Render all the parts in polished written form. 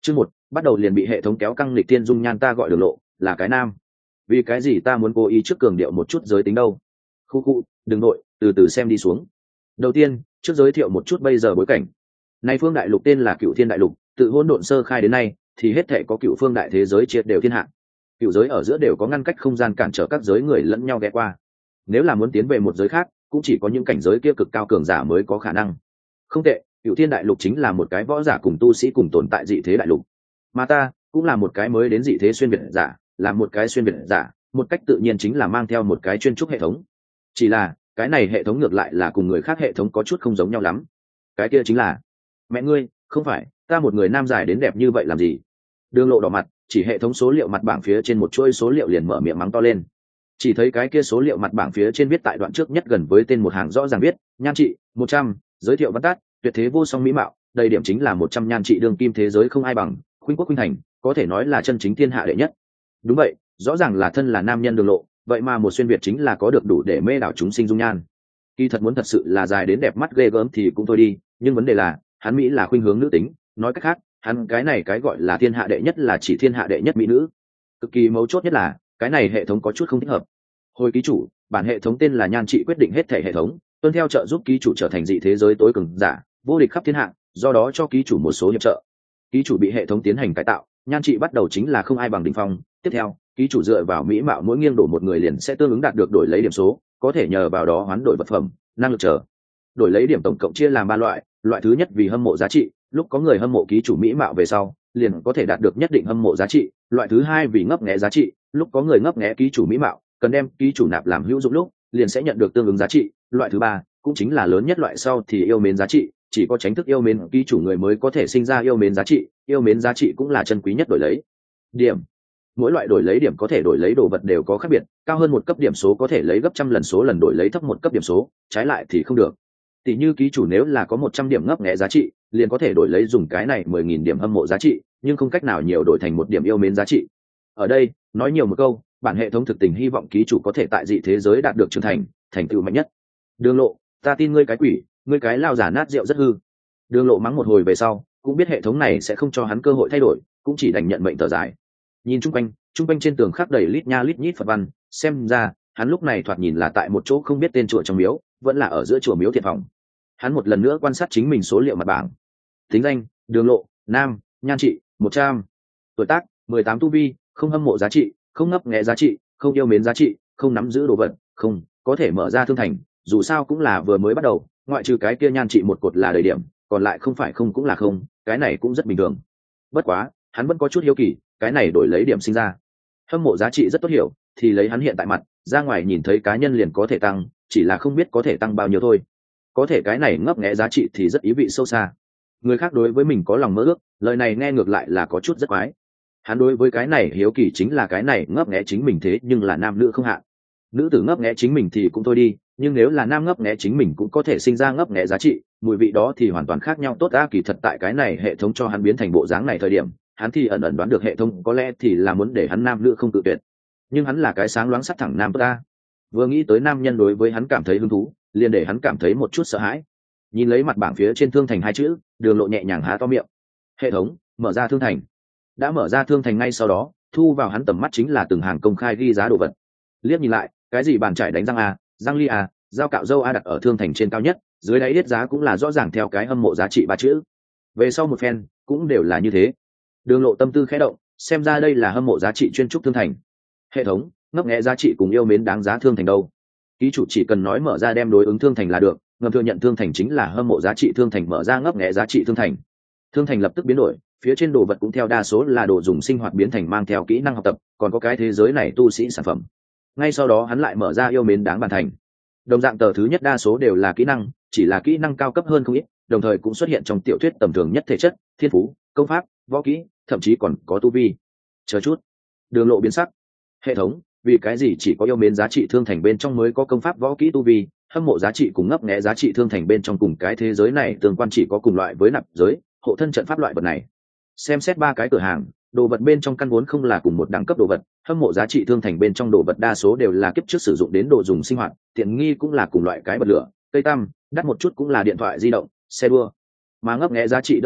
Chương 1, bắt đầu liền bị hệ thống kéo căng lịch tiên dung nhan ta gọi Đường Lộ, là cái nam. Vì cái gì ta muốn cố ý trước cường điệu một chút giới tính đâu? Khu, đừng nội, từ từ xem đi xuống. Đầu tiên, trước giới thiệu một chút bây giờ bối cảnh. Này phương đại lục tên là Cựu Thiên đại lục, tự hỗn độn sơ khai đến nay, thì hết thảy có cựu phương đại thế giới triệt đều thiên hạ. Cựu giới ở giữa đều có ngăn cách không gian cản trở các giới người lẫn nhau ghé qua. Nếu là muốn tiến về một giới khác, cũng chỉ có những cảnh giới kia cực cao cường giả mới có khả năng. Không tệ, Cựu Thiên đại lục chính là một cái võ giả cùng tu sĩ cùng tồn tại dị thế đại lục. Mà ta cũng là một cái mới đến dị thế xuyên việt giả, là một cái xuyên việt giả, một cách tự nhiên chính là mang theo một cái chuyên trúc hệ thống. Chỉ là cái này hệ thống ngược lại là cùng người khác hệ thống có chút không giống nhau lắm. Cái kia chính là mẹ ngươi, không phải, ta một người nam dài đến đẹp như vậy làm gì? Đường Lộ đỏ mặt, chỉ hệ thống số liệu mặt bảng phía trên một chuỗi số liệu liền mở miệng mắng to lên. Chỉ thấy cái kia số liệu mặt bảng phía trên viết tại đoạn trước nhất gần với tên một hàng rõ ràng viết, nhan trị 100, giới thiệu văn tắt, tuyệt thế vô song mỹ mạo, đầy điểm chính là 100 nhan trị đương kim thế giới không ai bằng, khuynh quốc khuynh thành, có thể nói là chân chính thiên hạ đệ nhất. Đúng vậy, rõ ràng là thân là nam nhân Đường Lộ, vậy mà một xuyên việt chính là có được đủ để mê đảo chúng sinh dung nhan. Kỳ thật muốn thật sự là dài đến đẹp mắt ghê gớm thì cũng thôi đi, nhưng vấn đề là hắn mỹ là khuynh hướng nữ tính, nói cách khác hắn cái này cái gọi là thiên hạ đệ nhất là chỉ thiên hạ đệ nhất mỹ nữ. Cực kỳ mấu chốt nhất là cái này hệ thống có chút không thích hợp. Hồi ký chủ, bản hệ thống tên là nhan trị quyết định hết thể hệ thống, tuân theo trợ giúp ký chủ trở thành dị thế giới tối cường giả, vô địch khắp thiên hạ, do đó cho ký chủ một số hiệp trợ. Ký chủ bị hệ thống tiến hành cải tạo, nhan trị bắt đầu chính là không ai bằng đỉnh phong. Tiếp theo, ký chủ dựa vào mỹ mạo mỗi nghiêng đổ một người liền sẽ tương ứng đạt được đổi lấy điểm số, có thể nhờ vào đó hoán đổi vật phẩm, năng lực trở. Đổi lấy điểm tổng cộng chia làm 3 loại, loại thứ nhất vì hâm mộ giá trị, lúc có người hâm mộ ký chủ mỹ mạo về sau, liền có thể đạt được nhất định hâm mộ giá trị. Loại thứ hai vì ngấp nghé giá trị, lúc có người ngấp nghé ký chủ mỹ mạo, cần đem ký chủ nạp làm hữu dụng lúc, liền sẽ nhận được tương ứng giá trị. Loại thứ ba cũng chính là lớn nhất loại sau thì yêu mến giá trị, chỉ có tránh thức yêu mến ký chủ người mới có thể sinh ra yêu mến giá trị. Yêu mến giá trị cũng là chân quý nhất đổi lấy điểm. Mỗi loại đổi lấy điểm có thể đổi lấy đồ vật đều có khác biệt, cao hơn một cấp điểm số có thể lấy gấp trăm lần số lần đổi lấy thấp một cấp điểm số, trái lại thì không được. Tỷ như ký chủ nếu là có 100 điểm ngấp nghé giá trị, liền có thể đổi lấy dùng cái này 10.000 điểm hâm mộ giá trị, nhưng không cách nào nhiều đổi thành 1 điểm yêu mến giá trị. Ở đây, nói nhiều một câu, bản hệ thống thực tình hy vọng ký chủ có thể tại dị thế giới đạt được trưởng thành tựu mạnh nhất. Đường Lộ, ta tin ngươi cái quỷ, ngươi cái lao giả nát rượu rất hư. Đường Lộ mắng một hồi về sau, cũng biết hệ thống này sẽ không cho hắn cơ hội thay đổi, cũng chỉ đành nhận mệnh thở dài. Nhìn chung quanh trên tường khắc đầy lít nha lít nhít Phật văn, xem ra hắn lúc này thoạt nhìn là tại một chỗ không biết tên chùa trong miếu, vẫn là ở giữa chùa miếu thiệt phòng. Hắn một lần nữa quan sát chính mình số liệu mặt bảng. Tính danh: Đường Lộ, nam, nhan trị 100, tuổi tác 18, tu vi không hâm mộ giá trị, không ngấp nghé giá trị, không yêu mến giá trị, không nắm giữ đồ vật, không có thể mở ra thương thành, dù sao cũng là vừa mới bắt đầu, ngoại trừ cái kia nhan trị một cột là đầy điểm, còn lại không phải không cũng là không, cái này cũng rất bình thường. Bất quá hắn vẫn có chút hiếu kỳ, cái này đổi lấy điểm sinh ra hâm mộ giá trị rất tốt hiểu, thì lấy hắn hiện tại mặt ra ngoài nhìn thấy cá nhân liền có thể tăng, chỉ là không biết có thể tăng bao nhiêu thôi. Có thể cái này ngấp nghé giá trị thì rất ý vị sâu xa. Người khác đối với mình có lòng mơ ước, lời này nghe ngược lại là có chút rất quái. Hắn đối với cái này hiếu kỳ chính là cái này ngấp nghé chính mình thế nhưng là nam nữ không hạn. Nữ tử ngấp nghé chính mình thì cũng thôi đi, nhưng nếu là nam ngấp nghé chính mình cũng có thể sinh ra ngấp nghé giá trị, mùi vị đó thì hoàn toàn khác nhau. Tốt a, kỳ thật tại cái này hệ thống cho hắn biến thành bộ dáng này thời điểm, hắn thì ẩn ẩn đoán được hệ thống có lẽ thì là muốn để hắn nam nữ không tự tuyệt, nhưng hắn là cái sáng loáng sắt thẳng nam tốt ta. Vừa nghĩ tới nam nhân đối với hắn cảm thấy hứng thú, liền để hắn cảm thấy một chút sợ hãi. Nhìn lấy mặt bảng phía trên thương thành 2 chữ, Đường Lộ nhẹ nhàng há to miệng. Hệ thống mở ra thương thành. Đã mở ra thương thành ngay sau đó, thu vào hắn tầm mắt chính là từng hàng công khai ghi giá đồ vật. Liếc nhìn lại, cái gì bàn chải đánh răng a, răng ly a, dao cạo râu a đặt ở thương thành trên cao nhất, dưới đáy yết giá cũng là rõ ràng theo cái hâm mộ giá trị 3 chữ. Về sau một phen cũng đều là như thế. Đường Lộ tâm tư khẽ động, xem ra đây là hâm mộ giá trị chuyên trúc thương thành. Hệ thống ngấp nghé giá trị cùng yêu mến đáng giá thương thành đâu? Ký chủ chỉ cần nói mở ra đem đối ứng thương thành là được, ngầm thừa nhận thương thành chính là hâm mộ giá trị thương thành, mở ra ngấp nghé giá trị thương thành. Thương thành lập tức biến đổi, phía trên đồ vật cũng theo đa số là đồ dùng sinh hoạt biến thành mang theo kỹ năng học tập, còn có cái thế giới này tu sĩ sản phẩm. Ngay sau đó hắn lại mở ra yêu mến đáng bàn thành. Đồng dạng tờ thứ nhất đa số đều là kỹ năng, chỉ là kỹ năng cao cấp hơn không ít, đồng thời cũng xuất hiện trong tiểu thuyết tầm thường nhất thể chất, thiên phú, công pháp, võ kỹ, thậm chí còn có tu vi. Chờ chút, Đường Lộ biến sắc. Hệ thống, vì cái gì chỉ có yêu mến giá trị thương thành bên trong mới có công pháp võ kỹ tu vi, hâm mộ giá trị cùng ngấp nghé giá trị thương thành bên trong cùng cái thế giới này tương quan chỉ có cùng loại với nạp giới, hộ thân trận pháp loại vật này. Xem xét 3 cái cửa hàng, đồ vật bên trong căn vốn không là cùng một đẳng cấp đồ vật, hâm mộ giá trị thương thành bên trong đồ vật đa số đều là kiếp trước sử dụng đến đồ dùng sinh hoạt, tiện nghi cũng là cùng loại cái bật lửa, cây tăm, đắt một chút cũng là điện thoại di động, xe đua. Mà ngấp nghé giá trị đỡ một ít,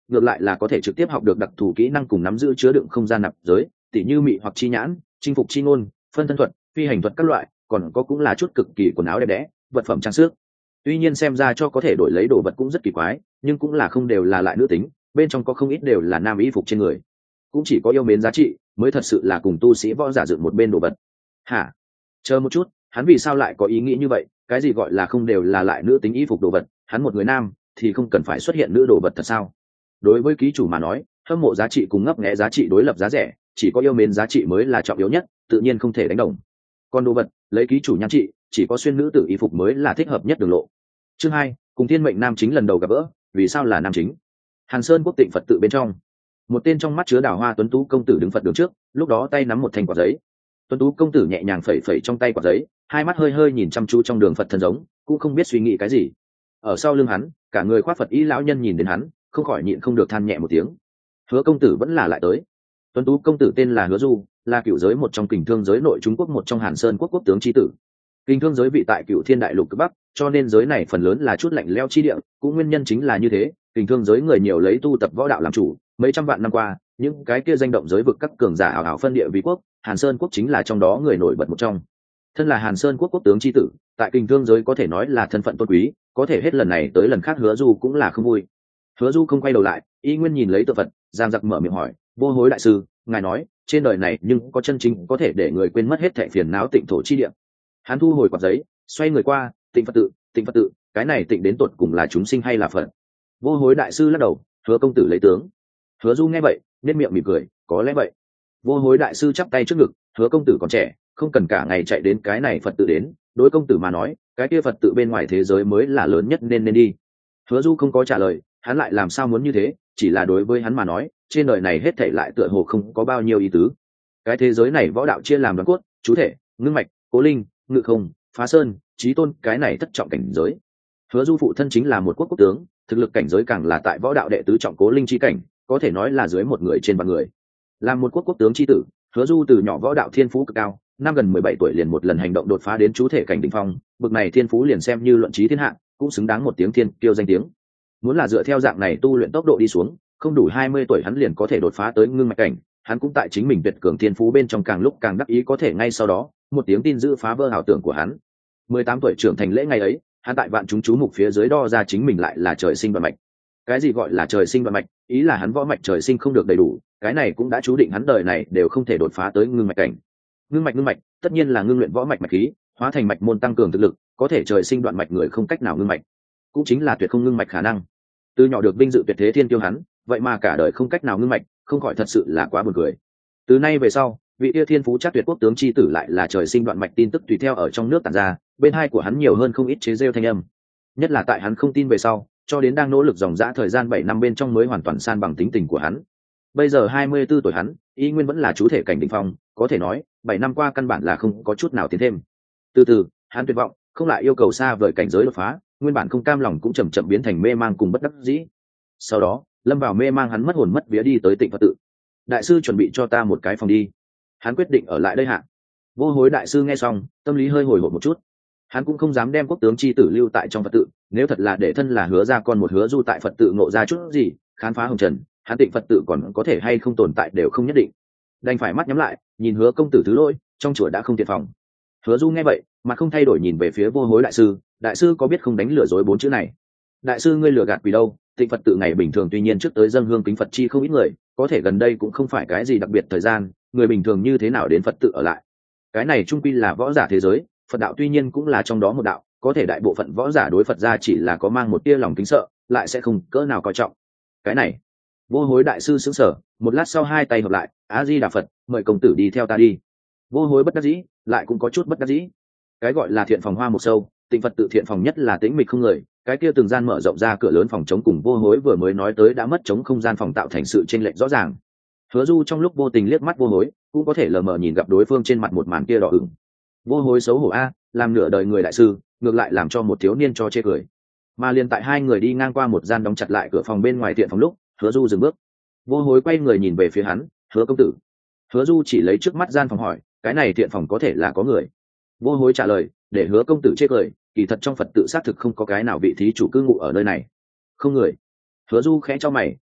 ngược lại là có thể trực tiếp học được đặc thù kỹ năng cùng nắm giữ chứa đựng không gian nạp giới, tỉ như mị hoặc chi nhãn, chinh phục chi ngôn, phân thân thuật, phi hành thuật các loại, còn có cũng là chút cực kỳ quần áo đẹp đẽ, vật phẩm trang sức. Tuy nhiên xem ra cho có thể đổi lấy đồ vật cũng rất kỳ quái, nhưng cũng là không đều là lại nữ tính, bên trong có không ít đều là nam y phục trên người. Cũng chỉ có yêu mến giá trị mới thật sự là cùng tu sĩ võ giả dựng một bên đồ vật. Hả? Chờ một chút, hắn vì sao lại có ý nghĩ như vậy? Cái gì gọi là không đều là lại nữ tính y phục đồ vật, hắn một người nam thì không cần phải xuất hiện nữ đồ vật thật sao? Đối với ký chủ mà nói, hâm mộ giá trị cùng ngấp nghé giá trị đối lập giá rẻ, chỉ có yêu mến giá trị mới là trọng yếu nhất, tự nhiên không thể đánh đồng. Còn đồ vật, lấy ký chủ nhan trị, chỉ có xuyên nữ tử y phục mới là thích hợp nhất đường lộ. Chương 2, cùng thiên mệnh nam chính lần đầu gặp gỡ, vì sao là nam chính? Hàn Sơn Quốc Tịnh Phật tự bên trong, một tên trong mắt chứa đào hoa tuấn tú công tử đứng Phật đường trước, lúc đó tay nắm một thanh quạt giấy. Tuấn tú công tử nhẹ nhàng phẩy phẩy trong tay quạt giấy, hai mắt hơi hơi nhìn chăm chú trong đường Phật thân giống, cũng không biết suy nghĩ cái gì. Ở sau lưng hắn, cả người khoác Phật y lão nhân nhìn đến hắn, không khỏi nhịn không được than nhẹ một tiếng. Hứa công tử vẫn là lại tới. Tuấn tú công tử tên là Hứa Du, là cựu giới một trong Kình Thương giới nội Trung Quốc một trong Hàn Sơn Quốc quốc tướng chi tử. Kình Thương giới vị tại Cựu Thiên đại lục cực bắc, cho nên giới này phần lớn là chút lạnh lẽo chi địa, cũng nguyên nhân chính là như thế, Kình Thương giới người nhiều lấy tu tập võ đạo làm chủ, mấy trăm vạn năm qua, những cái kia danh động giới vực các cường giả ảo ảo phân địa vi quốc, Hàn Sơn Quốc chính là trong đó người nổi bật một trong. Thân là Hàn Sơn Quốc quốc tướng chi tử, tại Kình Thương giới có thể nói là thân phận tôn quý, có thể hết lần này tới lần khác Hứa Du cũng là không vui. Hứa Du không quay đầu lại, y nguyên nhìn lấy tự Phật, giang giặc mở miệng hỏi: "Vô Hối đại sư, ngài nói, trên đời này nhưng có chân chính có thể để người quên mất hết thảy phiền não tịnh thổ chi địa?" Hắn thu hồi quạt giấy, xoay người qua: "Tịnh Phật tự, cái này tịnh đến tột cùng là chúng sinh hay là Phật?" Vô Hối đại sư lắc đầu: "Hứa công tử lấy tướng." Hứa Du nghe vậy, nét miệng mỉm cười: "Có lẽ vậy." Vô Hối đại sư chắp tay trước ngực: "Hứa công tử còn trẻ, không cần cả ngày chạy đến cái này Phật tự đến, đối công tử mà nói, cái kia Phật tự bên ngoài thế giới mới là lớn nhất nên đi." Hứa Du không có trả lời, hắn lại làm sao muốn như thế, chỉ là đối với hắn mà nói, trên đời này hết thảy lại tựa hồ không có bao nhiêu ý tứ. Cái thế giới này võ đạo chia làm đoàn cốt, chú thể, ngưng mạch, cố linh, ngự không, phá sơn, chí tôn, cái này thất trọng cảnh giới. Hứa Du phụ thân chính là một quốc quốc tướng, thực lực cảnh giới càng là tại võ đạo đệ tứ trọng cố linh chi cảnh, có thể nói là dưới một người trên vạn người. Làm một quốc quốc tướng chi tử, Hứa Du từ nhỏ võ đạo thiên phú cực cao, năm gần 17 tuổi liền một lần hành động đột phá đến chú thể cảnh đỉnh phong, bực này thiên phú liền xem như luận trí thiên hạ, cũng xứng đáng một tiếng thiên kiêu danh tiếng. Muốn là dựa theo dạng này tu luyện tốc độ đi xuống, không đủ 20 tuổi hắn liền có thể đột phá tới ngưng mạch cảnh, hắn cũng tại chính mình tuyệt cường thiên phú bên trong càng lúc càng đắc ý, có thể ngay sau đó, một tiếng tin dữ phá vỡ ảo tưởng của hắn. 18 tuổi trưởng thành lễ ngày ấy, hắn tại vạn chúng chú mục phía dưới đo ra chính mình lại là trời sinh đoạn mạch. Cái gì gọi là trời sinh đoạn mạch, ý là hắn võ mạch trời sinh không được đầy đủ, cái này cũng đã chú định hắn đời này đều không thể đột phá tới ngưng mạch cảnh. Ngưng mạch, tất nhiên là ngưng luyện võ mạch mạch khí, hóa thành mạch môn tăng cường thực lực, có thể trời sinh đoạn mạch người không cách nào ngưng mạch, cũng chính là tuyệt không ngưng mạch khả năng. Từ nhỏ được vinh dự tuyệt thế thiên kiêu hắn, vậy mà cả đời không cách nào ngưng mạch, không khỏi thật sự là quá buồn cười. Từ nay về sau, vị tia thiên phú chắc tuyệt quốc tướng chi tử lại là trời sinh đoạn mạch tin tức tùy theo ở trong nước tản ra, bên hai của hắn nhiều hơn không ít chế rêu thanh âm. Nhất là tại hắn không tin về sau, cho đến đang nỗ lực dòng dã thời gian 7 năm bên trong mới hoàn toàn san bằng tính tình của hắn. Bây giờ 24 tuổi hắn, y nguyên vẫn là chú thể cảnh đỉnh phong, có thể nói, 7 năm qua căn bản là không có chút nào tiến thêm. Từ từ, hắn tuyệt vọng, không lại yêu cầu xa vời cảnh giới đột phá, nguyên bản không cam lòng cũng chậm chậm biến thành mê mang cùng bất đắc dĩ. Sau đó, lâm vào mê mang, hắn mất hồn mất vía đi tới Tịnh Phật tự. "Đại sư chuẩn bị cho ta một cái phòng đi." Hắn quyết định ở lại đây hạ. Vô Hối đại sư nghe xong, tâm lý hơi hồi hộp một chút. Hắn cũng không dám đem quốc tướng chi tử lưu tại trong Phật tự, nếu thật là để thân là Hứa ra con một Hứa Du tại Phật tự ngộ ra chút gì, khám phá hồng trần, hắn Tịnh Phật tự còn có thể hay không tồn tại đều không nhất định. Đành phải mắt nhắm lại, nhìn Hứa công tử thứ lỗi, trong chùa đã không tiện phòng. Hứa Du nghe vậy, mà không thay đổi nhìn về phía Vô Hối đại sư: "Đại sư có biết không đánh lừa dối 4 chữ này?" "Đại sư ngươi lừa gạt quỷ đâu, Tịnh Phật tự ngày bình thường tuy nhiên trước tới dâng hương kính Phật chi không ít người, có thể gần đây cũng không phải cái gì đặc biệt thời gian, người bình thường như thế nào đến Phật tự ở lại? Cái này trung quy là võ giả thế giới, Phật đạo tuy nhiên cũng là trong đó một đạo, có thể đại bộ phận võ giả đối Phật gia chỉ là có mang một tia lòng kính sợ, lại sẽ không cỡ nào coi trọng. Cái này." Vô Hối đại sư sững sờ, một lát sau hai tay hợp lại: "A Di Đà Phật, mời công tử đi theo ta đi." Vô Hối bất đắc dĩ, lại cũng có chút bất đắc dĩ. Cái gọi là thiện phòng hoa một sâu, Tịnh Phật tự thiện phòng nhất là tĩnh mịch không người, cái kia từng gian mở rộng ra cửa lớn phòng chống cùng Vô Hối vừa mới nói tới đã mất chống không gian phòng tạo thành sự chênh lệch rõ ràng. Hứa Du trong lúc vô tình liếc mắt Vô Hối, cũng có thể lờ mờ nhìn gặp đối phương trên mặt một màn kia đỏ ửng. Vô Hối xấu hổ a, làm nửa đời người đại sư, ngược lại làm cho một thiếu niên cho chê cười. Mà liền tại hai người đi ngang qua một gian đóng chặt lại cửa phòng bên ngoài tiện phòng lúc, Hứa Du dừng bước. Vô Hối quay người nhìn về phía hắn: "Hứa công tử." Hứa Du chỉ lấy trước mắt gian phòng hỏi: "Cái này tiện phòng có thể là có người?" Vô Hối trả lời: "Để Hứa công tử chê cười, kỳ thật trong Phật tự xác thực không có cái nào vị thí chủ cư ngụ ở nơi này." "Không người?" Hứa Du khẽ cho mày,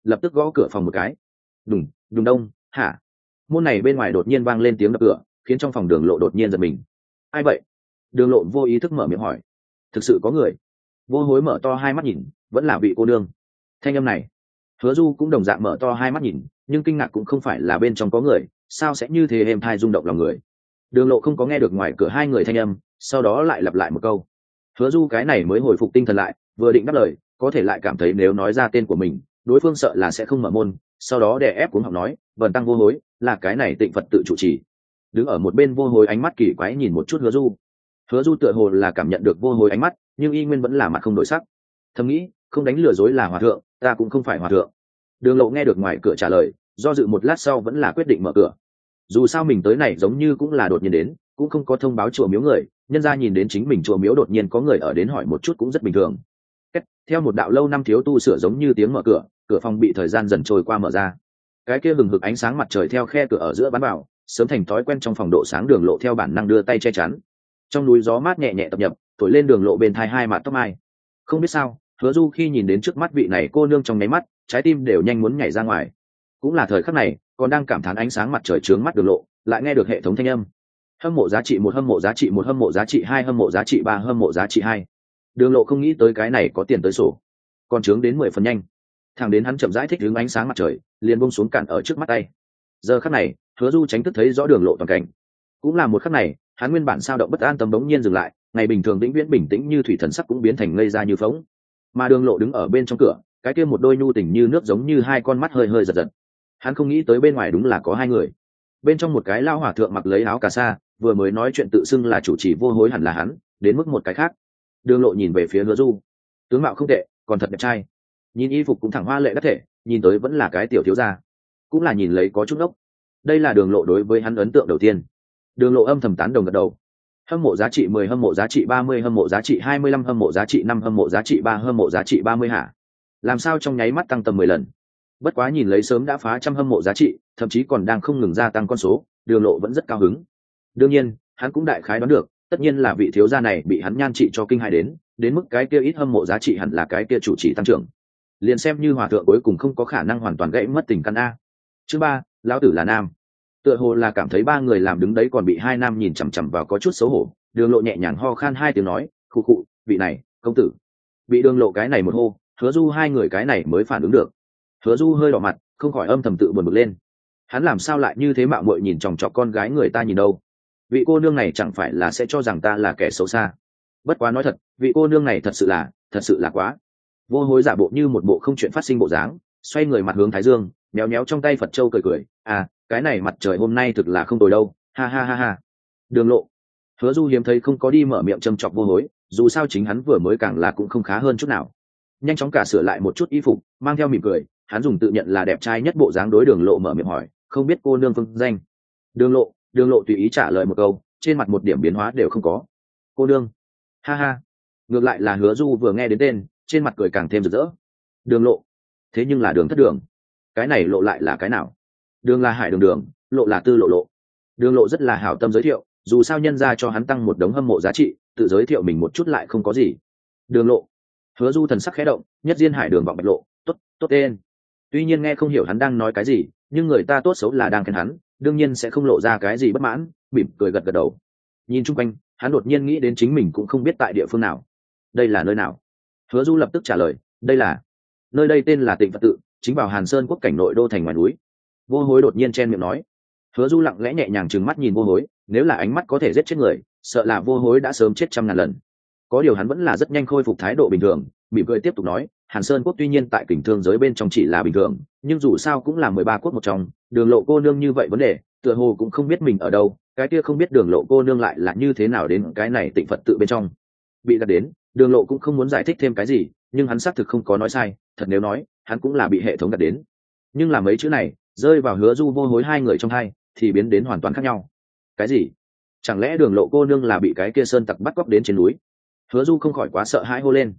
lập tức gõ cửa phòng một cái. Đùng đùng đông, hả? Môn này bên ngoài đột nhiên vang lên tiếng đập cửa, khiến trong phòng Đường Lộ đột nhiên giật mình. Ai vậy? Đường Lộ vô ý thức mở miệng hỏi. Thực sự có người. Vô Hối mở to hai mắt nhìn, vẫn là vị cô nương. Thanh âm này. Hứa Du cũng đồng dạng mở to hai mắt nhìn, nhưng kinh ngạc cũng không phải là bên trong có người, sao sẽ như thế êm thai rung động lòng người. Đường Lộ không có nghe được ngoài cửa hai người thanh âm, sau đó lại lặp lại một câu. Hứa Du cái này mới hồi phục tinh thần lại, vừa định đáp lời, có thể lại cảm thấy nếu nói ra tên của mình, đối phương sợ là sẽ không mở môn, sau đó đè ép cuống họng nói, "Vần tăng Vô Hối, là cái này Tịnh Phật tự chủ trì." Đứng ở một bên Vô Hối ánh mắt kỳ quái nhìn một chút Hứa Du. Hứa Du tựa hồ là cảm nhận được Vô Hối ánh mắt, nhưng y nguyên vẫn là mặt không đổi sắc. Thầm nghĩ, không đánh lừa dối là hòa thượng, ta cũng không phải hòa thượng. Đường Lộ nghe được ngoài cửa trả lời, do dự một lát sau vẫn là quyết định mở cửa. Dù sao mình tới này giống như cũng là đột nhiên đến, cũng không có thông báo chùa miếu người, nhân gia nhìn đến chính mình chùa miếu đột nhiên có người ở đến hỏi một chút cũng rất bình thường. Theo một đạo lâu năm thiếu tu sửa giống như tiếng mở cửa, cửa phòng bị thời gian dần trôi qua mở ra. Cái kia hừng hực ánh sáng mặt trời theo khe cửa ở giữa bắn vào, sớm thành thói quen trong phòng độ sáng Đường Lộ theo bản năng đưa tay che chắn. Trong núi gió mát nhẹ nhẹ tập nhập, thổi lên Đường Lộ bên thai hai mạt tóc mai. Không biết sao, Hứa Du khi nhìn đến trước mắt vị này cô nương trong nháy mắt, trái tim đều nhanh muốn nhảy ra ngoài. Cũng là thời khắc này, còn đang cảm thán ánh sáng mặt trời chướng mắt Đường Lộ, lại nghe được hệ thống thanh âm. Hâm mộ giá trị 1, hâm mộ giá trị 1, hâm mộ giá trị 2, hâm mộ giá trị 3, hâm mộ giá trị 2. Đường Lộ không nghĩ tới cái này có tiền tới sổ, còn chướng đến 10 phần nhanh. Thẳng đến hắn chậm rãi thích ứng ánh sáng mặt trời, liền buông xuống cản ở trước mắt tay. Giờ khắc này, Hứa Du tránh thức thấy rõ Đường Lộ toàn cảnh. Cũng là một khắc này, hắn nguyên bản sao động bất an tâm bỗng nhiên dừng lại, ngày bình thường vĩnh viễn bình tĩnh như thủy thần sắc cũng biến thành ngây ra như phỗng. Mà Đường Lộ đứng ở bên trong cửa, cái kia một đôi nhu tình như nước giống như hai con mắt hơi hơi giật giật. Hắn không nghĩ tới bên ngoài đúng là có hai người. Bên trong một cái lao hòa thượng mặc lấy áo cà sa, vừa mới nói chuyện tự xưng là chủ trì Vô Hối hẳn là hắn, đến mức một cái khác. Đường Lộ nhìn về phía Hứa Du, tướng mạo không tệ, còn thật đẹp trai. Nhìn y phục cũng thẳng hoa lệ đắc thể, nhìn tới vẫn là cái tiểu thiếu gia, cũng là nhìn lấy có chút ốc. Đây là Đường Lộ đối với hắn ấn tượng đầu tiên. Đường Lộ âm thầm tán đồng gật đầu. Hâm mộ giá trị 10, hâm mộ giá trị 30, hâm mộ giá trị 25, hâm mộ giá trị 5, hâm mộ giá trị 3, hâm mộ giá trị 30 hả? Làm sao trong nháy mắt tăng tầm 10 lần? Bất quá nhìn lấy sớm đã phá trăm hâm mộ giá trị, thậm chí còn đang không ngừng gia tăng con số, Đường Lộ vẫn rất cao hứng. Đương nhiên, hắn cũng đại khái đoán được, tất nhiên là vị thiếu gia này bị hắn nhan trị cho kinh hãi đến mức cái kia ít hâm mộ giá trị hẳn là cái kia chủ trì tăng trưởng. Liền xem như hòa thượng cuối cùng không có khả năng hoàn toàn gãy mất tình căn a. Chương 3, lão tử là nam. Tựa hồ là cảm thấy ba người làm đứng đấy còn bị hai nam nhìn chằm chằm vào có chút xấu hổ, Đường Lộ nhẹ nhàng ho khan hai tiếng nói, "Khụ khụ, vị này, công tử." Bị Đường Lộ cái này một hô, Hứa Du hai người cái này mới phản ứng được. Hứa Du hơi đỏ mặt, không khỏi âm thầm tự buồn bực lên. Hắn làm sao lại như thế mạo muội nhìn chòng chọc con gái người ta nhìn đâu? Vị cô nương này chẳng phải là sẽ cho rằng ta là kẻ xấu xa? Bất quá nói thật, vị cô nương này thật sự là quá. Vô Hối giả bộ như một bộ không chuyện phát sinh bộ dáng, xoay người mặt hướng Thái Dương, méo méo trong tay Phật châu cười cười, "À, cái này mặt trời hôm nay thực là không tồi đâu, ha ha ha ha." Đường Lộ. Hứa Du hiếm thấy không có đi mở miệng châm chọc Vô Hối, dù sao chính hắn vừa mới càng là cũng không khá hơn chút nào. Nhanh chóng cả sửa lại một chút y phục, mang theo mỉm cười, hắn dùng tự nhận là đẹp trai nhất bộ dáng đối Đường Lộ mở miệng hỏi, "Không biết cô nương phương danh?" Đường Lộ tùy ý trả lời một câu, trên mặt một điểm biến hóa đều không có. "Cô nương?" Ha ha. Ngược lại là Hứa Du vừa nghe đến tên, trên mặt cười càng thêm rực rỡ. Đường Lộ? Thế nhưng là Đường thất đường. Cái này lộ lại là cái nào? Đường là Hải Đường Đường, lộ là Tư Lộ Lộ. Đường Lộ rất là hảo tâm giới thiệu, dù sao nhân ra cho hắn tăng một đống hâm mộ giá trị, tự giới thiệu mình một chút lại không có gì. Đường Lộ. Hứa Du thần sắc khẽ động, nhất diên Hải Đường vọng Bạch Lộ, tốt tên. Tuy nhiên nghe không hiểu hắn đang nói cái gì, nhưng người ta tốt xấu là đang khen hắn, đương nhiên sẽ không lộ ra cái gì bất mãn, mỉm cười gật gật đầu. Nhìn chung quanh, hắn đột nhiên nghĩ đến chính mình cũng không biết tại địa phương nào. Đây là nơi nào? Hứa Du lập tức trả lời, đây là nơi đây tên là Tịnh Phật tự, chính vào Hàn Sơn quốc cảnh nội đô thành ngoài núi. Vô Hối đột nhiên chen miệng nói. Hứa Du lặng lẽ nhẹ nhàng trừng mắt nhìn Vô Hối, nếu là ánh mắt có thể giết chết người, sợ là Vô Hối đã sớm chết trăm ngàn lần. Có điều hắn vẫn là rất nhanh khôi phục thái độ bình thường, mỉm cười tiếp tục nói, Hàn Sơn quốc tuy nhiên tại kình thương giới bên trong chỉ là bình thường, nhưng dù sao cũng là 13 quốc một trong, Đường Lộ cô nương như vậy vấn đề, tựa hồ cũng không biết mình ở đâu, cái kia không biết Đường Lộ cô nương lại là như thế nào đến cái này Tịnh Phật tự bên trong. Bị gạt đến, Đường Lộ cũng không muốn giải thích thêm cái gì, nhưng hắn xác thực không có nói sai, thật nếu nói, hắn cũng là bị hệ thống gạt đến. Nhưng là mấy chữ này rơi vào Hứa Du Vô Hối hai người trong hai, thì biến đến hoàn toàn khác nhau. Cái gì? Chẳng lẽ Đường Lộ cô nương là bị cái kia sơn tặc bắt cóc đến trên núi? Hứa Du không khỏi quá sợ hãi hô lên.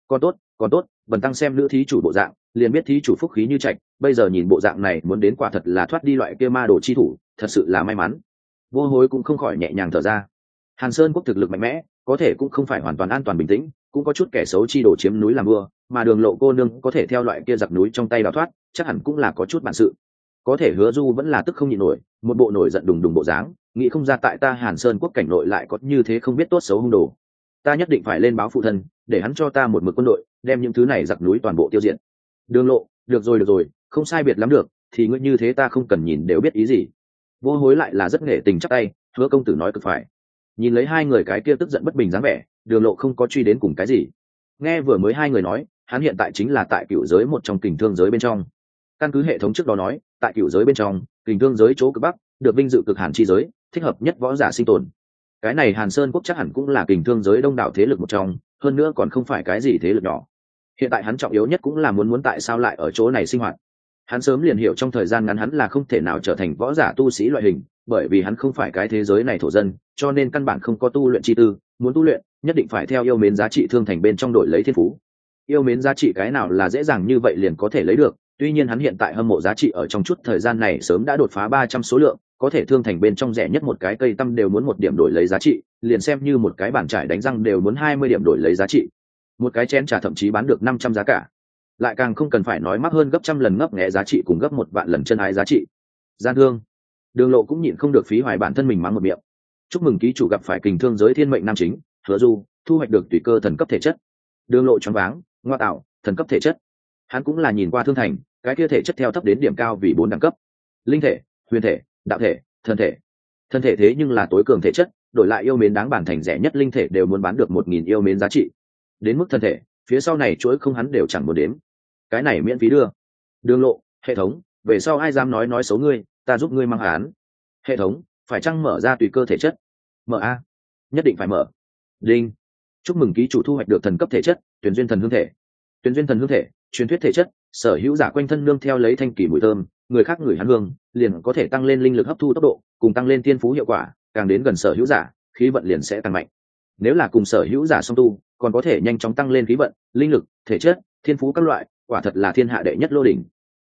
Còn tốt, Bần tăng xem nữ thí chủ bộ dạng, liền biết thí chủ phúc khí như trạch, bây giờ nhìn bộ dạng này muốn đến quả thật là thoát đi loại kia ma đồ chi thủ, thật sự là may mắn. Vô Hối cũng không khỏi nhẹ nhàng thở ra. Hàn Sơn quốc thực lực mạnh mẽ, có thể cũng không phải hoàn toàn an toàn bình tĩnh, cũng có chút kẻ xấu chi đổ chiếm núi làm vua, mà Đường Lộ cô nương có thể theo loại kia giặc núi trong tay đào thoát, chắc hẳn cũng là có chút bản sự. Có thể Hứa Du vẫn là tức không nhịn nổi, một bộ nổi giận đùng đùng bộ dáng, nghĩ không ra tại ta Hàn Sơn quốc cảnh nội lại có như thế không biết tốt xấu hung đồ. Ta nhất định phải lên báo phụ thân, để hắn cho ta một mực quân đội, đem những thứ này giặc núi toàn bộ tiêu diệt. Đường Lộ, được rồi, không sai biệt lắm được, thì ngươi như thế ta không cần nhìn đều biết ý gì. Vô Hối lại là rất nghệ tình chắp tay, Hứa công tử nói cực phải. Nhìn lấy hai người cái kia tức giận bất bình dáng vẻ, Đường Lộ không có truy đến cùng cái gì. Nghe vừa mới hai người nói, hắn hiện tại chính là tại cựu giới một trong kình thương giới bên trong. Căn cứ hệ thống trước đó nói, tại cựu giới bên trong, kình thương giới chỗ cực bắc, được vinh dự cực hàn chi giới, thích hợp nhất võ giả sinh tồn. Cái này Hàn Sơn quốc chắc hẳn cũng là kình thương giới đông đảo thế lực một trong, hơn nữa còn không phải cái gì thế lực nhỏ. Hiện tại hắn trọng yếu nhất cũng là muốn tại sao lại ở chỗ này sinh hoạt. Hắn sớm liền hiểu trong thời gian ngắn hắn là không thể nào trở thành võ giả tu sĩ loại hình, bởi vì hắn không phải cái thế giới này thổ dân, cho nên căn bản không có tu luyện chi tư, muốn tu luyện, nhất định phải theo yêu mến giá trị thương thành bên trong đổi lấy thiên phú. Yêu mến giá trị cái nào là dễ dàng như vậy liền có thể lấy được, tuy nhiên hắn hiện tại hâm mộ giá trị ở trong chút thời gian này sớm đã đột phá 300 số lượng, có thể thương thành bên trong rẻ nhất một cái cây tăm đều muốn 1 điểm đổi lấy giá trị, liền xem như một cái bàn trải đánh răng đều muốn 20 điểm đổi lấy giá trị. Một cái chén trà thậm chí bán được 500 giá cả. Lại càng không cần phải nói mắc hơn gấp trăm lần ngấp nghé giá trị cùng gấp 1 vạn lần chân ái giá trị. Gian thương. Đường Lộ cũng nhịn không được phí hoài bản thân mình mắng một miệng. Chúc mừng ký chủ gặp phải kình thương giới thiên mệnh nam chính, Hứa Du, thu hoạch được tùy cơ thần cấp thể chất. Đường Lộ choáng váng, ngoa tạo, thần cấp thể chất. Hắn cũng là nhìn qua thương thành, cái kia thể chất theo thấp đến điểm cao vì 4 đẳng cấp. Linh thể, huyền thể, đạo thể, thân thể. Thân thể thế nhưng là tối cường thể chất, đổi lại yêu mến đáng bản thành rẻ nhất linh thể đều muốn bán được 1000 yêu mến giá trị. Đến mức thân thể, phía sau này chuỗi không hắn đều chẳng muốn đếm. Cái này miễn phí đưa. Đường Lộ, hệ thống, về sau ai dám nói xấu ngươi, ta giúp ngươi mang án. Hệ thống, phải chăng mở ra tùy cơ thể chất? Mở a, nhất định phải mở. Đinh, chúc mừng ký chủ thu hoạch được thần cấp thể chất, Tuyển duyên thần hương thể. Tuyển duyên thần hương thể, truyền thuyết thể chất, sở hữu giả quanh thân nương theo lấy thanh kỳ mùi thơm, người khác ngửi hắn hương, liền có thể tăng lên linh lực hấp thu tốc độ, cùng tăng lên thiên phú hiệu quả, càng đến gần sở hữu giả, khí vận liền sẽ tăng mạnh. Nếu là cùng sở hữu giả song tu, còn có thể nhanh chóng tăng lên khí vận, linh lực, thể chất, thiên phú các loại, quả thật là thiên hạ đệ nhất lô đỉnh.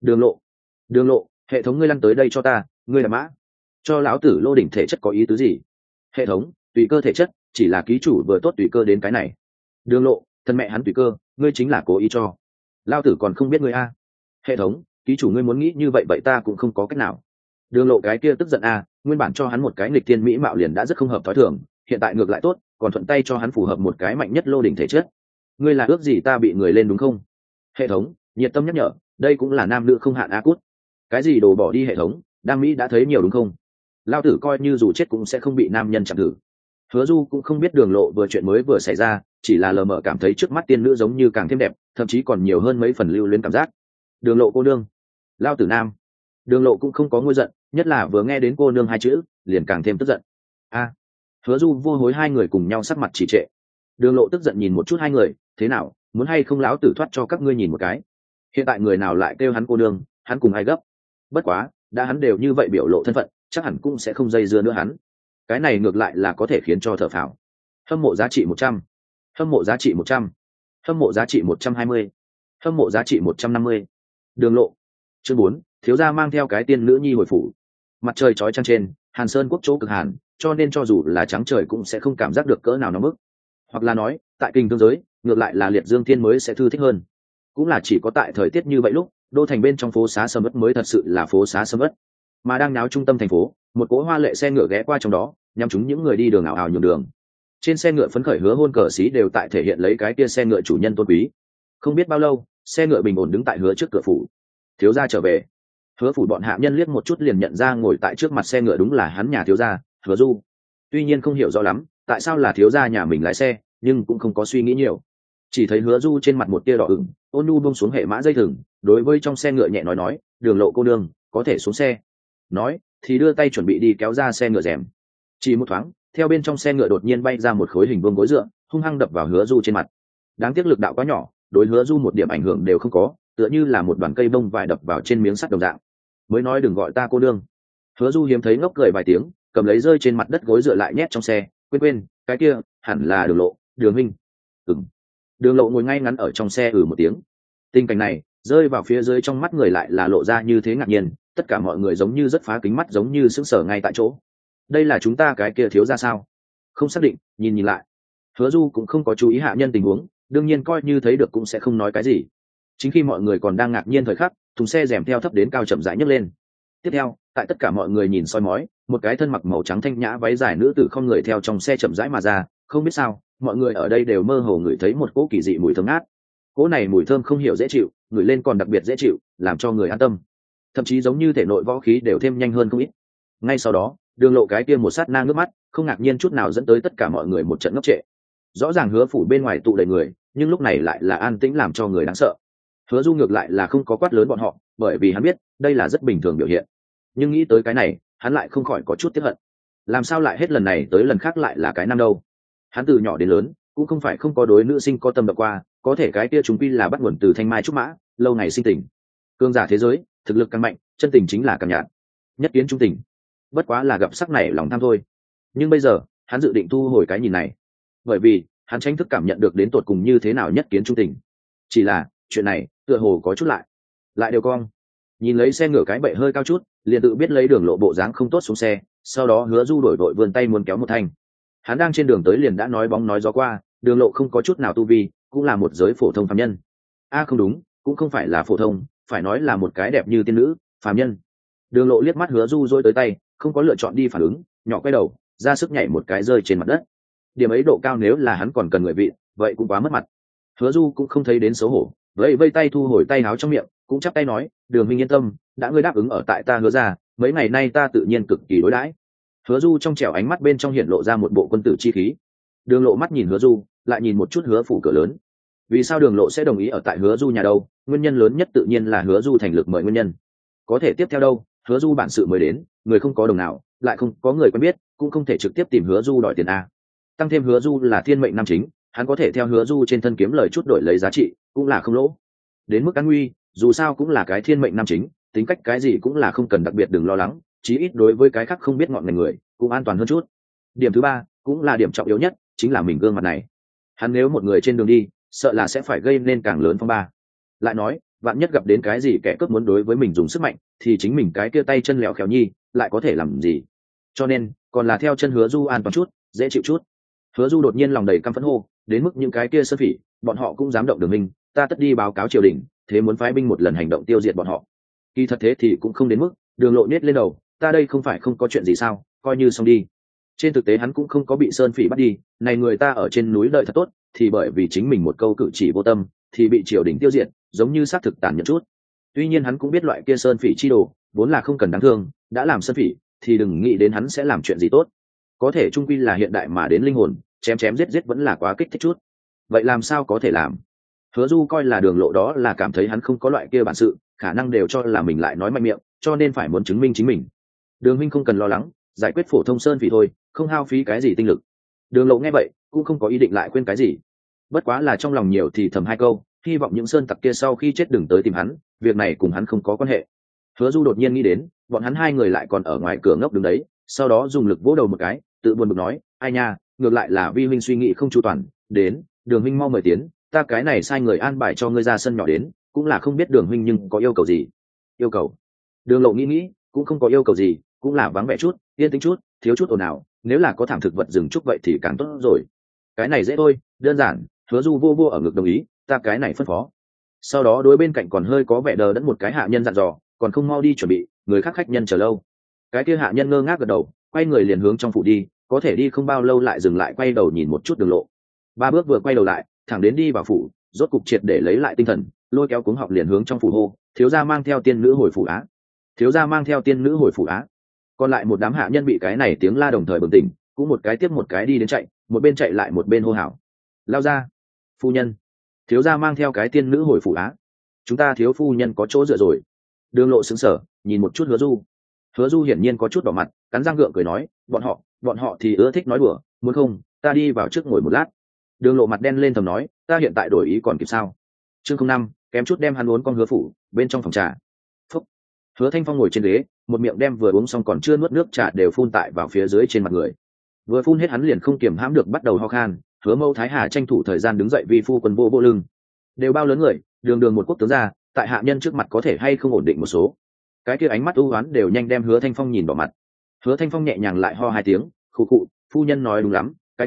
Đường Lộ, hệ thống ngươi lăn tới đây cho ta, ngươi là mã. Cho lão tử lô đỉnh thể chất có ý tứ gì? Hệ thống, tùy cơ thể chất, chỉ là ký chủ vừa tốt tùy cơ đến cái này. Đường Lộ, thân mẹ hắn tùy cơ, ngươi chính là cố ý cho. Lão tử còn không biết ngươi a. Hệ thống, ký chủ ngươi muốn nghĩ như vậy ta cũng không có cách nào. Đường Lộ cái kia tức giận a, nguyên bản cho hắn một cái nghịch thiên mỹ mạo liền đã rất không hợp thói thường, hiện tại ngược lại tốt, còn thuận tay cho hắn phù hợp một cái mạnh nhất lô đỉnh thể chất. Ngươi là ước gì ta bị người lên đúng không? Hệ thống, nhiệt tâm nhắc nhở, đây cũng là nam nữ không hạn a cút. Cái gì đồ bỏ đi hệ thống, đam mỹ đã thấy nhiều đúng không? Lao tử coi như dù chết cũng sẽ không bị nam nhân chạm thử. Hứa Du cũng không biết Đường Lộ vừa chuyện mới vừa xảy ra, chỉ là lờ mờ cảm thấy trước mắt tiên nữ giống như càng thêm đẹp, thậm chí còn nhiều hơn mấy phần lưu luyến cảm giác. Đường Lộ cô nương, Lao tử nam. Đường Lộ cũng không có ngôi giận, nhất là vừa nghe đến cô nương hai chữ, liền càng thêm tức giận. A. Hứa Du Vô Hối hai người cùng nhau sắc mặt chỉ trệ. Đường Lộ tức giận nhìn một chút hai người, thế nào, muốn hay không lão tử thoát cho các ngươi nhìn một cái. Hiện tại người nào lại kêu hắn cô nương, hắn cùng ai gấp. Bất quá, đã hắn đều như vậy biểu lộ thân phận, chắc hẳn cũng sẽ không dây dưa nữa hắn. Cái này ngược lại là có thể khiến cho thở phào. Hâm mộ giá trị 100, hâm mộ giá trị 100, hâm mộ giá trị 120, hâm mộ giá trị 150. Đường Lộ. Chương 4, thiếu gia mang theo cái tiên nữ nhi hồi phủ. Mặt trời chói chang trên, Hàn Sơn quốc chỗ cực hàn, cho nên cho dù là trắng trời cũng sẽ không cảm giác được cỡ nào nóng bức. Hoặc là nói, tại kình thương giới, ngược lại là liệt dương thiên mới sẽ thư thích hơn. Cũng là chỉ có tại thời tiết như vậy lúc, đô thành bên trong phố xá sầm uất mới thật sự là phố xá sầm uất. Mà đang náo trung tâm thành phố, một cỗ hoa lệ xe ngựa ghé qua trong đó, nhằm chúng những người đi đường ảo ảo nhường đường. Trên xe ngựa phấn khởi hứa hôn cờ xí đều tại thể hiện lấy cái kia xe ngựa chủ nhân tôn quý. Không biết bao lâu, xe ngựa bình ổn đứng tại hứa trước cửa phủ. Thiếu gia trở về. Hứa phủ bọn hạ nhân liếc một chút liền nhận ra ngồi tại trước mặt xe ngựa đúng là hắn nhà thiếu gia, Hứa Du. Tuy nhiên không hiểu rõ lắm, tại sao là thiếu gia nhà mình lái xe, nhưng cũng không có suy nghĩ nhiều. Chỉ thấy Hứa Du trên mặt một tia đỏ ửng, ôn nhu buông xuống hệ mã dây thừng, đối với trong xe ngựa nhẹ nói, Đường Lộ cô nương, có thể xuống xe. Nói, thì đưa tay chuẩn bị đi kéo ra xe ngựa rèm. Chỉ một thoáng, theo bên trong xe ngựa đột nhiên bay ra một khối hình vuông gối dựa, hung hăng đập vào Hứa Du trên mặt. Đáng tiếc lực đạo quá nhỏ, đối Hứa Du một điểm ảnh hưởng đều không có, tựa như là một đoàn cây bông vải đập vào trên miếng sắt đồng dạng. Mới nói đừng gọi ta cô nương. Hứa Du hiếm thấy ngốc cười vài tiếng, cầm lấy rơi trên mặt đất gối dựa lại nhét trong xe, quên, cái kia hẳn là Đường Lộ, Đường huynh. Đường Lộ ngồi ngay ngắn ở trong xe một tiếng. Tình cảnh này rơi vào phía dưới trong mắt người lại là lộ ra như thế ngạc nhiên, tất cả mọi người giống như rất phá kính mắt, giống như sững sờ ngay tại chỗ. Đây là chúng ta cái kia thiếu gia sao? Không xác định, nhìn lại. Hứa Du cũng không có chú ý hạ nhân tình huống, đương nhiên coi như thấy được cũng sẽ không nói cái gì. Chính khi mọi người còn đang ngạc nhiên thời khắc, thùng xe rèm theo thấp đến cao chậm rãi nhấc lên. Tiếp theo, tại tất cả mọi người nhìn soi mói, một cái thân mặc màu trắng thanh nhã váy dài nữ tử không người theo trong xe chậm rãi mà ra. Không biết sao, mọi người ở đây đều mơ hồ ngửi thấy một cỗ kỳ dị mùi thơm ngát. Cỗ này mùi thơm không hiểu dễ chịu, ngửi lên còn đặc biệt dễ chịu, làm cho người an tâm. Thậm chí giống như thể nội võ khí đều thêm nhanh hơn không ít. Ngay sau đó, Đường Lộ cái kia một sát na nước mắt, không ngạc nhiên chút nào dẫn tới tất cả mọi người một trận ngốc trệ. Rõ ràng Hứa phủ bên ngoài tụ đầy người, nhưng lúc này lại là an tĩnh làm cho người đáng sợ. Hứa Du ngược lại là không có quát lớn bọn họ, bởi vì hắn biết đây là rất bình thường biểu hiện. Nhưng nghĩ tới cái này, hắn lại không khỏi có chút tiếc hận. Làm sao lại hết lần này tới lần khác lại là cái nam đâu? Hắn từ nhỏ đến lớn cũng không phải không có đối nữ sinh có tâm độc qua, có thể cái kia chúng quy là bắt nguồn từ thanh mai trúc mã, lâu ngày sinh tình. Cương giả thế giới, thực lực càng mạnh, chân tình chính là càng nhạt. Nhất kiến trung tình, bất quá là gặp sắc này lòng tham thôi. Nhưng bây giờ, hắn dự định thu hồi cái nhìn này, bởi vì hắn tranh thức cảm nhận được đến tột cùng như thế nào nhất kiến trung tình. Chỉ là chuyện này tựa hồ có chút lại đều cong. Nhìn lấy xe ngửa cái bệ hơi cao chút, liền tự biết lấy Đường Lộ bộ dáng không tốt xuống xe, sau đó Hứa Du đổi đội vươn tay muốn kéo một thanh. Hắn đang trên đường tới liền đã nói bóng nói gió qua, Đường Lộ không có chút nào tu vi, cũng là một giới phổ thông phàm nhân. Không đúng, cũng không phải là phổ thông, phải nói là một cái đẹp như tiên nữ phàm nhân. Đường Lộ liếc mắt Hứa Du dỗi tới tay, không có lựa chọn đi phản ứng, nhỏ quay đầu ra sức nhảy một cái rơi trên mặt đất. Điểm ấy độ cao nếu là hắn còn cần người vị, vậy cũng quá mất mặt. Hứa Du cũng không thấy đến xấu hổ, vây tay thu hồi tay áo trong miệng, cũng chắp tay nói, Đường minh yên tâm, đã ngươi đáp ứng ở tại ta Hứa ra, mấy ngày nay ta tự nhiên cực kỳ đối đãi. Hứa Du trong trẻo ánh mắt bên trong hiện lộ ra một bộ quân tử chi khí. Đường Lộ mắt nhìn Hứa Du, lại nhìn một chút Hứa phủ cửa lớn. Vì sao Đường Lộ sẽ đồng ý ở tại Hứa Du nhà đâu? Nguyên nhân lớn nhất tự nhiên là Hứa Du thành lực mời nguyên nhân. Có thể tiếp theo đâu, Hứa Du bản sự mới đến, người không có đồng nào, lại không có người quen biết, cũng không thể trực tiếp tìm Hứa Du đòi tiền a. Tăng thêm Hứa Du là thiên mệnh nam chính, hắn có thể theo Hứa Du trên thân kiếm lời chút đổi lấy giá trị, cũng là không lỗ. Đến mức an nguy, dù sao cũng là cái thiên mệnh nam chính, tính cách cái gì cũng là không cần đặc biệt đừng lo lắng, chí ít đối với cái khác không biết ngọn ngành người cũng an toàn hơn chút. Điểm thứ ba, cũng là điểm trọng yếu nhất, chính là mình gương mặt này. Hắn nếu một người trên đường đi, sợ là sẽ phải gây nên càng lớn phong ba. Lại nói, vạn nhất gặp đến cái gì kẻ cướp muốn đối với mình dùng sức mạnh, thì chính mình cái kia tay chân lẹo khèo nhi lại có thể làm gì? Cho nên còn là theo chân Hứa Du an toàn chút, dễ chịu chút. Hứa Du đột nhiên lòng đầy căm phẫn hô, đến mức những cái kia sơn phỉ, bọn họ cũng dám động Đường minh, ta tất đi báo cáo triều đình, thế muốn phái binh một lần hành động tiêu diệt bọn họ. Kỳ thật thế thì cũng không đến mức. Đường Lộ nhếch lên đầu, ta đây không phải không có chuyện gì sao, coi như xong đi. Trên thực tế hắn cũng không có bị sơn phỉ bắt đi, này người ta ở trên núi đợi thật tốt, thì bởi vì chính mình một câu cử chỉ vô tâm, thì bị triều đình tiêu diệt, giống như xác thực tàn nhẫn chút. Tuy nhiên hắn cũng biết loại kia sơn phỉ chi đồ vốn là không cần đáng thương, đã làm sơn phỉ thì đừng nghĩ đến hắn sẽ làm chuyện gì tốt. Có thể trung quy là hiện đại mà đến linh hồn, chém chém giết giết vẫn là quá kích thích chút. Vậy làm sao có thể làm? Hứa Du coi là Đường Lộ đó là cảm thấy hắn không có loại kia bản sự, khả năng đều cho là mình lại nói mạnh miệng, cho nên phải muốn chứng minh chính mình. Đường minh không cần lo lắng, giải quyết phổ thông sơn phỉ thôi, không hao phí cái gì tinh lực. Đường Lộ nghe vậy cũng không có ý định lại khuyên cái gì, bất quá là trong lòng nhiều thì thầm hai câu, hy vọng những sơn tặc kia sau khi chết đừng tới tìm hắn, việc này cùng hắn không có quan hệ. Hứa Du đột nhiên nghĩ đến, bọn hắn hai người lại còn ở ngoài cửa ngốc đứng đấy, sau đó dùng lực vỗ đầu một cái, tự buồn bực nói, ai nha, ngược lại là vi huynh suy nghĩ không chu toàn, đến, Đường huynh mau mời tiến, ta cái này sai người an bài cho ngươi ra sân nhỏ đến, cũng là không biết Đường huynh nhưng có yêu cầu gì. Yêu cầu? Đường Lộ nghĩ, cũng không có yêu cầu gì, cũng là vắng vẻ chút, yên tĩnh chút, thiếu chút ồn ào, nếu là có thảm thực vật rừng trúc vậy thì càng tốt rồi. Cái này dễ thôi, đơn giản. Hứa Du vô ở ngực đồng ý, ta cái này phân phó. Sau đó đối bên cạnh còn hơi có vẻ đờ đẫn một cái hạ nhân dặn dò, còn không mau đi chuẩn bị, người khác khách nhân chờ lâu. Cái kia hạ nhân ngơ ngác gật đầu, quay người liền hướng trong phủ đi, có thể đi không bao lâu lại dừng lại quay đầu nhìn một chút Đường Lộ. Ba bước vừa quay đầu lại, thẳng đến đi vào phủ, rốt cục triệt để lấy lại tinh thần, lôi kéo cuống học liền hướng trong phủ hô, thiếu gia mang theo tiên nữ hồi phủ á. Thiếu gia mang theo tiên nữ hồi phủ á. Còn lại một đám hạ nhân bị cái này tiếng la đồng thời bừng tỉnh, cũng một cái tiếp một cái đi đến chạy, một bên chạy lại một bên hô hào. Lao ra, phu nhân, thiếu gia mang theo cái tiên nữ hồi phủ á. Chúng ta thiếu phu nhân có chỗ dựa rồi. Đường Lộ sững sờ nhìn một chút Hứa Du. Hứa Du hiển nhiên có chút đỏ mặt, cắn răng gượng cười nói, bọn họ thì ưa thích nói đùa, muốn không ta đi vào trước ngồi một lát. Đường Lộ mặt đen lên thầm nói, ta hiện tại đổi ý còn kịp sao? Chương 05, kém chút đem hắn uốn con Hứa phủ bên trong phòng trà. Phúc. Hứa Thanh Phong ngồi trên ghế, một miệng đem vừa uống xong còn chưa nuốt nước trà đều phun tại vào phía dưới trên mặt người. Vừa phun hết hắn liền không kiềm hãm được bắt đầu ho khan. Hứa Mâu Thái Hà tranh thủ thời gian đứng dậy vì phu quân vô lưng. Đều bao lớn người, đường một quốc tướng ra, tại hạ nhân trước mặt có thể hay không ổn định một số. Cái kia ánh mắt u oán đều nhanh đem Hứa Thanh Phong nhìn vào mặt. Hứa Thanh Phong nhẹ nhàng lại ho hai tiếng, khụ khụ, phu nhân nói đúng lắm, cái kia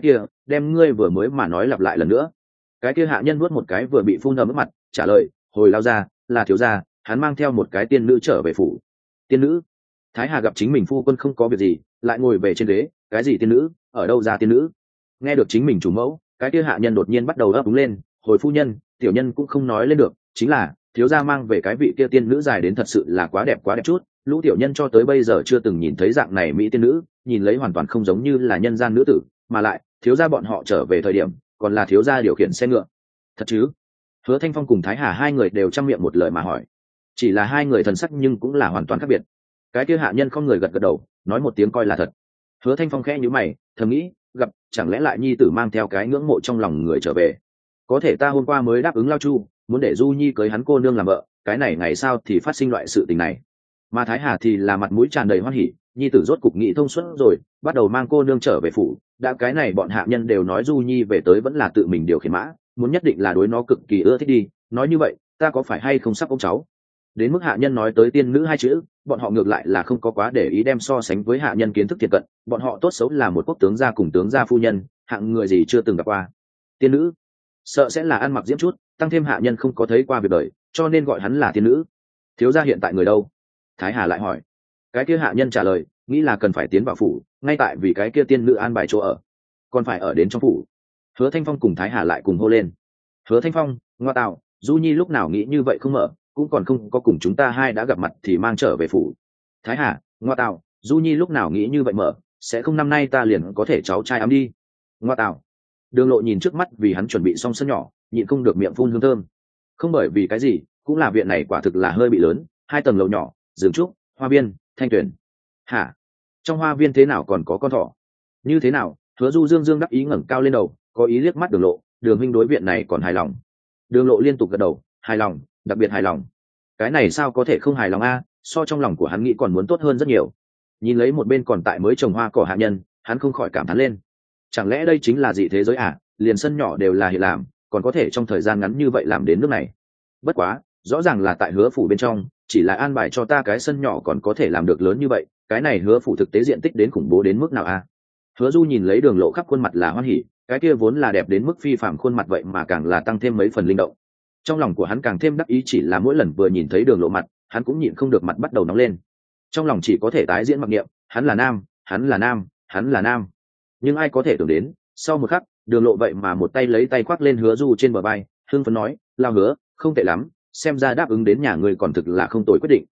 đem ngươi vừa mới mà nói lặp lại lần nữa. Cái kia hạ nhân nuốt một cái vừa bị phun ở mức mặt, trả lời, hồi lao ra, là thiếu gia, hắn mang theo một cái tiên nữ trở về phủ. Tiên nữ? Thái Hà gặp chính mình phu quân không có việc gì, lại ngồi về trên ghế, cái gì tiên nữ, ở đâu ra tiên nữ? Nghe được chính mình chủ mẫu, cái kia hạ nhân đột nhiên bắt đầu ấp úng lên, hồi phu nhân, tiểu nhân cũng không nói lên được, chính là thiếu gia mang về cái vị kia tiên nữ dài đến thật sự là quá đẹp chút, lũ tiểu nhân cho tới bây giờ chưa từng nhìn thấy dạng này mỹ tiên nữ, nhìn lấy hoàn toàn không giống như là nhân gian nữ tử, mà lại thiếu gia bọn họ trở về thời điểm còn là thiếu gia điều khiển xe ngựa. Thật chứ? Hứa Thanh Phong cùng Thái Hà hai người đều trăm miệng một lời mà hỏi, chỉ là hai người thần sắc nhưng cũng là hoàn toàn khác biệt. Cái kia hạ nhân không người gật gật đầu, nói một tiếng coi là thật. Hứa Thanh Phong khẽ nhíu mày, thầm nghĩ, gặp chẳng lẽ lại nhi tử mang theo cái ngưỡng mộ trong lòng người trở về. Có thể ta hôm qua mới đáp ứng Lao Chu, muốn để Du Nhi cưới hắn cô nương làm vợ, cái này ngày sau thì phát sinh loại sự tình này. Mà Thái Hà thì là mặt mũi tràn đầy hoan hỉ, nhi tử rốt cục nghĩ thông suốt rồi, bắt đầu mang cô nương trở về phủ. Đã cái này bọn hạ nhân đều nói Du Nhi về tới vẫn là tự mình điều khiển mã, muốn nhất định là đối nó cực kỳ ưa thích đi. Nói như vậy, ta có phải hay không sắp ôm cháu? Đến mức hạ nhân nói tới tiên nữ hai chữ, bọn họ ngược lại là không có quá để ý đem so sánh với hạ nhân kiến thức thiệt cận, bọn họ tốt xấu là một quốc tướng gia cùng tướng gia phu nhân, hạng người gì chưa từng gặp qua. Tiên nữ sợ sẽ là ăn mặc diễm chút, tăng thêm hạ nhân không có thấy qua việc đời, cho nên gọi hắn là tiên nữ. Thiếu gia hiện tại người đâu? Thái Hà lại hỏi. Cái kia hạ nhân trả lời, nghĩ là cần phải tiến vào phủ, ngay tại vì cái kia tiên nữ an bài chỗ ở, còn phải ở đến trong phủ. Hứa Thanh Phong cùng Thái Hà lại cùng hô lên. Hứa Thanh Phong, ngoa tạo, Du Nhi lúc nào nghĩ như vậy không mở, cũng còn không có cùng chúng ta hai đã gặp mặt thì mang trở về phủ. Thái Hà, ngoa tạo, Du Nhi lúc nào nghĩ như vậy mở, sẽ không năm nay ta liền có thể cháu trai ấm đi. Ngoa tạo. Đường Lộ nhìn trước mắt vì hắn chuẩn bị xong sân nhỏ, nhịn không được miệng phun hương thơm. Không bởi vì cái gì, cũng là viện này quả thực là hơi bị lớn, 2 tầng lầu nhỏ, giường trúc, hoa viên, thanh tuyển. Hả? Trong hoa viên thế nào còn có con thỏ? Như thế nào? Hứa Du dương dương đắc ý ngẩng cao lên đầu, có ý liếc mắt Đường Lộ, Đường huynh đối viện này còn hài lòng. Đường Lộ liên tục gật đầu, hài lòng, đặc biệt hài lòng. Cái này sao có thể không hài lòng a, so trong lòng của hắn nghĩ còn muốn tốt hơn rất nhiều. Nhìn lấy một bên còn tại mới trồng hoa cỏ hạ nhân, hắn không khỏi cảm thán lên. Chẳng lẽ đây chính là dị thế giới à, liền sân nhỏ đều là hiện làm, còn có thể trong thời gian ngắn như vậy làm đến nước này. Bất quá, rõ ràng là tại Hứa phủ bên trong, chỉ là an bài cho ta cái sân nhỏ còn có thể làm được lớn như vậy, cái này Hứa phủ thực tế diện tích đến khủng bố đến mức nào a? Hứa Du nhìn lấy Đường Lộ khắp khuôn mặt là hoan hỉ, cái kia vốn là đẹp đến mức phi phàm khuôn mặt vậy mà càng là tăng thêm mấy phần linh động. Trong lòng của hắn càng thêm đắc ý, chỉ là mỗi lần vừa nhìn thấy Đường Lộ mặt, hắn cũng nhịn không được mặt bắt đầu nóng lên. Trong lòng chỉ có thể tái diễn mặc niệm, hắn là nam, hắn là nam, hắn là nam. Nhưng ai có thể tưởng đến, sau một khắc, Đường Lộ vậy mà một tay lấy tay khoác lên Hứa Du trên bờ vai, hưng phấn nói, Lao Hứa, không tệ lắm, xem ra đáp ứng đến nhà người còn thực là không tồi quyết định.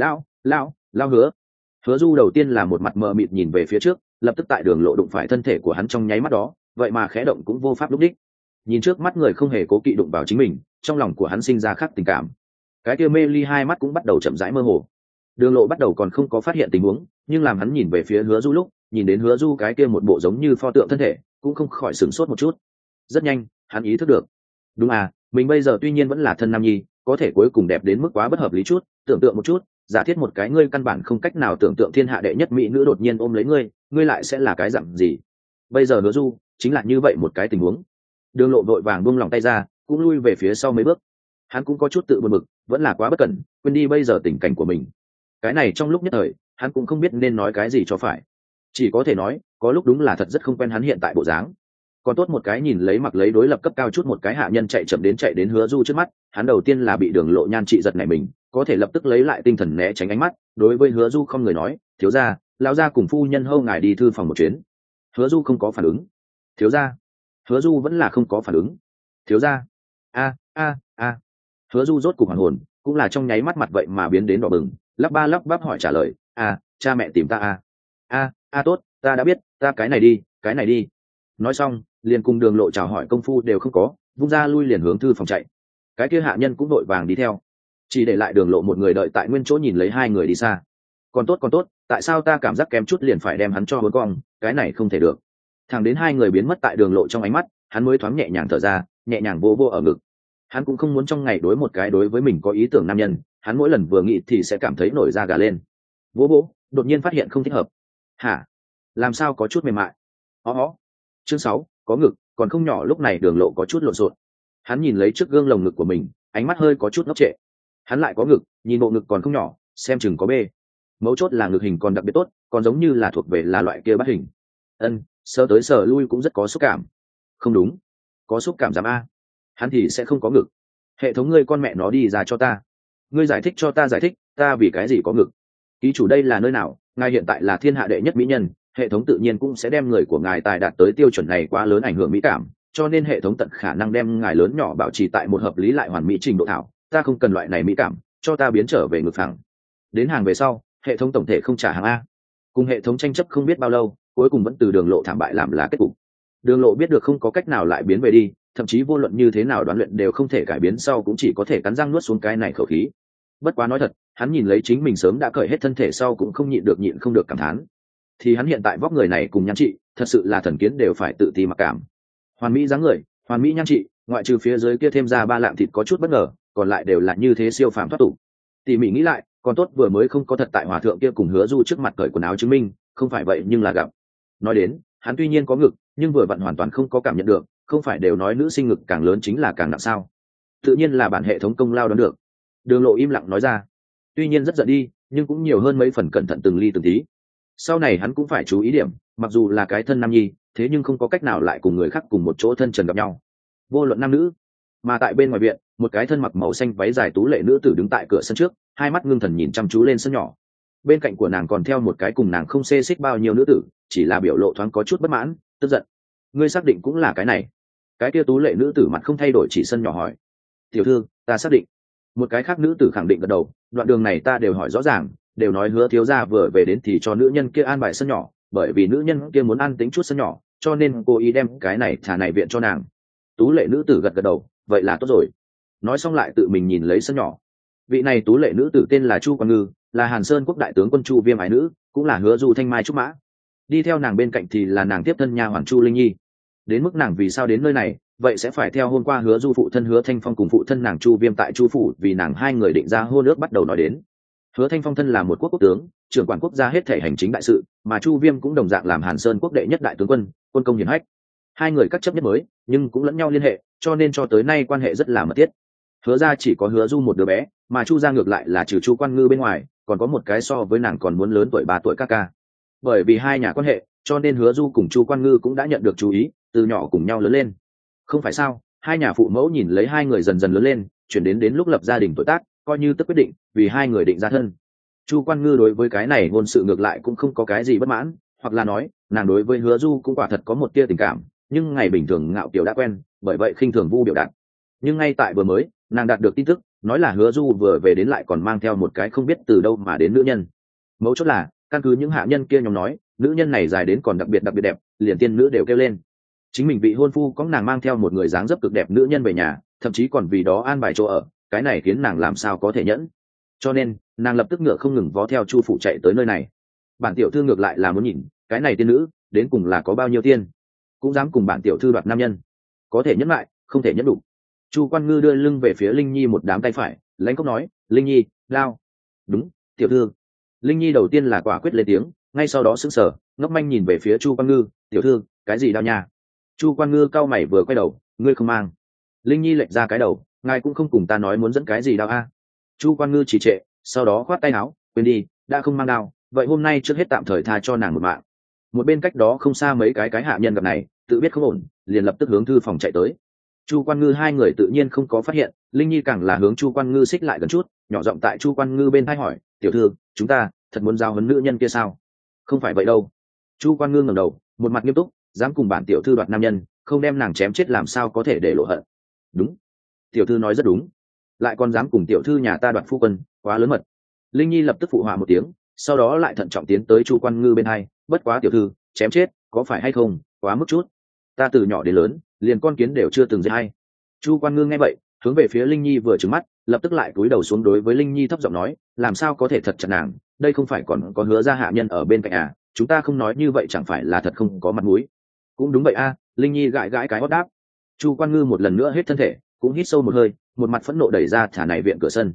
Lao Hứa. Hứa Du đầu tiên là một mặt mờ mịt nhìn về phía trước, lập tức tại Đường Lộ đụng phải thân thể của hắn trong nháy mắt đó, vậy mà khẽ động cũng vô pháp lúc đích. Nhìn trước mắt người không hề cố kỵ đụng vào chính mình, trong lòng của hắn sinh ra khác tình cảm. Cái kia mê ly hai mắt cũng bắt đầu chậm rãi mơ hồ. Đường Lộ bắt đầu còn không có phát hiện tình huống, nhưng làm hắn nhìn về phía Hứa Du lúc, nhìn đến Hứa Du cái kia một bộ giống như pho tượng thân thể, cũng không khỏi sửng sốt một chút. Rất nhanh, hắn ý thức được. Đúng à, mình bây giờ tuy nhiên vẫn là thân nam nhi, có thể cuối cùng đẹp đến mức quá bất hợp lý chút, tưởng tượng một chút, giả thiết một cái ngươi căn bản không cách nào tưởng tượng thiên hạ đệ nhất mỹ nữ đột nhiên ôm lấy ngươi, ngươi lại sẽ là cái dặn gì? Bây giờ Hứa Du chính là như vậy một cái tình huống. Đường Lộ vội vàng buông lòng tay ra, cũng lui về phía sau mấy bước. Hắn cũng có chút tự buồn bực, vẫn là quá bất cẩn, quên đi bây giờ tình cảnh của mình. Cái này trong lúc nhất thời, hắn cũng không biết nên nói cái gì cho phải. Chỉ có thể nói, có lúc đúng là thật rất không quen hắn hiện tại bộ dáng. Còn tốt một cái nhìn lấy mặc lấy đối lập cấp cao chút một cái hạ nhân chạy đến Hứa Du trước mắt, hắn đầu tiên là bị Đường Lộ nhan trị giật nảy mình, có thể lập tức lấy lại tinh thần né tránh ánh mắt, đối với Hứa Du không người nói, thiếu gia, lão gia cùng phu nhân hâu ngài đi thư phòng một chuyến. Hứa Du không có phản ứng. Thiếu gia. Hứa Du vẫn là không có phản ứng. Thiếu gia. A. Hứa Du rốt cục hoàn hồn, cũng là trong nháy mắt mặt vậy mà biến đến đỏ bừng, lắp bắp hỏi trả lời, cha mẹ tìm ta tốt, ta đã biết, ta cái này đi. Nói xong, liền cùng Đường Lộ chào hỏi công phu đều không có, vung ra lui liền hướng thư phòng chạy. Cái kia hạ nhân cũng đội vàng đi theo, chỉ để lại Đường Lộ một người đợi tại nguyên chỗ nhìn lấy hai người đi xa. Còn tốt, tại sao ta cảm giác kém chút liền phải đem hắn cho hối cong, cái này không thể được. Thẳng đến hai người biến mất tại Đường Lộ trong ánh mắt, hắn mới thoáng nhẹ nhàng thở ra, nhẹ nhàng vô ở ngực. Hắn cũng không muốn trong ngày đối một cái đối với mình có ý tưởng nam nhân, hắn mỗi lần vừa nghĩ thì sẽ cảm thấy nổi da gà lên. Vô, đột nhiên phát hiện không thích hợp. Hả? Làm sao có chút mềm mại? Chương 6, có ngực, còn không nhỏ. Lúc này Đường Lộ có chút lộn xộn. Hắn nhìn lấy trước gương lồng ngực của mình, ánh mắt hơi có chút ngốc trệ. Hắn lại có ngực, nhìn bộ ngực còn không nhỏ, xem chừng có bê. Mấu chốt là ngực hình còn đặc biệt tốt, còn giống như là thuộc về là loại kia bát hình. Sờ tới sờ lui cũng rất có xúc cảm, Không đúng, có xúc cảm giảm a, hắn thì sẽ không có ngực. Hệ thống ngươi con mẹ nó đi ra cho ta, ngươi giải thích cho ta giải thích, ta vì cái gì có ngực? Ký chủ đây là nơi nào? Ngài hiện tại là thiên hạ đệ nhất mỹ nhân, hệ thống tự nhiên cũng sẽ đem người của ngài tài đạt tới tiêu chuẩn này quá lớn ảnh hưởng mỹ cảm, cho nên hệ thống tận khả năng đem ngài lớn nhỏ bảo trì tại một hợp lý lại hoàn mỹ trình độ thảo. Ta không cần loại này mỹ cảm, cho ta biến trở về ngực phẳng. Đến hàng về sau, hệ thống tổng thể không trả hàng a. Cùng hệ thống tranh chấp không biết bao lâu, cuối cùng vẫn từ đường lộ thảm bại làm là kết cục. Đường lộ biết được không có cách nào lại biến về đi, thậm chí vô luận như thế nào đoán luyện đều không thể cải biến, sau cũng chỉ có thể cắn răng nuốt xuống cái này khẩu khí. Bất quá nói thật, hắn nhìn lấy chính mình sớm đã cởi hết thân thể sau cũng không nhịn không được cảm thán. Thì hắn hiện tại vóc người này cùng nhan trị, thật sự là thần kiến đều phải tự ti mặc cảm. Hoàn mỹ dáng người, hoàn mỹ nhan trị, ngoại trừ phía dưới kia thêm ra 3 lạng thịt có chút bất ngờ, còn lại đều là như thế siêu phàm thoát tục. Tỉ mỉ nghĩ lại, còn tốt vừa mới không có thật tại hòa thượng kia cùng Hứa Du trước mặt cởi quần áo chứng minh, không phải vậy nhưng là gặp. Nói đến, hắn tuy nhiên có ngực, nhưng vừa vặn hoàn toàn không có cảm nhận được, không phải đều nói nữ sinh ngực càng lớn chính là càng nặng sao? Tự nhiên là bản hệ thống công lao đoán được. Đường Lộ im lặng nói ra, tuy nhiên rất giận đi, nhưng cũng nhiều hơn mấy phần cẩn thận từng ly từng tí. Sau này hắn cũng phải chú ý điểm, mặc dù là cái thân nam nhi, thế nhưng không có cách nào lại cùng người khác cùng một chỗ thân trần gặp nhau. Vô luận nam nữ, mà tại bên ngoài viện, một cái thân mặc màu xanh váy dài tú lệ nữ tử đứng tại cửa sân trước, hai mắt ngưng thần nhìn chăm chú lên sân nhỏ. Bên cạnh của nàng còn theo một cái cùng nàng không xê xích bao nhiêu nữ tử, chỉ là biểu lộ thoáng có chút bất mãn, tức giận. Ngươi xác định cũng là cái này? Cái kia tú lệ nữ tử mặt không thay đổi chỉ sân nhỏ hỏi. Tiểu thư, ta xác định. Một cái khác nữ tử khẳng định gật đầu, đoạn đường này ta đều hỏi rõ ràng, đều nói Hứa thiếu gia vừa về đến thì cho nữ nhân kia an bài sân nhỏ, bởi vì nữ nhân kia muốn ăn tính chút sân nhỏ, cho nên cô ý đem cái này thả này viện cho nàng. Tú lệ nữ tử gật gật đầu, vậy là tốt rồi. Nói xong lại tự mình nhìn lấy sân nhỏ. Vị này tú lệ nữ tử tên là Chu Quan Ngư, là Hàn Sơn quốc đại tướng quân Chu Viêm ái nữ, cũng là Hứa Du thanh mai trúc mã. Đi theo nàng bên cạnh thì là nàng tiếp thân nha hoàn Chu Linh Nhi. Đến mức nàng vì sao đến nơi này, vậy sẽ phải theo hôm qua Hứa Du phụ thân Hứa Thanh Phong cùng phụ thân nàng Chu Viêm tại Chu phủ vì nàng hai người định ra hôn ước bắt đầu nói đến. Hứa Thanh Phong thân là một quốc tướng, trưởng quản quốc gia hết thể hành chính đại sự, mà Chu Viêm cũng đồng dạng làm Hàn Sơn quốc đệ nhất đại tướng quân, quân công hiển hách. Hai người cắt chấp nhất mới, nhưng cũng lẫn nhau liên hệ, cho nên cho tới nay quan hệ rất là mật thiết. Hứa gia chỉ có Hứa Du một đứa bé, mà Chu gia ngược lại là trừ Chu Quan Ngư bên ngoài, còn có một cái so với nàng còn muốn lớn tuổi 3 tuổi ca ca. Bởi vì hai nhà quan hệ, cho nên Hứa Du cùng Chu Quan Ngư cũng đã nhận được chú ý, từ nhỏ cùng nhau lớn lên. Không phải sao, hai nhà phụ mẫu nhìn lấy hai người dần dần lớn lên, chuyển đến lúc lập gia đình tuổi tác, coi như tức quyết định, vì hai người định ra thân. Chu Quan Ngư đối với cái này ngôn sự ngược lại cũng không có cái gì bất mãn, hoặc là nói, nàng đối với Hứa Du cũng quả thật có một tia tình cảm, nhưng ngày bình thường ngạo kiều đã quen, bởi vậy khinh thường vu biểu đạt. Nhưng ngay tại vừa mới, nàng đạt được tin tức, nói là Hứa Du vừa về đến lại còn mang theo một cái không biết từ đâu mà đến nữ nhân. Mấu chốt là, căn cứ những hạ nhân kia nhóm nói, nữ nhân này dài đến còn đặc biệt đẹp, liền tiên nữ đều kêu lên. Chính mình vị hôn phu có nàng mang theo một người dáng dấp cực đẹp nữ nhân về nhà, thậm chí còn vì đó an bài chỗ ở, cái này khiến nàng làm sao có thể nhẫn. Cho nên, nàng lập tức ngựa không ngừng vó theo Chu phụ chạy tới nơi này. Bản tiểu thư ngược lại là muốn nhìn, cái này tiên nữ, đến cùng là có bao nhiêu tiên, cũng dám cùng bản tiểu thư đoạt nam nhân. Có thể nhẫn lại, không thể nhẫn đủ. Chu Quan Ngư đưa lưng về phía Linh Nhi một đám tay phải, lãnh cốc nói, Linh Nhi, lao. Đúng, tiểu thư. Linh Nhi đầu tiên là quả quyết lên tiếng, ngay sau đó sững sờ, ngốc manh nhìn về phía Chu Quan Ngư, tiểu thư, cái gì đau nha? Chu Quan Ngư cau mày vừa quay đầu, ngươi không mang. Linh Nhi lệch ra cái đầu, ngài cũng không cùng ta nói muốn dẫn cái gì đau a. Chu Quan Ngư chỉ trệ, sau đó khoát tay áo, quên đi, đã không mang đau, vậy hôm nay trước hết tạm thời tha cho nàng một mạng. Một bên cách đó không xa mấy cái hạ nhân gặp này, tự biết không ổn, liền lập tức hướng thư phòng chạy tới. Chu Quan Ngư hai người tự nhiên không có phát hiện, Linh Nhi càng là hướng Chu Quan Ngư xích lại gần chút, nhỏ giọng tại Chu Quan Ngư bên tai hỏi, tiểu thư, chúng ta thật muốn giao huấn nữ nhân kia sao? Không phải vậy đâu. Chu Quan Ngư ngẩng đầu, một mặt nghiêm túc, dám cùng bản tiểu thư đoạt nam nhân, không đem nàng chém chết làm sao có thể để lộ hận. Đúng, tiểu thư nói rất đúng, lại còn dám cùng tiểu thư nhà ta đoạt phu quân, quá lớn mật. Linh Nhi lập tức phụ họa một tiếng, sau đó lại thận trọng tiến tới Chu Quan Ngư bên hai, bất quá tiểu thư, chém chết, có phải hay không, quá mức chút. Ta từ nhỏ đến lớn, liền con kiến đều chưa từng giết hay. Chu Quan Ngư nghe vậy, hướng về phía Linh Nhi vừa trừng mắt, lập tức lại cúi đầu xuống đối với Linh Nhi thấp giọng nói, làm sao có thể thật chặt nàng, đây không phải còn có Hứa gia hạ nhân ở bên cạnh à, chúng ta không nói như vậy chẳng phải là thật không có mặt mũi. Cũng đúng vậy a. Linh Nhi gãi gãi cái hót đáp. Chu Quan Ngư một lần nữa hết thân thể, cũng hít sâu một hơi, một mặt phẫn nộ đẩy ra thả này viện cửa sân.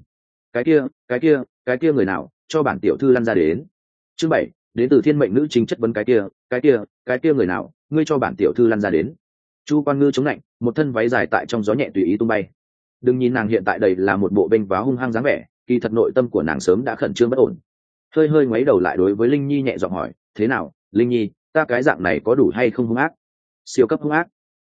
Cái kia người nào, cho bản tiểu thư lăn ra đến. Chương 7, đến từ thiên mệnh nữ chính chất vấn cái kia người nào, ngươi cho bản tiểu thư lăn ra đến. Chu Quan Ngư chống lạnh, một thân váy dài tại trong gió nhẹ tùy ý tung bay. Đừng nhìn nàng hiện tại đây là một bộ bênh váo hung hăng dáng vẻ, kỳ thật nội tâm của nàng sớm đã khẩn trương bất ổn. Hơi ngoáy đầu lại đối với Linh Nhi nhẹ giọng hỏi, thế nào, Linh Nhi, ta cái dạng này có đủ hay không hung ác? Siêu cấp hung ác.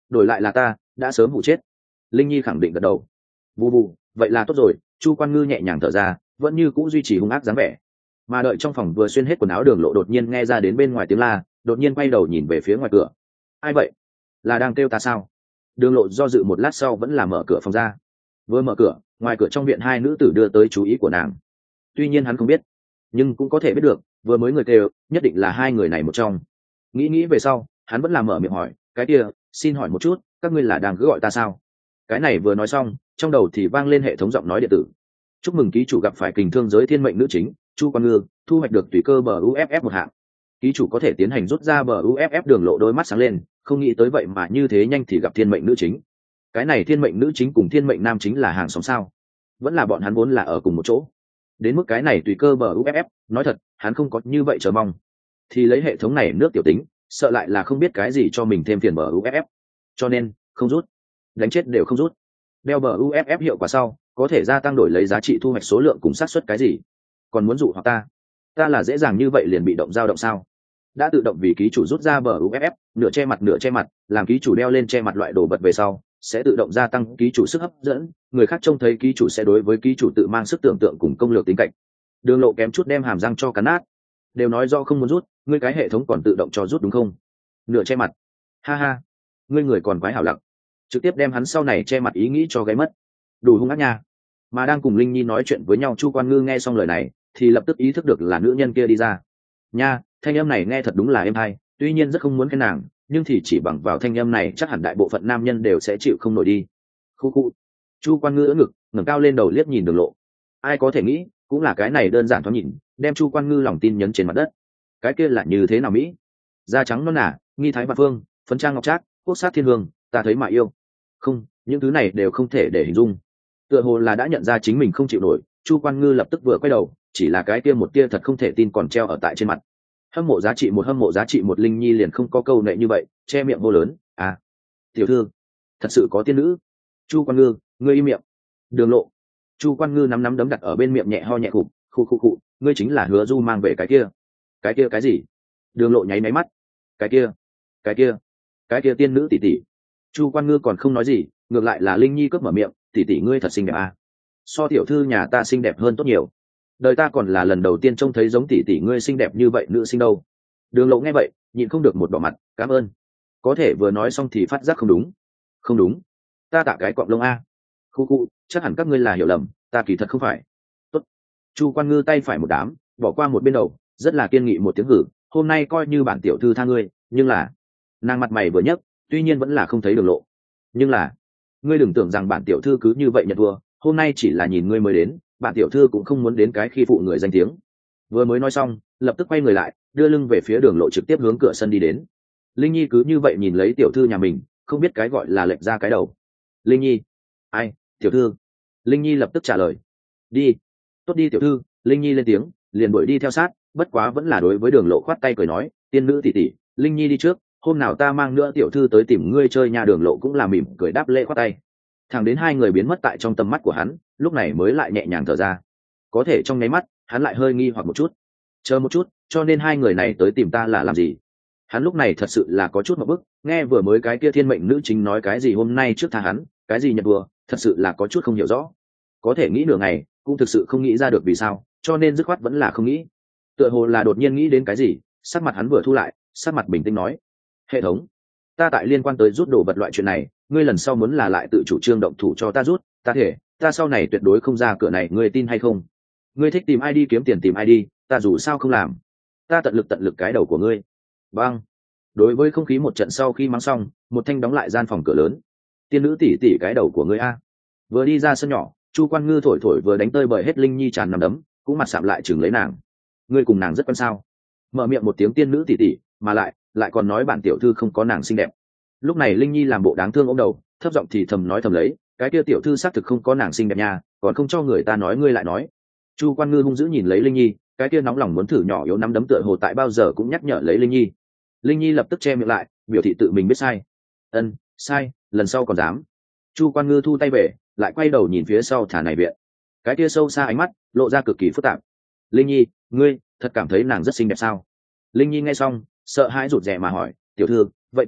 đổi lại là ta đã sớm hụ chết. Linh nhi khẳng định gật đầu. Vù vù, vậy là tốt rồi. Chu Quan Ngư nhẹ nhàng thở ra, vẫn như cũ duy trì hung ác dáng vẻ. Mà đợi trong phòng vừa xuyên hết quần áo Đường Lộ đột nhiên nghe ra đến bên ngoài tiếng la, đột nhiên quay đầu nhìn về phía ngoài cửa. Ai vậy? Là đang kêu ta sao? Đường Lộ do dự một lát sau vẫn là mở cửa phòng ra. Vừa mở cửa, ngoài cửa trong viện hai nữ tử đưa tới chú ý của nàng. Tuy nhiên hắn không biết, nhưng cũng có thể biết được, vừa mới người kêu nhất định là hai người này một trong. Nghĩ về sau, hắn vẫn là mở miệng hỏi, cái kia, xin hỏi một chút, các ngươi là đang cứ gọi ta sao? Cái này vừa nói xong, trong đầu thì vang lên hệ thống giọng nói điện tử. Chúc mừng ký chủ gặp phải kình thương giới thiên mệnh nữ chính Chu Quan Ngư, thu hoạch được tùy cơ bờ UFF một hạng. Ký chủ có thể tiến hành rút ra bờ UFF. Đường Lộ đôi mắt sáng lên, không nghĩ tới vậy mà như thế nhanh thì gặp thiên mệnh nữ chính. Cái này thiên mệnh nữ chính cùng thiên mệnh nam chính là hàng xóm sao? Vẫn là bọn hắn vốn là ở cùng một chỗ. Đến mức cái này tùy cơ bờ UFF, nói thật, hắn không có như vậy chờ mong. Thì lấy hệ thống này nước tiểu tính, sợ lại là không biết cái gì cho mình thêm phiền bờ UFF. Cho nên, không rút. Đánh chết đều không rút. Đeo bờ UFF hiệu quả sau, có thể gia tăng đổi lấy giá trị thu hoạch số lượng cùng xác suất cái gì? Còn muốn dụ hoặc ta là dễ dàng như vậy liền bị động dao động sao? Đã tự động vì ký chủ rút ra bờ UFF, nửa che mặt, làm ký chủ đeo lên che mặt loại đồ vật về sau, sẽ tự động gia tăng ký chủ sức hấp dẫn, người khác trông thấy ký chủ sẽ đối với ký chủ tự mang sức tưởng tượng cùng công lược tính cạnh. Đường Lộ kém chút đem hàm răng cho cắn nát. Đều nói do không muốn rút, ngươi cái hệ thống còn tự động cho rút đúng không? Nửa che mặt. Ha ha, ngươi người còn quái hảo lặng. Trực tiếp đem hắn sau này che mặt ý nghĩ cho gáy mất. Đủ hung ác nha. Mà đang cùng Linh Nhi nói chuyện với nhau Chu Quan Ngư nghe xong lời này, thì lập tức ý thức được là nữ nhân kia đi ra. Nha, thanh âm này nghe thật đúng là êm hay, tuy nhiên rất không muốn khen nàng, nhưng thì chỉ bằng vào thanh âm này chắc hẳn đại bộ phận nam nhân đều sẽ chịu không nổi đi. Khu khu. Chu Quan Ngư ưỡn ngực, ngẩng cao lên đầu liếc nhìn Đường Lộ. Ai có thể nghĩ, cũng là cái này đơn giản thoáng nhìn, đem Chu Quan Ngư lòng tin nhấn trên mặt đất. Cái kia là như thế nào mỹ? Da trắng non nả, nghi thái bạc phương, phấn trang ngọc trác, quốc sát thiên hương, ta thấy mà yêu. Không, những thứ này đều không thể để hình dung. Tựa hồ là đã nhận ra chính mình không chịu nổi, Chu Quan Ngư lập tức vừa quay đầu, chỉ là cái kia một tia thật không thể tin còn treo ở tại trên mặt. Hâm mộ giá trị một. Linh Nhi liền không có câu nệ như vậy, che miệng hô lớn, à, tiểu thư, thật sự có tiên nữ. Chu Quan Ngư, ngươi im miệng. Đường Lộ. Chu Quan Ngư nắm đấm đặt ở bên miệng nhẹ ho nhẹ khục, khụ, ngươi chính là Hứa Du mang về cái kia. Cái kia cái gì? Đường Lộ nháy máy mắt. Cái kia tiên nữ tỷ tỷ. Chu Quan Ngư còn không nói gì, ngược lại là Linh Nhi cướp mở miệng, tỷ tỷ ngươi thật xinh đẹp à? So tiểu thư nhà ta xinh đẹp hơn tốt nhiều. Đời ta còn là lần đầu tiên trông thấy giống tỷ tỷ ngươi xinh đẹp như vậy nữ sinh đâu. Đường Lộ nghe vậy, nhịn không được một đỏ mặt, cảm ơn. Có thể vừa nói xong thì phát giác không đúng, ta tạ cái quạng lông a. Khu, chắc hẳn các ngươi là hiểu lầm, ta kỳ thật không phải. Tốt. Chu Quan Ngư tay phải một đám, bỏ qua một bên đầu, rất là kiên nghị một tiếng hử, hôm nay coi như bản tiểu thư tha ngươi, nhưng là nàng mặt mày vừa nhấc, tuy nhiên vẫn là không thấy Đường Lộ. Nhưng là ngươi đừng tưởng rằng bản tiểu thư cứ như vậy nhận thua, hôm nay chỉ là nhìn ngươi mới đến, bản tiểu thư cũng không muốn đến cái khi phụ người danh tiếng. Vừa mới nói xong, lập tức quay người lại, đưa lưng về phía Đường Lộ trực tiếp hướng cửa sân đi đến. Linh Nhi cứ như vậy nhìn lấy tiểu thư nhà mình, không biết cái gọi là lệch ra cái đầu. Linh Nhi. Ai, tiểu thư. Linh Nhi lập tức trả lời. Đi. Tốt đi tiểu thư. Linh Nhi lên tiếng, liền đuổi đi theo sát, bất quá vẫn là đối với Đường Lộ khoát tay cười nói, tiên nữ tỷ tỷ, Linh Nhi đi trước, hôm nào ta mang nữa tiểu thư tới tìm ngươi chơi nhà. Đường Lộ cũng là mỉm cười đáp lễ khoát tay. Thẳng đến hai người biến mất tại trong tầm mắt của hắn, lúc này mới lại nhẹ nhàng thở ra. Có thể trong nháy mắt, hắn lại hơi nghi hoặc một chút. Chờ một chút, cho nên hai người này tới tìm ta là làm gì? Hắn lúc này thật sự là có chút một bức, nghe vừa mới cái kia thiên mệnh nữ chính nói cái gì hôm nay trước tha hắn, cái gì nhận vừa, thật sự là có chút không hiểu rõ. Có thể nghĩ nửa ngày, cũng thực sự không nghĩ ra được vì sao, cho nên dứt khoát vẫn là không nghĩ. Tựa hồ là đột nhiên nghĩ đến cái gì, sắc mặt hắn vừa thu lại, sắc mặt bình tĩnh nói: hệ thống, ta tại liên quan tới rút đồ vật loại chuyện này, ngươi lần sau muốn là lại tự chủ trương động thủ cho ta rút, ta thể, ta sau này tuyệt đối không ra cửa này, ngươi tin hay không? Ngươi thích tìm ai đi kiếm tiền tìm ai đi, ta dù sao không làm, ta tận lực cái đầu của ngươi. Bang. Đối với không khí một trận sau khi mắng xong, một thanh đóng lại gian phòng cửa lớn. Tiên nữ tỷ tỷ cái đầu của ngươi a. Vừa đi ra sân nhỏ, Chu Quan Ngư thổi vừa đánh tơi bời hết Linh Nhi tràn nằm đấm, cũng mặt sạm lại chừng lấy nàng. Ngươi cùng nàng rất quan sao? Mở miệng một tiếng tiên nữ tỷ tỷ, mà lại còn nói bản tiểu thư không có nàng xinh đẹp. Lúc này Linh Nhi làm bộ đáng thương ôm đầu, thấp giọng thì thầm nói thầm lấy, cái kia tiểu thư xác thực không có nàng xinh đẹp nha, còn không cho người ta nói ngươi lại nói. Chu Quan Ngư hung dữ nhìn lấy Linh Nhi, cái kia nóng lòng muốn thử nhỏ yếu nắm đấm tựa hồ tại bao giờ cũng nhắc nhở lấy Linh Nhi. Linh Nhi lập tức che miệng lại, biểu thị tự mình biết sai. Sai, lần sau còn dám. Chu Quan Ngư thu tay về, lại quay đầu nhìn phía sau thả này viện. Cái kia sâu xa ánh mắt lộ ra cực kỳ phức tạp. Linh Nhi, ngươi thật cảm thấy nàng rất xinh đẹp sao? Linh Nhi nghe xong, sợ hãi rụt rè mà hỏi, tiểu thư, vậy ta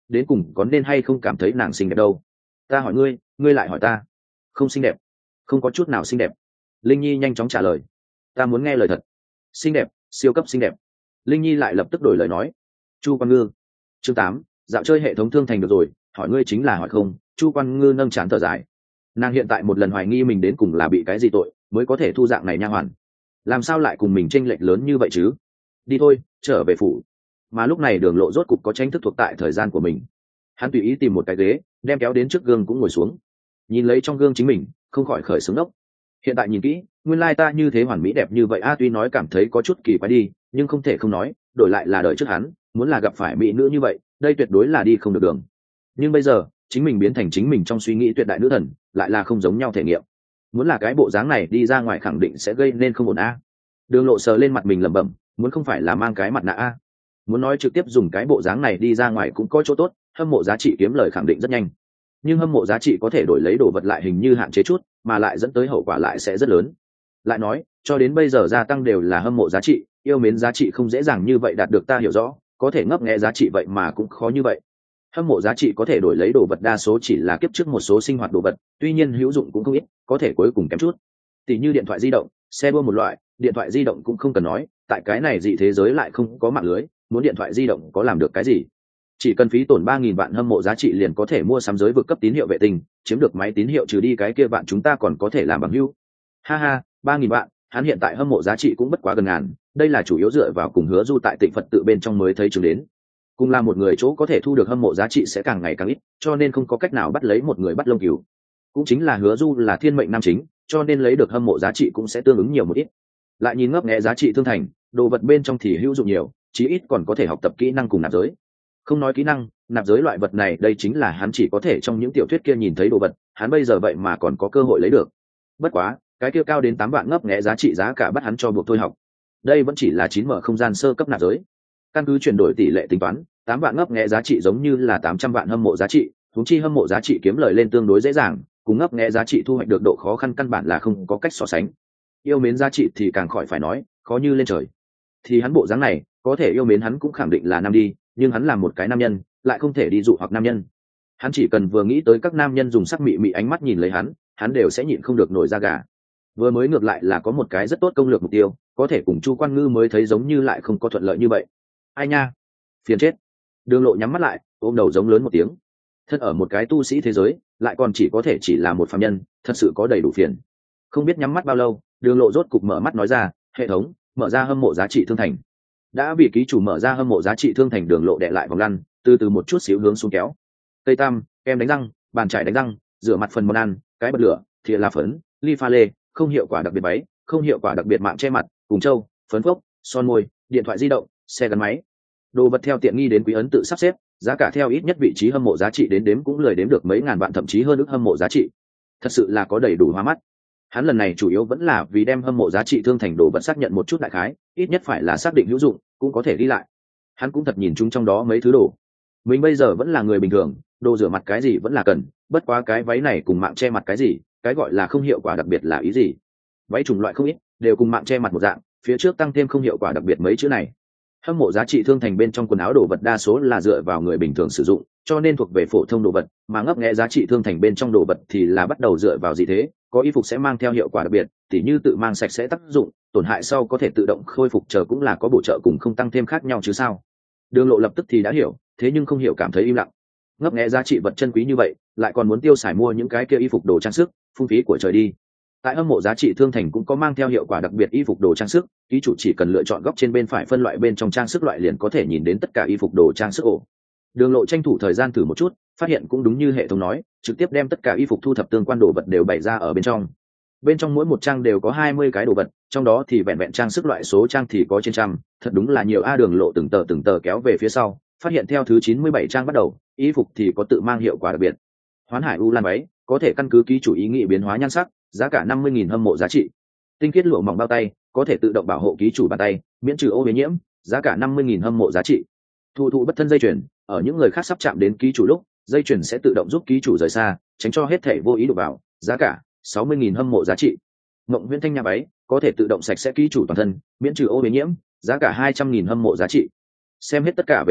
đến cùng có nên hay không cảm thấy nàng xinh đẹp đâu. Ta hỏi ngươi, ngươi lại hỏi ta. Không xinh đẹp, không có chút nào xinh đẹp. Linh Nhi nhanh chóng trả lời. Ta muốn nghe lời thật. Xinh đẹp, siêu cấp xinh đẹp. Linh Nhi lại lập tức đổi lời nói. Chu Quan Ngư. Chương 8, dạo chơi hệ thống thương thành được rồi, hỏi ngươi chính là hỏi không. Chu Quan Ngư nâng trán thở dài. Nàng hiện tại một lần hoài nghi mình đến cùng là bị cái gì tội mới có thể thu dạng này nha hoàn. Làm sao lại cùng mình chênh lệch lớn như vậy chứ? Đi thôi, trở về phủ. Mà lúc này Đường Lộ rốt cục có tranh thức thuộc tại thời gian của mình. Hắn tùy ý tìm một cái ghế, đem kéo đến trước gương cũng ngồi xuống. Nhìn lấy trong gương chính mình, không khỏi khởi sướng đốc. Hiện tại nhìn kỹ, nguyên lai ta như thế hoàn mỹ đẹp như vậy a, tuy nói cảm thấy có chút kỳ quái đi, nhưng không thể không nói, đổi lại là đời trước hắn, muốn là gặp phải mỹ nữ như vậy, đây tuyệt đối là đi không được đường. Nhưng bây giờ, chính mình biến thành chính mình trong suy nghĩ tuyệt đại nữ thần, lại là không giống nhau thể nghiệm. Muốn là cái bộ dáng này đi ra ngoài khẳng định sẽ gây nên không ổn a. Đường Lộ sờ lên mặt mình lẩm bẩm, muốn không phải là mang cái mặt nạ a. Muốn nói trực tiếp dùng cái bộ dáng này đi ra ngoài cũng có chỗ tốt, hâm mộ giá trị kiếm lời khẳng định rất nhanh. Nhưng hâm mộ giá trị có thể đổi lấy đồ vật lại hình như hạn chế chút, mà lại dẫn tới hậu quả lại sẽ rất lớn. Lại nói, cho đến bây giờ gia tăng đều là hâm mộ giá trị, yêu mến giá trị không dễ dàng như vậy đạt được, ta hiểu rõ, có thể ngấp nghé giá trị vậy mà cũng khó như vậy. Hâm mộ giá trị có thể đổi lấy đồ vật đa số chỉ là kiếp trước một số sinh hoạt đồ vật, tuy nhiên hữu dụng cũng không ít, có thể cuối cùng kém chút. Tỷ như điện thoại di động, xe đua một loại, điện thoại di động cũng không cần nói, tại cái này dị thế giới lại không có mạng lưới, muốn điện thoại di động có làm được cái gì? Chỉ cần phí tổn 3.000 vạn hâm mộ giá trị liền có thể mua sắm giới vực cấp tín hiệu vệ tinh, chiếm được máy tín hiệu, trừ đi cái kia vạn chúng ta còn có thể làm bằng hữu. Ha ha, 3.000 vạn, hắn hiện tại hâm mộ giá trị cũng bất quá gần ngàn, đây là chủ yếu dựa vào cùng Hứa Du tại Tịnh Phật tự bên trong mới thấy chứng đến. Cùng là một người chỗ có thể thu được hâm mộ giá trị sẽ càng ngày càng ít, cho nên không có cách nào bắt lấy một người bắt lông cừu. Cũng chính là Hứa Du là thiên mệnh nam chính, cho nên lấy được hâm mộ giá trị cũng sẽ tương ứng nhiều một ít. Lại nhìn ngấp nghé giá trị thương thành, đồ vật bên trong thì hữu dụng nhiều, chí ít còn có thể học tập kỹ năng cùng nạp giới. Không nói kỹ năng, nạp giới loại vật này đây chính là hắn chỉ có thể trong những tiểu thuyết kia nhìn thấy đồ vật, hắn bây giờ vậy mà còn có cơ hội lấy được. Bất quá, cái kia cao đến 8 vạn ngấp nghé giá trị giá cả bắt hắn cho buộc thôi học. Đây vẫn chỉ là 9 mở không gian sơ cấp nạp giới. Căn cứ chuyển đổi tỷ lệ tính toán, 8 vạn ngấp nghé giá trị giống như là 800 vạn hâm mộ giá trị, huống chi hâm mộ giá trị kiếm lời lên tương đối dễ dàng, cùng ngấp nghé giá trị thu hoạch được độ khó khăn căn bản là không có cách so sánh. Yêu mến giá trị thì càng khỏi phải nói, khó như lên trời. Thì hắn bộ dáng này, có thể yêu mến hắn cũng khẳng định là nam đi, nhưng hắn là một cái nam nhân, lại không thể đi dụ hoặc nam nhân. Hắn chỉ cần vừa nghĩ tới các nam nhân dùng sắc mị mị ánh mắt nhìn lấy hắn đều sẽ nhịn không được nổi da gà. Vừa mới ngược lại là có một cái rất tốt công lược mục tiêu, có thể cùng Chu Quan Ngư mới thấy giống như lại không có thuận lợi như vậy. Ai nha, phiền chết. Đường Lộ nhắm mắt lại, ôm đầu giống lớn một tiếng. Thân ở một cái tu sĩ thế giới, lại còn chỉ có thể chỉ là một phàm nhân, thật sự có đầy đủ phiền. Không biết nhắm mắt bao lâu, Đường Lộ rốt cục mở mắt nói ra, hệ thống, mở ra hâm mộ giá trị thương thành. Đã vì ký chủ mở ra hâm mộ giá trị thương thành, Đường Lộ đè lại vòng lăn, từ từ một chút xíu hướng xuống kéo. Cây tam, kem đánh răng, bàn chải đánh răng, rửa mặt phần món ăn, cái bật lửa, thìa lá phấn, ly pha lê, không hiệu quả đặc biệt váy, không hiệu quả đặc biệt mạng che mặt, cùng châu, phấn phốc, son môi, điện thoại di động, xe gắn máy. Đồ vật theo tiện nghi đến quý ấn tự sắp xếp, giá cả theo ít nhất vị trí hâm mộ giá trị đến đếm cũng lười đếm được mấy ngàn vạn, thậm chí hơn ức hâm mộ giá trị. Thật sự là có đầy đủ hoa mắt. Hắn lần này chủ yếu vẫn là vì đem hâm mộ giá trị thương thành đồ vật xác nhận một chút đại khái, ít nhất phải là xác định hữu dụng, cũng có thể đi lại. Hắn cũng thật nhìn chúng trong đó mấy thứ đồ. Mình bây giờ vẫn là người bình thường, đồ rửa mặt cái gì vẫn là cần, bất quá cái váy này cùng mạng che mặt cái gì, cái gọi là không hiệu quả đặc biệt là ý gì? Váy chủng loại không ít, đều cùng mạng che mặt một dạng, phía trước tăng thêm không hiệu quả đặc biệt mấy chữ này. Hâm mộ giá trị thương thành bên trong quần áo đồ vật đa số là dựa vào người bình thường sử dụng, cho nên thuộc về phổ thông đồ vật, mà ngấp nghé giá trị thương thành bên trong đồ vật thì là bắt đầu dựa vào gì thế, có y phục sẽ mang theo hiệu quả đặc biệt, tỉ như tự mang sạch sẽ tác dụng, tổn hại sau có thể tự động khôi phục, chờ cũng là có bổ trợ cùng không tăng thêm khác nhau chứ sao. Đường Lộ lập tức thì đã hiểu, thế nhưng không hiểu cảm thấy im lặng. Ngấp nghé giá trị vật chân quý như vậy, lại còn muốn tiêu xài mua những cái kia y phục đồ trang sức, phung phí của trời đi. Tại hâm mộ giá trị thương thành cũng có mang theo hiệu quả đặc biệt y phục đồ trang sức, ký chủ chỉ cần lựa chọn góc trên bên phải phân loại bên trong trang sức loại liền có thể nhìn đến tất cả y phục đồ trang sức ổ. Đường Lộ tranh thủ thời gian thử một chút, phát hiện cũng đúng như hệ thống nói, trực tiếp đem tất cả y phục thu thập tương quan đồ vật đều bày ra ở bên trong. Bên trong mỗi một trang đều có 20 cái đồ vật, trong đó thì vẹn vẹn trang sức loại số trang thì có trên trăm, thật đúng là nhiều a. Đường Lộ từng tờ kéo về phía sau, phát hiện theo thứ 97 trang bắt đầu, y phục thì có tự mang hiệu quả đặc biệt. Hoán Hải U Lan váy, có thể căn cứ ký chủ ý nghĩ biến hóa nhan sắc, giá cả 50.000 hâm mộ giá trị. Tinh khiết lụa mỏng bao tay, có thể tự động bảo hộ ký chủ bàn tay, miễn trừ ô nhiễm, giá cả 50.000 hâm mộ giá trị. Thụ bất thân dây chuyền, ở những người khác sắp chạm đến ký chủ lúc, dây chuyền sẽ tự động giúp ký chủ rời xa, tránh cho hết thể vô ý đụng vào, giá cả 60.000 hâm mộ giá trị. Mộng Huyễn Thanh Nha váy, có thể tự động sạch sẽ ký chủ toàn thân, miễn trừ ô nhiễm, giá cả 200.000 hâm mộ giá trị. Xem hết tất cả về sau,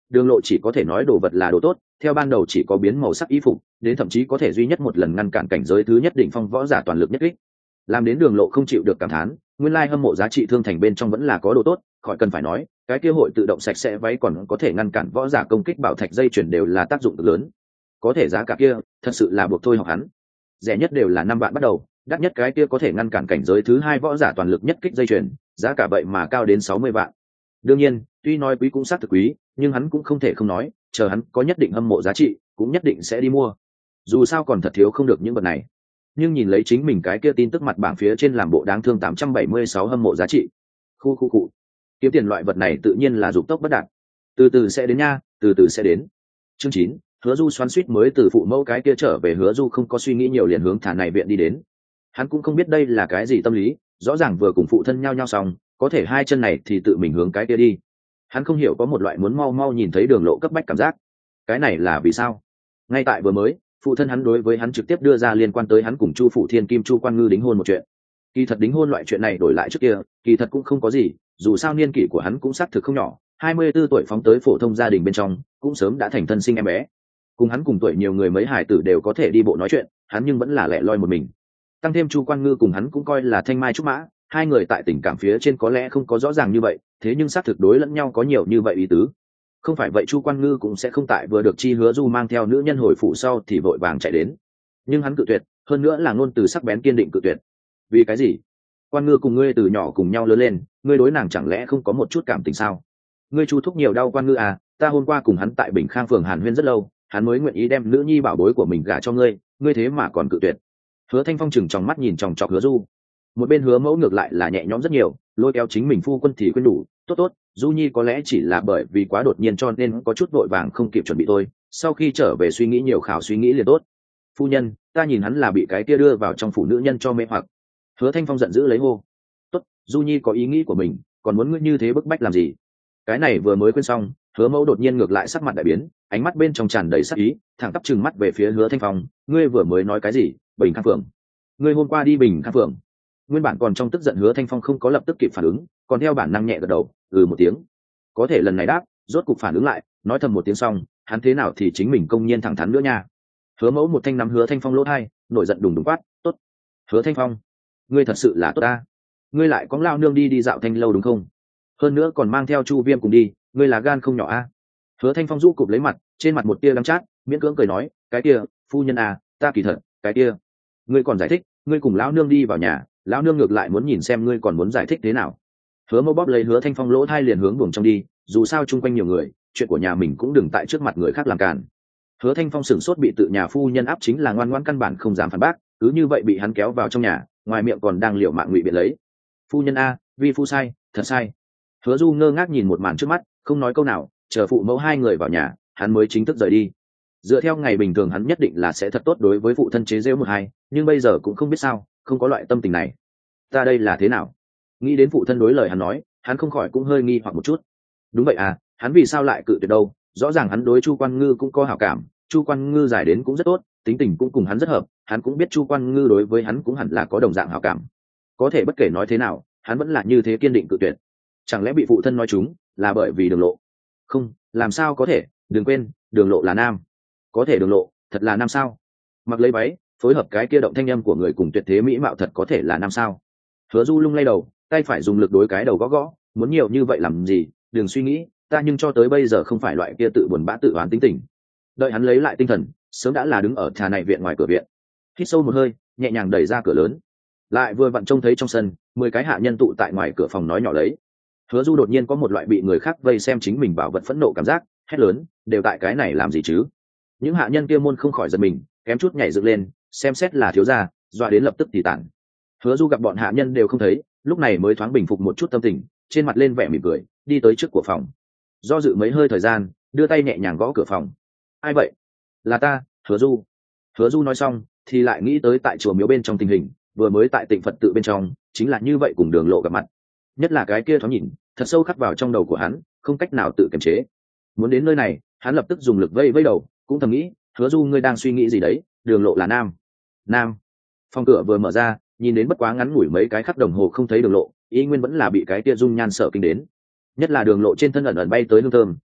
đường lộ chỉ có thể nói đồ vật là đồ tốt, theo ban đầu chỉ có biến màu sắc y phục, đến thậm chí có thể duy nhất một lần ngăn cản cảnh giới thứ nhất định phong võ giả toàn lực nhất kích. Làm đến đường lộ không chịu được cảm thán, nguyên lai hâm mộ giá trị thương thành bên trong vẫn là có đồ tốt, khỏi cần phải nói, cái kia hội tự động sạch sẽ váy còn có thể ngăn cản võ giả công kích bảo thạch dây chuyển đều là tác dụng cực lớn. Có thể giá cả kia, thật sự là buộc thôi học hắn. Rẻ nhất đều là 5 vạn bắt đầu, đắt nhất cái kia có thể ngăn cản cảnh giới thứ hai võ giả toàn lực nhất kích dây chuyển, giá cả vậy mà cao đến 60 vạn. Đương nhiên, tuy nói quý cũng xác thực quý, nhưng hắn cũng không thể không nói, chờ hắn có nhất định hâm mộ giá trị, cũng nhất định sẽ đi mua. Dù sao còn thật thiếu không được những vật này. Nhưng nhìn lấy chính mình cái kia tin tức mặt bảng phía trên làm bộ đáng thương 876 hâm mộ giá trị. Khu. Kiếm tiền loại vật này tự nhiên là dục tốc bất đạt. Từ từ sẽ đến nha, từ từ sẽ đến. Chương 9, Hứa Du xoắn xuýt mới từ phụ mẫu cái kia trở về, Hứa Du không có suy nghĩ nhiều liền hướng thả này viện đi đến. Hắn cũng không biết đây là cái gì tâm lý, rõ ràng vừa cùng phụ thân nhau xong, có thể hai chân này thì tự mình hướng cái kia đi. Hắn không hiểu có một loại muốn mau mau nhìn thấy đường lộ cấp bách cảm giác. Cái này là vì sao? Ngay tại vừa mới, phụ thân hắn đối với hắn trực tiếp đưa ra liên quan tới hắn cùng Chu Phủ Thiên Kim Chu Quan Ngư đính hôn một chuyện. Kỳ thật đính hôn loại chuyện này đổi lại trước kia, kỳ thật cũng không có gì, dù sao niên kỷ của hắn cũng xác thực không nhỏ, 24 tuổi phóng tới phổ thông gia đình bên trong, cũng sớm đã thành thân sinh em bé. Cùng hắn cùng tuổi nhiều người mấy hải tử đều có thể đi bộ nói chuyện, hắn nhưng vẫn là lẻ loi một mình. Tăng thêm Chu Quan Ngư cùng hắn cũng coi là thanh mai trúc mã, hai người tại tình cảm phía trên có lẽ không có rõ ràng như vậy, thế nhưng xác thực đối lẫn nhau có nhiều như vậy ý tứ. Không phải vậy Chu Quan Ngư cũng sẽ không tại vừa được chi Hứa Du mang theo nữ nhân hồi phủ sau thì vội vàng chạy đến. Nhưng hắn cự tuyệt, hơn nữa là ngôn từ sắc bén kiên định cự tuyệt. Vì cái gì? Quan Ngư cùng ngươi từ nhỏ cùng nhau lớn lên, ngươi đối nàng chẳng lẽ không có một chút cảm tình sao? Ngươi Chu thúc nhiều đau Quan Ngư à? Ta hôm qua cùng hắn tại Bình Khang phường Hàn Huyên rất lâu, hắn mới nguyện ý đem nữ nhi bảo bối của mình gả cho ngươi, ngươi thế mà còn cự tuyệt. Hứa Thanh Phong chừng trong mắt nhìn chòng chọc Hứa Du. Một bên Hứa Mẫu ngược lại là nhẹ nhõm rất nhiều, lôi kéo chính mình phu quân thì quên đủ, tốt, Du Nhi có lẽ chỉ là bởi vì quá đột nhiên cho nên có chút vội vàng không kịp chuẩn bị thôi, sau khi trở về suy nghĩ nhiều khảo suy nghĩ liền tốt. Phu nhân, ta nhìn hắn là bị cái kia đưa vào trong phủ nữ nhân cho mê hoặc. Hứa Thanh Phong giận dữ lấy hô. Tốt, Du Nhi có ý nghĩ của mình, còn muốn ngươi như thế bức bách làm gì? Cái này vừa mới quên xong, Hứa Mẫu đột nhiên ngược lại sắc mặt đại biến, ánh mắt bên trong tràn đầy sắc ý, thẳng tắp trừng mắt về phía Hứa Thanh Phong, ngươi vừa mới nói cái gì? Bình Khang phường? Ngươi hôm qua đi Bình Khang phường? Nguyên bản còn trong tức giận Hứa Thanh Phong không có lập tức kịp phản ứng, còn theo bản năng nhẹ gật đầu, một tiếng. Có thể lần này đáp, rốt cục phản ứng lại, nói thầm một tiếng xong, hắn thế nào thì chính mình công nhiên thẳng thắn nữa nha. Hứa Mẫu một thanh nắm Hứa Thanh Phong lỗ hai, nổi giận đùng đùng quát, tốt. Hứa Thanh Phong, ngươi thật sự là tốt ta. Ngươi lại có lao nương đi dạo thanh lâu đúng không? Hơn nữa còn mang theo Chu Viêm cùng đi, ngươi là gan không nhỏ a. Hứa Thanh Phong rũ cụp lấy mặt, trên mặt một tia đắng chát, miễn cưỡng cười nói, cái kia, phu nhân à, ta kỳ thật, cái kia. Ngươi còn giải thích, ngươi cùng lão nương đi vào nhà, lão nương ngược lại muốn nhìn xem ngươi còn muốn giải thích thế nào. Hứa Mẫu bóp lấy Hứa Thanh Phong lỗ thai liền hướng buồng trong đi, dù sao chung quanh nhiều người, chuyện của nhà mình cũng đừng tại trước mặt người khác làm cản. Hứa Thanh Phong sửng sốt bị tự nhà phu nhân áp chính là ngoan ngoãn căn bản không dám phản bác, cứ như vậy bị hắn kéo vào trong nhà, ngoài miệng còn đang liều mạng ngụy biện lấy. Phu nhân a, vi phu sai, thật sai. Hứa Du ngơ ngác nhìn một màn trước mắt, không nói câu nào, chờ phụ mẫu hai người vào nhà, hắn mới chính thức rời đi. Dựa theo ngày bình thường hắn nhất định là sẽ thật tốt đối với phụ thân chế giễu một hai, nhưng bây giờ cũng không biết sao, không có loại tâm tình này. Ta đây là thế nào? Nghĩ đến phụ thân đối lời hắn nói, hắn không khỏi cũng hơi nghi hoặc một chút. Đúng vậy à, hắn vì sao lại cự tuyệt đâu? Rõ ràng hắn đối Chu Quan Ngư cũng có hảo cảm, Chu Quan Ngư giải đến cũng rất tốt, tính tình cũng cùng hắn rất hợp, hắn cũng biết Chu Quan Ngư đối với hắn cũng hẳn là có đồng dạng hảo cảm. Có thể bất kể nói thế nào, hắn vẫn là như thế kiên định cự tuyệt. Chẳng lẽ bị phụ thân nói chúng là bởi vì Đường Lộ? Không, làm sao có thể, đừng quên, Đường Lộ là nam. Có thể Đường Lộ thật là nam sao? Mặc lấy váy, phối hợp cái kia động thanh âm của người cùng tuyệt thế mỹ mạo thật có thể là nam sao? Hứa Du lung lay đầu, tay phải dùng lực đối cái đầu gõ gõ, muốn nhiều như vậy làm gì, đừng suy nghĩ, ta nhưng cho tới bây giờ không phải loại kia tự buồn bã tự oán tính tình. Đợi hắn lấy lại tinh thần, sớm đã là đứng ở thà này viện ngoài cửa viện. Hít sâu một hơi, nhẹ nhàng đẩy ra cửa lớn. Lại vừa vặn trông thấy trong sân 10 cái hạ nhân tụ tại ngoài cửa phòng nói nhỏ lấy. Hứa Du đột nhiên có một loại bị người khác vây xem chính mình bảo vật phẫn nộ cảm giác, hét lớn, đều tại cái này làm gì chứ? Những hạ nhân kia môn không khỏi giật mình, kém chút nhảy dựng lên, xem xét là thiếu gia, dọa đến lập tức thì tản. Hứa Du gặp bọn hạ nhân đều không thấy, lúc này mới thoáng bình phục một chút tâm tình, trên mặt lên vẻ mỉm cười, đi tới trước của phòng. Do dự mấy hơi thời gian, đưa tay nhẹ nhàng gõ cửa phòng. Ai vậy? Là ta, Hứa Du. Hứa Du nói xong, thì lại nghĩ tới tại chùa miếu bên trong tình hình, vừa mới tại Tịnh Phật tự bên trong, chính là như vậy cùng Đường Lộ gặp mặt. Nhất là cái kia thoáng nhìn, thật sâu khắc vào trong đầu của hắn, không cách nào tự kiềm chế. Muốn đến nơi này, hắn lập tức dùng lực vây vây đầu, cũng thầm nghĩ, Hứa Du ngươi đang suy nghĩ gì đấy? Đường Lộ là nam. Nam. Phòng cửa vừa mở ra, nhìn đến bất quá ngắn ngủi mấy cái khắc đồng hồ không thấy Đường Lộ, ý nguyên vẫn là bị cái kia dung nhan sợ kinh đến. Nhất là Đường Lộ trên thân ẩn ẩn bay tới hương thơm,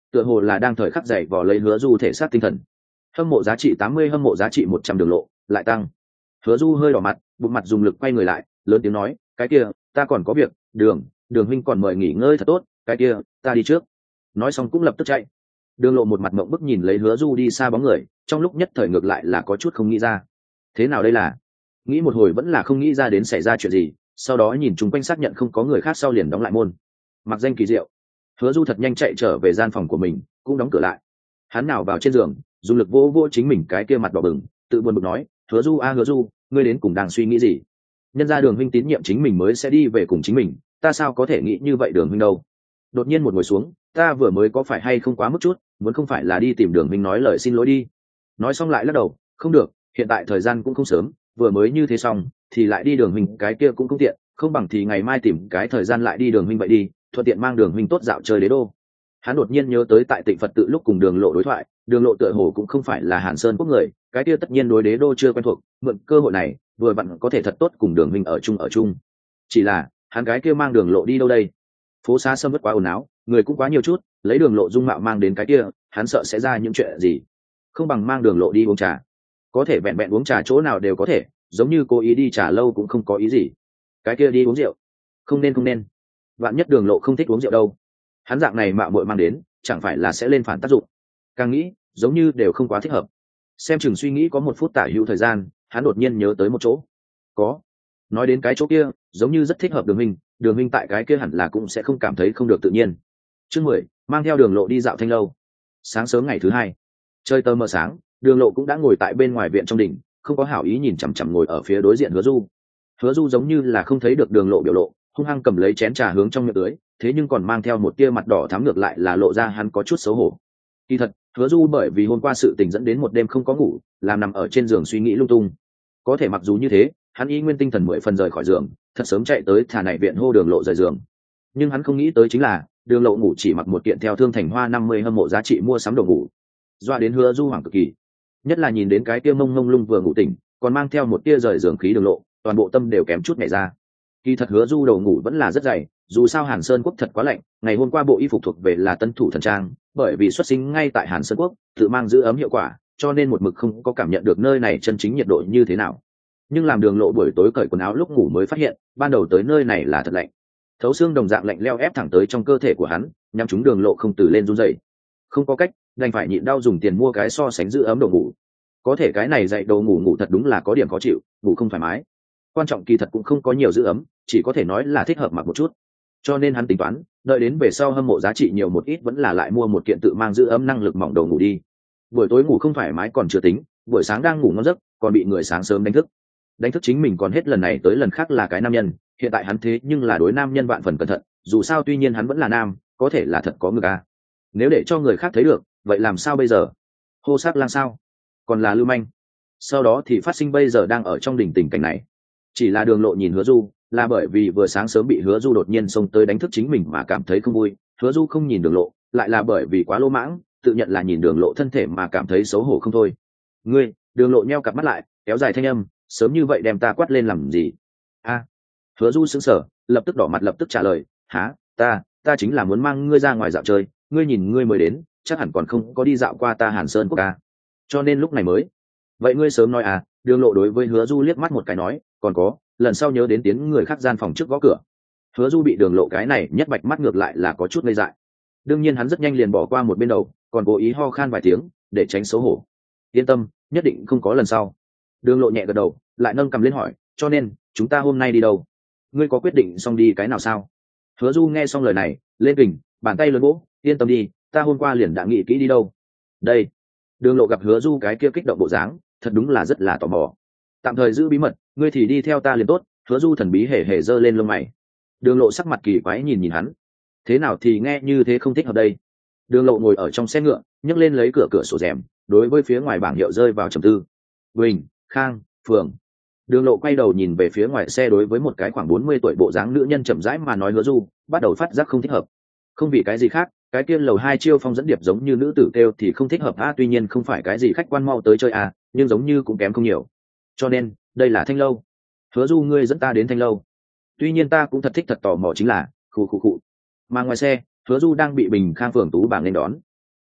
tựa hồ là đang thời khắc dậy vò lấy hứa du thể xác tinh thần. Hâm mộ giá trị 80, hâm mộ giá trị 100 đường lộ lại tăng. Hứa du hơi đỏ mặt, bụng mặt dùng lực quay người lại, lớn tiếng nói, cái kia ta còn có việc, đường huynh còn mời nghỉ ngơi thật tốt, cái kia ta đi trước. Nói xong cũng lập tức chạy. Đường lộ một mặt mộng bức nhìn lấy hứa du đi xa bóng người, trong lúc nhất thời ngược lại là có chút không nghĩ ra thế nào đây là, nghĩ một hồi vẫn là không nghĩ ra đến xảy ra chuyện gì, sau đó nhìn chung quanh xác nhận không có người khác sau liền đóng lại môn. Mặc danh kỳ diệu, hứa du thật nhanh chạy trở về gian phòng của mình, cũng đóng cửa lại. Hắn nào vào trên giường, dùng lực vô vô chính mình cái kia mặt đỏ bừng, tự buồn bực nói, hứa du hứa du, ngươi đến cùng đang suy nghĩ gì? Nhân ra đường huynh tín nhiệm chính mình mới sẽ đi về cùng chính mình, ta sao có thể nghĩ như vậy đường huynh đâu. Đột nhiên một ngồi xuống, ta vừa mới có phải hay không quá mức chút, muốn không phải là đi tìm đường huynh nói lời xin lỗi đi. Nói xong lại lắc đầu, không được, hiện tại thời gian cũng không sớm, vừa mới như thế xong thì lại đi đường huynh cái kia cũng không tiện, không bằng thì ngày mai tìm cái thời gian lại đi đường huynh vậy đi, thuận tiện mang đường huynh tốt dạo chơi đế đô. Hắn đột nhiên nhớ tới tại Tịnh Phật tự lúc cùng đường lộ đối thoại, đường lộ tựa hồ cũng không phải là Hàn Sơn quốc người, cái kia tất nhiên đối đế đô chưa quen thuộc, mượn cơ hội này vừa vặn có thể thật tốt cùng đường huynh ở chung. Chỉ là hắn cái kia mang đường lộ đi đâu đây? Phố xá sâm vất quá ồn ào, người cũng quá nhiều chút, lấy đường lộ dung mạo mang đến cái kia, hắn sợ sẽ ra những chuyện gì. Không bằng mang đường lộ đi uống trà, có thể vẹn vẹn uống trà chỗ nào đều có thể, giống như cố ý đi trà lâu cũng không có ý gì. Cái kia đi uống rượu, không nên, vạn nhất đường lộ không thích uống rượu đâu, hắn dạng này mạo muội mang đến chẳng phải là sẽ lên phản tác dụng. Càng nghĩ giống như đều không quá thích hợp. Xem chừng suy nghĩ có 1 phút tả hữu thời gian, hắn đột nhiên nhớ tới một chỗ. Có, nói đến cái chỗ kia giống như rất thích hợp đường huynh tại cái kia hẳn là cũng sẽ không cảm thấy không được tự nhiên. Chương 10, mang theo đường lộ đi dạo thanh lâu. Sáng sớm ngày thứ 2, trời tờ mờ sáng, đường lộ cũng đã ngồi tại bên ngoài viện trong đỉnh, không có hảo ý nhìn chằm chằm ngồi ở phía đối diện hứa du giống như là không thấy được đường lộ biểu lộ, hung hăng cầm lấy chén trà hướng trong miệng tưới, thế nhưng còn mang theo một tia mặt đỏ thắm, ngược lại là lộ ra hắn có chút xấu hổ. Kỳ thật hứa du bởi vì hôm qua sự tình dẫn đến một đêm không có ngủ, làm nằm ở trên giường suy nghĩ lung tung. Có thể mặc dù như thế, hắn y nguyên tinh thần 10 phần rời khỏi giường, thật sớm chạy tới thả này viện hô đường lộ rời giường. Nhưng hắn không nghĩ tới chính là đường lộ ngủ chỉ mặc một kiện theo Thương Thành Hoa 50 hâm mộ giá trị mua sắm đồ ngủ, doa đến hứa du hoảng cực kỳ. Nhất là nhìn đến cái tia mông mông lung vừa ngủ tỉnh còn mang theo một tia rời giường khí đường lộ, toàn bộ tâm đều kém chút nhảy ra. Kỳ thật hứa du đầu ngủ vẫn là rất dày, dù sao Hàn Sơn quốc thật quá lạnh, ngày hôm qua bộ y phục thuộc về là Tân Thủ Thần Trang, bởi vì xuất sinh ngay tại Hàn Sơn quốc, tự mang giữ ấm hiệu quả, cho nên một mực không có cảm nhận được nơi này chân chính nhiệt độ như thế nào. Nhưng làm đường lộ buổi tối cởi quần áo lúc ngủ mới phát hiện, ban đầu tới nơi này là thật lạnh, thấu xương đồng dạng lạnh leo ép thẳng tới trong cơ thể của hắn, nhắm chúng đường lộ không từ lên run rẩy. Không có cách, đành phải nhịn đau dùng tiền mua cái so sánh giữ ấm đồ ngủ. Có thể cái này dạy đồ ngủ thật đúng là có điểm khó chịu, ngủ không thoải mái. Quan trọng kỳ thật cũng không có nhiều giữ ấm, chỉ có thể nói là thích hợp mặc một chút. Cho nên hắn tính toán, đợi đến về sau hâm mộ giá trị nhiều một ít vẫn là lại mua một kiện tự mang giữ ấm năng lực mỏng đồ ngủ đi. Buổi tối ngủ không thoải mái còn chưa tính, buổi sáng đang ngủ ngon giấc, còn bị người sáng sớm đánh thức chính mình còn hết lần này tới lần khác là cái nam nhân, hiện tại hắn thế nhưng là đối nam nhân vạn phần cẩn thận, dù sao tuy nhiên hắn vẫn là nam, có thể là thật có ngực à. Nếu để cho người khác thấy được, vậy làm sao bây giờ? Hô sắc lang sao? Còn là lưu manh? Sau đó thì phát sinh bây giờ đang ở trong đỉnh tình cảnh này. Chỉ là đường lộ nhìn hứa du, là bởi vì vừa sáng sớm bị hứa du đột nhiên xông tới đánh thức chính mình mà cảm thấy không vui. Hứa du không nhìn đường lộ, lại là bởi vì quá lỗ mãng, tự nhận là nhìn đường lộ thân thể mà cảm thấy xấu hổ không thôi. Ngươi, đường lộ nheo cặp mắt lại, kéo dài thanh âm, sớm như vậy đem ta quát lên làm gì? A, hứa du sững sờ, lập tức đỏ mặt lập tức trả lời, há, ta chính là muốn mang ngươi ra ngoài dạo chơi, ngươi nhìn ngươi mới đến, chắc hẳn còn không có đi dạo qua ta Hàn Sơn quốc à. Cho nên lúc này mới. Vậy ngươi sớm nói à? Đường lộ đối với hứa du liếc mắt một cái nói, còn có, lần sau nhớ đến tiến người khác gian phòng trước gõ cửa. Hứa du bị đường lộ cái này nhất bạch mắt ngược lại là có chút ngây dại. Đương nhiên hắn rất nhanh liền bỏ qua một bên đầu, còn cố ý ho khan vài tiếng để tránh xấu hổ. Yên tâm, nhất định không có lần sau. Đường lộ nhẹ gật đầu, lại nâng cầm lên hỏi, cho nên chúng ta hôm nay đi đâu? Ngươi có quyết định xong đi cái nào sao? Hứa du nghe xong lời này lên kình, bàn tay lớn vỗ, yên tâm đi, ta hôm qua liền đã nghĩ kỹ đi đâu. Đây, đường lộ gặp hứa du cái kia kích động bộ dáng, thật đúng là rất là tò mò. Tạm thời giữ bí mật, ngươi thì đi theo ta liền tốt. Hứa du thần bí hề hề giơ lên lông mày. Đường lộ sắc mặt kỳ quái nhìn hắn, thế nào thì nghe như thế không thích hợp đây. Đường lộ ngồi ở trong xe ngựa, nhấc lên lấy cửa sổ rèm, đối với phía ngoài bảng hiệu rơi vào trầm tư. Bình, Khang, Phường. Đường lộ quay đầu nhìn về phía ngoài xe, đối với một cái khoảng 40 tuổi bộ dáng nữ nhân chậm rãi mà nói hứa du, bắt đầu phát giác không thích hợp. Không vì cái gì khác, cái kia lầu 2 chiêu phong dẫn điệp giống như nữ tử kêu thì không thích hợp tuy nhiên không phải cái gì khách quan mau tới chơi nhưng giống như cũng kém không nhiều. Cho nên đây là Thanh lâu. Hứa du, ngươi dẫn ta đến Thanh lâu. Tuy nhiên ta cũng thật thích thật tò mò chính là khu. Mà ngoài xe, hứa du đang bị Bình Khang Phường tú bảng lên đón.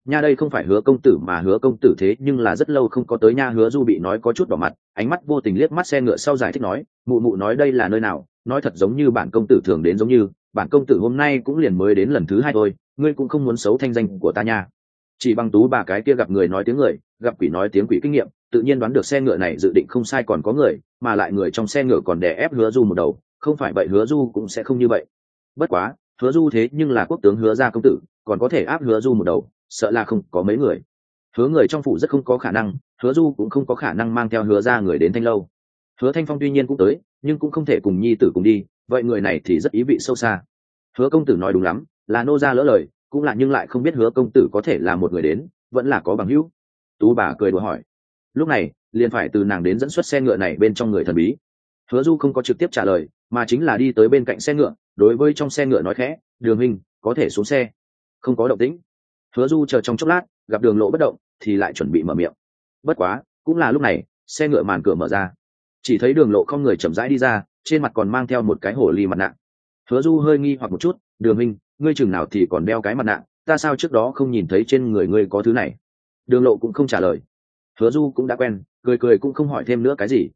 nha đây không phải Hứa công tử mà Hứa công tử thế nhưng là rất lâu không có tới nha. Hứa Du bị nói có chút đỏ mặt, ánh mắt vô tình liếc mắt xe ngựa sau giải thích nói, mụ mụ nói đây là nơi nào, nói thật giống như bản công tử thường đến, giống như bản công tử hôm nay cũng liền mới đến lần thứ hai thôi, ngươi cũng không muốn xấu thanh danh của ta nha. Chỉ bằng Tú bà cái kia gặp người nói tiếng người, gặp quỷ nói tiếng quỷ kinh nghiệm, tự nhiên đoán được xe ngựa này dự định không sai còn có người, mà lại người trong xe ngựa còn đè ép Hứa Du một đầu, không phải vậy Hứa Du cũng sẽ không như vậy. Bất quá Hứa Du thế nhưng là quốc tướng Hứa gia công tử, còn có thể áp Hứa Du một đầu, sợ là không có mấy người. Hứa người trong phủ rất không có khả năng, Hứa Du cũng không có khả năng mang theo Hứa gia người đến Thanh lâu. Hứa Thanh Phong tuy nhiên cũng tới, nhưng cũng không thể cùng nhi tử cùng đi, vậy người này thì rất ý vị sâu xa. Hứa công tử nói đúng lắm, là nô gia lỡ lời, cũng là nhưng lại không biết Hứa công tử có thể là một người đến, vẫn là có bằng hữu. Tú bà cười đùa hỏi. Lúc này liền phải từ nàng đến dẫn xuất xe ngựa này bên trong người thần bí. Hứa Du không có trực tiếp trả lời, mà chính là đi tới bên cạnh xe ngựa, đối với trong xe ngựa nói khẽ, Đường huynh có thể xuống xe. Không có động tĩnh. Hứa Du chờ trong chốc lát, gặp Đường Lộ bất động thì lại chuẩn bị mở miệng. Bất quá cũng là lúc này, xe ngựa màn cửa mở ra, chỉ thấy Đường Lộ không người chậm rãi đi ra, trên mặt còn mang theo một cái hổ ly mặt nạ. Hứa Du hơi nghi hoặc một chút, Đường huynh ngươi chừng nào thì còn đeo cái mặt nạ, ta sao trước đó không nhìn thấy trên người ngươi có thứ này? Đường Lộ cũng không trả lời. Hứa Du cũng đã quen, cười cười cũng không hỏi thêm nữa cái gì.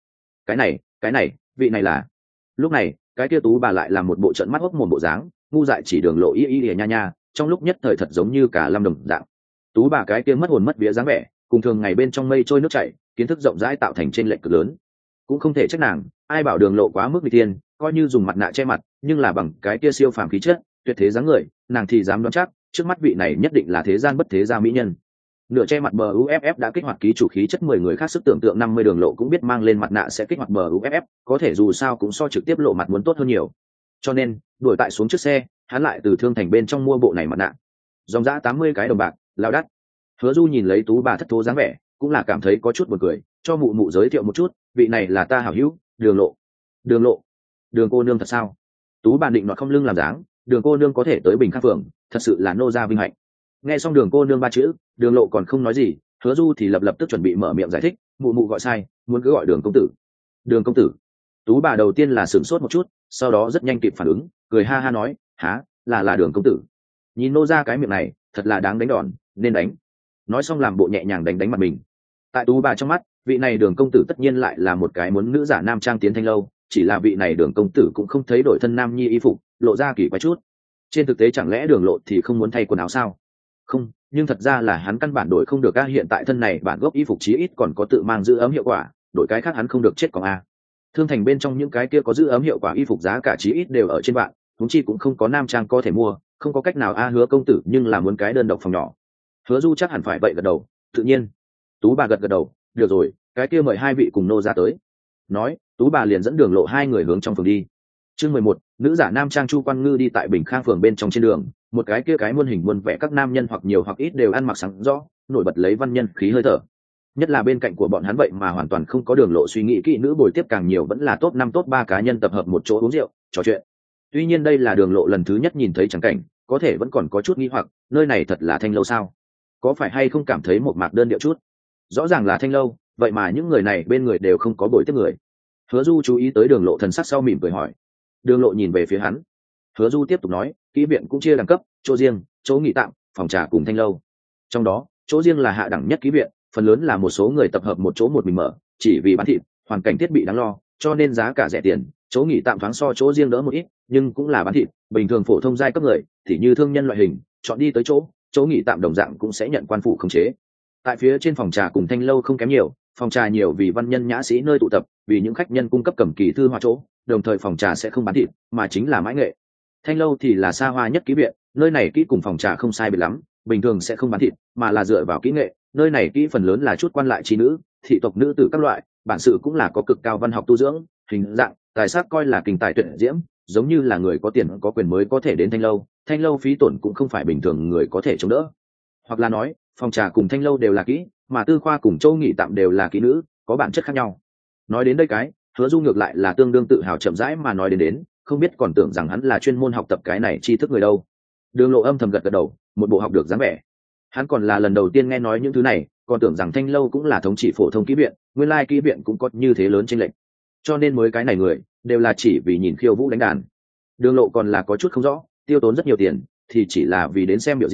Cái này vị này là. Lúc này cái kia Tú bà lại làm một bộ trận mắt hốc mồm bộ dáng, ngu dại chỉ Đường Lộ y nha nha, trong lúc nhất thời thật giống như cả lâm đồng dạng. Tú bà cái kia mất hồn mất vía dáng vẻ, cùng thường ngày bên trong mây trôi nước chảy, kiến thức rộng rãi tạo thành trên lệch cực lớn. Cũng không thể trách nàng, ai bảo Đường Lộ quá mức vị thiên, coi như dùng mặt nạ che mặt, nhưng là bằng cái kia siêu phàm khí chất, tuyệt thế dáng người, nàng thì dám đoán chắc, trước mắt vị này nhất định là thế gian bất thế gia mỹ nhân. Nửa che mặt bờ UFF đã kích hoạt ký chủ khí chất 10 người khác sức tưởng tượng 50 Đường Lộ cũng biết mang lên mặt nạ sẽ kích hoạt bờ UFF, có thể dù sao cũng so trực tiếp lộ mặt muốn tốt hơn nhiều. Cho nên, đuổi tại xuống trước xe, hắn lại từ thương thành bên trong mua bộ này mặt nạ. Dòng dã 80 cái đồng bạc, lao đắt. Hứa Du nhìn lấy Tú bà thất thố dáng vẻ, cũng là cảm thấy có chút buồn cười, cho mụ mụ giới thiệu một chút, vị này là ta hảo hữu, Đường Lộ. Đường Lộ? Đường cô nương thật sao? Tú bà định nọt không lưng làm dáng, Đường cô nương có thể tới Bình Khang phường, thật sự là nô gia vinh hạnh. Nghe xong Đường cô nương ba chữ, Đường Lộ còn không nói gì, Hứa Du thì lập tức chuẩn bị mở miệng giải thích, mụ mụ gọi sai, muốn cứ gọi Đường công tử. Đường công tử? Tú bà đầu tiên là sửng sốt một chút, sau đó rất nhanh kịp phản ứng, cười ha ha nói, há, là Đường công tử. Nhìn nô ra cái miệng này, thật là đáng đánh đòn, nên đánh. Nói xong làm bộ nhẹ nhàng đánh mặt mình. Tại Tú bà trong mắt, vị này Đường công tử tất nhiên lại là một cái muốn nữ giả nam trang tiến Thanh lâu, chỉ là vị này Đường công tử cũng không thấy đổi thân nam nhi y phục, lộ ra kỳ quái chút. Trên thực tế chẳng lẽ Đường Lộ thì không muốn thay quần áo sao? Không, nhưng thật ra là hắn căn bản đổi không được a, hiện tại thân này bản gốc y phục chí ít còn có tự mang giữ ấm hiệu quả, đổi cái khác hắn không được chết còn a. Thương thành bên trong những cái kia có giữ ấm hiệu quả y phục giá cả chí ít đều ở trên vạn, chúng chi cũng không có nam trang có thể mua, không có cách nào a. Hứa công tử nhưng là muốn cái đơn độc phòng nhỏ. Hứa Du chắc hẳn phải vậy gật đầu, tự nhiên. Tú bà gật đầu, được rồi, cái kia mời hai vị cùng nô ra tới. Nói, Tú bà liền dẫn Đường Lộ hai người hướng trong phường đi. Chương 11, nữ giả nam trang Chu Quan Ngư đi tại Bình Khang phường bên trong trên đường, một cái kia cái muôn hình muôn vẻ các nam nhân hoặc nhiều hoặc ít đều ăn mặc sáng rõ, nổi bật lấy văn nhân khí hơi thở. Nhất là bên cạnh của bọn hắn vậy mà hoàn toàn không có Đường Lộ suy nghĩ kỹ, nữ bồi tiếp càng nhiều vẫn là top 5 top 3 cá nhân tập hợp một chỗ uống rượu, trò chuyện. Tuy nhiên đây là Đường Lộ lần thứ nhất nhìn thấy trắng cảnh, có thể vẫn còn có chút nghi hoặc, nơi này thật là Thanh lâu sao? Có phải hay không cảm thấy một mạc đơn điệu chút? Rõ ràng là Thanh lâu, vậy mà những người này bên người đều không có bồi tiếp người. Hứa Du chú ý tới Đường Lộ thần sắc sau mỉm cười hỏi. Đường Lộ nhìn về phía hắn. Hứa Du tiếp tục nói, kỹ viện cũng chia đẳng cấp, chỗ riêng, chỗ nghỉ tạm, phòng trà cùng Thanh lâu. Trong đó, chỗ riêng là hạ đẳng nhất kỹ viện, phần lớn là một số người tập hợp một chỗ một mình mở, chỉ vì bán thịt, hoàn cảnh thiết bị đáng lo, cho nên giá cả rẻ tiền. Chỗ nghỉ tạm thoáng so chỗ riêng đỡ một ít, nhưng cũng là bán thịt, bình thường phổ thông giai cấp người, thì như thương nhân loại hình, chọn đi tới chỗ nghỉ tạm đồng dạng cũng sẽ nhận quan phủ khống chế. Tại phía trên phòng trà cùng Thanh lâu không kém nhiều, phòng trà nhiều vì văn nhân nhã sĩ nơi tụ tập, vì những khách nhân cung cấp cầm kỳ thư hoa chỗ, đồng thời phòng trà sẽ không bán thịt, mà chính là mãi nghệ. Thanh lâu thì là xa hoa nhất kỹ viện, nơi này kỹ cùng phòng trà không sai biệt lắm, bình thường sẽ không bán thịt, mà là dựa vào kỹ nghệ, nơi này kỹ phần lớn là chút quan lại trí nữ, thị tộc nữ tử các loại, bản sự cũng là có cực cao văn học tu dưỡng, hình dạng, tài sắc coi là kinh tài tuyệt diễm, giống như là người có tiền có quyền mới có thể đến Thanh lâu phí tổn cũng không phải bình thường người có thể chống đỡ. Hoặc là nói, phòng trà cùng Thanh lâu đều là kỹ, mà tư khoa cùng châu nghỉ tạm đều là kỹ nữ, có bản chất khác nhau. Nói đến đây cái, Hứa Du ngược lại là tương đương tự hào chậm rãi mà nói đến, không biết còn tưởng rằng hắn là chuyên môn học tập cái này tri thức người đâu. Đường Lộ âm thầm gật đầu, một bộ học được dáng vẻ. Hắn còn là lần đầu tiên nghe nói những thứ này, còn tưởng rằng Thanh lâu cũng là thống trị phổ thông kỹ viện, nguyên lai kỹ viện cũng có như thế lớn chênh lệch. Cho nên mới cái này người đều là chỉ vì nhìn khiêu vũ đánh đàn. Đường Lộ còn là có chút không rõ, tiêu tốn rất nhiều tiền thì chỉ là vì đến xem biểu diễn,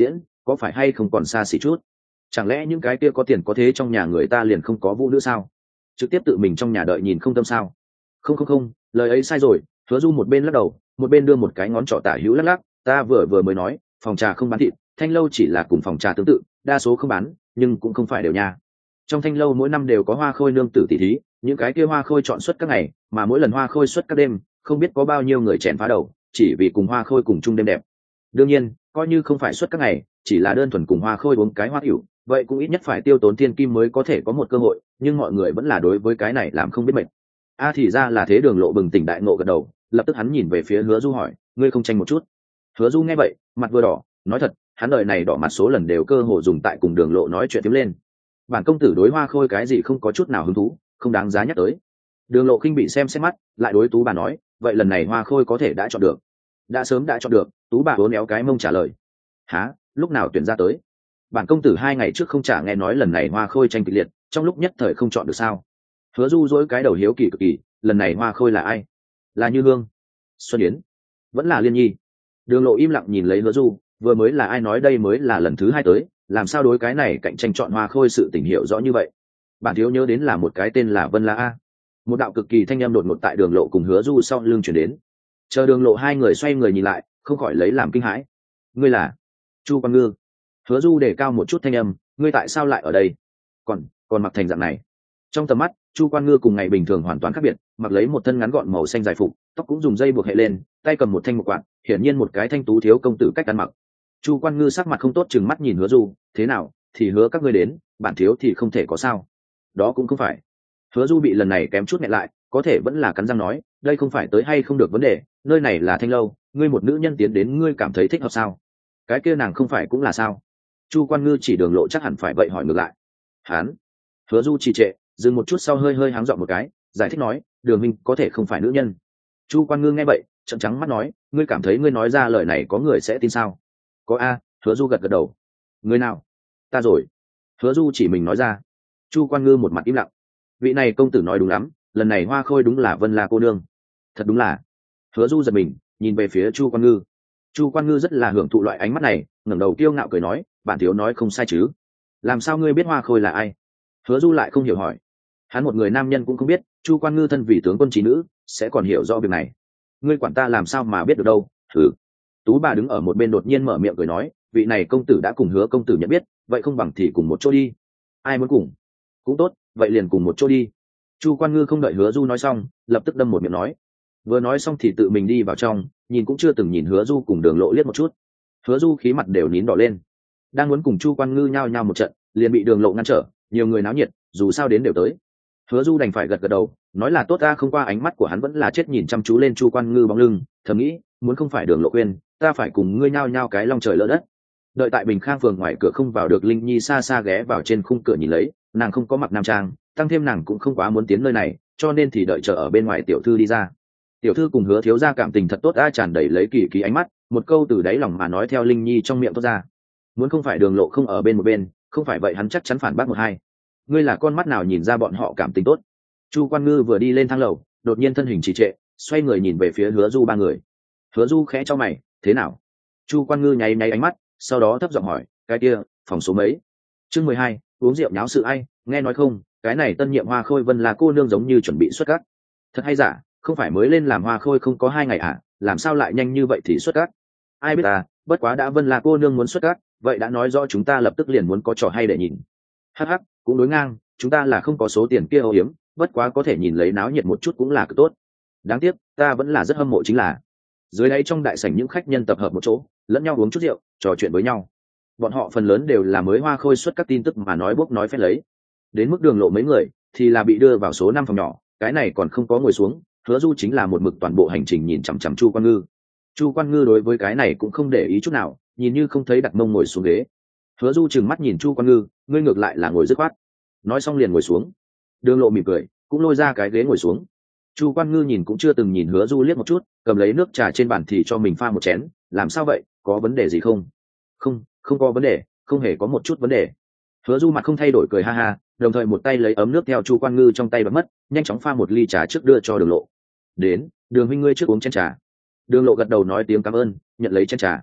có phải hay không còn xa xỉ chút? Chẳng lẽ những cái kia có tiền có thế trong nhà người ta liền không có vũ nữa sao? Trực tiếp tự mình trong nhà đợi nhìn không tâm sao? Không, lời ấy sai rồi. Hứa Du một bên lắc đầu, một bên đưa một cái ngón trỏ tả hữu lắc lắc. Ta vừa mới nói, phòng trà không bán thịt, thanh lâu chỉ là cùng phòng trà tương tự, đa số không bán, nhưng cũng không phải đều nha. Trong thanh lâu mỗi năm đều có hoa khôi nương tử tỷ thí, những cái kia hoa khôi chọn suất các ngày, mà mỗi lần hoa khôi suất các đêm, không biết có bao nhiêu người chèn phá đầu, chỉ vì cùng hoa khôi cùng chung đêm đẹp. Đương nhiên, coi như không phải suất các ngày, chỉ là đơn thuần cùng hoa khôi uống cái hoa tiểu, vậy cũng ít nhất phải tiêu tốn thiên kim mới có thể có một cơ hội, nhưng mọi người vẫn là đối với cái này làm không biết mệt. Thì ra là thế. Đường Lộ bừng tỉnh đại ngộ gật đầu, lập tức hắn nhìn về phía Hứa Du hỏi, ngươi không tranh một chút? Hứa Du nghe vậy, mặt vừa đỏ, nói thật, hắn đời này đỏ mặt số lần đều cơ hồ dùng tại cùng Đường Lộ nói chuyện tiếp lên. Bản công tử đối hoa khôi cái gì không có chút nào hứng thú, không đáng giá nhắc tới. Đường Lộ khinh bị xem xét mắt, lại đối Tú bà nói, vậy lần này hoa khôi có thể đã chọn được? Đã sớm đã chọn được. Tú bà uốn éo cái mông trả lời. Hả? Lúc nào tuyển ra tới? Bản công tử 2 ngày trước không trả nghe nói lần này hoa khôi tranh kịch liệt, trong lúc nhất thời không chọn được sao? Hứa Du dỗi cái đầu hiếu kỳ cực kỳ, lần này hoa khôi là ai? Là Như Hương, Xuân Yến, vẫn là Liên Nhi? Đường Lộ im lặng nhìn lấy Hứa Du, vừa mới là ai nói đây mới là lần thứ 2 tới, làm sao đối cái này cạnh tranh chọn hoa khôi sự tình hiểu rõ như vậy? Bản thiếu nhớ đến là một cái tên là Vân La A. Một đạo cực kỳ thanh âm đột ngột tại Đường Lộ cùng Hứa Du sau lưng chuyển đến. Chờ Đường Lộ hai người xoay người nhìn lại, không khỏi lấy làm kinh hãi. Ngươi là Chu Quan Ngư? Hứa Du đề cao một chút thanh âm, ngươi tại sao lại ở đây? Còn mặc thành dạng này. Trong tầm mắt, Chu Quan Ngư cùng ngày bình thường hoàn toàn khác biệt, mặc lấy một thân ngắn gọn màu xanh dài phục, tóc cũng dùng dây buộc hệ lên, tay cầm một thanh một quạt, hiển nhiên một cái thanh tú thiếu công tử cách ăn mặc. Chu Quan Ngư sắc mặt không tốt, trừng mắt nhìn Hứa Du, thế nào, thì hứa các ngươi đến, bản thiếu thì không thể có sao? Đó cũng không phải. Hứa Du bị lần này kém chút nghẹn lại, có thể vẫn là cắn răng nói, đây không phải tới hay không được vấn đề, nơi này là thanh lâu, ngươi một nữ nhân tiến đến ngươi cảm thấy thích hợp sao? Cái kia nàng không phải cũng là sao? Chu Quan Ngư chỉ Đường Lộ chắc hẳn phải vậy hỏi ngược lại. Hán. Hứa Du trì trệ, dừng một chút sau hơi háng giọng một cái, giải thích nói, Đường minh có thể không phải nữ nhân. Chu Quan Ngư nghe vậy, trợn trắng mắt nói, ngươi cảm thấy ngươi nói ra lời này có người sẽ tin sao? Có a. Hứa Du gật gật đầu. Người nào? Ta rồi. Hứa Du chỉ mình nói ra. Chu Quan Ngư một mặt im lặng. Vị này công tử nói đúng lắm, lần này hoa khôi đúng là Vân La cô nương. Thật đúng là. Hứa Du giật mình, nhìn về phía Chu Quan Ngư. Chu Quan Ngư rất là hưởng thụ loại ánh mắt này, ngẩng đầu kiêu ngạo cười nói, bản thiếu nói không sai chứ? Làm sao ngươi biết hoa khôi là ai? Hứa Du lại không hiểu hỏi. Hắn một người nam nhân cũng không biết, Chu Quan Ngư thân vì tướng quân trí nữ, sẽ còn hiểu rõ việc này. Ngươi quản ta làm sao mà biết được đâu? Thử. Tú bà đứng ở một bên đột nhiên mở miệng cười nói, vị này công tử đã cùng Hứa công tử nhận biết, vậy không bằng thì cùng một chỗ đi. Ai muốn cùng? Cũng tốt, vậy liền cùng một chỗ đi. Chu Quan Ngư không đợi Hứa Du nói xong, lập tức đâm một miệng nói. Vừa nói xong thì tự mình đi vào trong, nhìn cũng chưa từng nhìn Hứa Du cùng Đường Lộ liếc một chút. Hứa Du khí mặt đều nín đỏ lên, đang muốn cùng Chu Quan Ngư nhao nhao một trận, liền bị Đường Lộ ngăn trở, nhiều người náo nhiệt, dù sao đến đều tới. Hứa Du đành phải gật gật đầu, nói là tốt ta, không qua ánh mắt của hắn vẫn là chết nhìn chăm chú lên Chu Quan Ngư bóng lưng, thầm nghĩ, muốn không phải Đường Lộ quên, ta phải cùng ngươi nhao nhao cái long trời lỡ đất. Đợi tại Bình Khang phường ngoài cửa không vào được, Linh Nhi xa xa ghé vào trên khung cửa nhìn lấy, nàng không có mặc nam trang, tăng thêm nàng cũng không quá muốn tiến nơi này, cho nên thì đợi chờ ở bên ngoài tiểu thư đi ra. Tiểu thư cùng Hứa thiếu gia cảm tình thật tốt, tràn đầy lấy kỳ ánh mắt, một câu từ đáy lòng mà nói theo Linh Nhi trong miệng tốt ra. Muốn không phải Đường Lộ không ở bên một bên, không phải vậy hắn chắc chắn phản bác một hai. Ngươi là con mắt nào nhìn ra bọn họ cảm tình tốt? Chu Quan Ngư vừa đi lên thang lầu, đột nhiên thân hình trì trệ, xoay người nhìn về phía Hứa Du ba người. Hứa Du khẽ cho mày, thế nào? Chu Quan Ngư nháy ánh mắt, sau đó thấp giọng hỏi, cái kia, phòng số mấy? Chương 12, uống rượu nháo sự ai? Nghe nói không, cái này tân nhiệm Hoa Khôi Vân là cô nương giống như chuẩn bị xuất cát. Thật hay giả? Không phải mới lên làm Hoa Khôi không có 2 ngày à? Làm sao lại nhanh như vậy thì xuất cát? Ai biết à? Bất quá đã Vân là cô nương muốn xuất cát, vậy đã nói rõ chúng ta lập tức liền muốn có trò hay để nhìn. Hắc hắc, cũng đối ngang, chúng ta là không có số tiền kia âu hiếm, bất quá có thể nhìn lấy náo nhiệt một chút cũng là cực tốt. Đáng tiếc, ta vẫn là rất hâm mộ chính là dưới đây trong đại sảnh những khách nhân tập hợp một chỗ, lẫn nhau uống chút rượu, trò chuyện với nhau. Bọn họ phần lớn đều là mới Hoa Khôi xuất các tin tức mà nói bốc nói phét lấy. Đến mức Đường Lộ mấy người thì là bị đưa vào số 5 phòng nhỏ, cái này còn không có ngồi xuống. Hứa Du chính là một mực toàn bộ hành trình nhìn chằm chằm Chu Quan Ngư. Chu Quan Ngư đối với cái này cũng không để ý chút nào, nhìn như không thấy, đặt mông ngồi xuống ghế. Hứa Du trừng mắt nhìn Chu Quan Ngư, ngươi ngược lại là ngồi dứt khoát. Nói xong liền ngồi xuống. Đường Lộ mỉm cười, cũng lôi ra cái ghế ngồi xuống. Chu Quan Ngư nhìn cũng chưa từng nhìn Hứa Du liếc một chút, cầm lấy nước trà trên bàn thì cho mình pha một chén. Làm sao vậy, có vấn đề gì không? Không có vấn đề, không hề có một chút vấn đề. Hứa Du mặt không thay đổi cười ha ha, đồng thời một tay lấy ấm nước theo Chu Quan Ngư trong tay bật mất, nhanh chóng pha một ly trà trước đưa cho Đường Lộ. Đến, Đường huynh ngươi trước uống chén trà. Đường Lộ gật đầu nói tiếng cảm ơn, nhận lấy chén trà.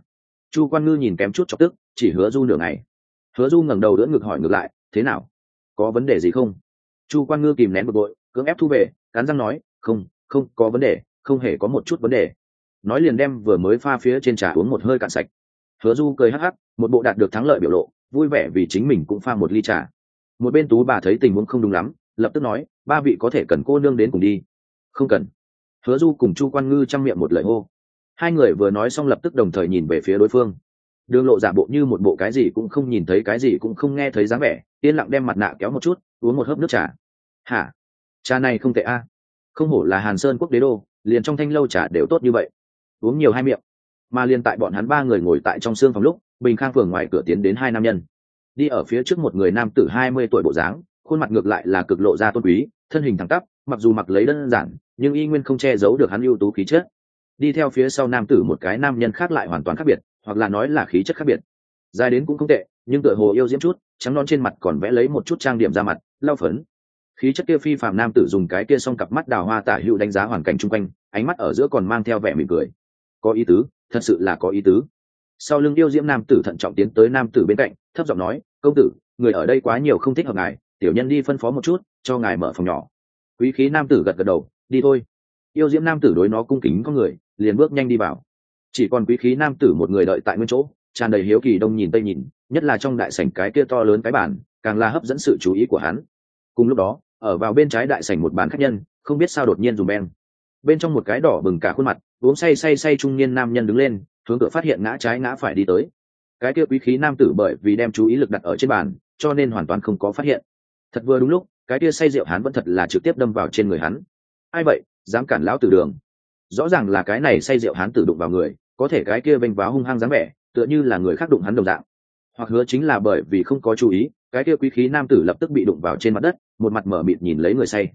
Chu Quan Ngư nhìn kém chút chọc tức, chỉ Hứa Du nửa ngày. Hứa Du ngẩng đầu đỡ ngực hỏi ngược lại, thế nào, có vấn đề gì không? Chu Quan Ngư kìm nén bực bội, cưỡng ép thu về, cắn răng nói, không, không có vấn đề, không hề có một chút vấn đề. Nói liền đem vừa mới pha phía trên trà uống một hơi cạn sạch. Hứa Du cười hắc hắc, một bộ đạt được thắng lợi biểu lộ, vui vẻ vì chính mình cũng pha một ly trà. Một bên Tú bà thấy tình huống không đúng lắm, lập tức nói, ba vị có thể cần cô nương đến cùng đi. Không cần. Hứa Du cùng Chu Quan Ngư chăm miệng một lời hô. Hai người vừa nói xong lập tức đồng thời nhìn về phía đối phương. Đường Lộ giả bộ như một bộ cái gì cũng không nhìn thấy, cái gì cũng không nghe thấy dáng vẻ, yên lặng đem mặt nạ kéo một chút, uống một hớp nước trà. Hả? Trà này không tệ a. Không hổ là Hàn Sơn quốc đế đô, liền trong thanh lâu trà đều tốt như vậy. Uống nhiều hai miệng. Mà liền tại bọn hắn ba người ngồi tại trong sương phòng lúc, Bình Khang phường ngoài cửa tiến đến hai nam nhân. Đi ở phía trước một người nam tử 20 tuổi bộ dáng, khuôn mặt ngược lại là cực lộ ra tôn quý, thân hình thẳng tắp, mặc dù mặc lấy đơn giản, nhưng y nguyên không che giấu được hắn ưu tú khí chất. Đi theo phía sau nam tử một cái nam nhân khác lại hoàn toàn khác biệt, hoặc là nói là khí chất khác biệt. Dài đến cũng không tệ, nhưng tựa hồ yêu diễm chút, trắng non trên mặt còn vẽ lấy một chút trang điểm ra mặt, lau phấn. Khí chất kia phi phàm nam tử dùng cái kia song cặp mắt đào hoa tả hữu đánh giá hoàn cảnh chung quanh, ánh mắt ở giữa còn mang theo vẻ mỉm cười. Có ý tứ, thật sự là có ý tứ. Sau lưng yêu diễm nam tử thận trọng tiến tới nam tử bên cạnh, thấp giọng nói, công tử, người ở đây quá nhiều không thích hợp ngài, tiểu nhân đi phân phó một chút, cho ngài mở phòng nhỏ. Quý khí nam tử gật gật đầu, đi thôi. Yêu diễm nam tử đối nó cung kính có người, liền bước nhanh đi vào. Chỉ còn quý khí nam tử một người đợi tại nguyên chỗ, tràn đầy hiếu kỳ đông nhìn tây nhìn, nhất là trong đại sảnh cái kia to lớn cái bàn, càng là hấp dẫn sự chú ý của hắn. Cùng lúc đó, ở vào bên trái đại sảnh một bàn khách nhân, không biết sao đột nhiên dùng beng. Bên trong một cái đỏ bừng cả khuôn mặt, uống say trung niên nam nhân đứng lên, hướng cửa phát hiện ngã trái ngã phải đi tới. Cái kia quý khí nam tử bởi vì đem chú ý lực đặt ở trên bàn, cho nên hoàn toàn không có phát hiện. Thật vừa đúng lúc, cái kia say rượu hắn vẫn thật là trực tiếp đâm vào trên người hắn. Ai vậy, dám cản lão tử đường? Rõ ràng là cái này say rượu hắn tử đụng vào người, có thể cái kia vênh váo hung hăng dáng vẻ, tựa như là người khác đụng hắn đồng dạng. Hoặc hứa chính là bởi vì không có chú ý, cái kia quý khí nam tử lập tức bị đụng vào trên mặt đất, một mặt mở mịt nhìn lấy người say.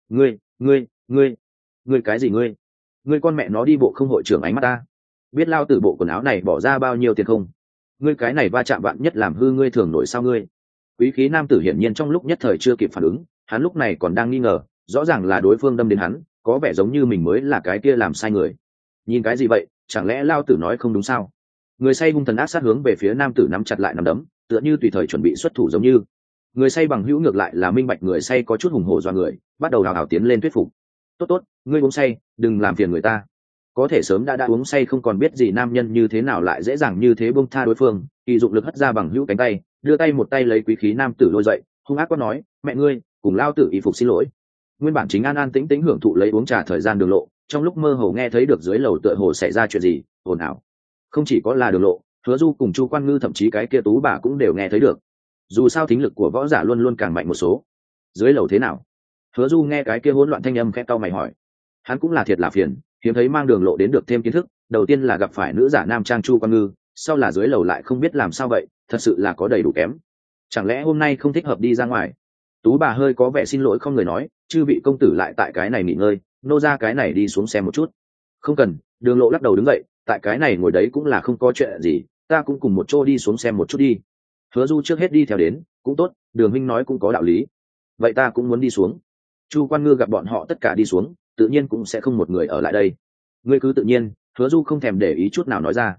Ngươi cái gì ngươi? Ngươi con mẹ nó đi bộ không hội trưởng ánh mắt ta. Biết lao tử bộ quần áo này bỏ ra bao nhiêu tiền không? Ngươi cái này va chạm vạn nhất làm hư ngươi thường nổi sao ngươi? Quý khí nam tử hiển nhiên trong lúc nhất thời chưa kịp phản ứng, hắn lúc này còn đang nghi ngờ, rõ ràng là đối phương đâm đến hắn, có vẻ giống như mình mới là cái kia làm sai người. Nhìn cái gì vậy, chẳng lẽ lao tử nói không đúng sao? Người say hung thần ác sát hướng về phía nam tử nắm chặt lại nắm đấm, tựa như tùy thời chuẩn bị xuất thủ giống như. Người say bằng hữu ngược lại là minh bạch người say có chút hùng hổ do người, bắt đầu hào hào tiến lên thuyết phục. Tốt, ngươi uống say, đừng làm phiền người ta. Có thể sớm đã uống say không còn biết gì nam nhân như thế nào lại dễ dàng như thế buông tha đối phương, kỳ dụng lực hất ra bằng hữu cánh tay, đưa tay một tay lấy quý khí nam tử lôi dậy, hung ác quát nói, mẹ ngươi, cùng lao tử y phục xin lỗi. Nguyên bản chính an an tĩnh tĩnh hưởng thụ lấy uống trà thời gian Đường Lộ, trong lúc mơ hồ nghe thấy được dưới lầu tựa hồ xảy ra chuyện gì, ồn ào. Không chỉ có là Đường Lộ, Hứa Du cùng Chu Quan Ngư thậm chí cái kia Tú bà cũng đều nghe thấy được. Dù sao thính lực của võ giả luôn luôn càng mạnh một số. Dưới lầu thế nào? Hứa Du nghe cái kia hỗn loạn thanh âm khẽ cau mày hỏi. Hắn cũng là thiệt là phiền, hiếm thấy mang Đường Lộ đến được thêm kiến thức, đầu tiên là gặp phải nữ giả nam trang Chu Quan Ngư, sau là dưới lầu lại không biết làm sao vậy, thật sự là có đầy đủ kém. Chẳng lẽ hôm nay không thích hợp đi ra ngoài? Tú bà hơi có vẻ xin lỗi không người nói, chư vị công tử lại tại cái này nghỉ ngơi, nô ra cái này đi xuống xem một chút. Không cần. Đường Lộ lắc đầu đứng dậy, tại cái này ngồi đấy cũng là không có chuyện gì, ta cũng cùng một chỗ đi xuống xem một chút đi. Hứa Du trước hết đi theo đến, cũng tốt, Đường huynh nói cũng có đạo lý. Vậy ta cũng muốn đi xuống. Chu Quan Ngư gặp bọn họ tất cả đi xuống, tự nhiên cũng sẽ không một người ở lại đây. Ngươi cứ tự nhiên. Hứa Du không thèm để ý chút nào nói ra.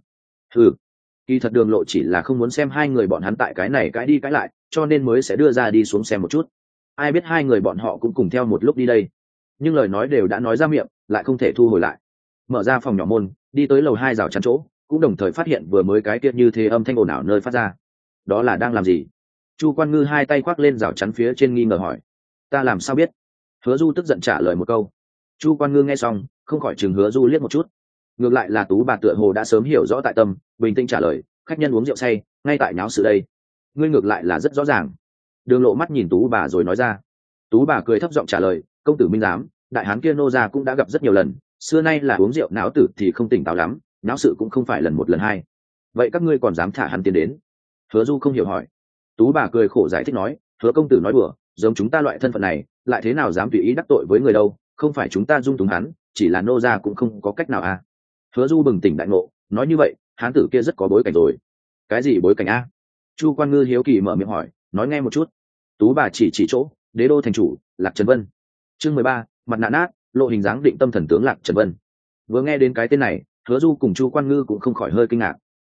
Kỳ thật Đường Lộ chỉ là không muốn xem hai người bọn hắn tại cái này cãi đi cãi lại, cho nên mới sẽ đưa ra đi xuống xem một chút. Ai biết hai người bọn họ cũng cùng theo một lúc đi đây, nhưng lời nói đều đã nói ra miệng, lại không thể thu hồi lại. Mở ra phòng nhỏ môn, đi tới lầu 2 rào chắn chỗ, cũng đồng thời phát hiện vừa mới cái kia như thế âm thanh ồn ào nơi phát ra. Đó là đang làm gì? Chu Quan Ngư hai tay khoác lên rào chắn phía trên nghi ngờ hỏi. Ta làm sao biết? Hứa Du tức giận trả lời một câu. Chu Quan Ngư nghe xong, không khỏi chừng Hứa Du liếc một chút. Ngược lại là Tú bà tựa hồ đã sớm hiểu rõ tại tâm, bình tĩnh trả lời, khách nhân uống rượu say, ngay tại nháo sự đây. Ngươi ngược lại là rất rõ ràng. Đường Lộ mắt nhìn Tú bà rồi nói ra. Tú bà cười thấp giọng trả lời, công tử minh giám, đại hán kia nô gia cũng đã gặp rất nhiều lần, xưa nay là uống rượu não tử thì không tỉnh táo lắm, náo sự cũng không phải lần một lần hai. Vậy các ngươi còn dám thả hắn tiến đến? Hứa Du không hiểu hỏi. Tú bà cười khổ giải thích nói, Hứa công tử nói đùa, giống chúng ta loại thân phận này, lại thế nào dám tùy ý đắc tội với người đâu, không phải chúng ta dung túng hắn, chỉ là nô gia cũng không có cách nào à. Hứa Du bừng tỉnh đại ngộ, nói như vậy, hán tử kia rất có bối cảnh rồi. Cái gì bối cảnh a? Chu Quan Ngư hiếu kỳ mở miệng hỏi, nói nghe một chút. Tú bà chỉ chỗ, đế đô thành chủ, Lạc Trần Vân. Chương 13, mặt nạ nát, lộ hình dáng định tâm thần tướng Lạc Trần Vân. Vừa nghe đến cái tên này, Hứa Du cùng Chu Quan Ngư cũng không khỏi hơi kinh ngạc.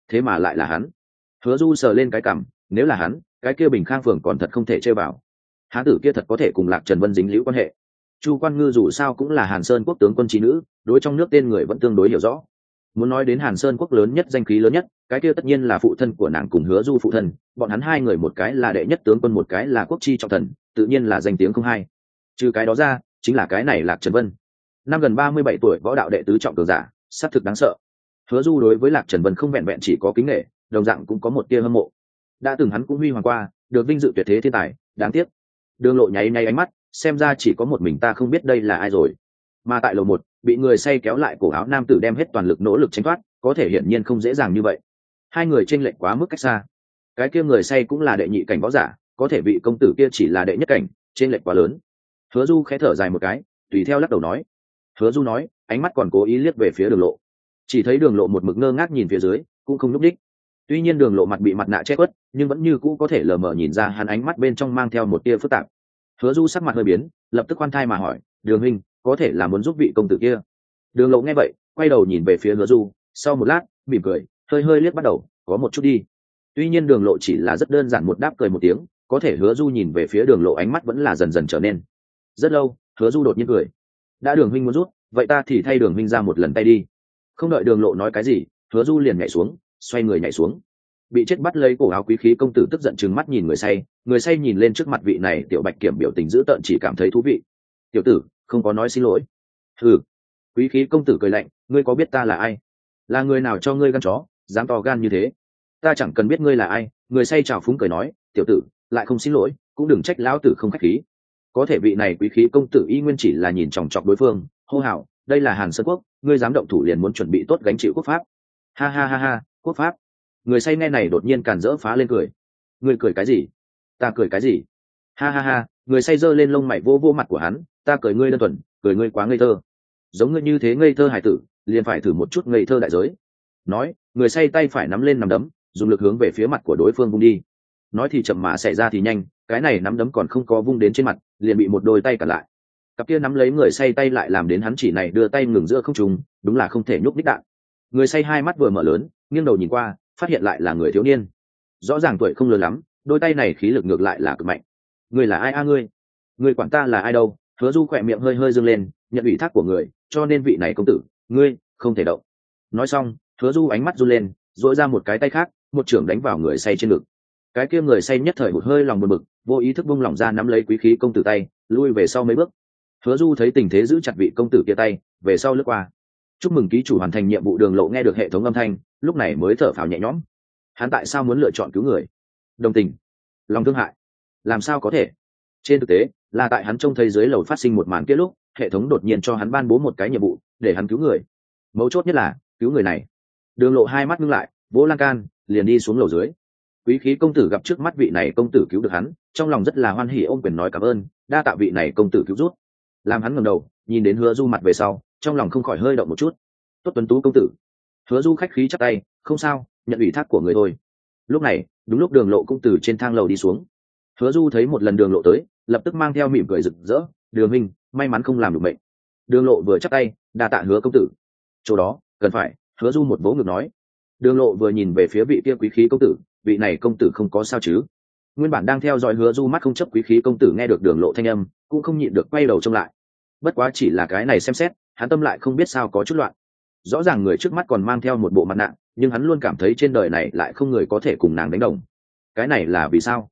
thế mà lại là hắn. Hứa Du sờ lên cái cằm, nếu là hắn, cái kia Bình Khang phường còn thật không thể chơi vào. Hán tử kia thật có thể cùng Lạc Trần Vân dính liễu quan hệ. Chu Quan Ngư dù sao cũng là Hàn Sơn quốc tướng quân trí nữ, đối trong nước tên người vẫn tương đối hiểu rõ. Muốn nói đến Hàn Sơn quốc lớn nhất danh khí lớn nhất, cái kia tất nhiên là phụ thân của nàng cùng Hứa Du phụ thân, bọn hắn hai người một cái là đệ nhất tướng quân, một cái là quốc chi trọng thần, tự nhiên là danh tiếng không hai. Trừ cái đó ra, chính là cái này Lạc Trần Vân. Năm gần 37 tuổi, võ đạo đệ tứ trọng cường giả, sát thực đáng sợ. Hứa Du đối với Lạc Trần Vân không vẹn vẹn chỉ có kính nể, đồng dạng cũng có một tia hâm mộ. Đã từng hắn cũng huy hoàng qua, được vinh dự tuyệt thế thiên tài, đáng tiếc. Đường Lộ nháy nháy ánh mắt, xem ra chỉ có một mình ta không biết đây là ai rồi. Mà tại lầu một, bị người say kéo lại cổ áo nam tử đem hết toàn lực nỗ lực tránh thoát, có thể hiển nhiên không dễ dàng như vậy. Hai người chênh lệch quá mức cách xa. Cái kia người say cũng là đệ nhị cảnh võ giả, có thể vị công tử kia chỉ là đệ nhất cảnh, chênh lệch quá lớn. Hứa Du khẽ thở dài một cái, tùy theo lắc đầu nói. Hứa Du nói, ánh mắt còn cố ý liếc về phía Đường Lộ. Chỉ thấy Đường Lộ một mực ngơ ngác nhìn phía dưới, cũng không nhúc nhích. Tuy nhiên Đường Lộ mặt bị mặt nạ che khuất, nhưng vẫn như cũ có thể lờ mờ nhìn ra hắn ánh mắt bên trong mang theo một tia phức tạp. Hứa Du sắc mặt hơi biến, lập tức khoan thai mà hỏi, Đường huynh, có thể là muốn giúp vị công tử kia? Đường Lộ nghe vậy, quay đầu nhìn về phía Hứa Du, sau một lát, mỉm cười, hơi hơi liếc bắt đầu, có một chút đi. Tuy nhiên Đường Lộ chỉ là rất đơn giản một đáp cười một tiếng, có thể Hứa Du nhìn về phía Đường Lộ ánh mắt vẫn là dần dần trở nên. Rất lâu, Hứa Du đột nhiên cười, đã Đường huynh muốn rút, vậy ta thì thay Đường huynh ra một lần tay đi. Không đợi Đường Lộ nói cái gì, Hứa Du liền nhảy xuống, xoay người nhảy xuống. Bị chết bắt lấy cổ áo quý khí công tử tức giận trừng mắt nhìn người say nhìn lên trước mặt vị này tiểu bạch kiểm biểu tình dữ tợn, chỉ cảm thấy thú vị. Tiểu tử không có nói xin lỗi. Ừ. Quý khí công tử cười lạnh, ngươi có biết ta là ai? Là người nào cho ngươi gan chó, dám to gan như thế? Ta chẳng cần biết ngươi là ai. Người say chào phúng cười nói, tiểu tử lại không xin lỗi, cũng đừng trách lão tử không khách khí. Có thể vị này quý khí công tử y nguyên chỉ là nhìn chòng chọc đối phương, hô hào, đây là Hàn Sơn quốc, ngươi dám động thủ liền muốn chuẩn bị tốt gánh chịu quốc pháp. Ha ha ha ha, quốc pháp. Người say nghe này đột nhiên càn rỡ phá lên cười. Ngươi cười cái gì? Ta cười cái gì? Ha ha ha. Người say giơ lên lông mày vô vô mặt của hắn, ta cười ngươi đơn thuần, cười ngươi quá ngây thơ. Giống ngươi như thế ngây thơ hải tử, liền phải thử một chút ngây thơ đại giới. Nói, người say tay phải nắm lên nắm đấm, dùng lực hướng về phía mặt của đối phương vung đi. Nói thì chậm mà xảy ra thì nhanh, cái này nắm đấm còn không có vung đến trên mặt, liền bị một đôi tay cản lại. Cặp kia nắm lấy người say tay lại làm đến hắn chỉ này đưa tay ngừng giữa không trung, đúng là không thể nhúc nhích đạn. Người say hai mắt vừa mở lớn, nghiêng đầu nhìn qua, phát hiện lại là người thiếu niên. Rõ ràng tuổi không lớn lắm, đôi tay này khí lực ngược lại là cực mạnh. Ngươi là ai a ngươi quản ta là ai đâu? Hứa Du khỏe miệng hơi hơi dương lên, nhận ủy thác của người, cho nên vị này công tử, ngươi không thể động. Nói xong, Hứa Du ánh mắt run lên, duỗi ra một cái tay khác, một chưởng đánh vào người say trên ngực. Cái kia người say nhất thời hụt hơi lòng buồn bực, vô ý thức buông lỏng ra nắm lấy quý khí công tử tay, lui về sau mấy bước. Hứa Du thấy tình thế giữ chặt vị công tử kia tay, về sau lướt qua. Chúc mừng ký chủ hoàn thành nhiệm vụ. Đường Lộ nghe được hệ thống âm thanh, lúc này mới thở phào nhẹ nhõm. Hắn tại sao muốn lựa chọn cứu người? Đồng tình, lòng thương hại, làm sao có thể? Trên thực tế, là tại hắn trông thấy dưới lầu phát sinh một màn kia lúc, hệ thống đột nhiên cho hắn ban bố một cái nhiệm vụ, để hắn cứu người. Mấu chốt nhất là cứu người này. Đường Lộ hai mắt ngưng lại, vỗ lan can, liền đi xuống lầu dưới. Quý khí công tử gặp trước mắt vị này công tử cứu được hắn, trong lòng rất là hoan hỉ, ôm quyền nói cảm ơn, đa tạ vị này công tử cứu rút. Làm hắn ngẩng đầu, nhìn đến Hứa Du mặt về sau, trong lòng không khỏi hơi động một chút. Tốt tuấn tú công tử. Hứa Du khách khí chắp tay, không sao, nhận ủy thác của người thôi. Lúc này, đúng lúc Đường Lộ cũng từ trên thang lầu đi xuống. Hứa Du thấy một lần Đường Lộ tới, lập tức mang theo mỉm cười rực rỡ, Đường huynh, may mắn không làm được mệnh. Đường Lộ vừa chắp tay, đa tạ Hứa công tử. Chỗ đó cần phải. Hứa Du một vỗ ngực nói. Đường Lộ vừa nhìn về phía vị kia quý khí công tử, vị này công tử không có sao chứ? Nguyên bản đang theo dõi Hứa Du mắt không chấp quý khí công tử nghe được Đường Lộ thanh âm, cũng không nhịn được quay đầu trông lại. Bất quá chỉ là cái này xem xét, hắn tâm lại không biết sao có chút loạn. Rõ ràng người trước mắt còn mang theo một bộ mặt nạ, nhưng hắn luôn cảm thấy trên đời này lại không người có thể cùng nàng đánh đồng. Cái này là vì sao?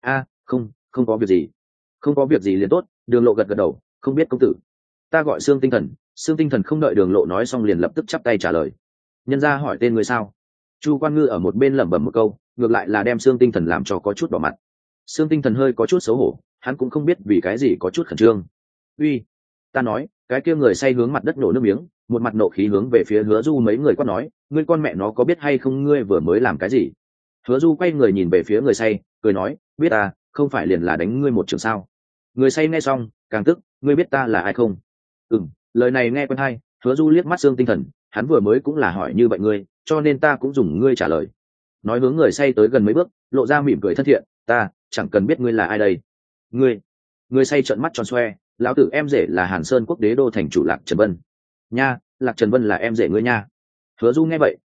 Không có việc gì. Không có việc gì liền tốt. Đường Lộ gật gật đầu, không biết công tử. Ta gọi Xương Tinh Thần. Xương Tinh Thần không đợi Đường Lộ nói xong liền lập tức chắp tay trả lời. Nhân gia hỏi tên người sao? Chu Quan Ngư ở một bên lẩm bẩm một câu, ngược lại là đem Xương Tinh Thần làm cho có chút đỏ mặt. Xương Tinh Thần hơi có chút xấu hổ, hắn cũng không biết vì cái gì có chút khẩn trương. Uy, ta nói. Cái kia người say hướng mặt đất nổ nước miếng, một mặt nộ khí hướng về phía Hứa Du mấy người quát nói, ngươi con mẹ nó có biết hay không ngươi vừa mới làm cái gì? Hứa Du quay người nhìn về phía người say, cười nói, biết à, không phải liền là đánh ngươi một trường sao? Người say nghe xong, càng tức, ngươi biết ta là ai không? Lời này nghe quen hay. Hứa Du liếc mắt Xương Tinh Thần, hắn vừa mới cũng là hỏi như vậy ngươi, cho nên ta cũng dùng ngươi trả lời. Nói hướng người say tới gần mấy bước, lộ ra mỉm cười thân thiện, ta chẳng cần biết ngươi là ai đây. Người say trợn mắt tròn xoe, lão tử em rể là Hàn Sơn quốc đế đô thành chủ Lạc Trần Vân. Nha, Lạc Trần Vân là em rể ngươi nha. Hứa Du nghe vậy,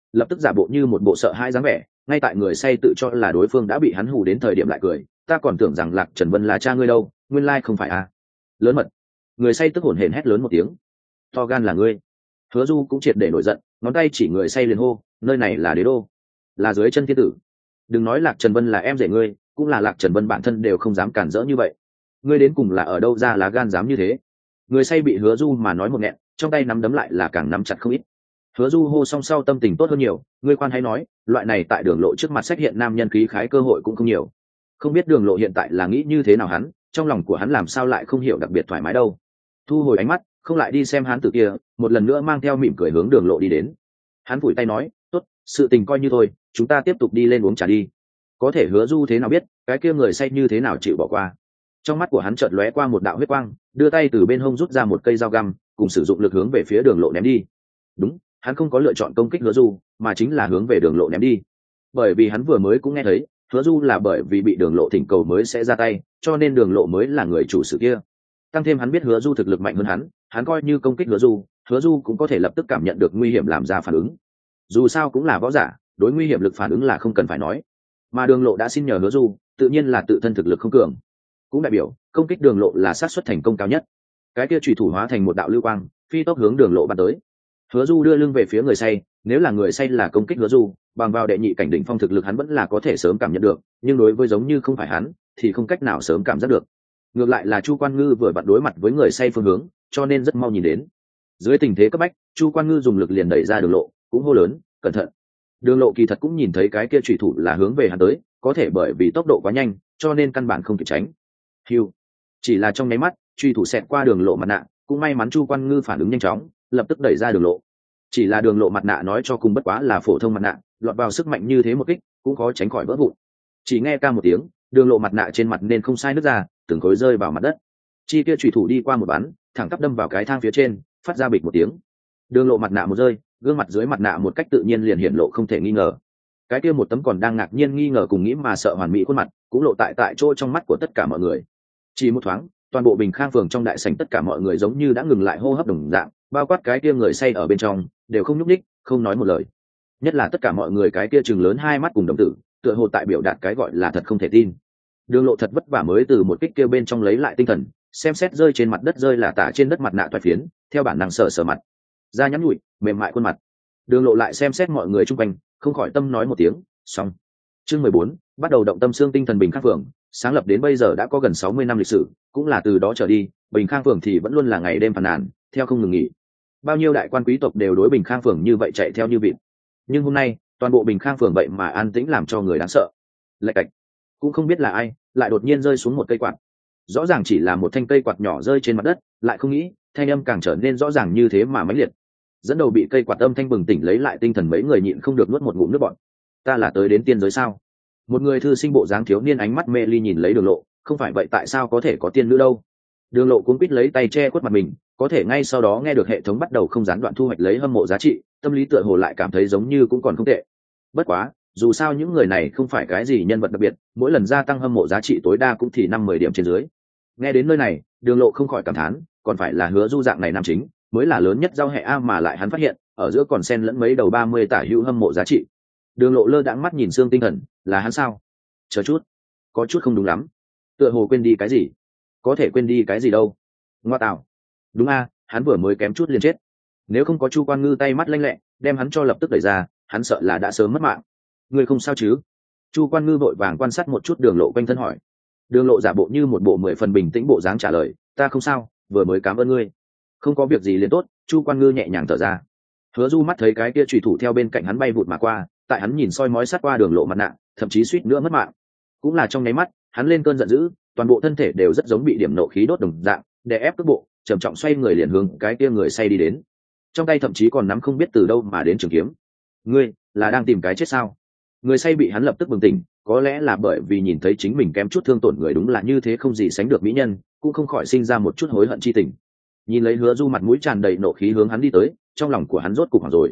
lập tức giả bộ như một bộ sợ hãi dáng vẻ, ngay tại người say tự cho là đối phương đã bị hắn hù đến thời điểm lại cười, ta còn tưởng rằng Lạc Trần Vân là cha ngươi đâu, nguyên lai không phải à. Lớn mật. Người say tức hổn hển hét lớn một tiếng, to gan là ngươi. Hứa Du cũng triệt để nổi giận, ngón tay chỉ người say liền hô, nơi này là đế đô, là dưới chân thiên tử, đừng nói Lạc Trần Vân là em rể ngươi, cũng là Lạc Trần Vân bản thân đều không dám cản rỡ như vậy. Ngươi đến cùng là ở đâu ra lá gan dám như thế? Người say bị Hứa Du mà nói một nghẹn, trong tay nắm đấm lại là càng nắm chặt không ít. Hứa Du hô xong sau tâm tình tốt hơn nhiều, ngươi khoan hãy nói, loại này tại Đường Lộ trước mặt xuất hiện nam nhân khí khái cơ hội cũng không nhiều. Không biết Đường Lộ hiện tại là nghĩ như thế nào hắn, trong lòng của hắn làm sao lại không hiểu đặc biệt thoải mái đâu. Thu hồi ánh mắt, không lại đi xem hắn tử kia, một lần nữa mang theo mỉm cười hướng Đường Lộ đi đến. Hắn phủi tay nói, tốt, sự tình coi như thôi, chúng ta tiếp tục đi lên uống trà đi. Có thể Hứa Du thế nào biết, cái kia người say như thế nào chịu bỏ qua. Trong mắt của hắn chợt lóe qua một đạo huyết quang, đưa tay từ bên hông rút ra một cây dao găm, cùng sử dụng lực hướng về phía Đường Lộ ném đi. Đúng, hắn không có lựa chọn công kích Hứa Du, mà chính là hướng về Đường Lộ ném đi. Bởi vì hắn vừa mới cũng nghe thấy, Hứa Du là bởi vì bị Đường Lộ thỉnh cầu mới sẽ ra tay, cho nên Đường Lộ mới là người chủ sự kia. Tăng thêm hắn biết Hứa Du thực lực mạnh hơn hắn coi như công kích Hứa Du cũng có thể lập tức cảm nhận được nguy hiểm làm ra phản ứng. Dù sao cũng là võ giả, đối nguy hiểm lực phản ứng là không cần phải nói. Mà Đường Lộ đã xin nhờ Hứa Du, tự nhiên là tự thân thực lực không cường, cũng đại biểu công kích Đường Lộ là xác suất thành công cao nhất. Cái kia chủy thủ hóa thành một đạo lưu quang, phi tốc hướng Đường Lộ bắn tới. Hứa Du đưa lưng về phía người say, nếu là người say là công kích Hứa Du, bằng vào đệ nhị cảnh đỉnh phong thực lực hắn vẫn là có thể sớm cảm nhận được, nhưng đối với giống như không phải hắn, thì không cách nào sớm cảm giác được. Ngược lại là Chu Quan Ngư vừa vặn đối mặt với người say phương hướng, cho nên rất mau nhìn đến. Dưới tình thế cấp bách, Chu Quan Ngư dùng lực liền đẩy ra Đường Lộ, cũng hô lớn, cẩn thận. Đường Lộ kỳ thật cũng nhìn thấy cái kia chủy thủ là hướng về hắn tới, có thể bởi vì tốc độ quá nhanh, cho nên căn bản không kịp tránh. Hiu, chỉ là trong nháy mắt, chủy thủ xẹt qua Đường Lộ mặt nạ, cũng may mắn Chu Quan Ngư phản ứng nhanh chóng, lập tức đẩy ra Đường Lộ. Chỉ là Đường Lộ mặt nạ nói cho cùng bất quá là phổ thông mặt nạ, lọt vào sức mạnh như thế một kích, cũng khó tránh khỏi vỡ vụn. Chỉ nghe ca một tiếng, Đường Lộ mặt nạ trên mặt nên không sai nứt ra, từng khối rơi vào mặt đất. Chi kia chủy thủ đi qua một bắn, thẳng tắp đâm vào cái thang phía trên, phát ra bịch một tiếng. Đường Lộ mặt nạ một rơi, gương mặt dưới mặt nạ một cách tự nhiên liền hiện lộ không thể nghi ngờ. Cái kia một tấm còn đang ngạc nhiên nghi ngờ cùng nghĩ mà sợ hoàn mỹ khuôn mặt, cũng lộ tại chỗ trong mắt của tất cả mọi người. Chỉ một thoáng, toàn bộ Bình Khang phường trong đại sảnh tất cả mọi người giống như đã ngừng lại hô hấp đồng dạng, bao quát cái kia người say ở bên trong, đều không nhúc nhích, không nói một lời. Nhất là tất cả mọi người cái kia trừng lớn hai mắt cùng đồng tử, tựa hồ tại biểu đạt cái gọi là thật không thể tin. Đường Lộ thật vất vả mới từ một kích kia bên trong lấy lại tinh thần, xem xét rơi trên mặt đất rơi là tả trên đất mặt nạ toái phiến, theo bản năng sờ mặt, da nhắn nhụi, mềm mại khuôn mặt. Đường Lộ lại xem xét mọi người chung quanh, không khỏi tâm nói một tiếng, xong. Chương 14, bắt đầu động tâm xương tinh thần Bình Khang phường, sáng lập đến bây giờ đã có gần 60 năm lịch sử, cũng là từ đó trở đi, Bình Khang phường thì vẫn luôn là ngày đêm phàn nàn, theo không ngừng nghỉ. Bao nhiêu đại quan quý tộc đều đối Bình Khang phường như vậy chạy theo như vịt. Nhưng hôm nay, toàn bộ Bình Khang phường vậy mà an tĩnh làm cho người đáng sợ. Lạch cạch, cũng không biết là ai, lại đột nhiên rơi xuống một cây quạt. Rõ ràng chỉ là một thanh cây quạt nhỏ rơi trên mặt đất, lại không nghĩ, thanh âm càng trở nên rõ ràng như thế mà mãnh liệt. Dẫn đầu bị cây quạt âm thanh bừng tỉnh lấy lại tinh thần mấy người nhịn không được nuốt một ngụm nước bọt. Ta là tới đến tiên giới sao? Một người thư sinh bộ dáng thiếu niên ánh mắt mê ly nhìn lấy Đường Lộ, không phải vậy tại sao có thể có tiên nữ đâu? Đường Lộ cuống quýt lấy tay che khuất mặt mình, có thể ngay sau đó nghe được hệ thống bắt đầu không gián đoạn thu hoạch lấy hâm mộ giá trị, tâm lý tựa hồ lại cảm thấy giống như cũng còn không tệ. Bất quá, dù sao những người này không phải cái gì nhân vật đặc biệt, mỗi lần gia tăng hâm mộ giá trị tối đa cũng thì 5-10 điểm trên dưới. Nghe đến nơi này, Đường Lộ không khỏi cảm thán, còn phải là Hứa Du dạng này nam chính, mới là lớn nhất giao hệ a, mà lại hắn phát hiện, ở giữa còn xen lẫn mấy đầu 30 tả hữu hâm mộ giá trị. Đường Lộ lơ đãng mắt nhìn xương tinh thần, là hắn sao? Chờ chút, có chút không đúng lắm. Tựa hồ quên đi cái gì? Có thể quên đi cái gì đâu? Ngoa tạo. Đúng a, hắn vừa mới kém chút liền chết. Nếu không có Chu Quan Ngư tay mắt lanh lẹ, đem hắn cho lập tức đẩy ra, hắn sợ là đã sớm mất mạng. Ngươi không sao chứ? Chu Quan Ngư vội vàng quan sát một chút Đường Lộ quanh thân hỏi. Đường Lộ giả bộ như một bộ 10 phần bình tĩnh bộ dáng trả lời, ta không sao, vừa mới cảm ơn ngươi. Không có việc gì liền tốt. Chu Quan Ngư nhẹ nhàng thở ra. Hứa Du mắt thấy cái kia chủy thủ theo bên cạnh hắn bay vụt mà qua, tại hắn nhìn soi mói sát qua Đường Lộ mặt nạ, thậm chí suýt nữa mất mạng. Cũng là trong nháy mắt, hắn lên cơn giận dữ, toàn bộ thân thể đều rất giống bị điểm nộ khí đốt đồng dạng, đè ép cước bộ, trầm trọng xoay người liền hướng cái kia người say đi đến. Trong tay thậm chí còn nắm không biết từ đâu mà đến trường kiếm. Ngươi là đang tìm cái chết sao? Người say bị hắn lập tức bừng tỉnh, có lẽ là bởi vì nhìn thấy chính mình kém chút thương tổn người đúng là như thế không gì sánh được mỹ nhân, cũng không khỏi sinh ra một chút hối hận chi tình. Nhìn lấy Hứa Du mặt mũi tràn đầy nộ khí hướng hắn đi tới, trong lòng của hắn rốt cục hoảng rồi.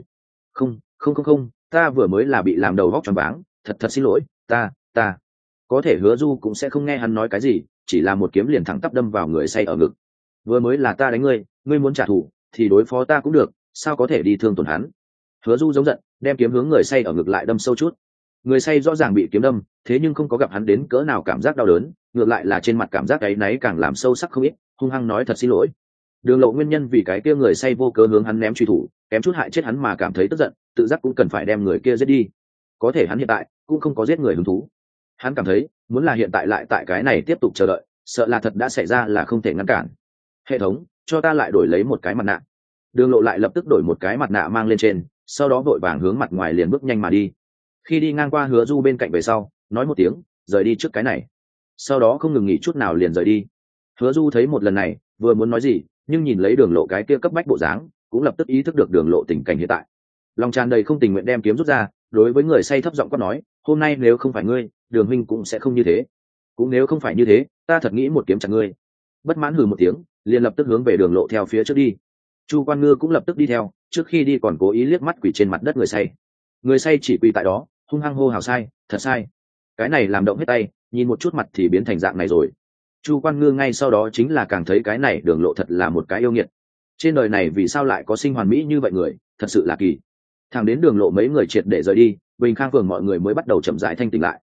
Không, ta vừa mới là bị làm đầu vóc choáng váng, thật xin lỗi, ta. Có thể Hứa Du cũng sẽ không nghe hắn nói cái gì, chỉ là một kiếm liền thẳng tắp đâm vào người say ở ngực. Vừa mới là ta đánh ngươi muốn trả thù thì đối phó ta cũng được, sao có thể đi thương tổn hắn? Hứa Du giống giận, đem kiếm hướng người say ở ngực lại đâm sâu chút. Người say rõ ràng bị kiếm đâm, thế nhưng không có gặp hắn đến cỡ nào cảm giác đau đớn, ngược lại là trên mặt cảm giác áy náy càng làm sâu sắc không ít, hung hăng nói thật xin lỗi. Đường Lộ nguyên nhân vì cái kia người say vô cớ hướng hắn ném truy thủ, kém chút hại chết hắn mà cảm thấy tức giận, tự giác cũng cần phải đem người kia giết đi. Có thể hắn hiện tại cũng không có giết người hứng thú. Hắn cảm thấy, muốn là hiện tại lại tại cái này tiếp tục chờ đợi, sợ là thật đã xảy ra là không thể ngăn cản. Hệ thống, cho ta lại đổi lấy một cái mặt nạ. Đường Lộ lại lập tức đổi một cái mặt nạ mang lên trên, sau đó vội vàng hướng mặt ngoài liền bước nhanh mà đi. Khi đi ngang qua Hứa Du bên cạnh về sau, nói một tiếng, rời đi trước cái này. Sau đó không ngừng nghỉ chút nào liền rời đi. Hứa Du thấy một lần này, vừa muốn nói gì, nhưng nhìn lấy Đường Lộ cái kia cấp bách bộ dáng, cũng lập tức ý thức được Đường Lộ tình cảnh hiện tại. Lòng tràn đầy không tình nguyện đem kiếm rút ra, đối với người say thấp giọng quát nói, hôm nay nếu không phải ngươi, Đường huynh cũng sẽ không như thế. Cũng nếu không phải như thế, ta thật nghĩ một kiếm chặt ngươi. Bất mãn hừ một tiếng, liền lập tức hướng về Đường Lộ theo phía trước đi. Chu Quan Ngư cũng lập tức đi theo, trước khi đi còn cố ý liếc mắt quỳ trên mặt đất người say. Người say chỉ quỳ tại đó, hung hăng hô hào sai, thật sai. Cái này làm động hết tay, nhìn một chút mặt thì biến thành dạng này rồi. Chu Quan Ngư ngay sau đó chính là càng thấy cái này Đường Lộ thật là một cái yêu nghiệt. Trên đời này vì sao lại có sinh hoàn mỹ như vậy người, thật sự là kỳ. Thẳng đến Đường Lộ mấy người triệt để rời đi, Bình Khang phường mọi người mới bắt đầu chậm rãi thanh tỉnh lại.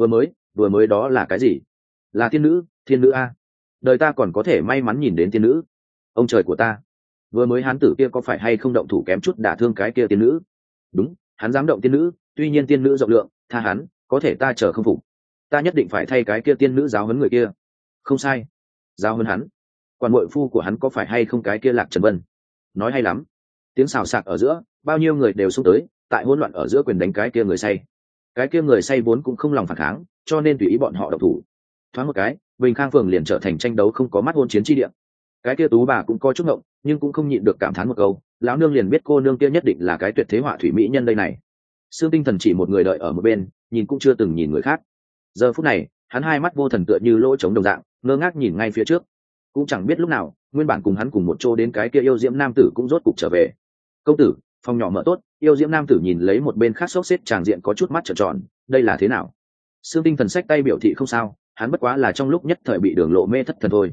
Vừa mới đó là cái gì? Là thiên nữ a. Đời ta còn có thể may mắn nhìn đến thiên nữ. Ông trời của ta, vừa mới hán tử kia có phải hay không động thủ kém chút đả thương cái kia tiên nữ? Đúng, hắn dám động tiên nữ, tuy nhiên tiên nữ rộng lượng, tha hắn, có thể ta chờ không phục. Ta nhất định phải thay cái kia tiên nữ giáo huấn người kia. Không sai, giáo huấn hắn. Quản muội phu của hắn có phải hay không cái kia Lạc Trần Vân? Nói hay lắm. Tiếng xào xạc ở giữa, bao nhiêu người đều xông tới, tại hỗn loạn ở giữa quyền đánh cái kia người say. Cái kia người say vốn cũng không lòng phản kháng, cho nên tùy ý bọn họ động thủ. Thoáng một cái, Bình Khang phường liền trở thành tranh đấu không có mắt hôn chiến chi địa. Cái kia tú bà cũng có chút ngộng, nhưng cũng không nhịn được cảm thán một câu, lão nương liền biết cô nương kia nhất định là cái tuyệt thế họa thủy mỹ nhân đây này. Sương Tinh Thần chỉ một người đợi ở một bên, nhìn cũng chưa từng nhìn người khác. Giờ phút này, hắn hai mắt vô thần tựa như lỗ trống đồng dạng, ngơ ngác nhìn ngay phía trước. Cũng chẳng biết lúc nào, nguyên bản cùng hắn cùng một chỗ đến cái kia yêu diễm nam tử cũng rốt cục trở về. Công tử, phòng nhỏ mở tốt. Yêu diễm nam tử nhìn lấy một bên khác xốc xếp tràng diện có chút mắt trợn tròn, đây là thế nào? Sương Tinh Thần xách tay biểu thị không sao, hắn bất quá là trong lúc nhất thời bị Đường Lộ mê thất thần thôi.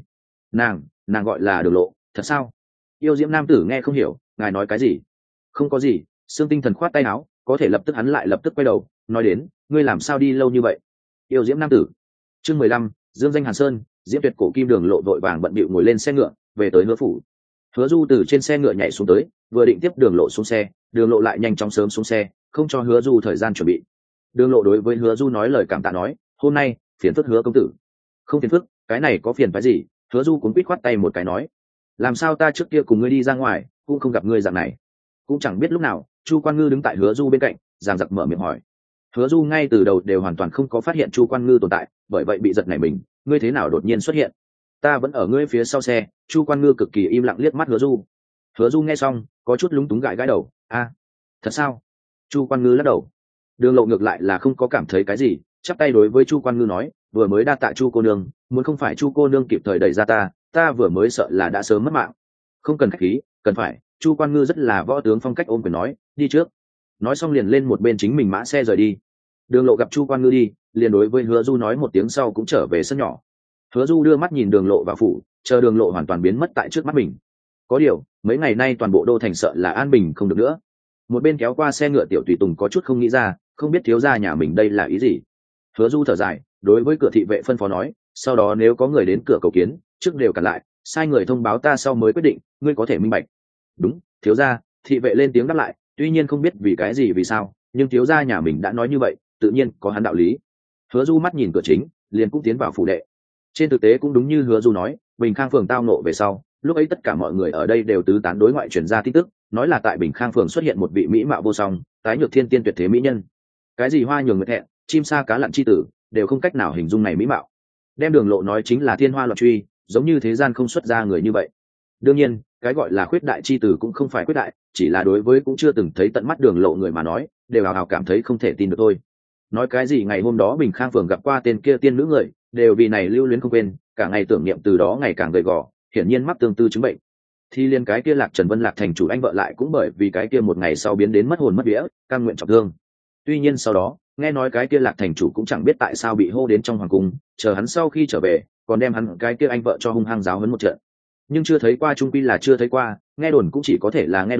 Nàng gọi là Đường Lộ, thật sao? Yêu diễm nam tử nghe không hiểu, ngài nói cái gì? Không có gì. Sương Tinh Thần khoát tay áo, có thể lập tức hắn lại lập tức quay đầu, nói đến, ngươi làm sao đi lâu như vậy? Yêu diễm nam tử. Chương 15, Dương danh Hàn Sơn, Diễm Tuyệt cổ kim Đường Lộ vội vàng bận bịu ngồi lên xe ngựa, về tới Hứa phủ. Hứa Du từ trên xe ngựa nhảy xuống tới, vừa định tiếp Đường Lộ xuống xe, Đường Lộ lại nhanh chóng sớm xuống xe, không cho Hứa Du thời gian chuẩn bị. Đường Lộ đối với Hứa Du nói lời cảm tạ nói, hôm nay phiền phức Hứa công tử. Không phiền phức, cái này có phiền phái gì? Hứa Du cũng quýt khoát tay một cái nói, làm sao ta trước kia cùng ngươi đi ra ngoài cũng không gặp ngươi dạng này. Cũng chẳng biết lúc nào Chu Quan Ngư đứng tại Hứa Du bên cạnh, giằng giặc mở miệng hỏi. Hứa Du ngay từ đầu đều hoàn toàn không có phát hiện Chu Quan Ngư tồn tại, bởi vậy bị giật nảy mình, ngươi thế nào đột nhiên xuất hiện? Ta vẫn ở ngươi phía sau xe. Chu Quan Ngư cực kỳ im lặng liếc mắt Hứa Du. Hứa Du nghe xong có chút lúng túng gãi gãi đầu, a, thật sao? Chu Quan Ngư lắc đầu. Đường Lộ ngược lại là không có cảm thấy cái gì, chắp tay đối với Chu Quan Ngư nói, vừa mới đa tạ Chu cô nương, muốn không phải Chu cô nương kịp thời đẩy ra ta vừa mới sợ là đã sớm mất mạng. Không cần khách khí, cần phải. Chu Quan Ngư rất là võ tướng phong cách ôm quyền nói, đi trước. Nói xong liền lên một bên chính mình mã xe rời đi. Đường Lộ gặp Chu Quan Ngư đi, liền đối với Hứa Du nói một tiếng sau cũng trở về sân nhỏ. Hứa Du đưa mắt nhìn Đường Lộ vào phủ, chờ Đường Lộ hoàn toàn biến mất tại trước mắt mình. Có điều, mấy ngày nay toàn bộ đô thành sợ là an bình không được nữa. Một bên kéo qua xe ngựa tiểu tùy tùng có chút không nghĩ ra, không biết thiếu gia nhà mình đây là ý gì. Hứa Du thở dài, đối với cửa thị vệ phân phó nói, sau đó nếu có người đến cửa cầu kiến, trước đều cản lại, sai người thông báo ta sau mới quyết định, ngươi có thể minh bạch. Đúng, thiếu gia. Thị vệ lên tiếng đáp lại, tuy nhiên không biết vì cái gì vì sao, nhưng thiếu gia nhà mình đã nói như vậy, tự nhiên có hắn đạo lý. Hứa Du mắt nhìn cửa chính, liền cũng tiến vào phủ đệ. Trên thực tế cũng đúng như Hứa Du nói, Bình Khang phường tao nộ về sau, lúc ấy tất cả mọi người ở đây đều tứ tán đối ngoại truyền ra tin tức, nói là tại Bình Khang phường xuất hiện một vị mỹ mạo vô song, tái nhược thiên tiên tuyệt thế mỹ nhân. Cái gì hoa nhường người thẹn, chim sa cá lặn chi tử, đều không cách nào hình dung này mỹ mạo. Đem Đường Lộ nói chính là thiên hoa loạn truy, giống như thế gian không xuất ra người như vậy. Đương nhiên, cái gọi là khuyết đại chi tử cũng không phải khuyết đại, chỉ là đối với cũng chưa từng thấy tận mắt Đường Lộ người mà nói, đều hào hào cảm thấy không thể tin được thôi. Nói cái gì ngày hôm đó Bình Khang phường gặp qua tên kia tiên nữ người, đều vì này lưu luyến không quên, cả ngày tưởng niệm từ đó ngày càng gầy gò, hiển nhiên mắc tương tư chứng bệnh. Thì liên cái kia Lạc Trần Vân Lạc thành chủ anh vợ lại cũng bởi vì cái kia một ngày sau biến đến mất hồn mất vía, cam nguyện trọng thương. Tuy nhiên sau đó, nghe nói cái kia Lạc thành chủ cũng chẳng biết tại sao bị hô đến trong hoàng cung, chờ hắn sau khi trở về, còn đem hắn cái kia anh vợ cho hung hăng giáo huấn một trận. Nhưng chưa thấy qua, trung quy là chưa thấy qua, nghe đồn cũng chỉ có thể là nghe đồn,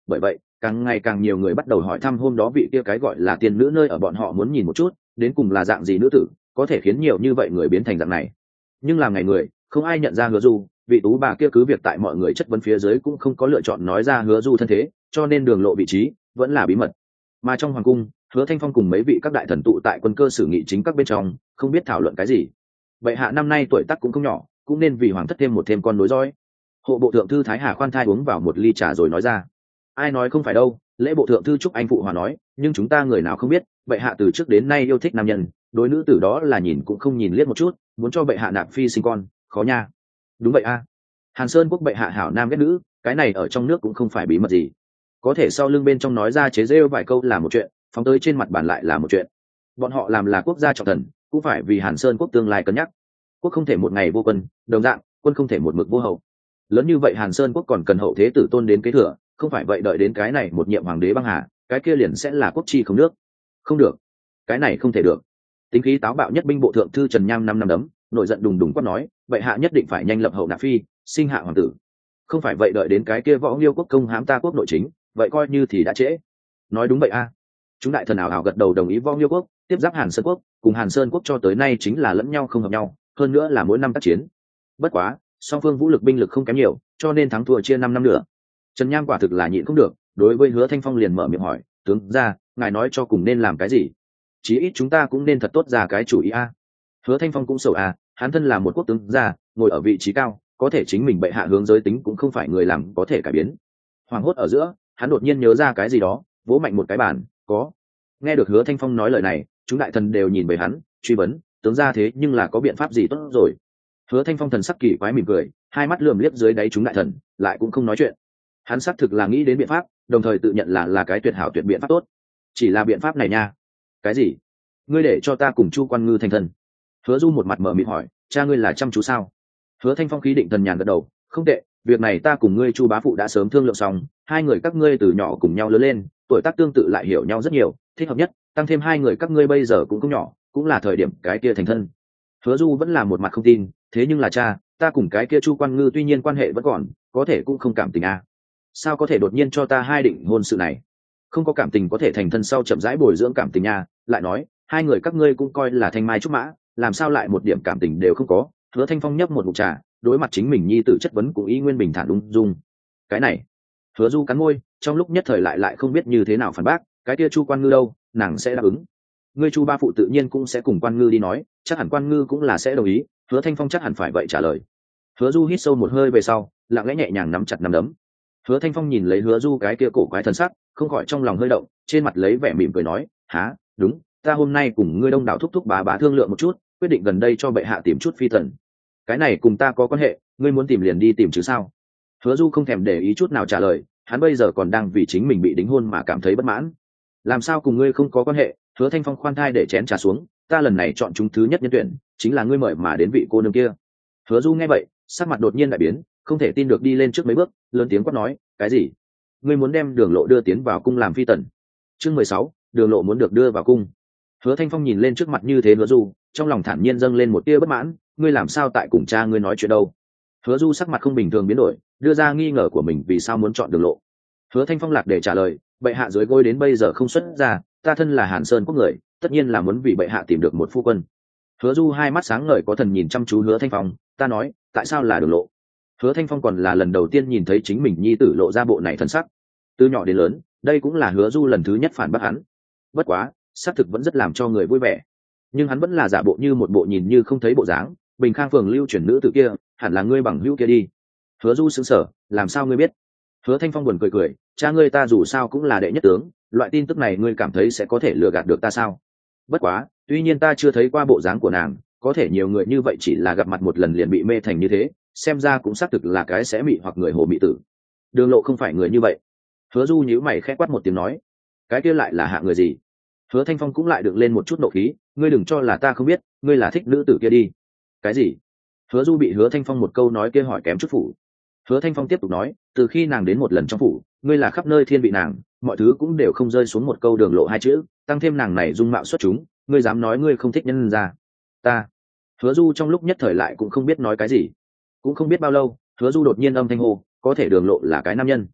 bởi vậy càng ngày càng nhiều người bắt đầu hỏi thăm hôm đó vị kia cái gọi là tiên nữ nơi ở, bọn họ muốn nhìn một chút đến cùng là dạng gì nữ tử có thể khiến nhiều như vậy người biến thành dạng này. Nhưng làm ngày người không ai nhận ra Hứa Du, vị tú bà kia cứ việc tại mọi người chất vấn phía dưới cũng không có lựa chọn nói ra Hứa Du thân thế, cho nên đường lộ vị trí vẫn là bí mật. Mà trong hoàng cung, Hứa Thanh Phong cùng mấy vị các đại thần tụ tại quân cơ sử nghị chính các bên trong, không biết thảo luận cái gì. Vậy hạ năm nay tuổi tác cũng không nhỏ, cũng nên vì hoàng thất thêm một thêm con nối dõi. Hộ bộ thượng thư Thái Hà khoan thai uống vào một ly trà rồi nói ra: ai nói không phải đâu, lễ bộ thượng thư Trúc Anh phụ hòa nói, nhưng chúng ta người nào không biết, bệ hạ từ trước đến nay yêu thích nam nhân, đối nữ tử đó là nhìn cũng không nhìn liếc một chút, muốn cho bệ hạ nạp phi sinh con, khó nha. Đúng vậy a. Hàn Sơn quốc bệ hạ hảo nam ghét nữ, cái này ở trong nước cũng không phải bí mật gì. Có thể sau lưng bên trong nói ra chế rêu vài câu là một chuyện, phóng tới trên mặt bàn lại là một chuyện. Bọn họ làm là quốc gia trọng thần, cũng phải vì Hàn Sơn quốc tương lai cân nhắc. Quốc không thể một ngày vô quân, đồng dạng quân không thể một mực vô hậu. Lớn như vậy Hàn Sơn quốc còn cần hậu thế tử tôn đến kế thừa, không phải vậy đợi đến cái này một nhiệm hoàng đế băng hà, cái kia liền sẽ là quốc chi không nước. Không được, cái này không thể được. Tính khí táo bạo nhất binh bộ thượng thư Trần Nham năm năm đấm, nổi giận đùng đùng quát nói, bệ hạ nhất định phải nhanh lập hậu nạp phi, sinh hạ hoàng tử. Không phải vậy đợi đến cái kia Võ Liêu quốc công hãm ta quốc nội chính, vậy coi như thì đã trễ. Nói đúng vậy a. Chúng đại thần ảo ảo gật đầu đồng ý. Võ Liêu quốc tiếp giáp Hàn Sơn quốc, cùng Hàn Sơn quốc cho tới nay chính là lẫn nhau không hợp nhau, hơn nữa là mỗi năm tác chiến. Bất quá song phương vũ lực binh lực không kém nhiều, cho nên thắng thua chia 5 năm nữa. Trần Nham quả thực là nhịn không được, đối với Hứa Thanh Phong liền mở miệng hỏi, tướng ra ngài nói cho cùng nên làm cái gì? Chí ít chúng ta cũng nên thật tốt ra cái chủ ý a. Hứa Thanh Phong cũng sầu a, hắn thân là một quốc tướng gia, ngồi ở vị trí cao, có thể chính mình bệ hạ hướng giới tính cũng không phải người làm có thể cải biến. Hoàng hốt ở giữa, hắn đột nhiên nhớ ra cái gì đó, vỗ mạnh một cái bàn, có. Nghe được Hứa Thanh Phong nói lời này, chúng đại thần đều nhìn về hắn, truy vấn, tướng ra thế nhưng là có biện pháp gì tốt rồi? Hứa Thanh Phong thần sắc kỳ quái mỉm cười, hai mắt lườm liếc dưới đáy chúng đại thần, lại cũng không nói chuyện. Hắn xác thực là nghĩ đến biện pháp, đồng thời tự nhận là cái tuyệt hảo tuyệt biện pháp tốt. Chỉ là biện pháp này nha. Cái gì? Ngươi để cho ta cùng Chu Quan Ngư thành thần? Hứa Du một mặt mở miệng hỏi, cha ngươi là chăm chú sao? Hứa Thanh Phong khí định thần nhàn gật đầu, không tệ, việc này ta cùng ngươi Chu bá phụ đã sớm thương lượng xong, hai người các ngươi từ nhỏ cùng nhau lớn lên, tuổi tác tương tự lại hiểu nhau rất nhiều, thích hợp nhất, tăng thêm hai người các ngươi bây giờ cũng không nhỏ, cũng là thời điểm cái kia thành thân. Hứa Du vẫn là một mặt không tin, thế nhưng là cha, ta cùng cái kia Chu Quan Ngư tuy nhiên quan hệ vẫn còn, có thể cũng không cảm tình à? Sao có thể đột nhiên cho ta hai định hôn sự này? Không có cảm tình có thể thành thân sau chậm rãi bồi dưỡng cảm tình nha, lại nói, hai người các ngươi cũng coi là thanh mai trúc mã, làm sao lại một điểm cảm tình đều không có? Hứa Thanh Phong nhấp một ngụm trà, đối mặt chính mình nhi tử chất vấn cũng ý nguyên bình thản ung dung. Cái này, Hứa Du cắn môi, trong lúc nhất thời lại không biết như thế nào phản bác, cái kia Chu Quan Ngư đâu, nàng sẽ đáp ứng. Ngươi Chu ba phụ tự nhiên cũng sẽ cùng Quan Ngư đi nói, chắc hẳn Quan Ngư cũng là sẽ đồng ý. Hứa Thanh Phong chắc hẳn phải vậy trả lời. Hứa Du hít sâu một hơi về sau, lặng lẽ nhẹ nhàng nắm chặt nắm đấm. Hứa Thanh Phong nhìn lấy Hứa Du cái kia cổ quái thần sắc, không khỏi trong lòng hơi động, trên mặt lấy vẻ mỉm cười nói, há, đúng, ta hôm nay cùng ngươi đông đảo thúc thúc bá bá thương lượng một chút, quyết định gần đây cho bệ hạ tìm chút phi tần. Cái này cùng ta có quan hệ, ngươi muốn tìm liền đi tìm chứ sao? Hứa Du không thèm để ý chút nào trả lời, hắn bây giờ còn đang vì chính mình bị đính hôn mà cảm thấy bất mãn. Làm sao cùng ngươi không có quan hệ? Hứa Thanh Phong khoan thai để chén trà xuống, ta lần này chọn chúng thứ nhất nhân tuyển, chính là ngươi mời mà đến vị cô nương kia. Hứa Du nghe vậy, sắc mặt đột nhiên đại biến, không thể tin được đi lên trước mấy bước, lớn tiếng quát nói, cái gì? Ngươi muốn đem Đường Lộ đưa tiến vào cung làm phi tần? Chương 16, Đường Lộ muốn được đưa vào cung. Hứa Thanh Phong nhìn lên trước mặt như thế Hứa Du, trong lòng thản nhiên dâng lên một tia bất mãn, ngươi làm sao tại cùng cha ngươi nói chuyện đâu? Hứa Du sắc mặt không bình thường biến đổi, đưa ra nghi ngờ của mình vì sao muốn chọn Đường Lộ. Hứa Thanh Phong lạc để trả lời, bệ hạ dưới gối đến bây giờ không xuất ra, ta thân là Hàn Sơn quốc người, tất nhiên là muốn vì bệ hạ tìm được một phu quân. Hứa Du hai mắt sáng ngời có thần nhìn chăm chú Hứa Thanh Phong, ta nói, tại sao là Đường Lộ? Hứa Thanh Phong còn là lần đầu tiên nhìn thấy chính mình nhi tử lộ ra bộ này thần sắc. Từ nhỏ đến lớn, đây cũng là Hứa Du lần thứ nhất phản bác hắn. Bất quá, xác thực vẫn rất làm cho người vui vẻ. Nhưng hắn vẫn là giả bộ như một bộ nhìn như không thấy bộ dáng, Bình Khang phường lưu chuyển nữ tử kia, hẳn là ngươi bằng hữu kia đi. Hứa Du sững sờ, làm sao ngươi biết? Hứa Thanh Phong buồn cười cười, cha ngươi ta dù sao cũng là đệ nhất tướng, loại tin tức này ngươi cảm thấy sẽ có thể lừa gạt được ta sao? Bất quá, tuy nhiên ta chưa thấy qua bộ dáng của nàng, có thể nhiều người như vậy chỉ là gặp mặt một lần liền bị mê thành như thế, xem ra cũng xác thực là cái sẽ mị hoặc người hồ mị tử. Đường Lộ không phải người như vậy. Hứa Du nhíu mày khẽ quát một tiếng nói, cái kia lại là hạ người gì? Hứa Thanh Phong cũng lại được lên một chút nộ khí, ngươi đừng cho là ta không biết, ngươi là thích nữ tử kia đi. Cái gì? Hứa Du bị Hứa Thanh Phong một câu nói kia hỏi kém chút phủ. Hứa Thanh Phong tiếp tục nói, từ khi nàng đến một lần trong phủ, ngươi là khắp nơi thiên vị nàng, mọi thứ cũng đều không rơi xuống một câu Đường Lộ hai chữ, tăng thêm nàng này dung mạo xuất chúng, ngươi dám nói ngươi không thích nhân ra? Ta. Hứa Du trong lúc nhất thời lại cũng không biết nói cái gì. Cũng không biết bao lâu, Hứa Du đột nhiên âm thanh hô, có thể Đường Lộ là cái nam nhân.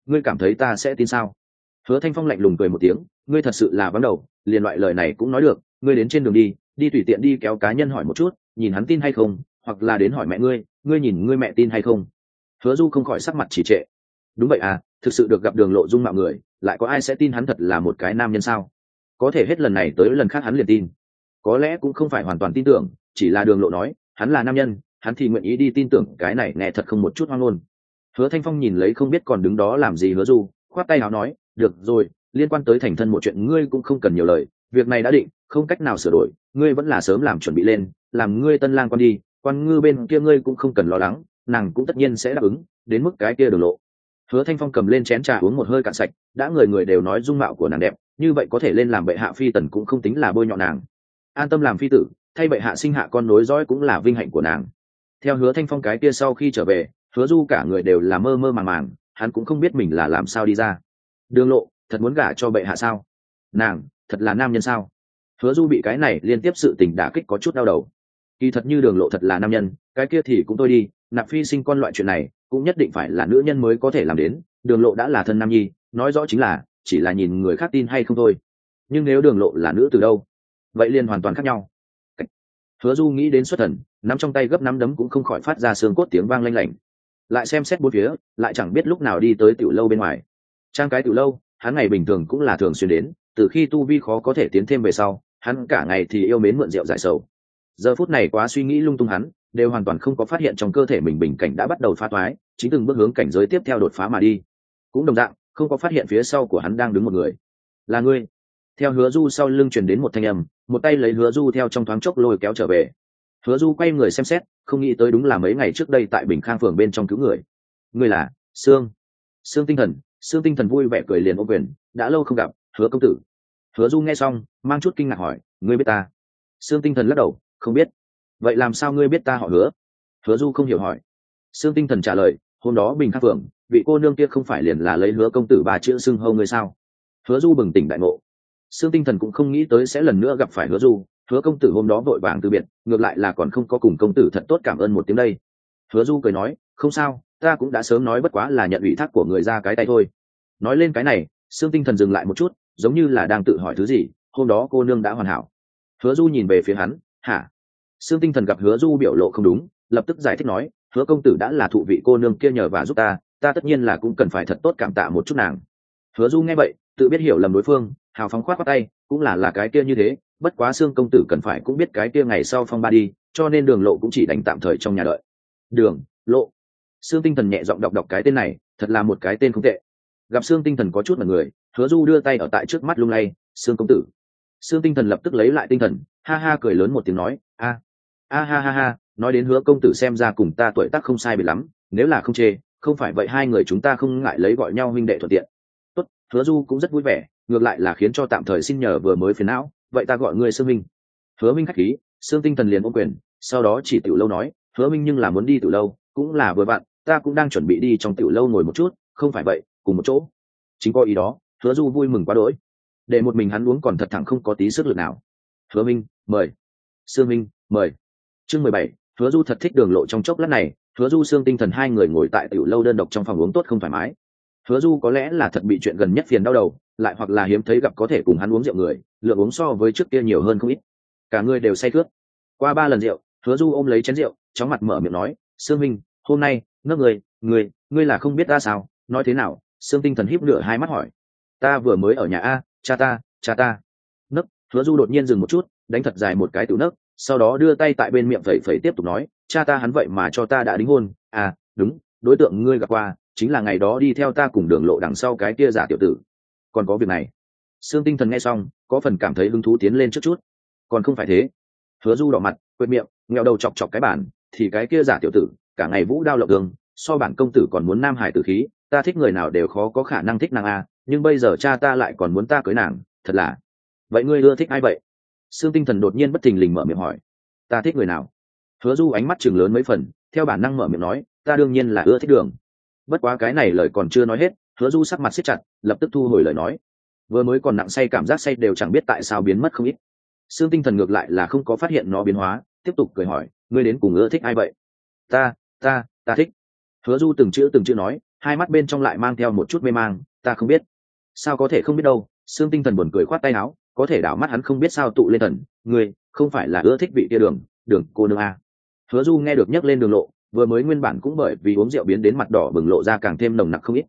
ngươi cảm thấy ta sẽ tin sao? Hứa Thanh Phong lạnh lùng cười một tiếng, ngươi thật sự là vắng đầu, liền loại lời này cũng nói được, ngươi đến trên đường đi tùy tiện đi kéo cá nhân hỏi một chút, nhìn hắn tin hay không, hoặc là đến hỏi mẹ ngươi nhìn ngươi mẹ tin hay không. Hứa Du không khỏi sắc mặt trì trệ. Đúng vậy à, thực sự được gặp Đường Lộ dung mạo người, lại có ai sẽ tin hắn thật là một cái nam nhân sao? Có thể hết lần này tới lần khác hắn liền tin. Có lẽ cũng không phải hoàn toàn tin tưởng, chỉ là Đường Lộ nói hắn là nam nhân, hắn thì nguyện ý đi tin tưởng, cái này nghe thật không một chút hoang ngôn. Hứa Thanh Phong nhìn lấy không biết còn đứng đó làm gì Hứa Du, khoát tay áo nói, được rồi, liên quan tới thành thân một chuyện ngươi cũng không cần nhiều lời, việc này đã định, không cách nào sửa đổi, ngươi vẫn là sớm làm chuẩn bị lên, làm ngươi tân lang quan đi, quan ngư bên kia ngươi cũng không cần lo lắng, nàng cũng tất nhiên sẽ đáp ứng, đến mức cái kia Đường Lộ. Hứa Thanh Phong cầm lên chén trà uống một hơi cạn sạch, đã người người đều nói dung mạo của nàng đẹp, như vậy có thể lên làm bệ hạ phi tần cũng không tính là bôi nhọ nàng. An tâm làm phi tử, thay bệ hạ sinh hạ con nối dõi cũng là vinh hạnh của nàng. Theo Hứa Thanh Phong cái kia sau khi trở về, Hứa Du cả người đều là mơ mơ màng màng, hắn cũng không biết mình là làm sao đi ra. Đường Lộ thật muốn gả cho bệ hạ sao? Nàng thật là nam nhân sao? Hứa Du bị cái này liên tiếp sự tình đả kích có chút đau đầu. Kỳ thật như Đường Lộ thật là nam nhân, cái kia thì cũng thôi đi, nạp phi sinh con loại chuyện này cũng nhất định phải là nữ nhân mới có thể làm đến. Đường Lộ đã là thân nam nhi, nói rõ chính là chỉ là nhìn người khác tin hay không thôi. Nhưng nếu Đường Lộ là nữ từ đâu, vậy liền hoàn toàn khác nhau. Hứa Du nghĩ đến xuất thần, nắm trong tay gấp nắm đấm cũng không khỏi phát ra xương cốt tiếng vang lanh lảnh. Lại xem xét bốn phía, lại chẳng biết lúc nào đi tới tiểu lâu bên ngoài. Trang cái tiểu lâu, hắn ngày bình thường cũng là thường xuyên đến, từ khi tu vi khó có thể tiến thêm về sau, hắn cả ngày thì yêu mến mượn rượu giải sầu. Giờ phút này quá suy nghĩ lung tung hắn, đều hoàn toàn không có phát hiện trong cơ thể mình bình cảnh đã bắt đầu phá toái, chính từng bước hướng cảnh giới tiếp theo đột phá mà đi. Cũng đồng dạng, không có phát hiện phía sau của hắn đang đứng một người. Là ngươi. Theo Hứa Du sau lưng truyền đến một thanh âm, một tay lấy Hứa Du theo trong thoáng chốc lôi kéo trở về. Hứa Du quay người xem xét, không nghĩ tới đúng là mấy ngày trước đây tại Bình Khang phường bên trong cứu người. Ngươi là Sương Tinh Thần. Sương Tinh Thần vui vẻ cười liền ôm quyền, đã lâu không gặp, Hứa công tử. Hứa Du nghe xong, mang chút kinh ngạc hỏi, ngươi biết ta? Sương Tinh Thần lắc đầu, không biết. Vậy làm sao ngươi biết ta họ Hứa? Hứa Du không hiểu hỏi. Sương Tinh Thần trả lời, hôm đó Bình Khang phường, vị cô nương kia không phải liền là lấy Hứa công tử bà chữ xưng hô ngươi sao? Hứa Du bừng tỉnh đại ngộ. Sương Tinh Thần cũng không nghĩ tới sẽ lần nữa gặp phải Hứa Du, Hứa công tử hôm đó vội vàng từ biệt, ngược lại là còn không có cùng công tử thật tốt cảm ơn một tiếng đây. Hứa Du cười nói, không sao, ta cũng đã sớm nói bất quá là nhận ủy thác của người ra cái tay thôi. Nói lên cái này, Sương Tinh Thần dừng lại một chút, giống như là đang tự hỏi thứ gì, hôm đó cô nương đã hoàn hảo. Hứa Du nhìn về phía hắn, hả? Sương Tinh Thần gặp Hứa Du biểu lộ không đúng, lập tức giải thích nói, Hứa công tử đã là thụ vị cô nương kia nhờ và giúp ta tất nhiên là cũng cần phải thật tốt cảm tạ một chút nàng. Hứa Du nghe vậy, tự biết hiểu lầm đối phương, hào phóng khoát tay, cũng là cái kia như thế, bất quá Sương công tử cần phải cũng biết cái kia ngày sau phong ba đi, cho nên Đường Lộ cũng chỉ đành tạm thời trong nhà đợi. Đường Lộ. Sương Tinh Thần nhẹ giọng đọc cái tên này, thật là một cái tên không tệ. Gặp Sương Tinh Thần có chút mặt người, Hứa Du đưa tay ở tại trước mắt lung lay, Sương công tử. Sương Tinh Thần lập tức lấy lại tinh thần, ha ha cười lớn một tiếng nói, ha ha, nói đến Hứa công tử xem ra cùng ta tuổi tác không sai biệt lắm, nếu là không chê, không phải vậy hai người chúng ta không ngại lấy gọi nhau huynh đệ thuận tiện. Tốt, Hứa Du cũng rất vui vẻ, ngược lại là khiến cho tạm thời xin nhờ vừa mới phiền não, vậy ta gọi ngươi Sương minh. Hứa Minh khách khí, Sương Tinh Thần liền ôm quyền, sau đó chỉ tiểu lâu nói, Hứa Minh nhưng là muốn đi tiểu lâu, cũng là vừa vặn, ta cũng đang chuẩn bị đi trong tiểu lâu ngồi một chút, không phải vậy, cùng một chỗ. Chính có ý đó, Hứa Du vui mừng quá đỗi. Để một mình hắn uống còn thật thẳng không có tí sức lực nào. Hứa Minh, mời. Sương Minh, mời. Chương 17, Hứa Du thật thích Đường Lộ. Trong chốc lát này, Hứa Du Sương Tinh Thần hai người ngồi tại tiểu lâu đơn độc trong phòng uống tốt không thoải mái. Hứa Du có lẽ là thật bị chuyện gần nhất phiền đau đầu, lại hoặc là hiếm thấy gặp có thể cùng hắn uống rượu người, lượng uống so với trước kia nhiều hơn không ít. Cả người đều say khướt. Qua 3 lần rượu, Hứa Du ôm lấy chén rượu, chóng mặt mở miệng nói, Sương Minh, hôm nay ngất ngươi là không biết ta sao? Nói thế nào? Sương Tinh Thần híp nửa hai mắt hỏi. Ta vừa mới ở nhà a, cha ta. Nấc. Hứa Du đột nhiên dừng một chút, đánh thật dài một cái tiểu nấc, sau đó đưa tay tại bên miệng phẩy phẩy tiếp tục nói, cha ta hắn vậy mà cho ta đã đính hôn. À, đúng, đối tượng ngươi gặp qua chính là ngày đó đi theo ta cùng Đường Lộ đằng sau cái kia giả tiểu tử. Còn có việc này. Sương Tinh Thần nghe xong, có phần cảm thấy hứng thú tiến lên trước chút. Còn không phải thế. Hứa Du đỏ mặt, quệt miệng, nghẹo đầu chọc cái bản, thì cái kia giả tiểu tử, cả ngày vũ đao lộng đường, so bản công tử còn muốn nam hải tử khí, ta thích người nào đều khó có khả năng thích nàng a, nhưng bây giờ cha ta lại còn muốn ta cưới nàng, thật là. Vậy ngươi ưa thích ai vậy? Sương Tinh Thần đột nhiên bất thình lình mở miệng hỏi. Ta thích người nào? Hứa Du ánh mắt chừng lớn mấy phần, theo bản năng mở miệng nói, ta đương nhiên là ưa thích Đường. Bất quá cái này lời còn chưa nói hết, Hứa Du sắc mặt siết chặt, lập tức thu hồi lời nói. Vừa mới còn nặng say cảm giác say đều chẳng biết tại sao biến mất không ít. Sương Tinh Thần ngược lại là không có phát hiện nó biến hóa, tiếp tục cười hỏi, ngươi đến cùng ưa thích ai vậy? Ta thích. Hứa Du từng chữ nói, hai mắt bên trong lại mang theo một chút mê mang. Ta không biết. Sao có thể không biết đâu. Xương Tinh Thần buồn cười khoát tay áo, có thể đảo mắt hắn không biết sao tụ lên thần. Ngươi không phải là ưa thích vị kia đường cô nương à. Hứa Du nghe được nhắc lên Đường Lộ, vừa mới nguyên bản cũng bởi vì uống rượu biến đến mặt đỏ bừng lộ ra càng thêm nồng nặc không ít.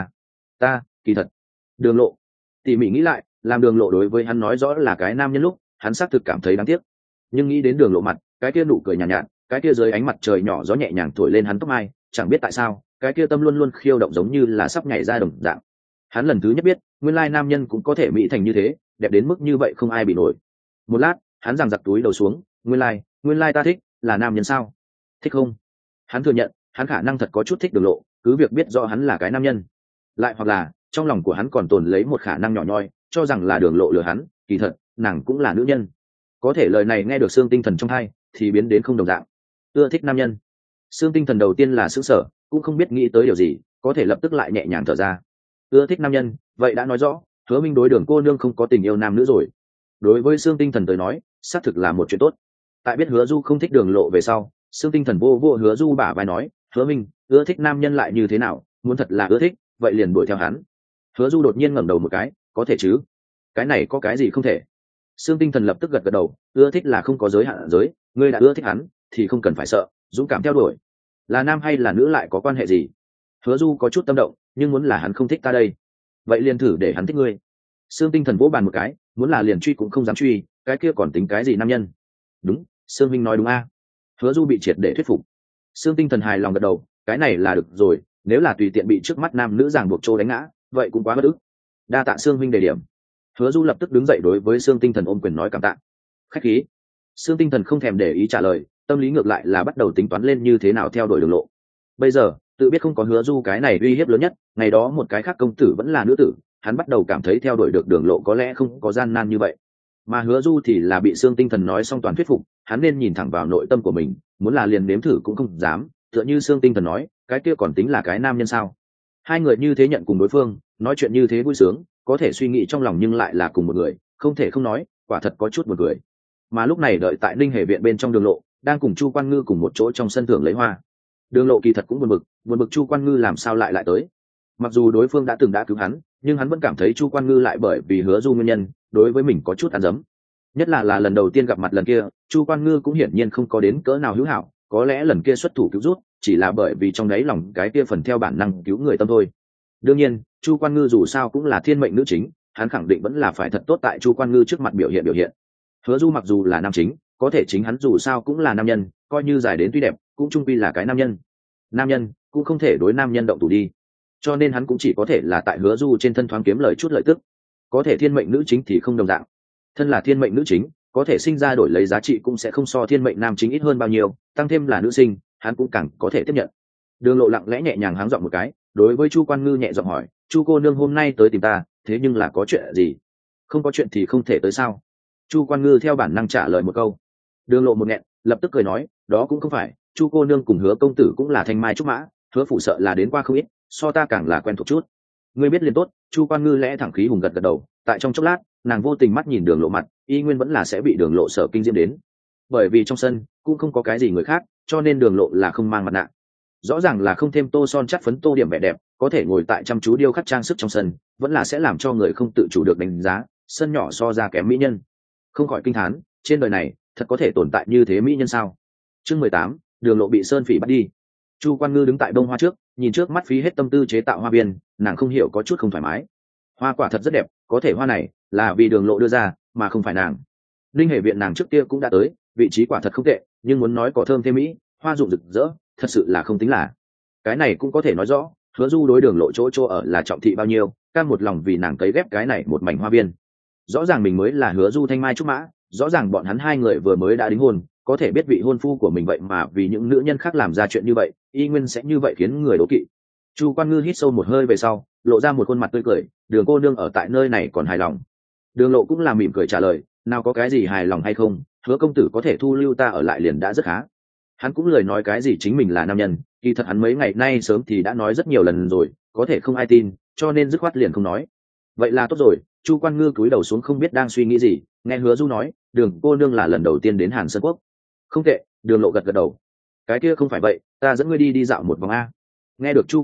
Ta kỳ thật. Đường Lộ tỉ mỉ nghĩ lại, làm Đường Lộ đối với hắn nói rõ là cái nam nhân lúc, hắn xác thực cảm thấy đáng tiếc. Nhưng nghĩ đến Đường Lộ mặt, cái kia nụ cười nhàn nhạt, cái kia dưới ánh mặt trời nhỏ gió nhẹ nhàng thổi lên hắn tóc mai, chẳng biết tại sao, cái kia tâm luôn luôn khiêu động giống như là sắp nhảy ra đồng dạng. Hắn lần thứ nhất biết, nguyên lai nam nhân cũng có thể mỹ thành như thế, đẹp đến mức như vậy không ai bị nổi. Một lát, hắn giằng giặc túi đầu xuống, nguyên lai ta thích, là nam nhân sao? Thích không? Hắn thừa nhận, hắn khả năng thật có chút thích Đường Lộ, cứ việc biết rõ hắn là cái nam nhân. Lại hoặc là, trong lòng của hắn còn tồn lấy một khả năng nhỏ nhoi, cho rằng là Đường Lộ lừa hắn, kỳ thật, nàng cũng là nữ nhân. Có thể lời này nghe được Xương Tinh Thần trong tai, thì biến đến không đồng dạng. Ưa thích nam nhân. Xương Tinh Thần đầu tiên là sững sờ, cũng không biết nghĩ tới điều gì, có thể lập tức lại nhẹ nhàng thở ra. Ưa thích nam nhân, vậy đã nói rõ, Hứa Minh đối Đường cô nương không có tình yêu nam nữ rồi. Đối với Xương Tinh Thần tới nói, xác thực là một chuyện tốt. Tại biết Hứa Du không thích Đường Lộ về sau, Xương Tinh Thần vô Hứa Du bả vai nói, Hứa Minh, ưa thích nam nhân lại như thế nào, muốn thật là ưa thích, vậy liền đuổi theo hắn. Hứa Du đột nhiên ngẩng đầu một cái, có thể chứ? Cái này có cái gì không thể? Xương Tinh Thần lập tức gật gật đầu, ưa thích là không có giới hạn giới, ngươi đã ưa thích hắn, thì không cần phải sợ, dũng cảm theo đuổi. Là nam hay là nữ lại có quan hệ gì? Hứa Du có chút tâm động, nhưng muốn là hắn không thích ta đây, vậy liền thử để hắn thích ngươi. Xương Tinh Thần vỗ bàn một cái, muốn là liền truy cũng không dám truy, cái kia còn tính cái gì nam nhân? Đúng, Sương Minh nói đúng a. Hứa Du bị triệt để thuyết phục. Xương Tinh Thần hài lòng gật đầu, cái này là được rồi, nếu là tùy tiện bị trước mắt nam nữ ràng buộc trô đánh ngã, vậy cũng quá bất ức. Đa tạ Sương Minh đề điểm. Hứa Du lập tức đứng dậy đối với Xương Tinh Thần ôm quyền nói cảm tạ. Khách khí. Xương Tinh Thần không thèm để ý trả lời, tâm lý ngược lại là bắt đầu tính toán lên như thế nào theo đuổi Đường Lộ. Bây giờ, tự biết không có Hứa Du cái này uy hiếp lớn nhất, ngày đó một cái khác công tử vẫn là nữ tử, hắn bắt đầu cảm thấy theo đuổi được Đường Lộ có lẽ không có gian nan như vậy. Mà Hứa Du thì là bị Xương Tinh Thần nói xong toàn thuyết phục, hắn nên nhìn thẳng vào nội tâm của mình, muốn là liền nếm thử cũng không dám, tựa như Xương Tinh Thần nói, cái kia còn tính là cái nam nhân sao? Hai người như thế nhận cùng đối phương, nói chuyện như thế vui sướng, có thể suy nghĩ trong lòng nhưng lại là cùng một người, không thể không nói, quả thật có chút buồn cười. Mà lúc này đợi tại Ninh Hề viện bên trong Đường Lộ, đang cùng Chu Quan Ngư cùng một chỗ trong sân thưởng lấy hoa. Đường Lộ kỳ thật cũng buồn bực Chu Quan Ngư làm sao lại tới. Mặc dù đối phương đã cứu hắn, nhưng hắn vẫn cảm thấy Chu Quan Ngư lại bởi vì Hứa Du nguyên nhân, đối với mình có chút ăn dấm. Nhất là lần đầu tiên gặp mặt lần kia, Chu Quan Ngư cũng hiển nhiên không có đến cỡ nào hữu hảo, có lẽ lần kia xuất thủ cứu rút, chỉ là bởi vì trong đáy lòng cái kia phần theo bản năng cứu người tâm thôi. Đương nhiên, Chu Quan Ngư dù sao cũng là thiên mệnh nữ chính, hắn khẳng định vẫn là phải thật tốt tại Chu Quan Ngư trước mặt biểu hiện. Hứa Du mặc dù là nam chính, có thể chính hắn dù sao cũng là nam nhân, coi như dài đến tuy đẹp, cũng chung quy là cái nam nhân. Nam nhân cũng không thể đối nam nhân động thủ đi, cho nên hắn cũng chỉ có thể là tại Hứa Du trên thân thoáng kiếm lời chút lợi tức. Có thể thiên mệnh nữ chính thì không đồng dạng, thân là thiên mệnh nữ chính, có thể sinh ra đổi lấy giá trị cũng sẽ không so thiên mệnh nam chính ít hơn bao nhiêu, tăng thêm là nữ sinh, hắn cũng càng có thể tiếp nhận. Đường Lộ lặng lẽ nhẹ nhàng háng giọng một cái, đối với Chu Quan Ngư nhẹ giọng hỏi, Chu cô nương hôm nay tới tìm ta, thế nhưng là có chuyện gì? Không có chuyện thì không thể tới sao? Chu Quan Ngư theo bản năng trả lời một câu. Đường Lộ một nghẹn, lập tức cười nói, đó cũng không phải, Chu cô nương cùng Hứa công tử cũng là thanh mai trúc mã, Hứa phụ sợ là đến qua không ít, so ta càng là quen thuộc chút. Ngươi biết liền tốt. Chu Quan Ngư lẽ thẳng khí hùng gật đầu, tại trong chốc lát, nàng vô tình mắt nhìn Đường Lộ mặt, y nguyên vẫn là sẽ bị Đường Lộ sợ kinh diễm đến. Bởi vì trong sân cũng không có cái gì người khác, cho nên Đường Lộ là không mang mặt nạ. Rõ ràng là không thêm tô son chắt phấn tô điểm vẻ đẹp, có thể ngồi tại chăm chú điêu khắc trang sức trong sân, vẫn là sẽ làm cho người không tự chủ được đánh giá, sân nhỏ so ra kém mỹ nhân. Không khỏi kinh thán, trên đời này thật có thể tồn tại như thế mỹ nhân sao? Chương 18, Đường Lộ bị sơn phỉ bắt đi. Chu Quan Ngư đứng tại bông hoa trước, nhìn trước mắt phí hết tâm tư chế tạo hoa viên, nàng không hiểu có chút không thoải mái. Hoa quả thật rất đẹp, có thể hoa này là vì Đường Lộ đưa ra, mà không phải nàng. Linh Hề viện nàng trước kia cũng đã tới, vị trí quả thật không tệ, nhưng muốn nói cỏ thơm thêm mỹ, hoa rụng rực rỡ, thật sự là không tính là. Cái này cũng có thể nói rõ, Hứa Du đối Đường Lộ chỗ ở là trọng thị bao nhiêu, cam một lòng vì nàng cấy ghép cái này một mảnh hoa viên. Rõ ràng mình mới là Hứa Du thanh mai trúc mã, rõ ràng bọn hắn hai người vừa mới đã đính hôn, có thể biết vị hôn phu của mình vậy mà vì những nữ nhân khác làm ra chuyện như vậy, y nguyên sẽ như vậy khiến người đố kỵ. Chu Quan Ngư hít sâu một hơi về sau, lộ ra một khuôn mặt tươi cười, Đường cô nương ở tại nơi này còn hài lòng. Đường Lộ cũng là mỉm cười trả lời, nào có cái gì hài lòng hay không, Hứa công tử có thể thu lưu ta ở lại liền đã rất khá. Hắn cũng lời nói cái gì chính mình là nam nhân, kỳ thật hắn mấy ngày nay sớm thì đã nói rất nhiều lần rồi, có thể không ai tin, cho nên dứt khoát liền không nói. Vậy là tốt rồi. Chu Quan Ngư cúi đầu xuống không biết đang suy nghĩ gì, nghe Hứa Du nói, Đường cô nương là lần đầu tiên đến Hàn Sơn Quốc. Không tệ. Đường Lộ gật đầu. Cái kia không phải vậy, ta dẫn ngươi đi dạo một vòng a. Nghe được Chu Quan Ngư,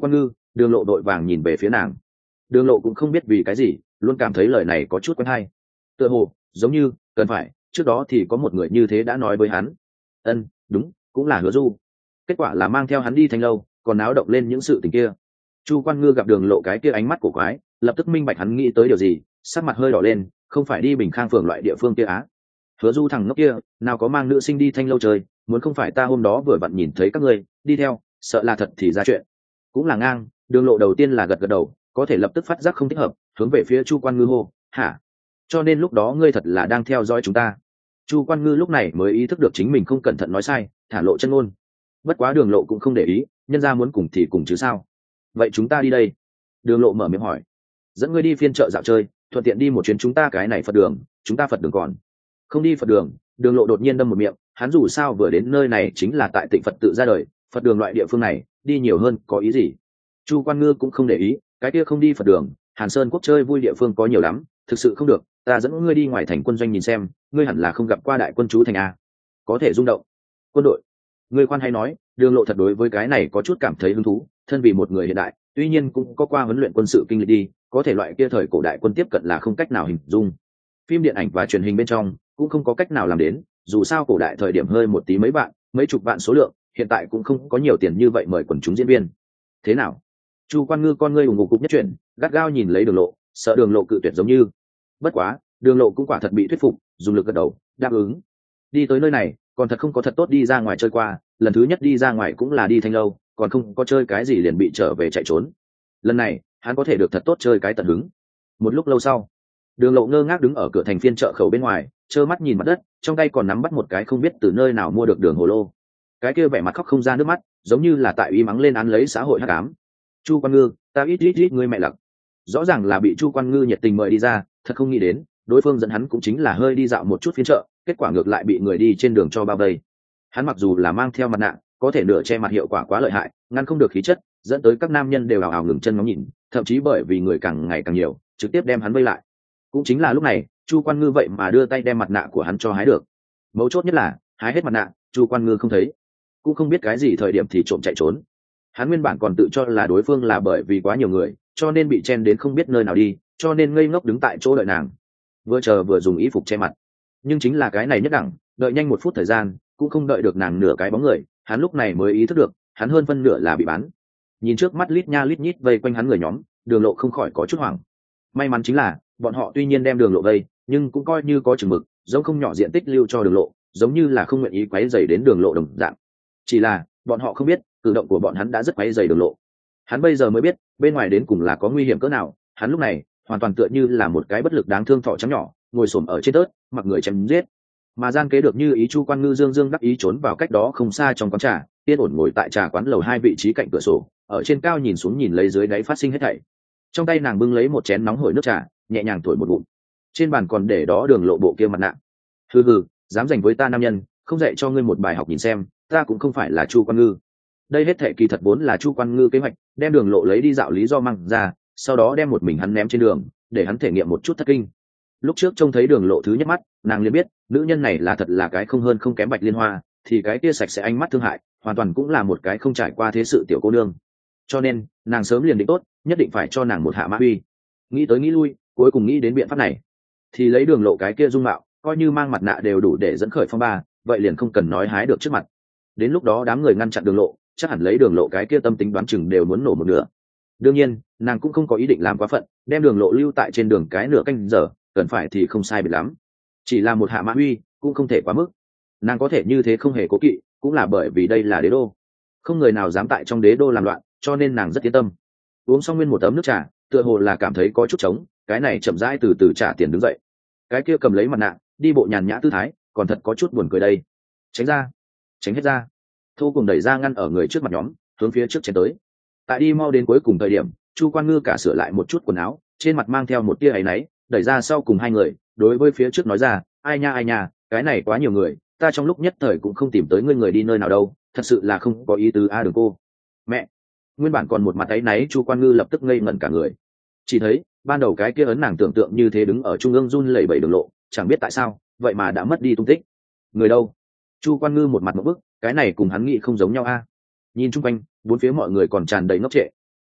Đường lộ đội vàng nhìn về phía nàng. Đường lộ cũng không biết vì cái gì luôn cảm thấy lời này có chút quen hay, tựa hồ giống như cần phải trước đó thì có một người như thế đã nói với hắn. Đúng, cũng là Hứa Du. Kết quả là mang theo hắn đi Thanh Lâu, còn náo động lên những sự tình kia. Chu Quan Ngư gặp Đường lộ cái kia ánh mắt của quái, lập tức minh bạch hắn nghĩ tới điều gì, sắc mặt hơi đỏ lên. Không phải đi Bình Khang phường loại địa phương kia á? Hứa Du thằng ngốc kia nào có mang nữ sinh đi Thanh Lâu chơi, muốn không phải ta hôm đó vừa vặn nhìn thấy các ngươi đi theo, sợ là thật thì ra chuyện. Cũng là ngang. Đường lộ đầu tiên là gật gật đầu, có thể lập tức phát giác không thích hợp, hướng về phía Chu Quan Ngư hô: hả? Cho nên lúc đó ngươi thật là đang theo dõi chúng ta? Chu Quan Ngư lúc này mới ý thức được chính mình không cẩn thận nói sai, thả lộ chân ngôn. Bất quá Đường lộ cũng không để ý, nhân ra muốn cùng thì cùng chứ sao. Vậy chúng ta đi đây. Đường lộ mở miệng hỏi. Dẫn ngươi đi phiên chợ dạo chơi, thuận tiện đi một chuyến chúng ta cái này Phật đường, chúng ta Phật đường còn không đi Phật đường. Đường lộ đột nhiên đâm một miệng, hắn dù sao vừa đến nơi này chính là tại Tịnh Phật tự ra đời, Phật đường loại địa phương này đi nhiều hơn có ý gì? Chu Quan Ngư cũng không để ý, cái kia không đi Phật đường, Hàn Sơn quốc chơi vui địa phương có nhiều lắm, thực sự không được ta dẫn ngươi đi ngoài thành quân doanh nhìn xem, ngươi hẳn là không gặp qua đại quân chú thành a, có thể rung động quân đội. Ngươi khoan hay nói. Đường lộ thật đối với cái này có chút cảm thấy hứng thú, thân vì một người hiện đại tuy nhiên cũng có qua huấn luyện quân sự kinh lịch đi, có thể loại kia thời cổ đại quân tiếp cận là không cách nào hình dung. Phim điện ảnh và truyền hình bên trong cũng không có cách nào làm đến, dù sao cổ đại thời điểm hơi một tí mấy bạn mấy chục vạn số lượng, hiện tại cũng không có nhiều tiền như vậy mời quần chúng diễn viên. Thế nào? Chu Quan Ngư con ngươi ủng ngục cục nhất chuyển, gắt gao nhìn lấy Đường lộ, sợ Đường lộ cự tuyệt giống như. Bất quá Đường lộ cũng quả thật bị thuyết phục, dùng lực gật đầu đáp ứng. Đi tới nơi này còn thật không có thật tốt đi ra ngoài chơi qua, lần thứ nhất đi ra ngoài cũng là đi Thanh Lâu, còn không có chơi cái gì liền bị trở về chạy trốn. Lần này hắn có thể được thật tốt chơi cái tận hứng. Một lúc lâu sau, Đường lộ ngơ ngác đứng ở cửa thành phiên chợ khẩu bên ngoài, trơ mắt nhìn mặt đất, trong tay còn nắm bắt một cái không biết từ nơi nào mua được đường hồ lô. Cái kia vẻ mặt khóc không ra nước mắt, giống như là tại uy mắng lên án lấy xã hội hắc ám. Chu Quan Ngư, ta ít ngươi mẹ lặc. Rõ ràng là bị Chu Quan Ngư nhiệt tình mời đi ra, thật không nghĩ đến đối phương dẫn hắn cũng chính là hơi đi dạo một chút phiên chợ, kết quả ngược lại bị người đi trên đường cho bao vây. Hắn mặc dù là mang theo mặt nạ, có thể nửa che mặt hiệu quả quá lợi hại, ngăn không được khí chất, dẫn tới các nam nhân đều ào ào ngừng chân ngóng nhìn, thậm chí bởi vì người càng ngày càng nhiều, trực tiếp đem hắn vây lại. Cũng chính là lúc này, Chu Quan Ngư vậy mà đưa tay đem mặt nạ của hắn cho hái được. Mấu chốt nhất là hái hết mặt nạ, Chu Quan Ngư không thấy, cũng không biết cái gì thời điểm thì trộm chạy trốn. Hắn nguyên bản còn tự cho là đối phương là bởi vì quá nhiều người cho nên bị chen đến không biết nơi nào đi, cho nên ngây ngốc đứng tại chỗ đợi nàng, vừa chờ vừa dùng y phục che mặt. Nhưng chính là cái này nhất đẳng, đợi nhanh một phút thời gian cũng không đợi được nàng nửa cái bóng người, hắn lúc này mới ý thức được hắn hơn phân nửa là bị bán. Nhìn trước mắt lít nha lít nhít vây quanh hắn người nhóm, Đường lộ không khỏi có chút hoảng. May mắn chính là bọn họ tuy nhiên đem Đường lộ vây, nhưng cũng coi như có chừng mực, giống không nhỏ diện tích lưu cho Đường lộ, giống như là không nguyện ý quấy rầy đến Đường lộ đồng dạng. Chỉ là bọn họ không biết cử động của bọn hắn đã rất quấy rầy Đường lộ. Hắn bây giờ mới biết bên ngoài đến cùng là có nguy hiểm cỡ nào. Hắn lúc này hoàn toàn tựa như là một cái bất lực đáng thương thỏ trắng nhỏ, ngồi xổm ở trên tớt mặc người chém giết. Mà gian kế được như ý Chu Quan Ngư dương dương đắc ý trốn vào cách đó không xa trong quán trà, yên ổn ngồi tại trà quán lầu 2 vị trí cạnh cửa sổ, ở trên cao nhìn xuống nhìn lấy dưới đáy phát sinh hết thảy. Trong tay nàng bưng lấy một chén nóng hổi nước trà, nhẹ nhàng thổi một ngụm. Trên bàn còn để đó Đường lộ bộ kia mặt nạ. Hừ hừ, dám giành với ta nam nhân, không dạy cho ngươi một bài học nhìn xem, ta cũng không phải là Chu Quan Ngư. Đây hết thảy kỳ thật vốn là Chu Quan Ngư kế hoạch, đem Đường lộ lấy đi dạo lý do mang ra, sau đó đem một mình hắn ném trên đường, để hắn thể nghiệm một chút thất kinh. Lúc trước trông thấy Đường lộ thứ nhất mắt, nàng liền biết nữ nhân này là thật là cái không hơn không kém Bạch Liên Hoa, thì cái kia sạch sẽ ánh mắt thương hại hoàn toàn cũng là một cái không trải qua thế sự tiểu cô nương. Cho nên nàng sớm liền định tốt, nhất định phải cho nàng một hạ mã uy. Nghĩ tới nghĩ lui, cuối cùng nghĩ đến biện pháp này, thì lấy Đường lộ cái kia dung mạo, coi như mang mặt nạ đều đủ để dẫn khởi phong ba, vậy liền không cần nói hái được trước mặt. Đến lúc đó đám người ngăn chặn Đường lộ, chắc hẳn lấy Đường lộ cái kia tâm tính đoán chừng đều muốn nổ một nửa. Đương nhiên nàng cũng không có ý định làm quá phận, đem Đường lộ lưu tại trên đường cái nửa canh giờ, cần phải thì không sai biệt lắm, chỉ là một hạ mã uy cũng không thể quá mức. Nàng có thể như thế không hề cố kỵ, cũng là bởi vì đây là đế đô, không người nào dám tại trong đế đô làm loạn, cho nên nàng rất yên tâm. Uống xong nguyên một ấm nước trà, tựa hồ là cảm thấy có chút trống, cái này chậm rãi từ từ trả tiền đứng dậy. Cái kia cầm lấy mặt nạ, đi bộ nhàn nhã tư thái, còn thật có chút buồn cười đây. Tránh ra, tránh hết ra. Thu cùng đẩy ra ngăn ở người trước mặt nhóm, hướng phía trước chén tới. Tại đi mau đến cuối cùng thời điểm, Chu Quan Ngư cả sửa lại một chút quần áo, trên mặt mang theo một tia áy náy, đẩy ra sau cùng hai người, đối với phía trước nói ra, ai nha, cái này quá nhiều người, ta trong lúc nhất thời cũng không tìm tới ngươi người đi nơi nào đâu, thật sự là không có ý tứ a. Đường cô mẹ. Nguyên bản còn một mặt áy náy Chu Quan Ngư lập tức ngây ngẩn cả người. Chỉ thấy ban đầu cái kia ấn nàng tưởng tượng như thế đứng ở trung ương run lẩy bẩy Đường lộ, chẳng biết tại sao vậy mà đã mất đi tung tích. Người đâu? Chu Quan Ngư một mặt ngộp bức, cái này cùng hắn nghĩ không giống nhau a. Nhìn chung quanh, bốn phía mọi người còn tràn đầy ngốc trệ.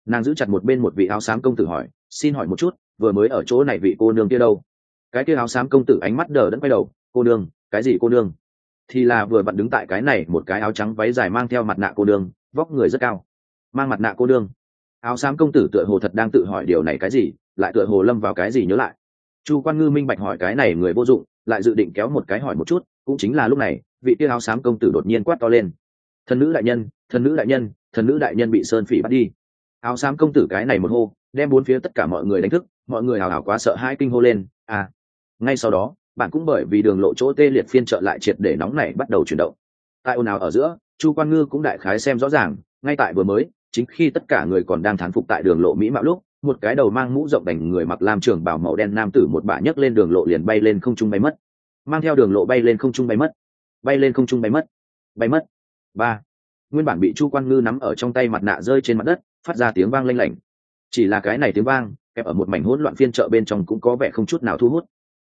Nàng giữ chặt một bên một vị áo xám công tử hỏi, xin hỏi một chút, vừa mới ở chỗ này vị cô nương kia đâu? Cái kia áo xám công tử ánh mắt đờ đẫn quay đầu, cô nương, cái gì cô nương? Thì là vừa vặn đứng tại cái này một cái áo trắng váy dài mang theo mặt nạ cô nương, vóc người rất cao, mang mặt nạ cô nương. Áo xám công tử tựa hồ thật đang tự hỏi điều này cái gì, lại tựa hồ lâm vào cái gì nhớ lại. Chu Quan Ngư minh bạch hỏi cái này người vô dụng, lại dự định kéo một cái hỏi một chút, cũng chính là lúc này, vị kia áo xám công tử đột nhiên quát to lên: thần nữ đại nhân, thần nữ đại nhân, thần nữ đại nhân bị sơn phỉ bắt đi. Áo xám công tử cái này một hô, đem bốn phía tất cả mọi người đánh thức, mọi người hào hào quá sợ hãi kinh hô lên. Ngay sau đó, bạn cũng bởi vì đường lộ chỗ tê liệt phiên trợ lại triệt để nóng này bắt đầu chuyển động. Tại ồn ào ở giữa, Chu Quan Ngư cũng đại khái xem rõ ràng, ngay tại vừa mới, chính khi tất cả người còn đang thán phục tại đường lộ mỹ mạo lúc, một cái đầu mang mũ rộng đành người mặc lam trường bào màu đen nam tử một bả nhấc lên đường lộ liền bay lên không trung bay mất. Mang theo đường lộ bay lên không trung bay mất. Bay lên không trung bay mất. Bay mất. Ba. Nguyên bản bị Chu Quan Ngư nắm ở trong tay mặt nạ rơi trên mặt đất, phát ra tiếng vang lanh lảnh. Chỉ là cái này tiếng vang, kẹp ở một mảnh hỗn loạn phiên chợ bên trong cũng có vẻ không chút nào thu hút.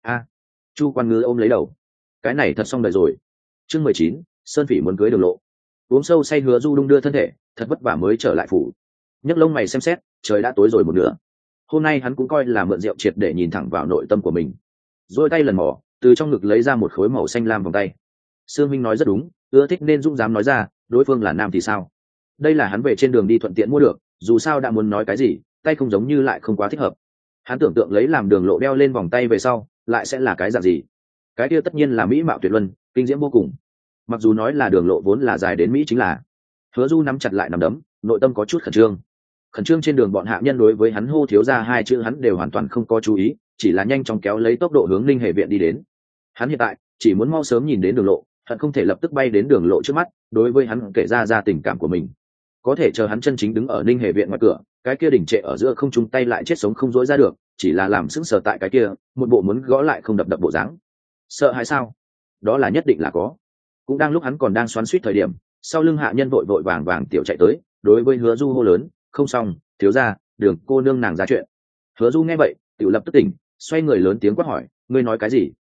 Chu Quan Ngư ôm lấy đầu. Cái này thật xong đời rồi. Chương 19, sơn phỉ muốn cưới đường lộ. Uống sâu say Hứa Du đung đưa thân thể, thật vất vả mới trở lại phủ. Nhấc lông mày xem xét, trời đã tối rồi một nửa. Hôm nay hắn cũng coi là mượn rượu triệt để nhìn thẳng vào nội tâm của mình. Rồi tay lần mò, từ trong ngực lấy ra một khối màu xanh lam vòng tay. Sương Minh nói rất đúng, ưa thích nên dũng dám nói ra, đối phương là nam thì sao? Đây là hắn về trên đường đi thuận tiện mua được, dù sao đã muốn nói cái gì, tay không giống như lại không quá thích hợp. Hắn tưởng tượng lấy làm đường lộ đeo lên vòng tay về sau, lại sẽ là cái dạng gì? Cái kia tất nhiên là mỹ mạo tuyệt luân, kinh diễm vô cùng. Mặc dù nói là đường lộ vốn là dài đến mỹ chính là. Hứa Du nắm chặt lại nắm đấm, nội tâm có chút khẩn trương. Khẩn trương trên đường bọn hạ nhân đối với hắn hô thiếu ra hai chữ hắn đều hoàn toàn không có chú ý, chỉ là nhanh chóng kéo lấy tốc độ hướng Ninh Hề viện đi đến. Hắn hiện tại chỉ muốn mau sớm nhìn đến đường lộ, hận không thể lập tức bay đến đường lộ trước mắt, đối với hắn kể ra tình cảm của mình. Có thể chờ hắn chân chính đứng ở Ninh Hề viện ngoài cửa, cái kia đỉnh trệ ở giữa không trung tay lại chết sống không dối ra được, chỉ là làm sững sờ tại cái kia, một bộ muốn gõ lại không đập đập bộ dáng. Sợ hay sao? Đó là nhất định là có. Cũng đang lúc hắn còn đang xoắn xuýt thời điểm, sau lưng hạ nhân vội vội vàng vàng tiểu chạy tới, đối với Hứa Du hô lớn, không xong, thiếu gia, đường cô nương nàng ra chuyện. Hứa Du nghe vậy, tiểu lập tức tỉnh, xoay người lớn tiếng quát hỏi, ngươi nói cái gì?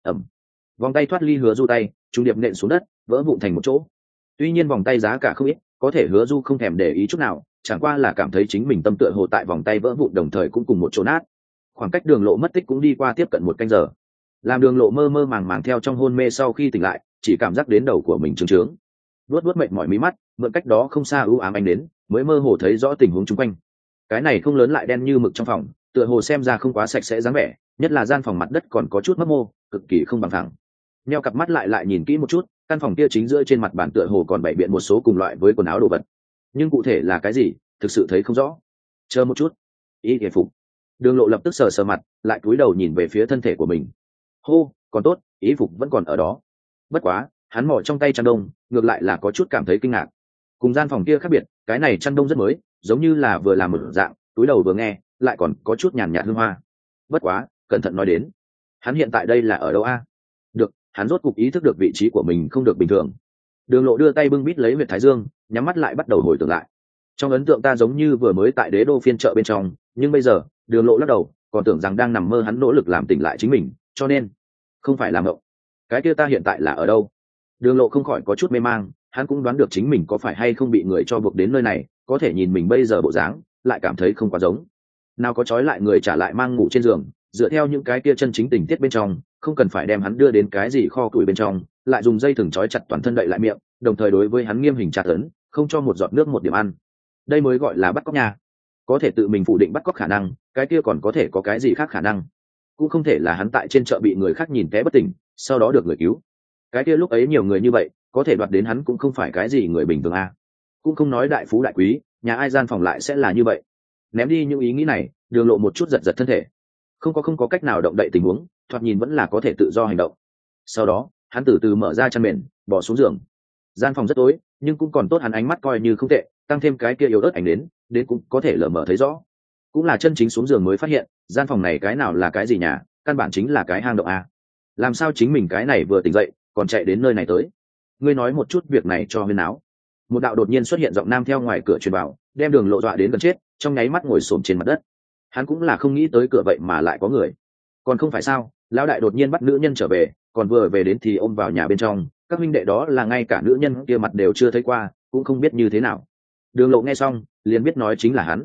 Vòng tay thoát ly Hứa Du tay, trung điệp nện xuống đất, vỡ vụn thành một chỗ. Tuy nhiên vòng tay giá cả không ít, có thể Hứa Du không thèm để ý chút nào, chẳng qua là cảm thấy chính mình tâm tựa hồ tại vòng tay vỡ vụn đồng thời cũng cùng một chỗ nát. Khoảng cách đường lộ mất tích cũng đi qua tiếp cận một canh giờ. Làm đường lộ mơ mơ màng màng theo trong hôn mê sau khi tỉnh lại, chỉ cảm giác đến đầu của mình trướng trướng, luốt mệt mỏi mí mắt, mượn cách đó không xa ưu ám ánh đến, mới mơ hồ thấy rõ tình huống chung quanh. Cái này không lớn lại đen như mực trong phòng, tựa hồ xem ra không quá sạch sẽ dáng vẻ, nhất là gian phòng mặt đất còn có chút mấp mô, cực kỳ không bằng phẳng. Nheo cặp mắt lại nhìn kỹ một chút, căn phòng kia chính giữa trên mặt bàn tựa hồ còn bày biện một số cùng loại với quần áo đồ vật, nhưng cụ thể là cái gì, thực sự thấy không rõ. Chờ một chút, y thể phục. Đường lộ lập tức sờ mặt, lại cúi đầu nhìn về phía thân thể của mình. Hô, còn tốt, y phục vẫn còn ở đó. Bất quá, hắn mò trong tay chăn đông, ngược lại là có chút cảm thấy kinh ngạc. Cùng gian phòng kia khác biệt, cái này chăn đông rất mới, giống như là vừa làm một dạng, túi đầu vừa nghe, lại còn có chút nhàn nhạt hương hoa. Bất quá, cẩn thận nói đến, hắn hiện tại đây là ở đâu a? Được, hắn rốt cục ý thức được vị trí của mình không được bình thường. Đường lộ đưa tay bưng bít lấy huyệt thái dương, nhắm mắt lại bắt đầu hồi tưởng lại. Trong ấn tượng ta giống như vừa mới tại đế đô phiên chợ bên trong, nhưng bây giờ, đường lộ lắc đầu, còn tưởng rằng đang nằm mơ, hắn nỗ lực làm tỉnh lại chính mình, cho nên không phải là mộng. Cái kia ta hiện tại là ở đâu? Đường lộ không khỏi có chút mê mang, hắn cũng đoán được chính mình có phải hay không bị người cho buộc đến nơi này, có thể nhìn mình bây giờ bộ dáng, lại cảm thấy không quá giống. Nào có trói lại người trả lại mang ngủ trên giường, dựa theo những cái kia chân chính tình tiết bên trong, không cần phải đem hắn đưa đến cái gì kho củi bên trong, lại dùng dây thừng trói chặt toàn thân đậy lại miệng, đồng thời đối với hắn nghiêm hình tra tấn, không cho một giọt nước một điểm ăn. Đây mới gọi là bắt cóc nhà. Có thể tự mình phủ định bắt cóc khả năng, cái kia còn có thể có cái gì khác khả năng? Cũng không thể là hắn tại trên chợ bị người khác nhìn té bất tỉnh, sau đó được người cứu. Cái kia lúc ấy nhiều người như vậy, có thể đoạt đến hắn cũng không phải cái gì người bình thường a. Cũng không nói đại phú đại quý, nhà ai gian phòng lại sẽ là như vậy. Ném đi những ý nghĩ này, đường lộ một chút giật thân thể. Không có cách nào động đậy tình huống, thoạt nhìn vẫn là có thể tự do hành động. Sau đó, hắn từ từ mở ra chăn mền, bỏ xuống giường. Gian phòng rất tối, nhưng cũng còn tốt hắn ánh mắt coi như không tệ, tăng thêm cái kia yếu ớt ánh đến cũng có thể lờ mờ thấy rõ. Cũng là chân chính xuống giường mới phát hiện, gian phòng này cái nào là cái gì nhà, căn bản chính là cái hang động a. Làm sao chính mình cái này vừa tỉnh dậy, còn chạy đến nơi này tới? Ngươi nói một chút việc này cho huyên áo. Một đạo đột nhiên xuất hiện giọng nam theo ngoài cửa truyền vào, đem đường lộ dọa đến gần chết, trong nháy mắt ngồi xổm trên mặt đất. Hắn cũng là không nghĩ tới cửa vậy mà lại có người. Còn không phải sao, lão đại đột nhiên bắt nữ nhân trở về, còn vừa về đến thì ôm vào nhà bên trong, các huynh đệ đó là ngay cả nữ nhân kia mặt đều chưa thấy qua, cũng không biết như thế nào. Đường lộ nghe xong, liền biết nói chính là hắn.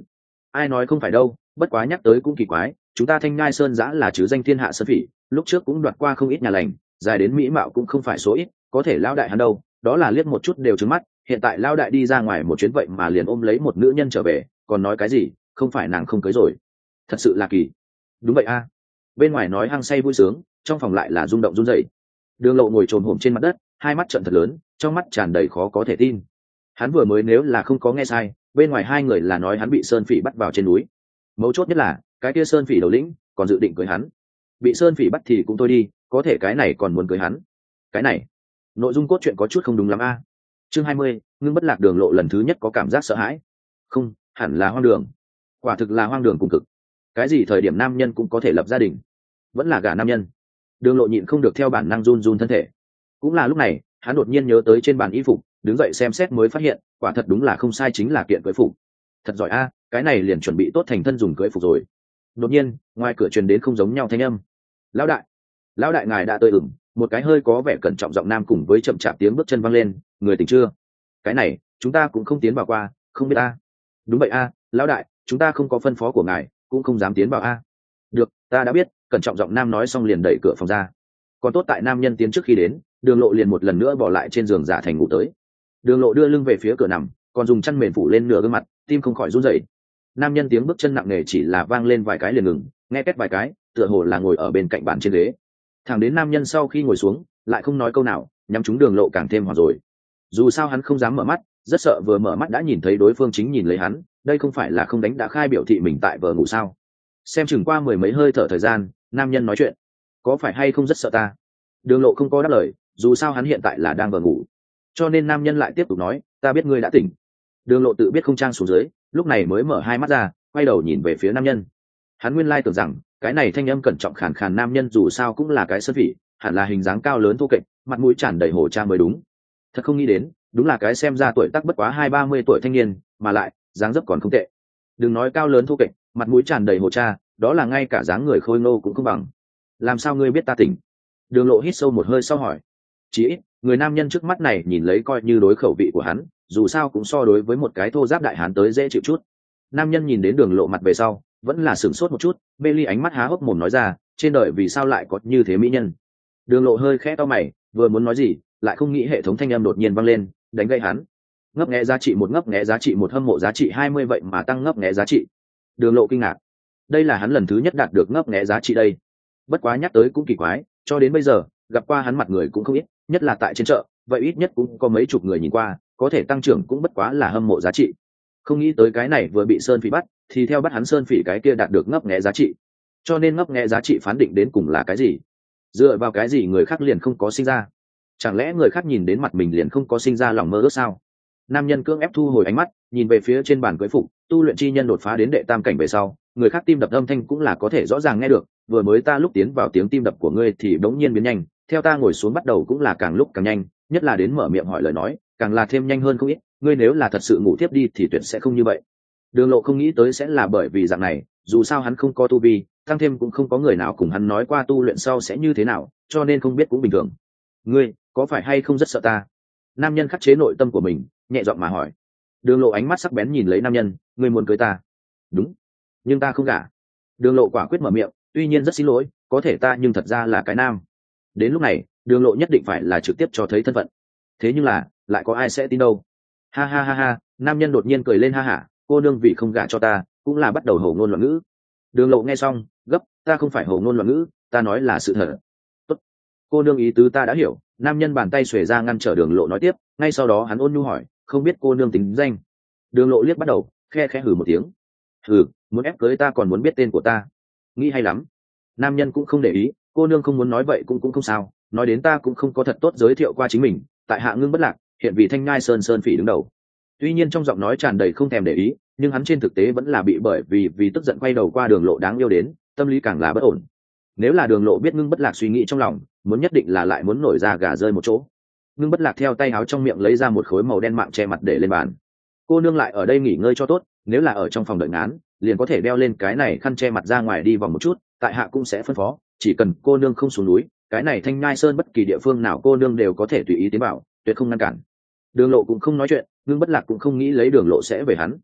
ai nói không phải đâu, bất quá nhắc tới cũng kỳ quái, chúng ta Thanh Nhai Sơn giã là chứ danh thiên hạ sơn phỉ, lúc trước cũng đoạt qua không ít nhà lành, dài đến mỹ mạo cũng không phải số ít, có thể lao đại hắn đâu, đó là liếc một chút đều trứng mắt, hiện tại lao đại đi ra ngoài một chuyến vậy mà liền ôm lấy một nữ nhân trở về, còn nói cái gì, không phải nàng không cưới rồi. Thật sự là kỳ. Đúng vậy a. Bên ngoài nói hăng say vui sướng, trong phòng lại là rung động run rẩy. Đường Lộ ngồi trồm hổm trên mặt đất, hai mắt trợn thật lớn, trong mắt tràn đầy khó có thể tin. Hắn vừa mới nếu là không có nghe sai, bên ngoài hai người là nói hắn bị sơn phỉ bắt vào trên núi. Mấu chốt nhất là cái kia sơn phỉ đầu lĩnh còn dự định cưới hắn. Bị sơn phỉ bắt thì cũng thôi đi, có thể cái này còn muốn cưới hắn. Cái này, nội dung cốt truyện có chút không đúng lắm a. Chương 20, Ngưng Bất Lạc. Đường Lộ lần thứ nhất có cảm giác sợ hãi. Không, hẳn là hoang đường. Quả thực là hoang đường cùng cực. Cái gì thời điểm nam nhân cũng có thể lập gia đình, vẫn là gả nam nhân. Đường Lộ nhịn không được theo bản năng run run thân thể. Cũng là lúc này, hắn đột nhiên nhớ tới trên bàn y phục, đứng dậy xem xét mới phát hiện, quả thật đúng là không sai, chính là kiện cưới phục. Thật giỏi a, cái này liền chuẩn bị tốt thành thân dùng cưới phục rồi. Đột nhiên, ngoài cửa truyền đến không giống nhau thanh âm. Lão đại, lão đại ngài đã tới ửng. Một cái hơi có vẻ cẩn trọng giọng nam cùng với chậm chạp tiếng bước chân văng lên. Người tỉnh chưa? Cái này chúng ta cũng không tiến vào qua, không biết a. Đúng vậy a, lão đại, chúng ta không có phân phó của ngài, cũng không dám tiến vào a. Được, ta đã biết. Cẩn trọng giọng nam nói xong liền đẩy cửa phòng ra. Còn tốt tại nam nhân tiến trước khi đến, Đường Lộ liền một lần nữa bỏ lại trên giường giả thành ngủ tới. Đường Lộ đưa lưng về phía cửa nằm, còn dùng chăn mền phủ lên nửa gương mặt, tim không khỏi run rẩy. Nam nhân tiếng bước chân nặng nề chỉ là vang lên vài cái liền ngừng, nghe két vài cái, tựa hồ là ngồi ở bên cạnh bàn trên ghế. Thẳng đến nam nhân sau khi ngồi xuống, lại không nói câu nào, nhắm trúng Đường Lộ càng thêm hoảng rồi. Dù sao hắn không dám mở mắt, rất sợ vừa mở mắt đã nhìn thấy đối phương chính nhìn lấy hắn, đây không phải là không đánh đã khai biểu thị mình tại vờ ngủ sao? Xem chừng qua mười mấy hơi thở thời gian, nam nhân nói chuyện, có phải hay không rất sợ ta? Đường Lộ không có đáp lời, dù sao hắn hiện tại là đang vờ ngủ, cho nên nam nhân lại tiếp tục nói, ta biết ngươi đã tỉnh. Đường Lộ tự biết không trang xuống dưới, lúc này mới mở hai mắt ra, quay đầu nhìn về phía nam nhân. Hắn nguyên lai tưởng rằng cái này thanh âm cẩn trọng khàn khàn nam nhân dù sao cũng là cái sơn phỉ, hẳn là hình dáng cao lớn thô kệch, mặt mũi tràn đầy hồ cha mới đúng. Thật không nghĩ đến, đúng là cái xem ra tuổi tác bất quá 20-30 tuổi thanh niên, mà lại dáng dấp còn không tệ. Đừng nói cao lớn thô kệch, mặt mũi tràn đầy hồ cha, đó là ngay cả dáng người khôi ngô cũng không bằng. Làm sao ngươi biết ta tỉnh? Đường Lộ hít sâu một hơi sau hỏi. Chỉ ít, người nam nhân trước mắt này nhìn lấy coi như đối khẩu vị của hắn, dù sao cũng so đối với một cái thô giáp đại hán tới dễ chịu chút. Nam nhân nhìn đến Đường Lộ mặt về sau, vẫn là sửng sốt một chút, mê ly ánh mắt há hốc mồm nói ra, trên đời vì sao lại có như thế mỹ nhân? Đường Lộ hơi khẽ cau mày, vừa muốn nói gì, lại không nghĩ hệ thống thanh âm đột nhiên vang lên, đánh gãy hắn. Ngấp nghé giá trị một, ngấp nghé giá trị một, hâm mộ giá trị 20 vậy mà tăng ngấp nghé giá trị. Đường Lộ kinh ngạc, đây là hắn lần thứ nhất đạt được ngấp nghé giá trị đây. Bất quá nhắc tới cũng kỳ quái, cho đến bây giờ gặp qua hắn mặt người cũng không ít, nhất là tại trên chợ, vậy ít nhất cũng có mấy chục người nhìn qua, có thể tăng trưởng cũng bất quá là hâm mộ giá trị. Không nghĩ tới cái này vừa bị sơn phỉ bắt, thì theo bắt hắn sơn phỉ cái kia đạt được ngấp nghé giá trị. Cho nên ngấp nghé giá trị phán định đến cùng là cái gì? Dựa vào cái gì người khác liền không có sinh ra? Chẳng lẽ người khác nhìn đến mặt mình liền không có sinh ra lòng mơ ước sao? Nam nhân cưỡng ép thu hồi ánh mắt, nhìn về phía trên bàn cưới phục, tu luyện chi nhân đột phá đến đệ tam cảnh về sau, người khác tim đập âm thanh cũng là có thể rõ ràng nghe được, vừa mới ta lúc tiến vào tiếng tim đập của ngươi thì đống nhiên biến nhanh, theo ta ngồi xuống bắt đầu cũng là càng lúc càng nhanh, nhất là đến mở miệng hỏi lời nói, càng là thêm nhanh hơn không ít, ngươi nếu là thật sự ngủ tiếp đi thì tuyệt sẽ không như vậy. Đường Lộ không nghĩ tới sẽ là bởi vì dạng này, dù sao hắn không có tu vi, tăng thêm cũng không có người nào cùng hắn nói qua tu luyện sau sẽ như thế nào, cho nên không biết cũng bình thường. Ngươi, có phải hay không rất sợ ta? Nam nhân khắc chế nội tâm của mình, nhẹ giọng mà hỏi. Đường Lộ ánh mắt sắc bén nhìn lấy nam nhân, ngươi muốn cưới ta? Đúng, nhưng ta không gả. Đường Lộ quả quyết mở miệng, tuy nhiên rất xin lỗi, có thể ta nhưng thật ra là cái nam. Đến lúc này, Đường Lộ nhất định phải là trực tiếp cho thấy thân phận. Thế nhưng là, lại có ai sẽ tin đâu? Ha ha ha ha, nam nhân đột nhiên cười lên ha hả, cô nương vì không gả cho ta, cũng là bắt đầu hổ ngôn loạn ngữ. Đường Lộ nghe xong, gấp, ta không phải hổ ngôn loạn ngữ, ta nói là sự thật. Tốt, cô nương ý tứ ta đã hiểu. Nam nhân bàn tay xuề ra ngăn trở Đường Lộ nói tiếp, ngay sau đó hắn ôn nhu hỏi, không biết cô nương tính danh? Đường Lộ liếc bắt đầu, khe khẽ hừ một tiếng. Hừ, muốn ép cưới ta còn muốn biết tên của ta, nghĩ hay lắm. Nam nhân cũng không để ý, cô nương không muốn nói vậy cũng không sao, nói đến ta cũng không có thật tốt giới thiệu qua chính mình, tại hạ Ngưng Bất Lạc, hiện vì Thanh Nhai Sơn sơn phỉ đứng đầu. Tuy nhiên trong giọng nói tràn đầy không thèm để ý, nhưng hắn trên thực tế vẫn là bị bởi vì tức giận quay đầu qua Đường Lộ đáng yêu đến, tâm lý càng là bất ổn. Nếu là Đường Lộ biết Ngưng Bất Lạc suy nghĩ trong lòng, muốn nhất định là lại muốn nổi ra gà rơi một chỗ. Ngưng Bất Lạc theo tay áo trong miệng lấy ra một khối màu đen mạng che mặt để lên bàn. Cô nương lại ở đây nghỉ ngơi cho tốt, nếu là ở trong phòng đợi ngán, liền có thể đeo lên cái này khăn che mặt ra ngoài đi vòng một chút, tại hạ cũng sẽ phân phó, chỉ cần cô nương không xuống núi, cái này Thanh Nhai Sơn bất kỳ địa phương nào cô nương đều có thể tùy ý tiến vào, tuyệt không ngăn cản. Đường Lộ cũng không nói chuyện, Ngưng Bất Lạc cũng không nghĩ lấy Đường Lộ sẽ về hắn.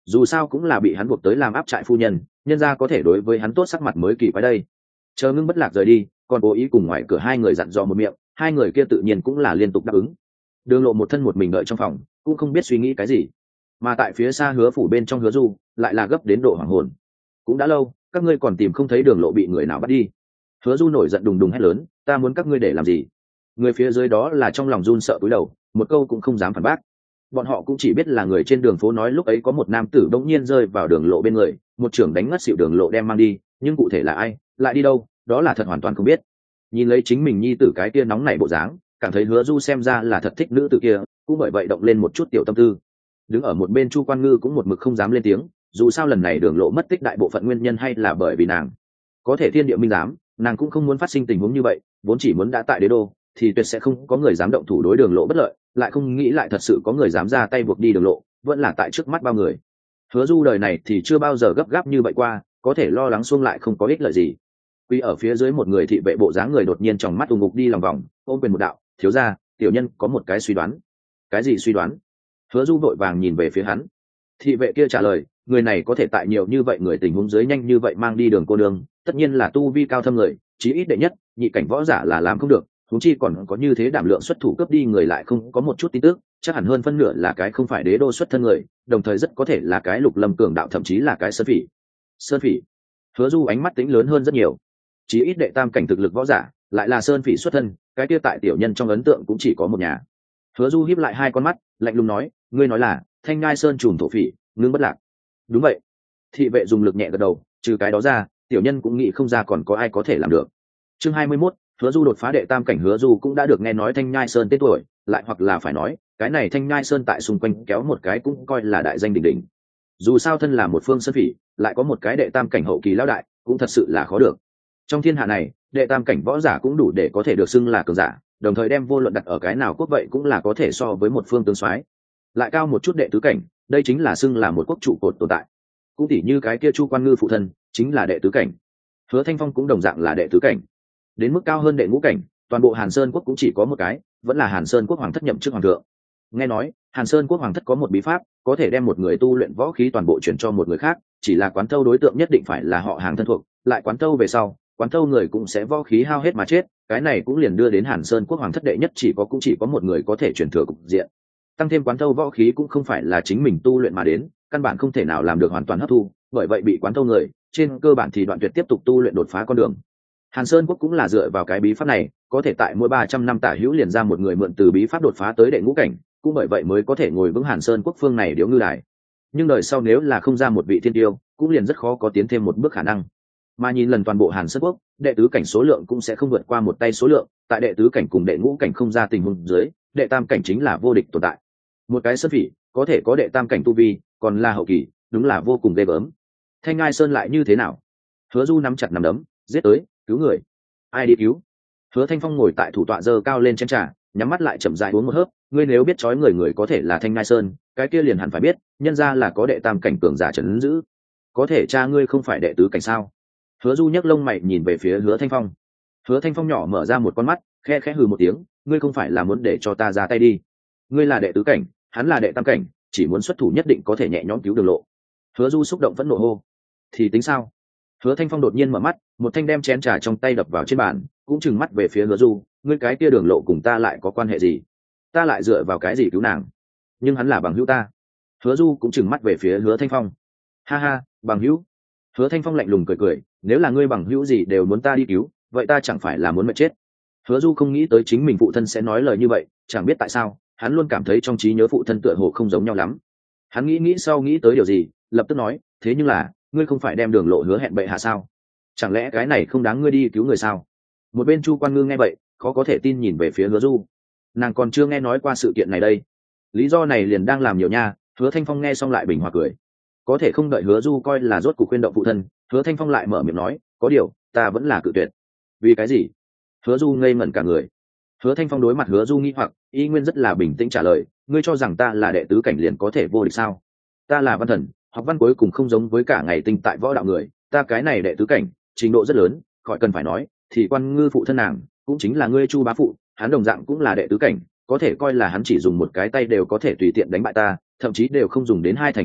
dù sao cũng là bị hắn buộc tới làm áp trại phu nhân, nhân ra có thể đối với hắn tốt sắc mặt mới kỳ quái đây. Chờ Ngưng Bất Lạc rời đi, còn cố ý cùng ngoài cửa hai người dặn dò một miệng, hai người kia tự nhiên cũng là liên tục đáp ứng. Đường Lộ một thân một mình đợi trong phòng, cũng không biết suy nghĩ cái gì. Mà tại phía xa Hứa phủ bên trong Hứa Du lại là gấp đến độ hoảng hồn. Cũng đã lâu, các ngươi còn tìm không thấy Đường Lộ bị người nào bắt đi. Hứa Du nổi giận đùng đùng hét lớn, ta muốn các ngươi để làm gì? Người phía dưới đó là trong lòng run sợ cúi đầu, một câu cũng không dám phản bác. Bọn họ cũng chỉ biết là người trên đường phố nói lúc ấy có một nam tử bỗng nhiên rơi vào Đường Lộ bên người, một trưởng đánh ngất xỉu Đường Lộ đem mang đi, nhưng cụ thể là ai, lại đi đâu, đó là thật hoàn toàn không biết. Nhìn lấy chính mình nhi tử cái kia nóng nảy bộ dáng, cảm thấy Hứa Du xem ra là thật thích nữ tử kia, cũng bởi vậy động lên một chút tiểu tâm tư. Đứng ở một bên Chu Quan Ngư cũng một mực không dám lên tiếng, dù sao lần này Đường Lộ mất tích đại bộ phận nguyên nhân hay là bởi vì nàng. Có thể thiên địa minh giám, nàng cũng không muốn phát sinh tình huống như vậy, vốn chỉ muốn đã tại đế đô thì tuyệt sẽ không có người dám động thủ đối Đường Lộ bất lợi, lại không nghĩ lại thật sự có người dám ra tay buộc đi Đường Lộ, vẫn là tại trước mắt bao người. Hứa Du đời này thì chưa bao giờ gấp gáp như vậy qua, có thể lo lắng xuông lại không có ích lợi gì. Quy ở phía dưới một người thị vệ bộ dáng người đột nhiên trong mắt ù ngục đi lòng vòng, ôm quyền một đạo, thiếu gia, tiểu nhân có một cái suy đoán. Cái gì suy đoán? Hứa Du vội vàng nhìn về phía hắn. Thị vệ kia trả lời, người này có thể tại nhiều như vậy người tình huống dưới nhanh như vậy mang đi Đường cô nương, tất nhiên là tu vi cao thâm người, chí ít đệ nhất, nhị cảnh võ giả là làm không được, huống chi còn có như thế đảm lượng xuất thủ cướp đi người lại không có một chút tin tức, chắc hẳn hơn phân nửa là cái không phải đế đô xuất thân người, đồng thời rất có thể là cái Lục Lâm cường đạo, thậm chí là cái sơn phỉ. Sơn phỉ? Hứa Du ánh mắt tính lớn hơn rất nhiều. Chí ít đệ tam cảnh thực lực võ giả, lại là sơn phỉ xuất thân, cái kia tại tiểu nhân trong ấn tượng cũng chỉ có một nhà. Hứa Du híp lại hai con mắt, lạnh lùng nói, ngươi nói là Thanh Ngai Sơn trùm thổ phỉ, Ngưng Bất Lạc? Đúng vậy. Thị vệ dùng lực nhẹ gật đầu, trừ cái đó ra, tiểu nhân cũng nghĩ không ra còn có ai có thể làm được. Chương 21, Hứa Du đột phá đệ tam cảnh. Hứa Du cũng đã được nghe nói Thanh Nhai Sơn tên tuổi, lại hoặc là phải nói, cái này Thanh Nhai Sơn tại xung quanh kéo một cái cũng coi là đại danh đỉnh đỉnh. Dù sao thân là một phương sơn phỉ, lại có một cái đệ tam cảnh hậu kỳ lão đại, cũng thật sự là khó được. Trong thiên hạ này, đệ tam cảnh võ giả cũng đủ để có thể được xưng là cường giả, đồng thời đem vô luận đặt ở cái nào quốc vậy cũng là có thể so với một phương tướng soái. Lại cao một chút đệ tứ cảnh, đây chính là xưng là một quốc trụ cột tồn tại. Cũng tỉ như cái kia Chu Quan Ngư phụ thân, chính là đệ tứ cảnh. Hứa Thanh Phong cũng đồng dạng là đệ tứ cảnh. Đến mức cao hơn đệ ngũ cảnh, toàn bộ Hàn Sơn quốc cũng chỉ có một cái, vẫn là Hàn Sơn quốc hoàng thất nhậm chức hoàng thượng. Nghe nói, Hàn Sơn quốc hoàng thất có một bí pháp, có thể đem một người tu luyện võ khí toàn bộ chuyển cho một người khác, chỉ là quán thâu đối tượng nhất định phải là họ hàng thân thuộc, lại quán thâu về sau, quán thâu người cũng sẽ võ khí hao hết mà chết, cái này cũng liền đưa đến Hàn Sơn quốc hoàng thất đệ nhất cũng chỉ có một người có thể chuyển thừa cục diện. Tăng thêm quán thâu võ khí cũng không phải là chính mình tu luyện mà đến, căn bản không thể nào làm được hoàn toàn hấp thu, bởi vậy bị quán thâu người, trên cơ bản thì đoạn tuyệt tiếp tục tu luyện đột phá con đường. Hàn Sơn quốc cũng là dựa vào cái bí pháp này, có thể tại mỗi 300 năm tả hữu liền ra một người mượn từ bí pháp đột phá tới đệ ngũ cảnh, cũng bởi vậy mới có thể ngồi vững Hàn Sơn quốc phương này điếu ngư đài. Nhưng đời sau nếu là không ra một vị thiên tiêu, cũng liền rất khó có tiến thêm một bước khả năng. Mà nhìn lần toàn bộ Hàn Sơn quốc, đệ tứ cảnh số lượng cũng sẽ không vượt qua một tay số lượng, tại đệ tứ cảnh cùng đệ ngũ cảnh không ra tình huống dưới, đệ tam cảnh chính là vô địch tồn tại. Một cái sơn phỉ có thể có đệ tam cảnh tu vi, còn là hậu kỳ, đúng là vô cùng ghê gớm. Thanh Ngai Sơn lại như thế nào? Hứa Du nắm chặt nắm đấm, giết tới, cứu người. Ai đi cứu? Hứa Thanh Phong ngồi tại thủ tọa giơ cao lên chén trà, nhắm mắt lại chậm rãi uống một hớp. Ngươi nếu biết trói người có thể là Thanh Ngai Sơn, cái kia liền hẳn phải biết, nhân ra là có đệ tam cảnh cường giả trấn giữ. Có thể cha ngươi không phải đệ tứ cảnh sao? Hứa Du nhấc lông mày nhìn về phía Hứa Thanh Phong. Hứa Thanh Phong nhỏ mở ra một con mắt, khẽ khẽ hừ một tiếng, ngươi không phải là muốn để cho ta ra tay đi? Ngươi là đệ tứ cảnh, hắn là đệ tam cảnh, chỉ muốn xuất thủ nhất định có thể nhẹ nhõm cứu Đường Lộ. Hứa Du xúc động vẫn nộ hô. Thì tính sao? Hứa Thanh Phong đột nhiên mở mắt, một thanh đem chén trà trong tay đập vào trên bàn, cũng trừng mắt về phía Hứa Du, ngươi cái kia Đường Lộ cùng ta lại có quan hệ gì? Ta lại dựa vào cái gì cứu nàng? Nhưng hắn là bằng hữu ta. Hứa Du cũng trừng mắt về phía Hứa Thanh Phong. Ha ha, bằng hữu? Hứa Thanh Phong lạnh lùng cười cười, nếu là ngươi bằng hữu gì đều muốn ta đi cứu, vậy ta chẳng phải là muốn mệt chết. Hứa Du không nghĩ tới chính mình phụ thân sẽ nói lời như vậy, chẳng biết tại sao, hắn luôn cảm thấy trong trí nhớ phụ thân tựa hồ không giống nhau lắm. Hắn nghĩ sau nghĩ tới điều gì, lập tức nói, thế nhưng là, ngươi không phải đem Đường Lộ hứa hẹn bệ hạ sao? Chẳng lẽ cái này không đáng ngươi đi cứu người sao? Một bên Chu Quan Ngư nghe vậy, khó có thể tin nhìn về phía Hứa Du. Nàng còn chưa nghe nói qua sự kiện này đây. Lý do này liền đang làm nhiều nha. Hứa Thanh Phong nghe xong lại bình hòa cười. Có thể không đợi Hứa Du coi là rốt cuộc khuyên động phụ thân, Hứa Thanh Phong lại mở miệng nói, có điều, ta vẫn là cự tuyệt. Vì cái gì? Hứa Du ngây ngẩn cả người. Hứa Thanh Phong đối mặt Hứa Du nghi hoặc, y nguyên rất là bình tĩnh trả lời, ngươi cho rằng ta là đệ tứ cảnh liền có thể vô địch sao? Ta là văn thần, học văn cuối cùng không giống với cả ngày tinh tại võ đạo người, ta cái này đệ tứ cảnh, trình độ rất lớn, khỏi cần phải nói, thì Quan Ngư phụ thân nàng, cũng chính là ngươi Chu bá phụ, hắn đồng dạng cũng là đệ tứ cảnh, có thể coi là hắn chỉ dùng một cái tay đều có thể tùy tiện đánh bại ta, thậm chí đều không dùng đến hai thành khí lực,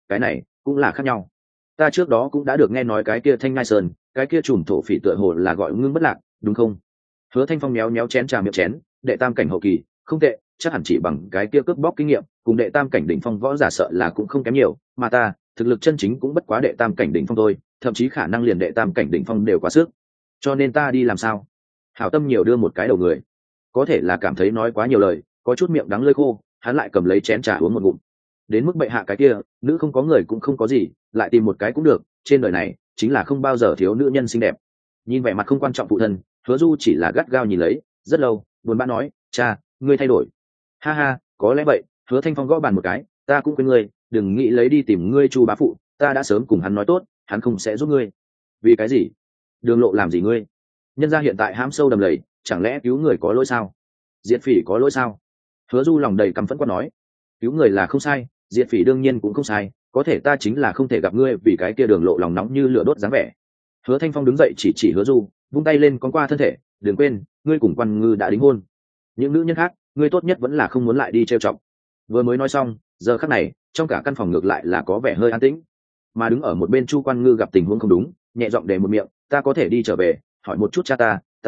cái này cũng là khác nhau. Ta trước đó cũng đã được nghe nói cái kia Thanh Ngai Sơn, cái kia trùm thổ phỉ tựa hồ là gọi Ngưng Bất Lạc, đúng không? Hứa Thanh Phong méo méo chén trà miệng chén, đệ tam cảnh hậu kỳ, không tệ, chắc hẳn chỉ bằng cái kia cướp bóc kinh nghiệm, cùng đệ tam cảnh đỉnh phong võ giả sợ là cũng không kém nhiều, mà ta, thực lực chân chính cũng bất quá đệ tam cảnh đỉnh phong thôi, thậm chí khả năng liền đệ tam cảnh đỉnh phong đều quá sức. Cho nên ta đi làm sao? Hảo tâm nhiều đưa một cái đầu người. Có thể là cảm thấy nói quá nhiều lời, có chút miệng đắng lưỡi khô, hắn lại cầm lấy chén trà uống một ngụm. Đến mức bệ hạ cái kia, nữ không có người cũng không có gì, lại tìm một cái cũng được, trên đời này chính là không bao giờ thiếu nữ nhân xinh đẹp. Nhìn vẻ mặt không quan trọng phụ thân, Hứa Du chỉ là gắt gao nhìn lấy, rất lâu, buồn bã nói, cha, ngươi thay đổi. Ha ha, có lẽ vậy. Hứa Thanh Phong gõ bàn một cái, ta cũng quên ngươi, đừng nghĩ lấy đi tìm ngươi Chu bá phụ, ta đã sớm cùng hắn nói tốt, hắn không sẽ giúp ngươi. Vì cái gì? Đường Lộ làm gì ngươi? Nhân gia hiện tại hãm sâu đầm lầy, chẳng lẽ cứu người có lỗi sao? Diệt phỉ có lỗi sao? Hứa Du lòng đầy căm phẫn quát nói, cứu người là không sai, diệt phỉ đương nhiên cũng không sai, có thể ta chính là không thể gặp ngươi vì cái kia Đường Lộ lòng nóng như lửa đốt dáng vẻ. Hứa Thanh Phong đứng dậy chỉ Hứa Du, vung tay lên con qua thân thể, đừng quên, ngươi cùng Quan Ngư đã đính hôn. Những nữ nhân khác, ngươi tốt nhất vẫn là không muốn lại đi trêu chọc. Vừa mới nói xong, giờ khắc này, trong cả căn phòng ngược lại là có vẻ hơi an tĩnh. Mà đứng ở một bên Chu Quan Ngư gặp tình huống không đúng, nhẹ giọng đề một miệng, ta có thể đi trở về, hỏi một chút cha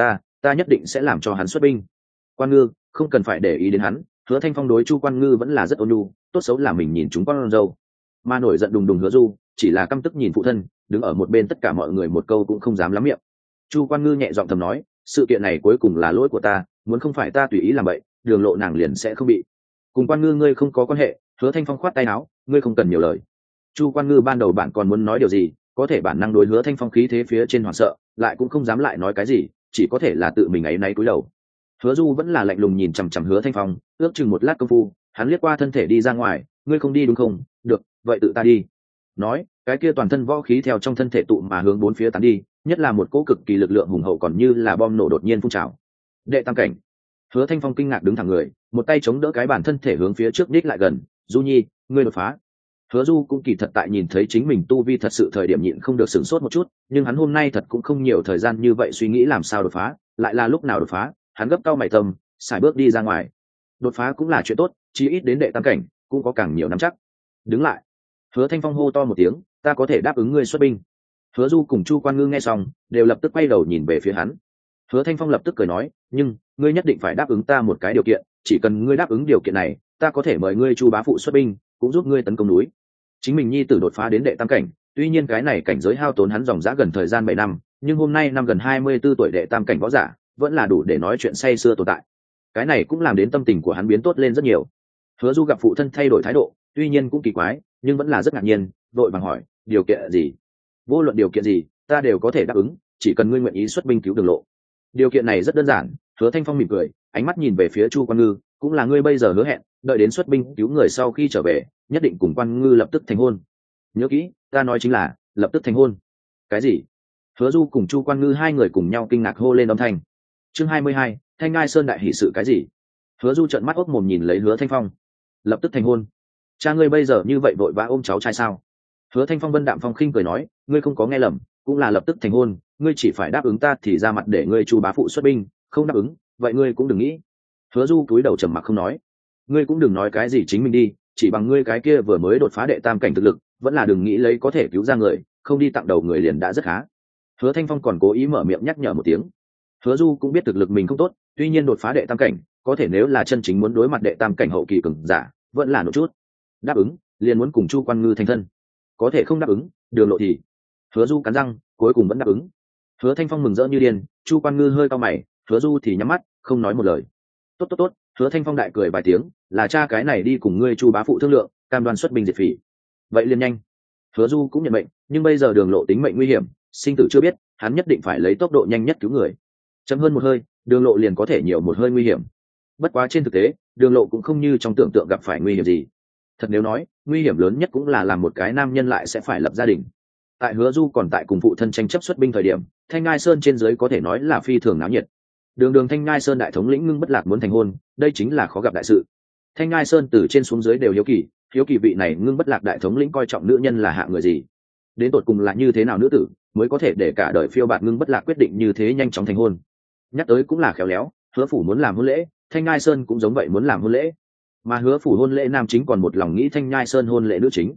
ta nhất định sẽ làm cho hắn xuất binh. Quan Ngư, không cần phải để ý đến hắn. Hứa Thanh Phong đối Chu Quan Ngư vẫn là rất ôn nhu, tốt xấu là mình nhìn chúng con dâu. Mà nổi giận đùng đùng Hứa Du, chỉ là căm tức nhìn phụ thân, đứng ở một bên tất cả mọi người một câu cũng không dám lắm miệng. Chu Quan Ngư nhẹ giọng thầm nói, sự kiện này cuối cùng là lỗi của ta, muốn không phải ta tùy ý làm vậy, Đường Lộ nàng liền sẽ không bị. Cùng Quan Ngư ngươi không có quan hệ. Hứa Thanh Phong khoát tay áo, ngươi không cần nhiều lời. Chu Quan Ngư ban đầu bạn còn muốn nói điều gì, có thể bản năng đối Hứa Thanh Phong khí thế phía trên hoảng sợ, lại cũng không dám lại nói cái gì, chỉ có thể là tự mình áy náy cúi đầu. Hứa Du vẫn là lạnh lùng nhìn chằm chằm Hứa Thanh Phong, ước chừng một lát công phu, hắn liếc qua thân thể đi ra ngoài, ngươi không đi đúng không? Được, vậy tự ta đi. Nói, cái kia toàn thân võ khí theo trong thân thể tụ mà hướng bốn phía tán đi, nhất là một cỗ cực kỳ lực lượng hùng hậu còn như là bom nổ đột nhiên phun trào. Đệ tam cảnh. Hứa Thanh Phong kinh ngạc đứng thẳng người, một tay chống đỡ cái bản thân thể hướng phía trước đích lại gần, Du Nhi, ngươi đột phá. Hứa Du cũng kỳ thật tại nhìn thấy chính mình tu vi thật sự thời điểm nhịn không được sửng sốt một chút, nhưng hắn hôm nay thật cũng không nhiều thời gian như vậy suy nghĩ làm sao đột phá, lại là lúc nào đột phá, hắn gấp cau mày tâm, xài bước đi ra ngoài. Đột phá cũng là chuyện tốt, chí ít đến đệ tam cảnh, cũng có càng nhiều nắm chắc. Đứng lại. Hứa Thanh Phong hô to một tiếng, ta có thể đáp ứng ngươi xuất binh. Hứa Du cùng Chu Quan Ngư nghe xong, đều lập tức quay đầu nhìn về phía hắn. Hứa Thanh Phong lập tức cười nói, nhưng ngươi nhất định phải đáp ứng ta một cái điều kiện, chỉ cần ngươi đáp ứng điều kiện này, ta có thể mời ngươi Chu bá phụ xuất binh, cũng giúp ngươi tấn công núi. Chính mình nhi tử đột phá đến đệ tam cảnh, tuy nhiên cái này cảnh giới hao tốn hắn dòng dã gần thời gian 7 năm, nhưng hôm nay năm gần 24 tuổi đệ tam cảnh võ giả, vẫn là đủ để nói chuyện say sưa tồn tại. Cái này cũng làm đến tâm tình của hắn biến tốt lên rất nhiều. Hứa Du gặp phụ thân thay đổi thái độ, tuy nhiên cũng kỳ quái, nhưng vẫn là rất ngạc nhiên, vội vàng hỏi, điều kiện gì? Vô luận điều kiện gì, ta đều có thể đáp ứng, chỉ cần ngươi nguyện ý xuất binh cứu Đường Lộ. Điều kiện này rất đơn giản. Hứa Thanh Phong mỉm cười, ánh mắt nhìn về phía Chu Quan Ngư, cũng là ngươi bây giờ hứa hẹn, đợi đến xuất binh cứu người sau khi trở về, nhất định cùng Quan Ngư lập tức thành hôn. Nhớ kỹ, ta nói chính là lập tức thành hôn. Cái gì? Hứa Du cùng Chu Quan Ngư hai người cùng nhau kinh ngạc hô lên âm thanh. Chương 22, Thanh Ngai Sơn đại hỷ sự cái gì? Hứa Du trợn mắt ốc mồm nhìn lấy Hứa Thanh Phong. Lập tức thành hôn? Cha ngươi bây giờ như vậy vội vã ôm cháu trai sao? Hứa Thanh Phong vân đạm phong khinh cười nói, ngươi không có nghe lầm, cũng là lập tức thành hôn, ngươi chỉ phải đáp ứng ta thì ra mặt để ngươi Chu bá phụ xuất binh, không đáp ứng, vậy ngươi cũng đừng nghĩ. Hứa Du cúi đầu trầm mặc không nói. Ngươi cũng đừng nói cái gì chính mình đi, chỉ bằng ngươi cái kia vừa mới đột phá đệ tam cảnh thực lực, vẫn là đừng nghĩ lấy có thể cứu ra người, không đi tặng đầu người liền đã rất khá. Hứa Thanh Phong còn cố ý mở miệng nhắc nhở một tiếng. Hứa Du cũng biết thực lực mình không tốt, tuy nhiên đột phá đệ tam cảnh, có thể nếu là chân chính muốn đối mặt đệ tam cảnh hậu kỳ cường giả, vẫn là nổi chút. Đáp ứng, liền muốn cùng Chu Quan Ngư thành thân. Có thể không đáp ứng, Đường Lộ thì. Hứa Du cắn răng, cuối cùng vẫn đáp ứng. Hứa Thanh Phong mừng rỡ như điên, Chu Quan Ngư hơi cau mày, Hứa Du thì nhắm mắt, không nói một lời. Tốt. Hứa Thanh Phong đại cười vài tiếng, là cha cái này đi cùng ngươi Chu bá phụ thương lượng, cam đoan xuất binh diệt phỉ. Vậy liền nhanh. Hứa Du cũng nhận mệnh, nhưng bây giờ Đường Lộ tính mệnh nguy hiểm, sinh tử chưa biết, hắn nhất định phải lấy tốc độ nhanh nhất cứu người. Chậm hơn một hơi, Đường Lộ liền có thể nhiều một hơi nguy hiểm. Bất quá trên thực tế, Đường Lộ cũng không như trong tưởng tượng gặp phải nguy hiểm gì. Thật nếu nói, nguy hiểm lớn nhất cũng là làm một cái nam nhân lại sẽ phải lập gia đình. Tại Hứa Du còn tại cùng phụ thân tranh chấp xuất binh thời điểm, Thanh Ngai Sơn trên dưới có thể nói là phi thường náo nhiệt. Đường Thanh Ngai Sơn đại thống lĩnh Ngưng Bất Lạc muốn thành hôn, đây chính là khó gặp đại sự. Thanh Ngai Sơn từ trên xuống dưới đều hiếu kỳ vị này Ngưng Bất Lạc đại thống lĩnh coi trọng nữ nhân là hạng người gì, đến tột cùng là như thế nào nữ tử mới có thể để cả đời phiêu bạt Ngưng Bất Lạc quyết định như thế nhanh chóng thành hôn. Nhắc tới cũng là khéo léo, Hứa phủ muốn làm hôn lễ, Thanh Ngai Sơn cũng giống vậy muốn làm hôn lễ, mà Hứa phủ hôn lễ nam chính còn một lòng nghĩ Thanh Ngai Sơn hôn lễ nữ chính.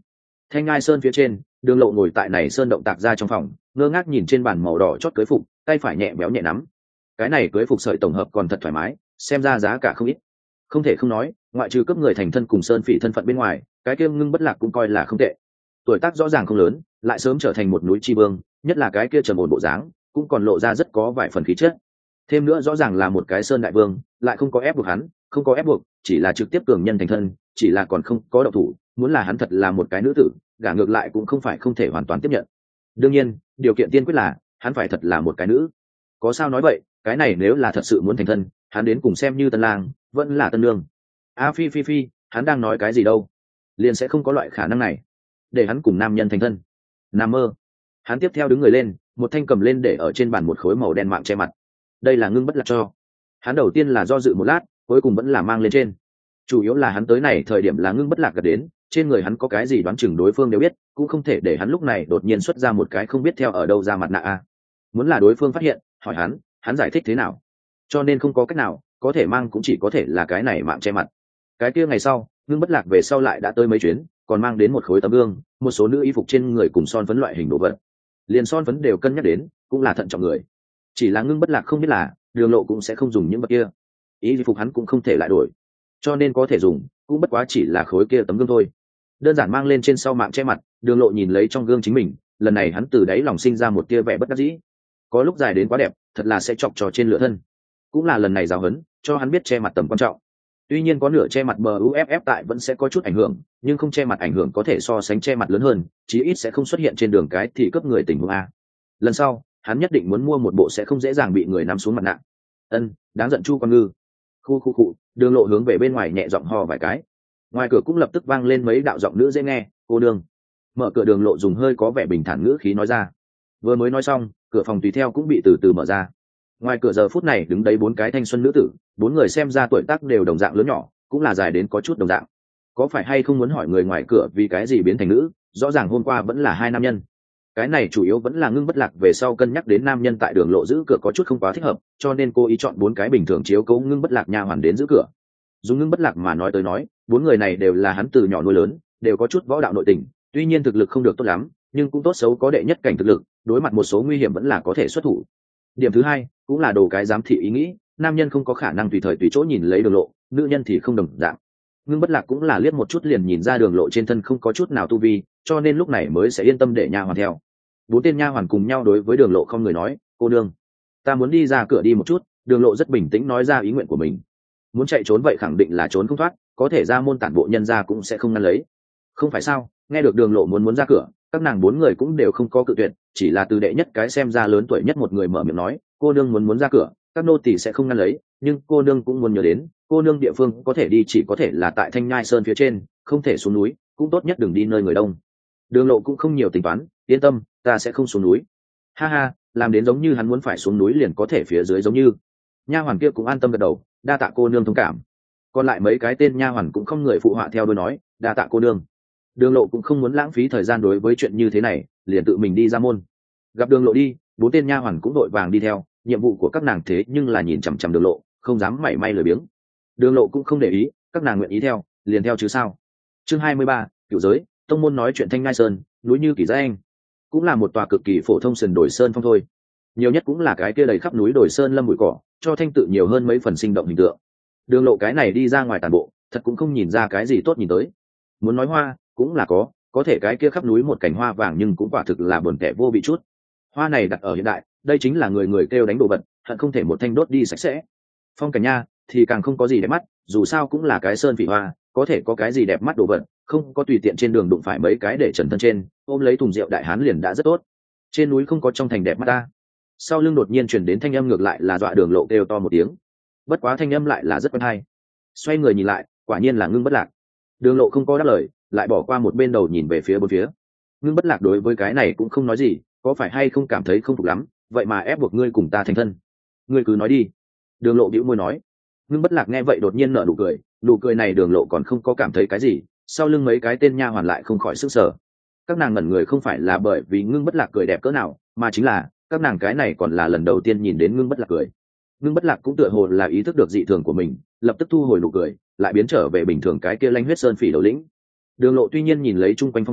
Thanh Ngai Sơn phía trên, Đường Lộ ngồi tại này sơn động tạc ra trong phòng, ngơ ngác nhìn trên bàn màu đỏ chót cưới phục, tay phải nhẹ béo nhẹ nắm. Cái này cưới phục sợi tổng hợp còn thật thoải mái, xem ra giá cả không ít. Không thể không nói, ngoại trừ cấp người thành thân cùng sơn phỉ thân phận bên ngoài, cái kia Ngưng Bất Lạc cũng coi là không tệ. Tuổi tác rõ ràng không lớn, lại sớm trở thành một núi chi vương, nhất là cái kia trầm ổn bộ dáng, cũng còn lộ ra rất có vài phần khí chất. Thêm nữa rõ ràng là một cái sơn đại vương, lại không có ép buộc hắn, không có ép buộc, chỉ là trực tiếp cường nhân thành thân, chỉ là còn không có động thủ, muốn là hắn thật là một cái nữ tử, gả ngược lại cũng không phải không thể hoàn toàn tiếp nhận. Đương nhiên, điều kiện tiên quyết là hắn phải thật là một cái nữ. Có sao nói vậy, cái này nếu là thật sự muốn thành thân, hắn đến cùng xem như tân lang, vẫn là tân nương. Phi phi phi, hắn đang nói cái gì đâu? Liền sẽ không có loại khả năng này. Để hắn cùng nam nhân thành thân. Nằm mơ. Hắn tiếp theo đứng người lên, một thanh cầm lên để ở trên bàn một khối màu đen mạng che mặt. Đây là Ngưng Bất Lạc cho. Hắn đầu tiên là do dự một lát, cuối cùng vẫn là mang lên trên. Chủ yếu là hắn tới này thời điểm là Ngưng Bất Lạc gần đến, trên người hắn có cái gì đoán chừng đối phương đều biết, cũng không thể để hắn lúc này đột nhiên xuất ra một cái không biết theo ở đâu ra mặt nạ a. Muốn là đối phương phát hiện, hỏi hắn giải thích thế nào? Cho nên không có cách nào, có thể mang cũng chỉ có thể là cái này mạng che mặt. Cái kia ngày sau, Ngưng Bất Lạc về sau lại đã tới mấy chuyến, còn mang đến một khối tấm gương, một số nữ y phục trên người cùng son phấn loại hình đồ vật. Liền son phấn đều cân nhắc đến, cũng là thận trọng người. Chỉ là Ngưng Bất Lạc không biết là, Đường Lộ cũng sẽ không dùng những vật kia. Y phục hắn cũng không thể lại đổi, cho nên có thể dùng, cũng bất quá chỉ là khối kia tấm gương thôi. Đơn giản mang lên trên sau mạng che mặt, Đường Lộ nhìn lấy trong gương chính mình, lần này hắn từ đáy lòng sinh ra một tia vẻ bất đắc dĩ. Có lúc dài đến quá đẹp, thật là sẽ chọc trò trên lửa thân. Cũng là lần này giáo huấn, cho hắn biết che mặt tầm quan trọng. Tuy nhiên có nửa che mặt buff tại vẫn sẽ có chút ảnh hưởng, nhưng không che mặt ảnh hưởng có thể so sánh che mặt lớn hơn, chí ít sẽ không xuất hiện trên đường cái thì cướp người tình huống a. Lần sau, hắn nhất định muốn mua một bộ sẽ không dễ dàng bị người nắm xuống mặt nạ. Đáng giận Chu Quan Ngư. Khu, Đường Lộ hướng về bên ngoài nhẹ giọng ho vài cái. Ngoài cửa cũng lập tức vang lên mấy đạo giọng nữ dễ nghe, cô nương. Mở cửa, Đường Lộ dùng hơi có vẻ bình thản ngữ khí nói ra. Vừa mới nói xong, cửa phòng tùy theo cũng bị từ từ mở ra. Ngoài cửa giờ phút này đứng đấy 4 cái thanh xuân nữ tử, 4 người xem ra tuổi tác đều đồng dạng lớn nhỏ, cũng là dài đến có chút đồng dạng. Có phải hay không muốn hỏi người ngoài cửa vì cái gì biến thành nữ? Rõ ràng hôm qua vẫn là 2 nam nhân. Cái này chủ yếu vẫn là Ngưng Bất Lạc về sau cân nhắc đến nam nhân tại Đường Lộ giữ cửa có chút không quá thích hợp, cho nên cô ý chọn 4 cái bình thường chiếu cố Ngưng Bất Lạc nha hoàn đến giữ cửa. Dùng Ngưng Bất Lạc mà nói tới nói, 4 người này đều là hắn từ nhỏ nuôi lớn, đều có chút võ đạo nội tình, tuy nhiên thực lực không được tốt lắm, nhưng cũng tốt xấu có đệ nhất cảnh thực lực, đối mặt một số nguy hiểm vẫn là có thể xuất thủ. Điểm thứ hai, cũng là đồ cái giám thị ý nghĩ, nam nhân không có khả năng tùy thời tùy chỗ nhìn lấy Đường Lộ, nữ nhân thì không đồng dạng. Ngưng Bất Lạc cũng là liếc một chút liền nhìn ra Đường Lộ trên thân không có chút nào tu vi, cho nên lúc này mới sẽ yên tâm để nha hoàn theo. 4 tên nha hoàn cùng nhau đối với Đường Lộ không người nói, cô nương, ta muốn đi ra cửa đi một chút. Đường Lộ rất bình tĩnh nói ra ý nguyện của mình. Muốn chạy trốn vậy khẳng định là trốn không thoát, có thể ra môn tản bộ nhân ra cũng sẽ không ngăn lấy. Không phải sao? Nghe được Đường Lộ muốn ra cửa, các nàng 4 người cũng đều không có cự tuyệt, chỉ là từ đệ nhất cái xem ra lớn tuổi nhất một người mở miệng nói, cô nương muốn ra cửa, các nô tỳ sẽ không ngăn lấy, nhưng cô nương cũng muốn nhớ đến, cô nương địa phương có thể đi chỉ có thể là tại Thanh Nhai Sơn phía trên, không thể xuống núi, cũng tốt nhất đừng đi nơi người đông. Đường Lộ cũng không nhiều tính toán, yên tâm, ta sẽ không xuống núi. Ha, làm đến giống như hắn muốn phải xuống núi liền có thể phía dưới giống như. Nha hoàn kia cũng an tâm gật đầu, đa tạ cô nương thông cảm. Còn lại mấy cái tên nha hoàn cũng không người phụ họa theo đôi nói, đa tạ cô nương. Đường Lộ cũng không muốn lãng phí thời gian đối với chuyện như thế này, liền tự mình đi ra môn. Gặp Đường Lộ đi, 4 tên nha hoàn cũng đội vàng đi theo, nhiệm vụ của các nàng thế nhưng là nhìn chằm chằm Đường Lộ, không dám mảy may lười biếng. Đường Lộ cũng không để ý, các nàng nguyện ý theo, liền theo chứ sao. Chương 23, Cửu Giới, tông môn nói chuyện Thanh Ngai Sơn, núi như kỳ danh, cũng là một tòa cực kỳ phổ thông sườn đồi sơn phong thôi. Nhiều nhất cũng là cái kia đầy khắp núi đồi sơn lâm bụi cỏ, cho thanh tự nhiều hơn mấy phần sinh động hình tượng. Đường Lộ cái này đi ra ngoài tàn bộ, thật cũng không nhìn ra cái gì tốt nhìn tới. Muốn nói hoa, cũng là có thể cái kia khắp núi một cành hoa vàng nhưng cũng quả thực là buồn tẻ vô vị chút. Hoa này đặt ở hiện đại, đây chính là người người kêu đánh đồ vật, hận không thể một thanh đốt đi sạch sẽ. Phong cảnh nha thì càng không có gì đẹp mắt, dù sao cũng là cái sơn phỉ hoa, có thể có cái gì đẹp mắt đồ vật, không có tùy tiện trên đường đụng phải mấy cái để trần thân trên, ôm lấy thùng rượu đại hán liền đã rất tốt. Trên núi không có trong thành đẹp mắt ta. Sau lưng đột nhiên truyền đến thanh âm ngược lại là dọa Đường Lộ kêu to một tiếng. Bất quá thanh âm lại là rất quen hay. Xoay người nhìn lại, quả nhiên là Ngưng Bất Lạc. Đường Lộ không có đáp lời, lại bỏ qua một bên đầu nhìn về phía bốn phía. Ngưng Bất Lạc đối với cái này cũng không nói gì, có phải hay không cảm thấy không phục lắm, vậy mà ép buộc ngươi cùng ta thành thân. Ngươi cứ nói đi. Đường Lộ bĩu môi nói. Ngưng Bất Lạc nghe vậy đột nhiên nở nụ cười, nụ cười này Đường Lộ còn không có cảm thấy cái gì, sau lưng mấy cái tên nha hoàn lại không khỏi sức sở. Các nàng ngẩn người không phải là bởi vì Ngưng Bất Lạc cười đẹp cỡ nào, mà chính là các nàng cái này còn là lần đầu tiên nhìn đến Ngưng Bất Lạc cười. Ngưng Bất Lạc cũng tựa hồ là ý thức được dị thường của mình, lập tức thu hồi nụ cười, lại biến trở về bình thường cái kia lanh huyết sơn phỉ đầu lĩnh. Đường Lộ tuy nhiên nhìn lấy chung quanh phong cảnh,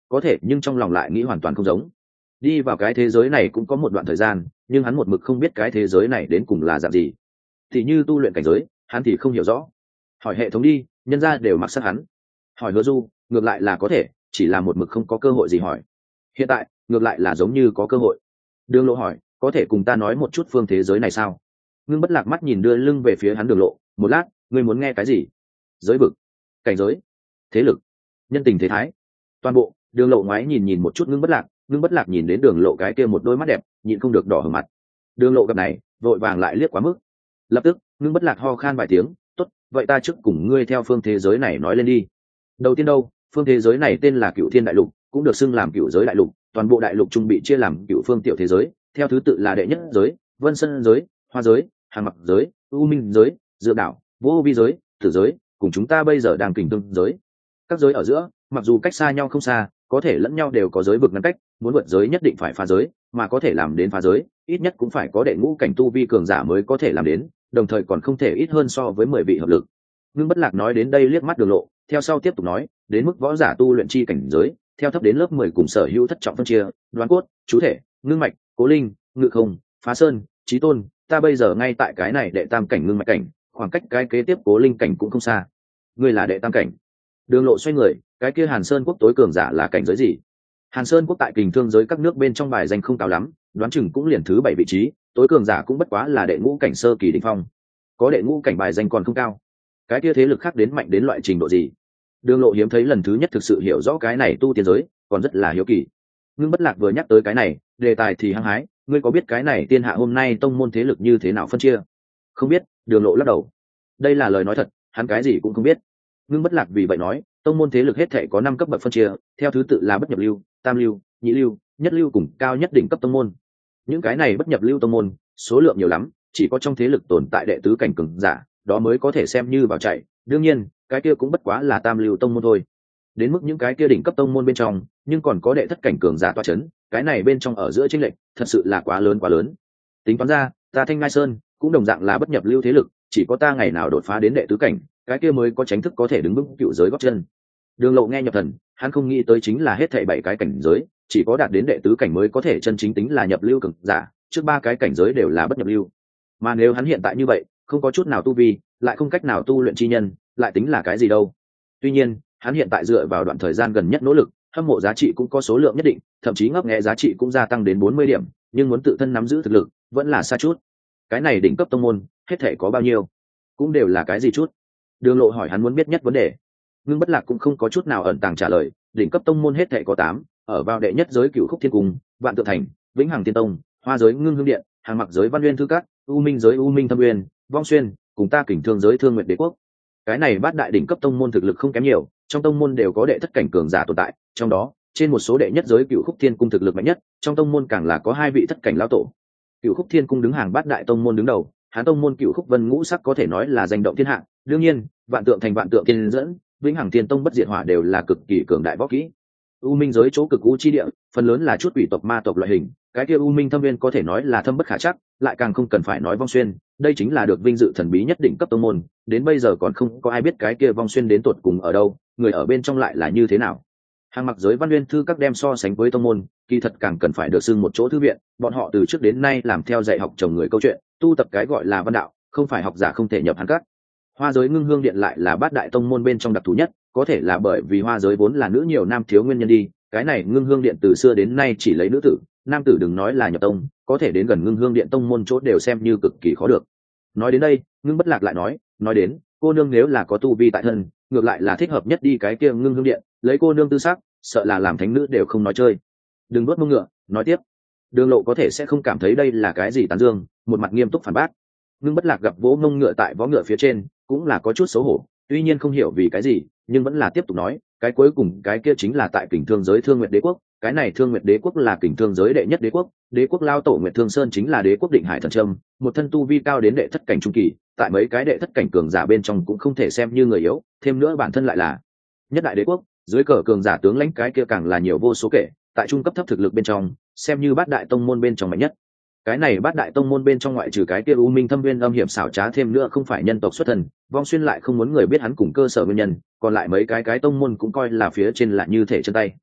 có thể nhưng trong lòng lại nghĩ hoàn toàn không giống. Đi vào cái thế giới này cũng có một đoạn thời gian, nhưng hắn một mực không biết cái thế giới này đến cùng là dạng gì. Thì như tu luyện cảnh giới, hắn thì không hiểu rõ. Hỏi hệ thống đi, nhân ra đều mặc sát hắn. Hỏi Hứa Du, ngược lại là có thể, chỉ là một mực không có cơ hội gì hỏi. Hiện tại ngược lại là giống như có cơ hội. Đường Lộ hỏi, có thể cùng ta nói một chút phương thế giới này sao? Ngưng Bất Lạc mắt nhìn đưa lưng về phía hắn Đường Lộ, một lát, ngươi muốn nghe cái gì? Giới vực, cảnh giới, thế lực, nhân tình thế thái, toàn bộ. Đường Lộ ngoái nhìn nhìn một chút Ngưng Bất Lạc nhìn đến Đường Lộ cái kia một đôi mắt đẹp, nhịn không được đỏ hửng mặt. Đường Lộ gặp này, vội vàng lại liếc quá mức. Lập tức, Ngưng Bất Lạc ho khan vài tiếng, tốt, vậy ta trước cùng ngươi theo phương thế giới này nói lên đi. Đầu tiên đâu, phương thế giới này tên là Cựu Thiên Đại Lục, cũng được xưng làm Cựu Giới Đại Lục. Toàn bộ đại lục trung bị chia làm cựu phương tiểu thế giới, theo thứ tự là đệ nhất giới, vân sơn giới, hoa giới, hàng mặc giới, u minh giới, dựa đảo, vô vi giới, tử giới, cùng chúng ta bây giờ đang kình tương giới. Các giới ở giữa, mặc dù cách xa nhau không xa, có thể lẫn nhau đều có giới vực ngăn cách, muốn vượt giới nhất định phải phá giới, mà có thể làm đến phá giới, ít nhất cũng phải có đệ ngũ cảnh tu vi cường giả mới có thể làm đến, đồng thời còn không thể ít hơn so với 10 vị hợp lực. Ngưng Bất Lạc nói đến đây liếc mắt Đường Lộ, theo sau tiếp tục nói, đến mức võ giả tu luyện chi cảnh giới, theo thấp đến lớp 10 cùng sở hữu thất trọng phân chia, đoán cốt, chú thể, ngưng mạch, cố linh, ngự không, phá sơn, chí tôn, ta bây giờ ngay tại cái này đệ tam cảnh ngưng mạch cảnh, khoảng cách cái kế tiếp cố linh cảnh cũng không xa. Ngươi là đệ tam cảnh. Đường Lộ xoay người, cái kia Hàn Sơn quốc tối cường giả là cảnh giới gì? Hàn Sơn quốc tại kình thương giới các nước bên trong bài danh không cao lắm, đoán chừng cũng liền thứ 7 vị trí, tối cường giả cũng bất quá là đệ ngũ cảnh sơ kỳ đỉnh phong. Có đệ ngũ cảnh bài danh còn không cao. Cái kia thế lực khác đến mạnh đến loại trình độ gì? Đường Lộ hiếm thấy lần thứ nhất thực sự hiểu rõ cái này tu tiên giới, còn rất là hiếu kỳ. Ngưng Bất Lạc vừa nhắc tới cái này, đề tài thì hăng hái, ngươi có biết cái này tiên hạ hôm nay tông môn thế lực như thế nào phân chia? Không biết. Đường Lộ lắc đầu. Đây là lời nói thật, hắn cái gì cũng không biết. Ngưng Bất Lạc vì vậy nói, tông môn thế lực hết thảy có 5 cấp bậc phân chia, theo thứ tự là bất nhập lưu, tam lưu, nhị lưu, nhất lưu cùng cao nhất đỉnh cấp tông môn. Những cái này bất nhập lưu tông môn, số lượng nhiều lắm, chỉ có trong thế lực tồn tại đệ tứ cảnh cường giả, đó mới có thể xem như vào chạy. Đương nhiên, cái kia cũng bất quá là tam lưu tông môn thôi. Đến mức những cái kia đỉnh cấp tông môn bên trong, nhưng còn có đệ thất cảnh cường giả tọa chấn, cái này bên trong ở giữa chênh lệch, thật sự là quá lớn. Tính toán ra, ta Thanh Ngai Sơn cũng đồng dạng là bất nhập lưu thế lực, chỉ có ta ngày nào đột phá đến đệ tứ cảnh, cái kia mới có chính thức có thể đứng vững cựu giới gót chân. Đường Lộ nghe nhập thần, hắn không nghĩ tới chính là hết thảy 7 cái cảnh giới, chỉ có đạt đến đệ tứ cảnh mới có thể chân chính tính là nhập lưu cường giả, trước 3 cái cảnh giới đều là bất nhập lưu. Mà nếu hắn hiện tại như vậy, không có chút nào tu vi, lại không cách nào tu luyện chi nhân, lại tính là cái gì đâu? Tuy nhiên, hắn hiện tại dựa vào đoạn thời gian gần nhất nỗ lực, hâm mộ giá trị cũng có số lượng nhất định, thậm chí ngấp nghé giá trị cũng gia tăng đến 40 điểm, nhưng muốn tự thân nắm giữ thực lực, vẫn là xa chút. Cái này đỉnh cấp tông môn, hết thể có bao nhiêu? Cũng đều là cái gì chút? Đường Lộ hỏi hắn muốn biết nhất vấn đề. Ngưng Bất Lạc cũng không có chút nào ẩn tàng trả lời, đỉnh cấp tông môn hết thể có 8, ở vào đệ nhất giới Cửu Khúc Thiên Cung, Vạn Tượng Thành, Vĩnh Hằng Tiên Tông, Hoa giới Ngưng Hương Điện, Hàng Mặc giới Văn Nguyên Thư Các, U Minh giới U Minh Thâm Nguyên, Vong Xuyên, cùng ta Kình Thương giới Thương Nguyệt Đế Quốc. Cái này bát đại đỉnh cấp tông môn thực lực không kém nhiều, trong tông môn đều có đệ thất cảnh cường giả tồn tại, trong đó trên một số đệ nhất giới Cửu Khúc Thiên Cung thực lực mạnh nhất, trong tông môn càng là có 2 vị thất cảnh lão tổ. Cửu Khúc Thiên Cung đứng hàng bát đại tông môn đứng đầu, Hán tông môn Cửu Khúc Vân Ngũ Sắc có thể nói là danh động thiên hạ. Đương nhiên, Vạn Tượng Thành, Vạn Tượng Tiên dẫn, Vĩnh Hằng Tiên Tông, Bất Diệt Hỏa đều là cực kỳ cường đại võ kỹ. U Minh giới chỗ cực u chi địa, phần lớn là chút quỷ tộc ma tộc loại hình, cái kia U Minh Thâm Nguyên có thể nói là thâm bất khả trắc, lại càng không cần phải nói Vong Xuyên, đây chính là được vinh dự thần bí nhất định cấp tông môn, đến bây giờ còn không có ai biết cái kia Vong Xuyên đến tột cùng ở đâu, người ở bên trong lại là như thế nào. Hàng Mặc giới Văn Nguyên Thư Các đem so sánh với tông môn, kỳ thật càng cần phải được xưng một chỗ thư viện, bọn họ từ trước đến nay làm theo dạy học chồng người câu chuyện, tu tập cái gọi là văn đạo, không phải học giả không thể nhập hàng các. Hoa giới Ngưng Hương Điện lại là bát đại tông môn bên trong đặc thù nhất, có thể là bởi vì hoa giới vốn là nữ nhiều nam thiếu nguyên nhân đi, cái này Ngưng Hương Điện từ xưa đến nay chỉ lấy nữ tử, nam tử đừng nói là nhập tông, có thể đến gần Ngưng Hương Điện tông môn chỗ đều xem như cực kỳ khó được. Nói đến đây, Ngưng Bất Lạc lại nói đến, cô nương nếu là có tu vi tại thân, ngược lại là thích hợp nhất đi cái kia Ngưng Hương Điện, lấy cô nương tư sắc, sợ là làm thánh nữ đều không nói chơi. Đừng nuốt mông ngựa, nói tiếp. Đường Lộ có thể sẽ không cảm thấy đây là cái gì tán dương, một mặt nghiêm túc phản bác. Ngưng Bất Lạc gặp vỗ mông ngựa tại vó ngựa phía trên, cũng là có chút xấu hổ, tuy nhiên không hiểu vì cái gì, nhưng vẫn là tiếp tục nói, cái cuối cùng cái kia chính là tại Kình Thương giới Thương Nguyệt Đế Quốc, cái này Thương Nguyệt Đế Quốc là Kình Thương giới đệ nhất đế quốc, đế quốc lao tổ Nguyệt Thương Sơn chính là đế quốc Định Hải Thần Trâm, một thân tu vi cao đến đệ thất cảnh trung kỳ, tại mấy cái đệ thất cảnh cường giả bên trong cũng không thể xem như người yếu, thêm nữa bản thân lại là nhất đại đế quốc, dưới cờ cường giả tướng lãnh cái kia càng là nhiều vô số kể, tại trung cấp thấp thực lực bên trong, xem như bát đại tông môn bên trong mạnh nhất. Cái này bát đại tông môn bên trong ngoại trừ cái kia U Minh Thâm Nguyên âm hiểm xảo trá thêm nữa không phải nhân tộc xuất thân, Vong Xuyên lại không muốn người biết hắn cùng cơ sở nguyên nhân, còn lại mấy cái tông môn cũng coi là phía trên là như thể chân tay.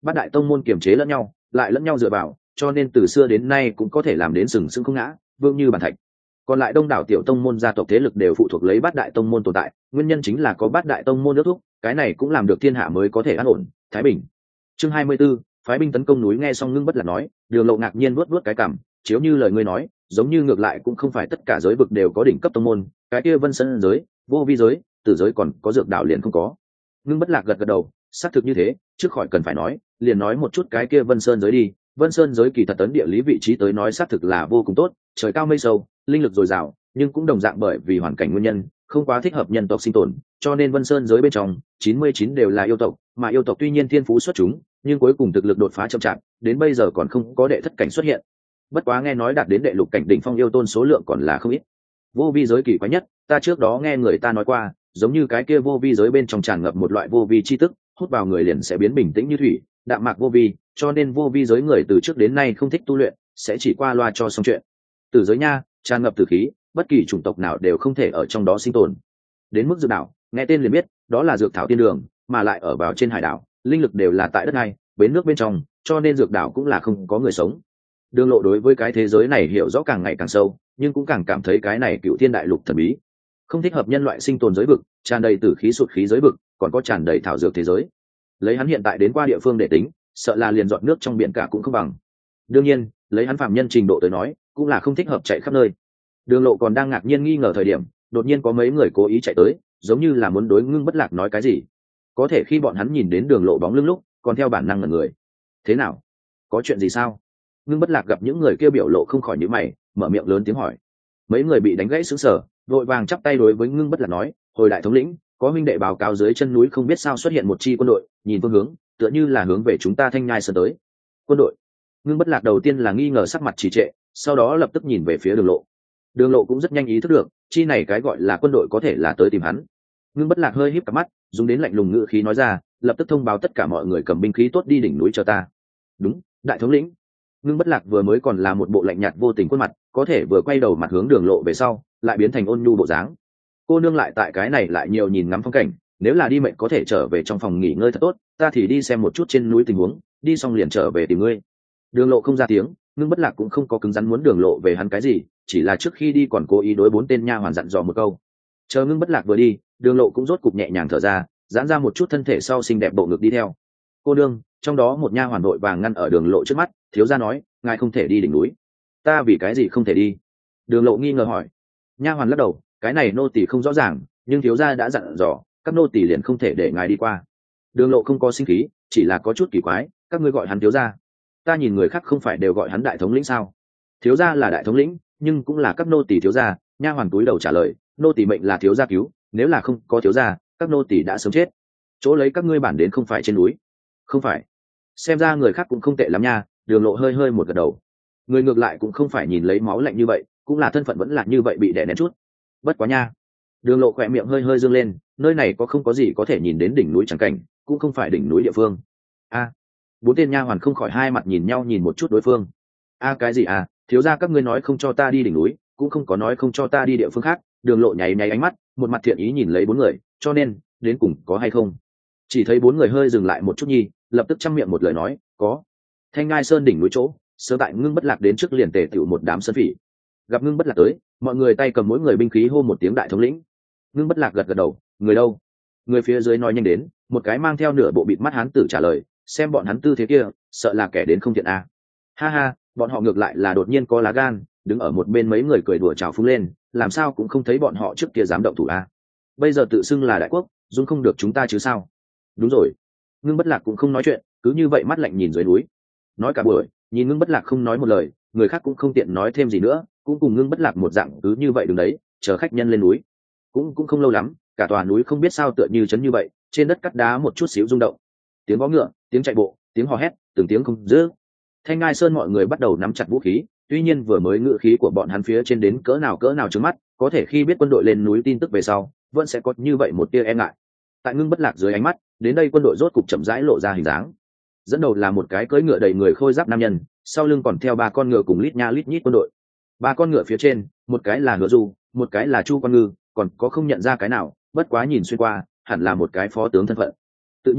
Bát đại tông môn kiềm chế lẫn nhau, lại lẫn nhau dựa vào, cho nên từ xưa đến nay cũng có thể làm đến sừng sững không ngã, vững như bàn thạch. Còn lại đông đảo tiểu tông môn gia tộc thế lực đều phụ thuộc lấy bát đại tông môn tồn tại, nguyên nhân chính là có bát đại tông môn nước thúc, cái này cũng làm được thiên hạ mới có thể an ổn, thái bình. Chương 24, phái binh tấn công núi. Nghe xong Ngưng Bất Lạc nói, Đường Lộ ngạc nhiên vuốt vuốt cái cằm, chiếu như lời ngươi nói, giống như ngược lại cũng không phải tất cả giới vực đều có đỉnh cấp tông môn, cái kia Vân Sơn giới, Vô Vi giới, Tử giới còn có dược đạo liền không có. Ngưng Bất Lạc gật gật đầu, xác thực như thế, trước khỏi cần phải nói, liền nói một chút cái kia Vân Sơn giới đi. Vân Sơn giới kỳ thật tấn địa lý vị trí tới nói xác thực là vô cùng tốt, trời cao mây sâu, linh lực dồi dào, nhưng cũng đồng dạng bởi vì hoàn cảnh nguyên nhân, không quá thích hợp nhân tộc sinh tồn, cho nên Vân Sơn giới bên trong 99 đều là yêu tộc, mà yêu tộc tuy nhiên thiên phú xuất chúng, nhưng cuối cùng thực lực đột phá chậm chạp, đến bây giờ còn không có đệ thất cảnh xuất hiện. Bất quá nghe nói đạt đến đệ lục cảnh đỉnh phong yêu tôn số lượng còn là không ít. Vô vi giới kỳ quái nhất, ta trước đó nghe người ta nói qua, giống như cái kia vô vi giới bên trong tràn ngập một loại vô vi chi tức, hút vào người liền sẽ biến bình tĩnh như thủy, đạm mạc vô vi, cho nên vô vi giới người từ trước đến nay không thích tu luyện, sẽ chỉ qua loa cho xong chuyện. Tử giới nha, tràn ngập tử khí, bất kỳ chủng tộc nào đều không thể ở trong đó sinh tồn. Đến mức dược đảo, nghe tên liền biết, đó là dược thảo tiên đường, mà lại ở vào trên hải đảo, linh lực đều là tại đất này, bến nước bên trong, cho nên dược đảo cũng là không có người sống. Đường Lộ đối với cái thế giới này hiểu rõ càng ngày càng sâu, nhưng cũng càng cảm thấy cái này cựu thiên đại lục thần bí, không thích hợp nhân loại sinh tồn giới vực, tràn đầy tử khí sụt khí giới vực, còn có tràn đầy thảo dược thế giới. Lấy hắn hiện tại đến qua địa phương để tính, sợ là liền giọt nước trong biển cả cũng không bằng. Đương nhiên, lấy hắn phạm nhân trình độ tới nói, cũng là không thích hợp chạy khắp nơi. Đường Lộ còn đang ngạc nhiên nghi ngờ thời điểm, đột nhiên có mấy người cố ý chạy tới, giống như là muốn đối Ngưng Bất Lạc nói cái gì. Có thể khi bọn hắn nhìn đến Đường Lộ bóng lưng lúc, còn theo bản năng ngẩn người. Thế nào? Có chuyện gì sao? Ngưng Bất Lạc gặp những người kia biểu lộ không khỏi nhíu mày, mở miệng lớn tiếng hỏi. Mấy người bị đánh gãy sững sờ, vội vàng chắp tay đối với Ngưng Bất Lạc nói, hồi đại thống lĩnh, có huynh đệ báo cáo dưới chân núi không biết sao xuất hiện một chi quân đội, nhìn phương hướng, tựa như là hướng về chúng ta Thanh Nhai sơn tới. Quân đội? Ngưng Bất Lạc đầu tiên là nghi ngờ sắc mặt trì trệ, sau đó lập tức nhìn về phía Đường Lộ. Đường Lộ cũng rất nhanh ý thức được, chi này cái gọi là quân đội có thể là tới tìm hắn. Ngưng Bất Lạc hơi híp cặp mắt, dùng đến lạnh lùng ngữ khí nói ra, lập tức thông báo tất cả mọi người cầm binh khí tốt đi đỉnh núi chờ ta. Đúng, đại thống lĩnh. Ngưng Bất Lạc vừa mới còn là một bộ lạnh nhạt vô tình khuôn mặt, có thể vừa quay đầu mặt hướng Đường Lộ về sau, lại biến thành ôn nhu bộ dáng. Cô nương lại tại cái này lại nhiều nhìn ngắm phong cảnh, nếu là đi mệnh có thể trở về trong phòng nghỉ ngơi thật tốt, ta thì đi xem một chút trên núi tình huống, đi xong liền trở về tìm ngươi. Đường Lộ không ra tiếng, Ngưng Bất Lạc cũng không có cứng rắn muốn Đường Lộ về hắn cái gì, chỉ là trước khi đi còn cố ý đối 4 tên nha hoàn dặn dò một câu. Chờ Ngưng Bất Lạc vừa đi, Đường Lộ cũng rốt cục nhẹ nhàng thở ra, giãn ra một chút thân thể sau xinh đẹp bộ ngực đi theo. Cô nương, trong đó một nha hoàn đội vàng ngăn ở Đường Lộ trước mắt, thiếu gia nói, ngài không thể đi đỉnh núi. Ta vì cái gì không thể đi? Đường Lộ nghi ngờ hỏi. Nha hoàn lắc đầu, cái này nô tỳ không rõ ràng, nhưng thiếu gia đã dặn dò, các nô tỳ liền không thể để ngài đi qua. Đường Lộ không có sinh khí, chỉ là có chút kỳ quái, các ngươi gọi hắn thiếu gia, ta nhìn người khác không phải đều gọi hắn đại thống lĩnh sao? Thiếu gia là đại thống lĩnh, nhưng cũng là các nô tỳ thiếu gia. Nha hoàn túi đầu trả lời, nô tỳ mệnh là thiếu gia cứu, nếu là không có thiếu gia, các nô tỳ đã sớm chết. Chỗ lấy các ngươi bản đến không phải trên núi. Không phải. Xem ra người khác cũng không tệ lắm nha. Đường Lộ hơi hơi một gật đầu. Người ngược lại cũng không phải nhìn lấy máu lạnh như vậy, cũng là thân phận vẫn là như vậy bị đè nén chút. Bất quá nha. Đường Lộ khỏe miệng hơi hơi dương lên, nơi này có không có gì có thể nhìn đến đỉnh núi chẳng cảnh, cũng không phải đỉnh núi địa phương. A. 4 tên nha hoàn không khỏi hai mặt nhìn nhau nhìn một chút đối phương. A cái gì à, thiếu gia các ngươi nói không cho ta đi đỉnh núi, cũng không có nói không cho ta đi địa phương khác. Đường Lộ nháy nháy ánh mắt, một mặt thiện ý nhìn lấy 4 người, cho nên đến cùng có hay không? Chỉ thấy 4 người hơi dừng lại một chút nhi, lập tức chăm miệng một lời nói, có. Thanh Ngai sơn đỉnh núi chỗ, sơ tại Ngưng Bất Lạc đến trước liền tề tựu một đám sơn phỉ. Gặp Ngưng Bất Lạc tới, mọi người tay cầm mỗi người binh khí hô một tiếng đại thống lĩnh. Ngưng Bất Lạc gật gật đầu, người đâu? Người phía dưới nói nhanh đến, một cái mang theo nửa bộ bịt mắt hán tử trả lời, xem bọn hắn tư thế kia, sợ là kẻ đến không thiện à. Ha ha, bọn họ ngược lại là đột nhiên có lá gan, đứng ở một bên mấy người cười đùa chào phúng lên, làm sao cũng không thấy bọn họ trước kia dám động thủ à. Bây giờ tự xưng là đại quốc, dung không được chúng ta chứ sao? Đúng rồi. Ngưng Bất Lạc cũng không nói chuyện, cứ như vậy mắt lạnh nhìn dưới núi. Nói cả buổi, nhìn Ngưng Bất Lạc không nói một lời, người khác cũng không tiện nói thêm gì nữa, cũng cùng Ngưng Bất Lạc một dạng cứ như vậy đứng đấy, chờ khách nhân lên núi. Cũng không lâu lắm, cả tòa núi không biết sao tựa như chấn như vậy, trên đất cắt đá một chút xíu rung động. Tiếng vó ngựa, tiếng chạy bộ, tiếng hò hét, từng tiếng không dứt. Thanh Ngai sơn mọi người bắt đầu nắm chặt vũ khí, tuy nhiên vừa mới ngự khí của bọn hắn phía trên đến cỡ nào trướng mắt, có thể khi biết quân đội lên núi tin tức về sau, vẫn sẽ có như vậy một tia e ngại. Tại Ngưng Bất Lạc dưới ánh mắt, đến đây quân đội rốt cục chậm rãi lộ ra hình dáng. Dẫn đầu là một cái cưỡi ngựa đầy người khôi giáp nam nhân, sau lưng còn theo 3 con ngựa cùng lít nha lít nhít quân đội. 3 con ngựa phía trên, một cái là Hứa Du, một cái là Chu Quan Ngư, còn có không nhận ra cái nào, bất quá nhìn xuyên qua, hẳn là một cái phó tướng thân phận. Tự nhiên,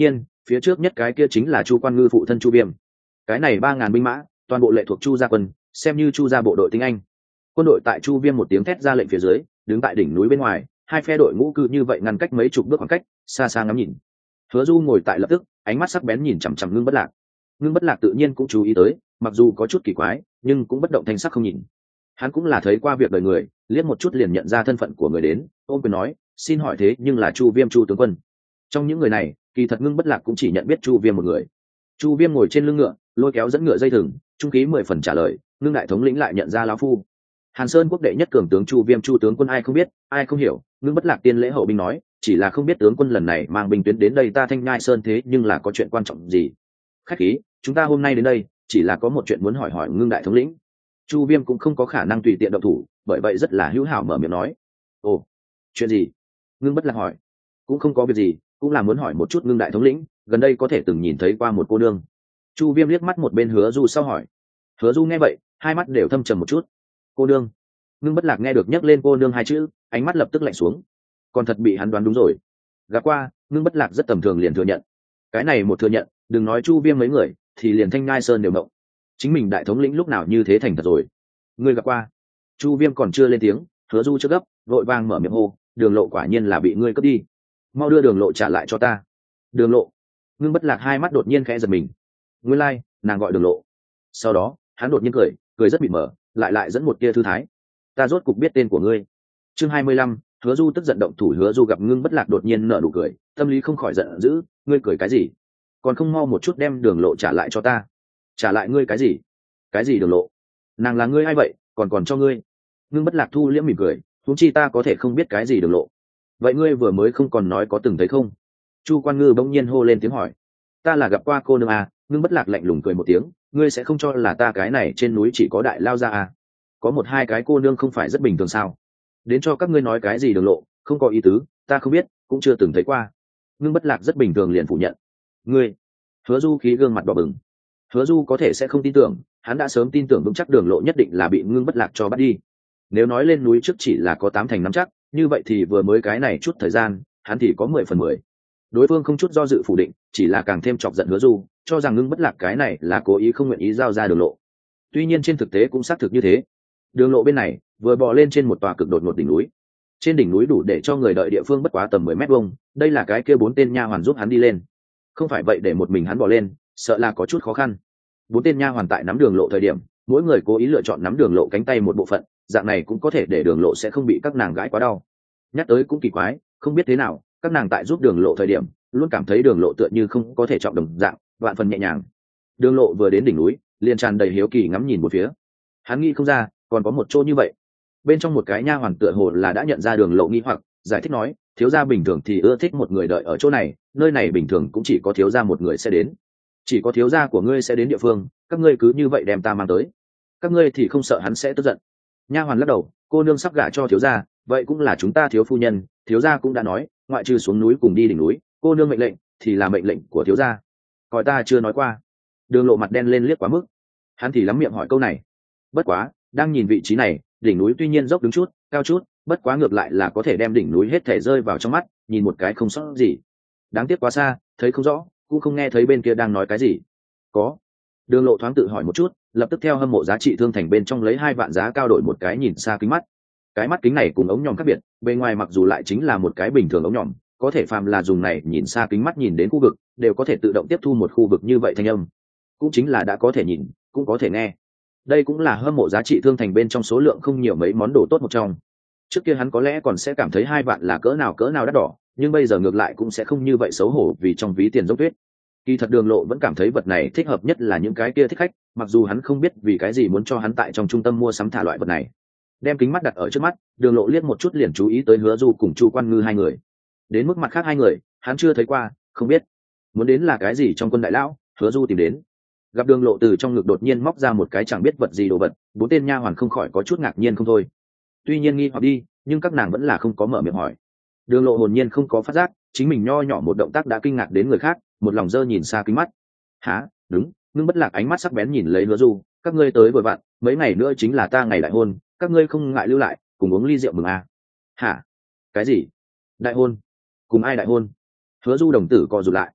phía trước nhất cái kia chính là Chu Quan Ngư phụ thân Chu Viêm. Cái này 3.000 binh mã toàn bộ lệ thuộc Chu gia quân, xem như Chu gia bộ đội tinh anh. Quân đội tại Chu Viêm một tiếng thét ra lệnh phía dưới, đứng tại đỉnh núi bên ngoài, hai phe đội ngũ cứ như vậy ngăn cách mấy chục bước khoảng cách, xa xa ngắm nhìn. Hứa Du ngồi tại lập tức, ánh mắt sắc bén nhìn chằm chằm Ngưng Bất Lạc. Ngưng Bất Lạc tự nhiên cũng chú ý tới, mặc dù có chút kỳ quái, nhưng cũng bất động thanh sắc không nhìn. Hắn cũng là thấy qua việc đời người, liếc một chút liền nhận ra thân phận của người đến, ôm quyền nói, xin hỏi thế nhưng là Chu Viêm Chu tướng quân. Trong những người này, kỳ thật Ngưng Bất Lạc cũng chỉ nhận biết Chu Viêm một người. Chu Viêm ngồi trên lưng ngựa, lôi kéo dẫn ngựa dây thừng, trung khí 10 phần trả lời, Ngưng đại thống lĩnh lại nhận ra lão phu. Hàn Sơn quốc đệ nhất cường tướng Chu Viêm Chu tướng quân ai không biết, ai không hiểu. Ngưng Bất Lạc tiên lễ hậu binh nói, chỉ là không biết tướng quân lần này mang binh tuyến đến đây ta Thanh Nhai Sơn thế nhưng là có chuyện quan trọng gì. Khách khí, chúng ta hôm nay đến đây chỉ là có một chuyện muốn hỏi hỏi Ngưng đại thống lĩnh. Chu Viêm cũng không có khả năng tùy tiện động thủ, bởi vậy rất là hữu hảo mở miệng nói. Ồ, chuyện gì? Ngưng Bất Lạc hỏi. Cũng không có việc gì, cũng là muốn hỏi một chút Ngưng đại thống lĩnh, gần đây có thể từng nhìn thấy qua một cô nương. Chu Viêm liếc mắt một bên Hứa Du sau hỏi. Hứa Du nghe vậy, hai mắt đều thâm trầm một chút. Cô nương. Ngưng Bất Lạc nghe được nhắc lên cô nương hai chữ, ánh mắt lập tức lạnh xuống. Còn thật bị hắn đoán đúng rồi. Gặp qua, Ngưng Bất Lạc rất tầm thường liền thừa nhận. Cái này một thừa nhận, đừng nói Chu Viêm mấy người, thì liền Thanh Nhai Sơn đều động. Chính mình đại thống lĩnh lúc nào như thế thành thật rồi. Ngươi gặp qua. Chu Viêm còn chưa lên tiếng, Hứa Du chưa gấp, vội vàng mở miệng hô, Đường Lộ quả nhiên là bị ngươi cướp đi. Mau đưa Đường Lộ trả lại cho ta. Đường Lộ. Ngưng Bất Lạc hai mắt đột nhiên khẽ giật mình. Nguyên lai, nàng gọi Đường Lộ. Sau đó, hắn đột nhiên cười, cười rất mịt mờ, lại dẫn một tia thư thái. Ta rốt cục biết tên của ngươi. Chương 25, Hứa Du tức giận động thủ. Hứa Du gặp Ngưng Bất Lạc đột nhiên nở nụ cười, tâm lý không khỏi giận dữ, ngươi cười cái gì? Còn không mau một chút đem Đường Lộ trả lại cho ta. Trả lại ngươi cái gì? Cái gì Đường Lộ? Nàng là ngươi ai vậy, còn cho ngươi? Ngưng Bất Lạc thu liễm mỉm cười, huống chi ta có thể không biết cái gì Đường Lộ. Vậy ngươi vừa mới không còn nói có từng thấy không? Chu Quan Ngư bỗng nhiên hô lên tiếng hỏi. Ta là gặp qua cô nương à? Ngưng Bất Lạc lạnh lùng cười một tiếng, ngươi sẽ không cho là ta cái này trên núi chỉ có đại lao ra à? Có một hai cái cô nương không phải rất bình thường sao? Đến cho các ngươi nói cái gì Đường Lộ, không có ý tứ, ta không biết, cũng chưa từng thấy qua. Ngưng Bất Lạc rất bình thường liền phủ nhận. Ngươi. Hứa Du khí gương mặt đỏ bừng. Hứa Du có thể sẽ không tin tưởng, hắn đã sớm tin tưởng vững chắc Đường Lộ nhất định là bị Ngưng Bất Lạc cho bắt đi. Nếu nói lên núi trước chỉ là có 8 thành 5 chắc, như vậy thì vừa mới cái này chút thời gian, hắn thì có 10 phần 10. Đối phương không chút do dự phủ định, chỉ là càng thêm chọc giận Hứa Du, cho rằng Ngưng Bất Lạc cái này là cố ý không nguyện ý giao ra Đường Lộ. Tuy nhiên trên thực tế cũng xác thực như thế. Đường Lộ bên này vừa bò lên trên một tòa cực đột ngột đỉnh núi. Trên đỉnh núi đủ để cho người đợi địa phương bất quá tầm 10 mét vuông, đây là cái kia 4 tên nha hoàn giúp hắn đi lên. Không phải vậy để một mình hắn bò lên, sợ là có chút khó khăn. 4 tên nha hoàn tại nắm Đường Lộ thời điểm, mỗi người cố ý lựa chọn nắm Đường Lộ cánh tay một bộ phận, dạng này cũng có thể để Đường Lộ sẽ không bị các nàng gãi quá đau. Nhắc tới cũng kỳ quái, không biết thế nào, các nàng tại giúp Đường Lộ thời điểm, luôn cảm thấy Đường Lộ tựa như không có thể trọng đồng dạng, vạn phần nhẹ nhàng. Đường Lộ vừa đến đỉnh núi, liền tràn đầy hiếu kỳ ngắm nhìn một phía. Hắn nghĩ không ra, còn có một chỗ như vậy. Bên trong một cái nha hoàn tựa hồ là đã nhận ra Đường Lộ nghi hoặc, giải thích nói, thiếu gia bình thường thì ưa thích một người đợi ở chỗ này, nơi này bình thường cũng chỉ có thiếu gia một người sẽ đến. Chỉ có thiếu gia của ngươi sẽ đến địa phương, các ngươi cứ như vậy đem ta mang tới. Các ngươi thì không sợ hắn sẽ tức giận? Nha hoàn lắc đầu, cô nương sắp gả cho thiếu gia, vậy cũng là chúng ta thiếu phu nhân, thiếu gia cũng đã nói, ngoại trừ xuống núi cùng đi đỉnh núi, cô nương mệnh lệnh thì là mệnh lệnh của thiếu gia. Coi ta chưa nói qua. Đường Lộ mặt đen lên liếc quá mức. Hắn thì lắm miệng hỏi câu này. Bất quá, đang nhìn vị trí này, đỉnh núi tuy nhiên dốc đứng chút, cao chút, bất quá ngược lại là có thể đem đỉnh núi hết thể rơi vào trong mắt, nhìn một cái không sót gì. Đáng tiếc quá xa, thấy không rõ, cũng không nghe thấy bên kia đang nói cái gì. Có. Đường Lộ thoáng tự hỏi một chút, lập tức theo hâm mộ giá trị thương thành bên trong lấy 2 vạn giá cao đổi một cái nhìn xa kính mắt. Cái mắt kính này cùng ống nhòm khác biệt, bề ngoài mặc dù lại chính là một cái bình thường ống nhòm, có thể phàm là dùng này nhìn xa kính mắt nhìn đến khu vực, đều có thể tự động tiếp thu một khu vực như vậy thanh âm. Cũng chính là đã có thể nhìn, cũng có thể nghe. Đây cũng là hâm mộ giá trị thương thành bên trong số lượng không nhiều mấy món đồ tốt một trong. Trước kia hắn có lẽ còn sẽ cảm thấy 2 vạn là cỡ nào đắt đỏ, nhưng bây giờ ngược lại cũng sẽ không như vậy xấu hổ vì trong ví tiền dốc tuyết. Kỳ thật Đường Lộ vẫn cảm thấy vật này thích hợp nhất là những cái kia thích khách, mặc dù hắn không biết vì cái gì muốn cho hắn tại trong trung tâm mua sắm thả loại vật này. Đem kính mắt đặt ở trước mắt, Đường Lộ liếc một chút liền chú ý tới Hứa Du cùng Chu Quan Ngư hai người. Đến mức mặt khác hai người, hắn chưa thấy qua, không biết. Muốn đến là cái gì trong quân đại lão, Hứa Du tìm đến. Gặp Đường Lộ từ trong ngực đột nhiên móc ra một cái chẳng biết vật gì đồ vật, 4 tên nha hoàn không khỏi có chút ngạc nhiên không thôi. Tuy nhiên nghi hoặc đi, nhưng các nàng vẫn là không có mở miệng hỏi. Đường Lộ hồn nhiên không có phát giác, chính mình nho nhỏ một động tác đã kinh ngạc đến người khác, một lòng dơ nhìn xa kính mắt. Hả? Đúng. Ngưng Bất Lạc ánh mắt sắc bén nhìn lấy Hứa Du, các ngươi tới vội vặn, mấy ngày nữa chính là ta ngày đại hôn, các ngươi không ngại lưu lại, cùng uống ly rượu mừng à? Hả? Cái gì? Đại hôn? Cùng ai đại hôn? Hứa Du đồng tử co rụt lại.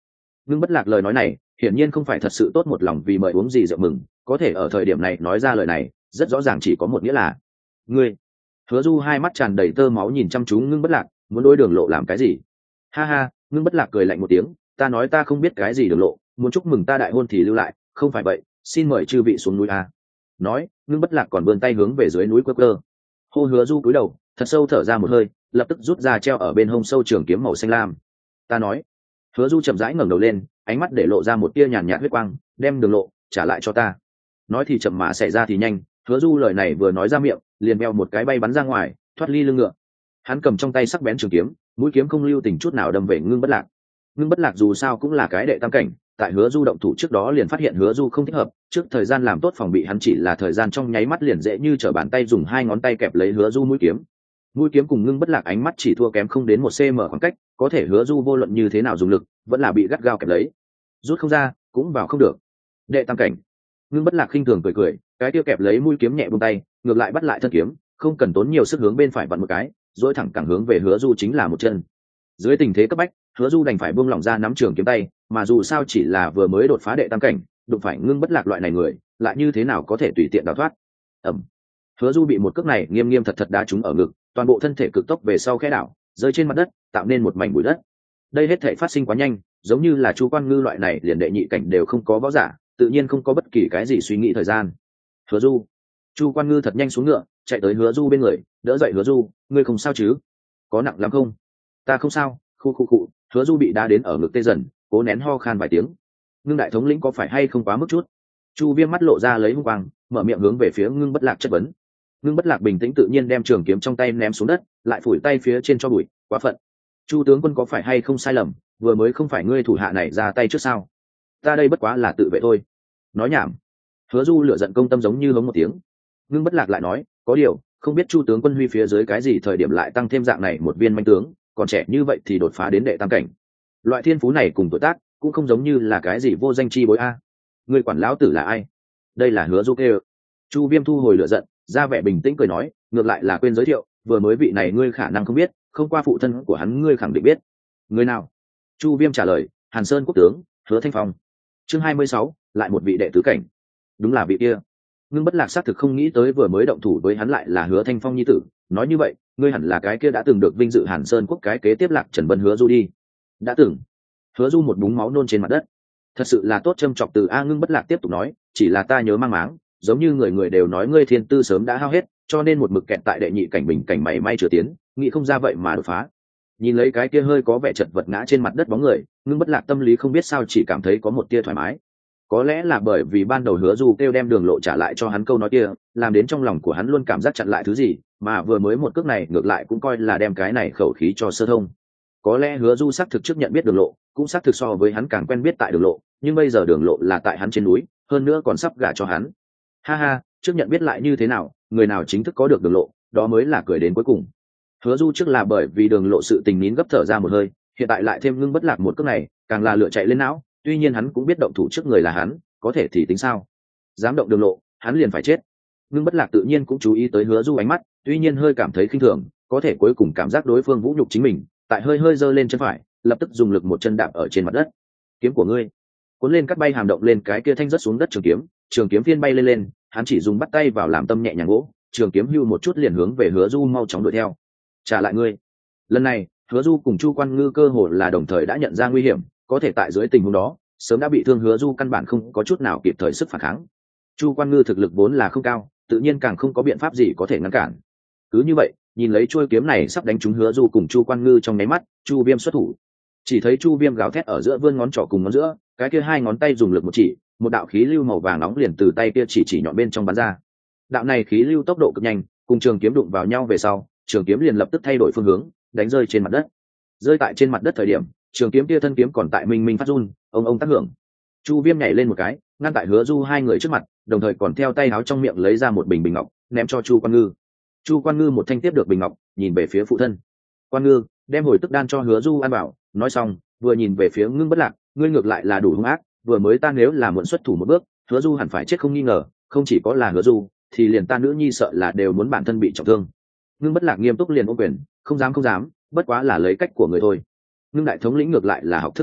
Ngưng Bất Lạc lời nói này hiển nhiên không phải thật sự tốt một lòng vì mời uống gì rượu mừng, có thể ở thời điểm này nói ra lời này rất rõ ràng chỉ có một nghĩa là ngươi. Hứa Du hai mắt tràn đầy tơ máu nhìn chăm chú Ngưng Bất Lạc, muốn đối Đường Lộ làm cái gì? Ha ha, Ngưng Bất Lạc cười lạnh một tiếng, ta nói ta không biết cái gì Đường Lộ, muốn chúc mừng ta đại hôn thì lưu lại, không phải vậy xin mời chư vị xuống núi a. Nói, Ngưng Bất Lạc còn vươn tay hướng về dưới núi quơ quơ. Hô. Hứa Du cúi đầu thật sâu thở ra một hơi, lập tức rút ra treo ở bên hông sâu trường kiếm màu xanh lam. Ta nói. Hứa Du chậm rãi ngẩng đầu lên, ánh mắt để lộ ra một tia nhàn nhạt huyết quang, đem Đường Lộ trả lại cho ta. Nói thì chậm mà xảy ra thì nhanh, Hứa Du lời này vừa nói ra miệng liền veo một cái bay bắn ra ngoài, thoát ly lưng ngựa. Hắn cầm trong tay sắc bén trường kiếm, mũi kiếm không lưu tình chút nào đâm về Ngưng Bất Lạc. Ngưng Bất Lạc dù sao cũng là cái đệ tam cảnh, tại Hứa Du động thủ trước đó liền phát hiện Hứa Du không thích hợp, trước thời gian làm tốt phòng bị hắn chỉ là thời gian trong nháy mắt liền dễ như trở bàn tay dùng hai ngón tay kẹp lấy Hứa Du mũi kiếm. Mũi kiếm cùng Ngưng Bất Lạc ánh mắt chỉ thua kém không đến 1 cm khoảng cách, có thể Hứa Du vô luận như thế nào dùng lực, vẫn là bị gắt gao kẹp lấy. Rút không ra, cũng vào không được. Đệ tam cảnh. Ngưng Bất Lạc khinh thường cười cười, cái kia kẹp lấy mũi kiếm nhẹ buông tay, ngược lại bắt lại thân kiếm, không cần tốn nhiều sức hướng bên phải vặn một cái, duỗi thẳng cẳng hướng về Hứa Du chính là một chân. Dưới tình thế cấp bách, Hứa Du đành phải buông lỏng ra nắm trường kiếm tay, mà dù sao chỉ là vừa mới đột phá đệ tam cảnh, đụng phải Ngưng Bất Lạc loại này người, lại như thế nào có thể tùy tiện đào thoát. Ầm. Hứa Du bị một cước này nghiêm nghiêm thật thật đá trúng ở ngực, toàn bộ thân thể cực tốc về sau khẽ đảo, rơi trên mặt đất, tạo nên một mảnh bụi đất. Đây hết thảy phát sinh quá nhanh, giống như là Chu Quan Ngư loại này liền đệ nhị cảnh đều không có võ giả, tự nhiên không có bất kỳ cái gì suy nghĩ thời gian. Hứa Du. Chu Quan Ngư thật nhanh xuống ngựa, chạy tới Hứa Du bên người, đỡ dậy Hứa Du, ngươi không sao chứ? Có nặng lắm không? Ta không sao. Khu. Hứa Du bị đá đến ở ngực tê dần, cố nén ho khan vài tiếng. Ngưng đại thống lĩnh có phải hay không quá mức chút? Chu Viêm mắt lộ ra lấy hung quang, mở miệng hướng về phía Ngưng Bất Lạc chất vấn. Ngưng Bất Lạc bình tĩnh tự nhiên đem trường kiếm trong tay ném xuống đất, lại phủi tay phía trên cho bụi, quá phận. Chu tướng quân có phải hay không sai lầm, vừa mới không phải ngươi thủ hạ này ra tay trước sao? Ta đây bất quá là tự vệ thôi. Nói nhảm. Hứa Du lửa giận công tâm giống như hống một tiếng. Ngưng Bất Lạc lại nói, có điều không biết Chu tướng quân huy phía dưới cái gì thời điểm lại tăng thêm dạng này một viên manh tướng, còn trẻ như vậy thì đột phá đến đệ tam cảnh. Loại thiên phú này cùng tuổi tác cũng không giống như là cái gì vô danh chi bối a. Ngươi quản lão tử là ai? Đây là Hứa Du kêu. Chu Viêm thu hồi lửa giận, ra vẻ bình tĩnh cười nói, ngược lại là quên giới thiệu, vừa mới vị này ngươi khả năng không biết, không qua phụ thân của hắn ngươi khẳng định biết. Người nào? Chu Viêm trả lời, Hàn Sơn quốc tướng Hứa Thanh Phong. Chương 26, lại một vị đệ tứ cảnh. Đúng là vị kia. Ngưng Bất Lạc xác thực không nghĩ tới vừa mới động thủ với hắn lại là Hứa Thanh Phong nhi tử, nói như vậy ngươi hẳn là cái kia đã từng được vinh dự Hàn Sơn quốc cái kế tiếp Lạc Trần Vân Hứa Du đi. Đã từng. Hứa Du một búng máu nôn trên mặt đất. Thật sự là tốt châm chọc từ a. Ngưng Bất Lạc tiếp tục nói, chỉ là ta nhớ mang máng, giống như người người đều nói ngươi thiên tư sớm đã hao hết, cho nên một mực kẹt tại đệ nhị cảnh bình cảnh mảy may chưa tiến, nghĩ không ra vậy mà đột phá. Nhìn lấy cái kia hơi có vẻ chật vật ngã trên mặt đất bóng người, Ngưng Bất Lạc tâm lý không biết sao chỉ cảm thấy có một tia thoải mái. Có lẽ là bởi vì ban đầu Hứa Du kêu đem Đường Lộ trả lại cho hắn câu nói kia, làm đến trong lòng của hắn luôn cảm giác chặn lại thứ gì, mà vừa mới một cước này ngược lại cũng coi là đem cái này khẩu khí cho sơ thông. Có lẽ Hứa Du xác thực trước nhận biết Đường Lộ, cũng xác thực so với hắn càng quen biết tại Đường Lộ, nhưng bây giờ Đường Lộ là tại hắn trên núi, hơn nữa còn sắp gả cho hắn. Ha ha, trước nhận biết lại như thế nào, người nào chính thức có được Đường Lộ, đó mới là cười đến cuối cùng. Hứa Du trước là bởi vì Đường Lộ sự tình nín gấp thở ra một hơi, hiện tại lại thêm Ngưng Bất Lạc một cước này, càng là lựa chạy lên não, tuy nhiên hắn cũng biết động thủ trước người là hắn, có thể thì tính sao? Dám động Đường Lộ, hắn liền phải chết. Ngưng Bất Lạc tự nhiên cũng chú ý tới Hứa Du ánh mắt, tuy nhiên hơi cảm thấy khinh thường, có thể cuối cùng cảm giác đối phương vũ nhục chính mình, tại hơi giơ lên chân phải, lập tức dùng lực một chân đạp ở trên mặt đất. Kiếm của ngươi. Cuốn lên cắt bay hàm động lên cái kia thanh rất xuống đất trường kiếm phiên bay lên, hắn chỉ dùng bắt tay vào làm tâm nhẹ nhàng gỗ, trường kiếm hưu một chút liền hướng về Hứa Du mau chóng đuổi theo. Trả lại ngươi. Lần này, Hứa Du cùng Chu Quan Ngư cơ hồ là đồng thời đã nhận ra nguy hiểm, có thể tại dưới tình huống đó, sớm đã bị thương Hứa Du căn bản không có chút nào kịp thời sức phản kháng. Chu Quan Ngư thực lực vốn là không cao, tự nhiên càng không có biện pháp gì có thể ngăn cản. Cứ như vậy, nhìn lấy chuôi kiếm này sắp đánh trúng Hứa Du cùng Chu Quan Ngư trong nháy mắt, Chu Viêm xuất thủ. Chỉ thấy Chu Viêm gào thét ở giữa vươn ngón trỏ cùng ngón giữa, cái kia hai ngón tay dùng lực một chỉ, một đạo khí lưu màu vàng nóng liền từ tay kia chỉ nhọn bên trong bắn ra. Đạo này khí lưu tốc độ cực nhanh, cùng trường kiếm đụng vào nhau về sau, trường kiếm liền lập tức thay đổi phương hướng, đánh rơi trên mặt đất. Rơi tại trên mặt đất thời điểm, trường kiếm kia thân kiếm còn tại minh phát run, ông tác hưởng. Chu Viêm nhảy lên một cái, ngăn tại Hứa Du hai người trước mặt, đồng thời còn theo tay áo trong miệng lấy ra một bình ngọc, ném cho Chu Quan Ngư. Chu Quan Ngư một thanh tiếp được bình ngọc, nhìn về phía phụ thân. Quan Ngư, đem hồi tức đan cho Hứa Du ăn bảo. Nói xong, vừa nhìn về phía Ngưng Bất Lạc, ngươi ngược lại là đủ hung ác, vừa mới ta nếu là muộn xuất thủ một bước, Hứa Du hẳn phải chết không nghi ngờ, không chỉ có là Hứa Du, thì liền ta nữ nhi sợ là đều muốn bản thân bị trọng thương. Ngưng Bất Lạc nghiêm túc liền ôm quyền, không dám, bất quá là lấy cách của người thôi. Ngưng đại thống lĩnh ngược lại là học thức bên bác,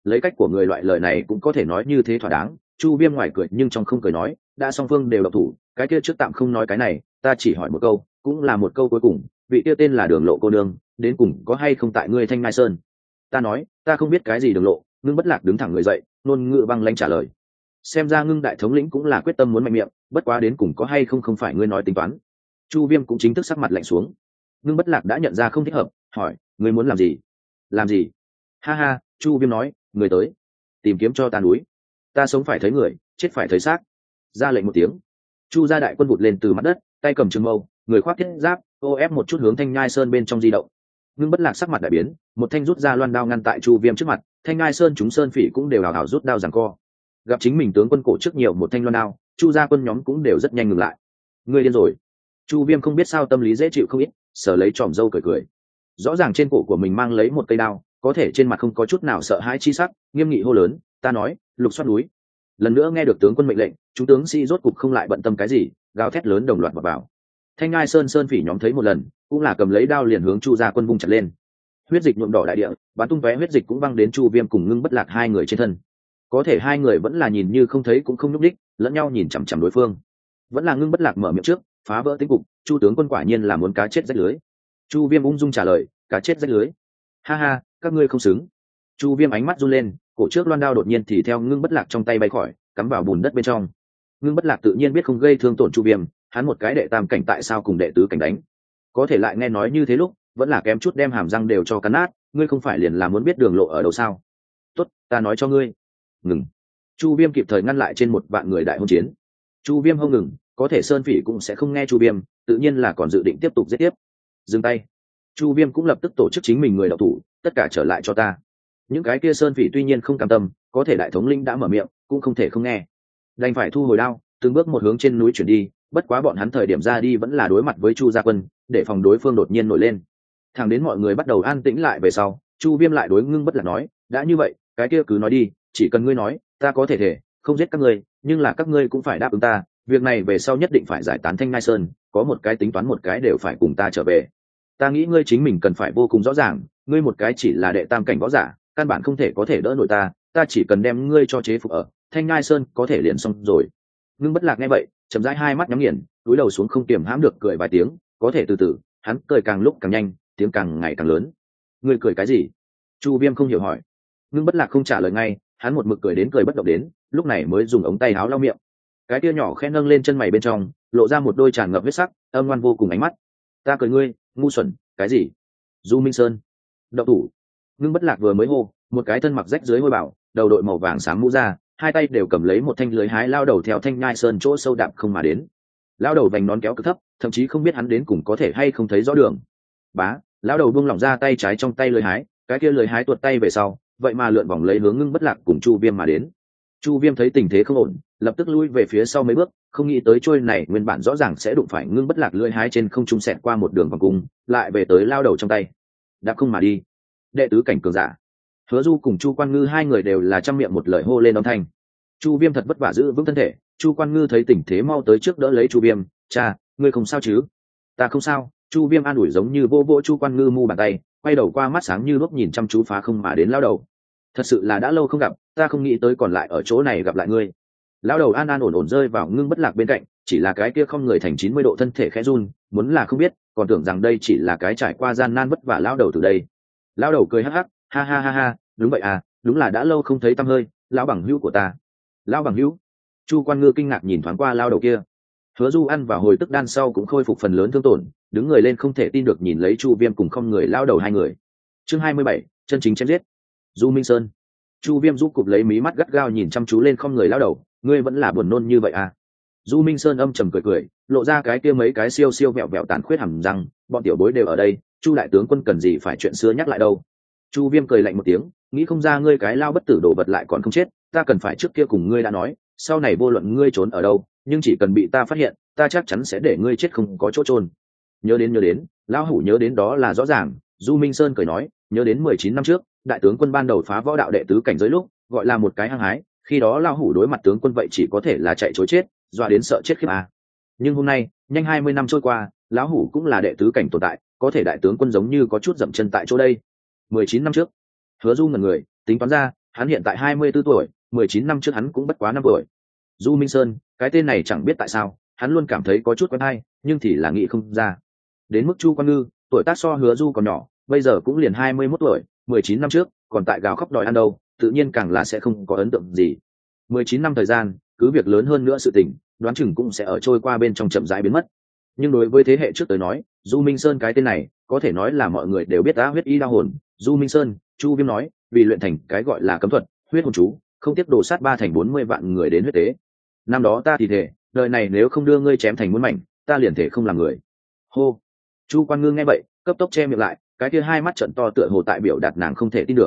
lấy cách của người loại lời này cũng có thể nói như thế thỏa đáng. Chu Viêm ngoài cười nhưng trong không cười nói, đã song phương đều độc thủ, cái kia trước tạm không nói cái này, ta chỉ hỏi một câu, cũng là một câu cuối cùng, vị kia tên là Đường Lộ cô nương, đến cùng có hay không tại ngươi Thanh Mai Sơn? Ta nói, ta không biết cái gì Đường Lộ. Ngưng Bất Lạc đứng thẳng người dậy, ngôn ngữ băng lãnh trả lời. Xem ra Ngưng đại thống lĩnh cũng là quyết tâm muốn mạnh miệng, bất quá đến cùng có hay không không phải ngươi nói tính toán. Chu Viêm cũng chính thức sắc mặt lạnh xuống. Ngưng Bất Lạc đã nhận ra không thích hợp, hỏi, ngươi muốn làm gì? Làm gì? Ha ha, Chu Viêm nói, người tới, tìm kiếm cho ta núi. Ta sống phải thấy người, chết phải thấy xác. Ra lệnh một tiếng, Chu gia đại quân vụt lên từ mặt đất, tay cầm trường mâu, người khoác thiết giáp, ô ép một chút hướng Thanh Nhai Sơn bên trong di động. Ngưng Bất Lạc sắc mặt đại biến, một thanh rút ra loan đao ngăn tại Chu Viêm trước mặt. Thanh Nhai Sơn chúng sơn phỉ cũng đều hào hào rút đao giằng co. Gặp chính mình tướng quân cổ trước nhiều một thanh loan đao, Chu gia quân nhóm cũng đều rất nhanh ngừng lại. Ngươi điên rồi? Chu Viêm không biết sao tâm lý dễ chịu không ít, sờ lấy tròm râu cười cười. Rõ ràng trên cổ của mình mang lấy một cây đao, có thể trên mặt không có chút nào sợ hãi chi sắc, nghiêm nghị hô lớn, ta nói, lục soát núi. Lần nữa nghe được tướng quân mệnh lệnh, chúng tướng sĩ rốt cục không lại bận tâm cái gì, gào thét lớn đồng loạt vào. Thanh Ngai Sơn sơn phỉ nhóm thấy một lần, cũng là cầm lấy đao liền hướng Chu gia quân vung chặt lên. Huyết dịch nhuộm đỏ đại địa, bắn tung tóe huyết dịch cũng văng đến Chu Viêm cùng Ngưng Bất Lạc hai người trên thân. Có thể hai người vẫn là nhìn như không thấy cũng không nhúc đích, lẫn nhau nhìn chằm chằm đối phương. Vẫn là Ngưng Bất Lạc mở miệng trước, phá vỡ tĩnh cục, Chu tướng quân quả nhiên là muốn cá chết rách lưới. Chu Viêm ung dung trả lời, cá chết rách lưới. Ha ha, các ngươi không xứng. Chu Viêm ánh mắt run lên, cổ trước loan đao đột nhiên thì theo Ngưng Bất Lạc trong tay bay khỏi, cắm vào bùn đất bên trong. Ngưng Bất Lạc tự nhiên biết không gây thương tổn Chu Viêm, hắn một cái đệ tam cảnh tại sao cùng đệ tứ cảnh đánh? Có thể lại nghe nói như thế lúc, vẫn là kém chút đem hàm răng đều cho cắn nát, ngươi không phải liền là muốn biết Đường Lộ ở đâu sao? Tốt, ta nói cho ngươi. Ngừng. Chu Viêm kịp thời ngăn lại trên một vạn người đại hôn chiến. Chu Viêm không ngừng, có thể sơn phỉ cũng sẽ không nghe Chu Viêm, tự nhiên là còn dự định tiếp tục giết tiếp. Dừng tay. Chu Viêm cũng lập tức tổ chức chính mình người đạo thủ, tất cả trở lại cho ta. Những cái kia sơn phỉ tuy nhiên không cam tâm, có thể đại thống lĩnh đã mở miệng, cũng không thể không nghe. Đành phải thu hồi đao, từng bước một hướng trên núi chuyển đi, bất quá bọn hắn thời điểm ra đi vẫn là đối mặt với Chu gia quân, để phòng đối phương đột nhiên nổi lên. Thẳng đến mọi người bắt đầu an tĩnh lại về sau, Chu Viêm lại đối Ngưng Bất Lạc nói, đã như vậy, cái kia cứ nói đi, chỉ cần ngươi nói, ta có thể không giết các ngươi, nhưng là các ngươi cũng phải đáp ứng ta, việc này về sau nhất định phải giải tán Thanh Ngai Sơn, có một cái tính toán một cái đều phải cùng ta trở về. Ta nghĩ ngươi chính mình cần phải vô cùng rõ ràng, ngươi một cái chỉ là đệ tam cảnh võ giả, căn bản không thể có thể đỡ nổi ta chỉ cần đem ngươi cho chế phục ở Thanh Ngai Sơn có thể liền xong rồi. Ngưng Bất Lạc nghe vậy, chậm rãi hai mắt nhắm nghiền, cúi đầu xuống không kiềm hãm được cười vài tiếng, có thể từ từ, hắn cười càng lúc càng nhanh, tiếng càng ngày càng lớn. Ngươi cười cái gì? Chu Viêm không hiểu hỏi. Ngưng Bất Lạc không trả lời ngay, hắn một mực cười đến cười bất động đến, lúc này mới dùng ống tay áo lau miệng. Cái tia nhỏ khẽ nâng lên chân mày bên trong, lộ ra một đôi tràn ngập huyết sắc, âm ngoan vô cùng ánh mắt. Ta cười ngươi, ngu xuẩn, cái gì? Du Minh Sơn. Động thủ. Ngưng Bất Lạc vừa mới hô, một cái thân mặc rách dưới hôi bảo, đầu đội màu vàng xám mũ ra, hai tay đều cầm lấy một thanh lưới hái lao đầu theo Thanh Nhai Sơn chỗ sâu đạp không mà đến. Lao đầu vành nón kéo cực thấp, thậm chí không biết hắn đến cùng có thể hay không thấy rõ đường. Bá, lao đầu buông lỏng ra tay trái trong tay lưới hái, cái kia lưới hái tuột tay về sau, vậy mà lượn vòng lấy hướng Ngưng Bất Lạc cùng Chu Viêm mà đến. Chu Viêm thấy tình thế không ổn, lập tức lui về phía sau mấy bước, không nghĩ tới trôi này nguyên bản rõ ràng sẽ đụng phải Ngưng Bất Lạc lưỡi hái trên không trung xẹt qua một đường vòng cung, lại về tới lao đầu trong tay. Đạp không mà đi. Đệ tứ cảnh cường giả. Hứa Du cùng Chu Quan Ngư hai người đều là trăm miệng một lời hô lên âm thanh. Chu Viêm thật vất vả giữ vững thân thể, Chu Quan Ngư thấy tình thế mau tới trước đỡ lấy Chu Viêm, "Cha, ngươi không sao chứ?" "Ta không sao." Chu Viêm an ủi giống như vô vô Chu Quan Ngư mu bàn tay, quay đầu qua mắt sáng như đuốc nhìn chăm chú phá không mà đến lao đầu. "Thật sự là đã lâu không gặp, ta không nghĩ tới còn lại ở chỗ này gặp lại ngươi." Lão đầu an an ổn ổn rơi vào Ngưng Bất Lạc bên cạnh, chỉ là cái kia không người thành 90 độ thân thể khẽ run, muốn là không biết, còn tưởng rằng đây chỉ là cái trải qua gian nan vất vả lão đầu từ đây. Lão đầu cười hắc hắc, ha ha ha ha, đúng vậy à, đúng là đã lâu không thấy tăm hơi, lão bằng hữu của ta. Lão bằng hữu? Chu Quan Ngư kinh ngạc nhìn thoáng qua lão đầu kia. Hứa Du ăn vào hồi tức đan sau cũng khôi phục phần lớn thương tổn, đứng người lên không thể tin được nhìn lấy Chu Viêm cùng không người lão đầu hai người. Chương 27, chân chính chém giết. Du Minh Sơn. Chu Viêm rũ cụp lấy mí mắt gắt gao nhìn chăm chú lên không người lão đầu, ngươi vẫn là buồn nôn như vậy à? Du Minh Sơn âm trầm cười cười, lộ ra cái kia mấy cái siêu siêu vẹo vẹo tàn khuyết hầm răng, bọn tiểu bối đều ở đây, Chu đại tướng quân cần gì phải chuyện xưa nhắc lại đâu. Chu Viêm cười lạnh một tiếng, nghĩ không ra ngươi cái lao bất tử đồ vật lại còn không chết, ta cần phải trước kia cùng ngươi đã nói, sau này vô luận ngươi trốn ở đâu, nhưng chỉ cần bị ta phát hiện, ta chắc chắn sẽ để ngươi chết không có chỗ chôn. Nhớ đến, lão hủ nhớ đến đó là rõ ràng. Du Minh Sơn cười nói, nhớ đến 19 năm trước, đại tướng quân ban đầu phá võ đạo đệ tứ cảnh giới lúc, gọi là một cái hăng hái, khi đó lão hủ đối mặt tướng quân vậy chỉ có thể là chạy trối chết, dọa đến sợ chết khiếp à. Nhưng hôm nay, nhanh 20 năm trôi qua, lão hủ cũng là đệ tứ cảnh tồn tại, có thể đại tướng quân giống như có chút dậm chân tại chỗ đây. 19 năm trước. Hứa Du ngẩn người, tính toán ra, Hắn hiện tại 24 tuổi, 19 năm trước hắn cũng bất quá 5 tuổi. Du Minh Sơn, cái tên này chẳng biết tại sao hắn luôn cảm thấy có chút quen hay, nhưng thì là nghĩ không ra. Đến mức Chu Quan Ngư, tuổi tác so Hứa Du còn nhỏ, bây giờ cũng liền 21 tuổi, 19 năm trước còn tại gào khóc đòi ăn đâu, tự nhiên càng là sẽ không có ấn tượng gì. 19 năm thời gian, cứ việc lớn hơn nữa sự tình, đoán chừng cũng sẽ ở trôi qua bên trong chậm rãi biến mất. Nhưng đối với thế hệ trước tới nói, Du Minh Sơn cái tên này có thể nói là mọi người đều biết đã huyết y đau hồn. Du Minh Sơn, Chu Viêm nói, vì luyện thành cái gọi là cấm thuật huyết hồn chú, không tiếc đổ sát 3 thành 40 vạn người đến huyết tế. Năm đó ta thì thề, đời này nếu không đưa ngươi chém thành muôn mảnh, ta liền thể không làm người. Hô. Chu Quan Ngư nghe vậy, cấp tốc che miệng lại, cái kia hai mắt trợn to tựa hồ tại biểu đạt nàng không thể tin được.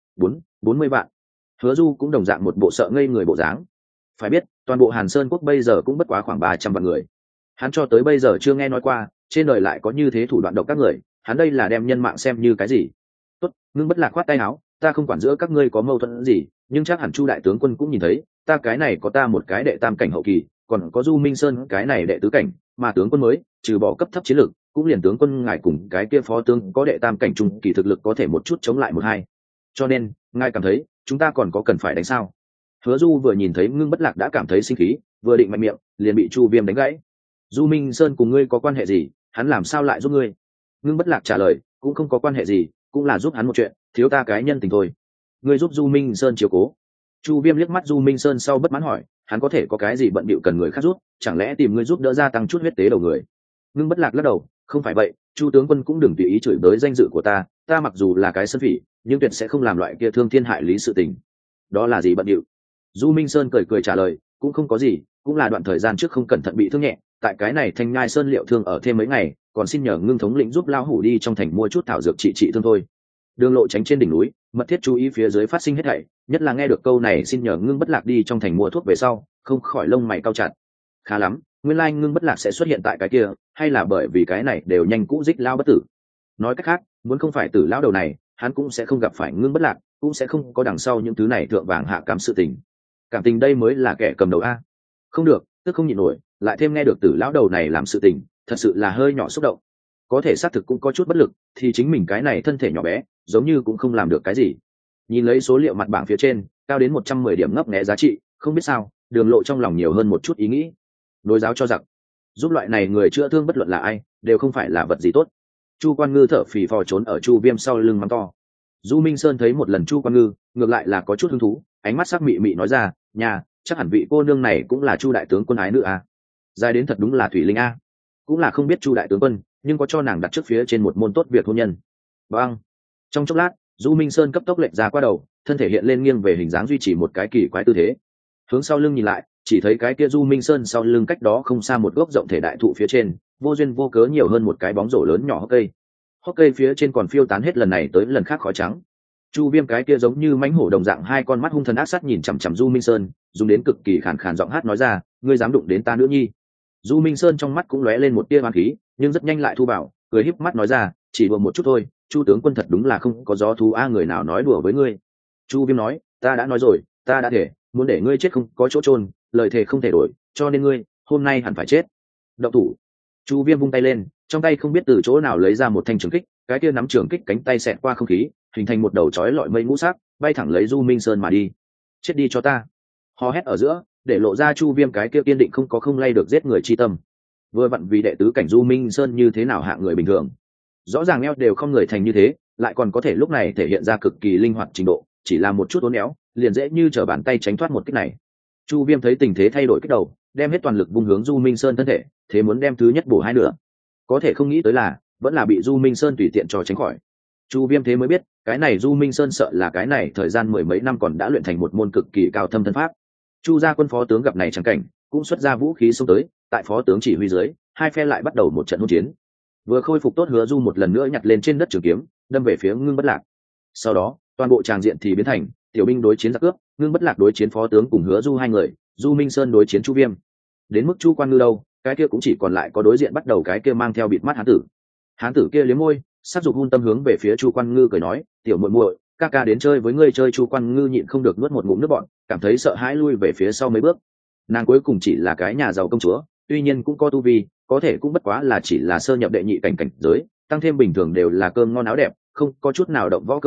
40 vạn. Hứa Du cũng đồng dạng một bộ sợ ngây người bộ dáng. Phải biết, toàn bộ Hàn Sơn quốc bây giờ cũng bất quá khoảng 300 vạn người. Hắn cho tới bây giờ chưa nghe nói qua, trên đời lại có như thế thủ đoạn độc các người, hắn đây là đem nhân mạng xem như cái gì? Tốt, Ngưng Bất Lạc khoát tay áo, ta không quản giữa các ngươi có mâu thuẫn gì, nhưng chắc hẳn Chu đại tướng quân cũng nhìn thấy, ta cái này có ta một cái đệ tam cảnh hậu kỳ, còn có Du Minh Sơn cái này đệ tứ cảnh, mà tướng quân mới, trừ bỏ cấp thấp chiến lược, cũng liền tướng quân ngài cùng cái kia phó tướng có đệ tam cảnh trung kỳ thực lực có thể một chút chống lại một hai. Cho nên, ngài cảm thấy, chúng ta còn có cần phải đánh sao? Hứa Du vừa nhìn thấy Ngưng Bất Lạc đã cảm thấy sinh khí, vừa định mạnh miệng, liền bị Chu Viêm đánh gãy. Du Minh Sơn cùng ngươi có quan hệ gì, hắn làm sao lại giúp ngươi? Ngưng Bất Lạc trả lời, cũng không có quan hệ gì, cũng là giúp hắn một chuyện, thiếu ta cái nhân tình thôi. Ngươi giúp Du Minh Sơn chiếu cố. Chu Viêm liếc mắt Du Minh Sơn sau bất mãn hỏi, hắn có thể có cái gì bận bịu cần người khác giúp, chẳng lẽ tìm ngươi giúp đỡ gia tăng chút huyết tế đầu người? Ngưng Bất Lạc lắc đầu, không phải vậy, Chu tướng quân cũng đừng tùy ý chửi bới danh dự của ta, ta mặc dù là cái sơn phỉ, nhưng tuyệt sẽ không làm loại kia thương thiên hại lý sự tình. Đó là gì bận bịu? Du Minh Sơn cười cười trả lời, cũng không có gì, cũng là đoạn thời gian trước không cẩn thận bị thương nhẹ, tại cái này Thanh Nhai Sơn liệu thương ở thêm mấy ngày, còn xin nhờ Ngưng thống lĩnh giúp lao hủ đi trong thành mua chút thảo dược trị thương thôi. Đường lộ tránh trên đỉnh núi, mật thiết chú ý phía dưới phát sinh hết thảy, nhất là nghe được câu này xin nhờ Ngưng Bất Lạc đi trong thành mua thuốc về sau, không khỏi lông mày cau chặt. Khá lắm, nguyên lai Ngưng Bất Lạc sẽ xuất hiện tại cái kia, hay là bởi vì cái này đều nhanh cũ dích lao bất tử. Nói cách khác, muốn không phải tử lão đầu này, hắn cũng sẽ không gặp phải Ngưng Bất Lạc, cũng sẽ không có đằng sau những thứ này thượng vàng hạ cám sự tình. Cảm tình đây mới là kẻ cầm đầu a. Không được, tức không nhịn nổi, lại thêm nghe được tử lão đầu này làm sự tình, thật sự là hơi nhỏ xúc động. Có thể xác thực cũng có chút bất lực, thì chính mình cái này thân thể nhỏ bé, giống như cũng không làm được cái gì. Nhìn lấy số liệu mặt bảng phía trên, cao đến 110 điểm ngấp nghé giá trị, không biết sao, Đường Lộ trong lòng nhiều hơn một chút ý nghĩ. Nối giáo cho giặc, giúp loại này người chữa thương bất luận là ai, đều không phải là vật gì tốt. Chu Quan Ngư thở phì phò trốn ở Chu Viêm sau lưng mắng to. Du Minh Sơn thấy một lần Chu Quan Ngư, ngược lại là có chút hứng thú, ánh mắt sắc mị mị nói ra, nhà, chắc hẳn vị cô nương này cũng là Chu đại tướng quân ái nữ a. Dài đến thật đúng là thủy linh a. Cũng là không biết Chu đại tướng quân, nhưng có cho nàng đặt trước phía trên một môn tốt việc hôn nhân. Bang. Trong chốc lát, Du Minh Sơn cấp tốc lệch ra qua đầu, thân thể hiện lên nghiêng về hình dáng duy trì một cái kỳ quái tư thế. Hướng sau lưng nhìn lại, chỉ thấy cái kia Du Minh Sơn sau lưng cách đó không xa một gốc rộng thể đại thụ phía trên, vô duyên vô cớ nhiều hơn một cái bóng rổ lớn nhỏ hốc cây. Hốc cây phía trên còn phiêu tán hết lần này tới lần khác khói trắng. Chu Viêm cái kia giống như mãnh hổ đồng dạng hai con mắt hung thần ác sát nhìn chằm chằm Du Minh Sơn, dùng đến cực kỳ khàn khàn giọng hát nói ra, ngươi dám đụng đến ta nữ nhi. Du Minh Sơn trong mắt cũng lóe lên một tia oán khí, nhưng rất nhanh lại thu vào, cười híp mắt nói ra, chỉ đùa một chút thôi, Chu tướng quân thật đúng là không có gió thú a, người nào nói đùa với ngươi. Chu Viêm nói, ta đã nói rồi, ta đã thể, muốn để ngươi chết không có chỗ chôn, lời thề không thể đổi, cho nên ngươi hôm nay hẳn phải chết. Động thủ. Chu Viêm vung tay lên, trong tay không biết từ chỗ nào lấy ra một thanh trường kích, cái kia nắm trường kích cánh tay xẹt qua không khí, hình thành một đầu chói lọi mây ngũ sắc, bay thẳng lấy Du Minh Sơn mà đi. Chết đi cho ta. Hò hét ở giữa, để lộ ra Chu Viêm cái kia kiên định không có không lay được giết người chi tâm. Vừa vặn vì đệ tứ cảnh Du Minh Sơn như thế nào hạ người bình thường, rõ ràng eo đều không người thành như thế, lại còn có thể lúc này thể hiện ra cực kỳ linh hoạt trình độ, chỉ là một chút uốn éo, liền dễ như trở bàn tay tránh thoát một kích này. Chu Viêm thấy tình thế thay đổi kích đầu, đem hết toàn lực vung hướng Du Minh Sơn thân thể, thế muốn đem thứ nhất bổ hai nửa. Có thể không nghĩ tới là, vẫn là bị Du Minh Sơn tùy tiện cho tránh khỏi. Chu Viêm thế mới biết, cái này Du Minh Sơn sợ là cái này thời gian 10 mấy năm còn đã luyện thành một môn cực kỳ cao thâm thân pháp. Chu gia quân phó tướng gặp này chẳng cảnh, cũng xuất ra vũ khí xông tới, tại phó tướng chỉ huy dưới, hai phe lại bắt đầu một trận hỗn chiến. Vừa khôi phục tốt Hứa Du một lần nữa nhặt lên trên đất trường kiếm, đâm về phía Ngưng Bất Lạc. Sau đó, toàn bộ tràng diện thì biến thành tiểu binh đối chiến giặc cướp, Ngưng Bất Lạc đối chiến phó tướng cùng Hứa Du hai người, Du Minh Sơn đối chiến Chu Viêm. Đến mức Chu Quan Ngư đâu, cái kia cũng chỉ còn lại có đối diện bắt đầu cái kia mang theo bịt mắt hán tử. Hán tử kia liếm môi, sát dục hun tâm hướng về phía Chu Quan Ngư cười nói, tiểu muội muội, ca ca đến chơi với ngươi chơi. Chu Quan Ngư nhịn không được nuốt một ngụm nước bọt, cảm thấy sợ hãi lui về phía sau mấy bước. Nàng cuối cùng chỉ là cái nhà giàu công chúa, tuy nhiên cũng có tu vi, có thể cũng bất quá là chỉ là sơ nhập đệ nhị cảnh giới, tăng thêm bình thường đều là cơm ngon áo đẹp, không có chút nào động võ cơ hội,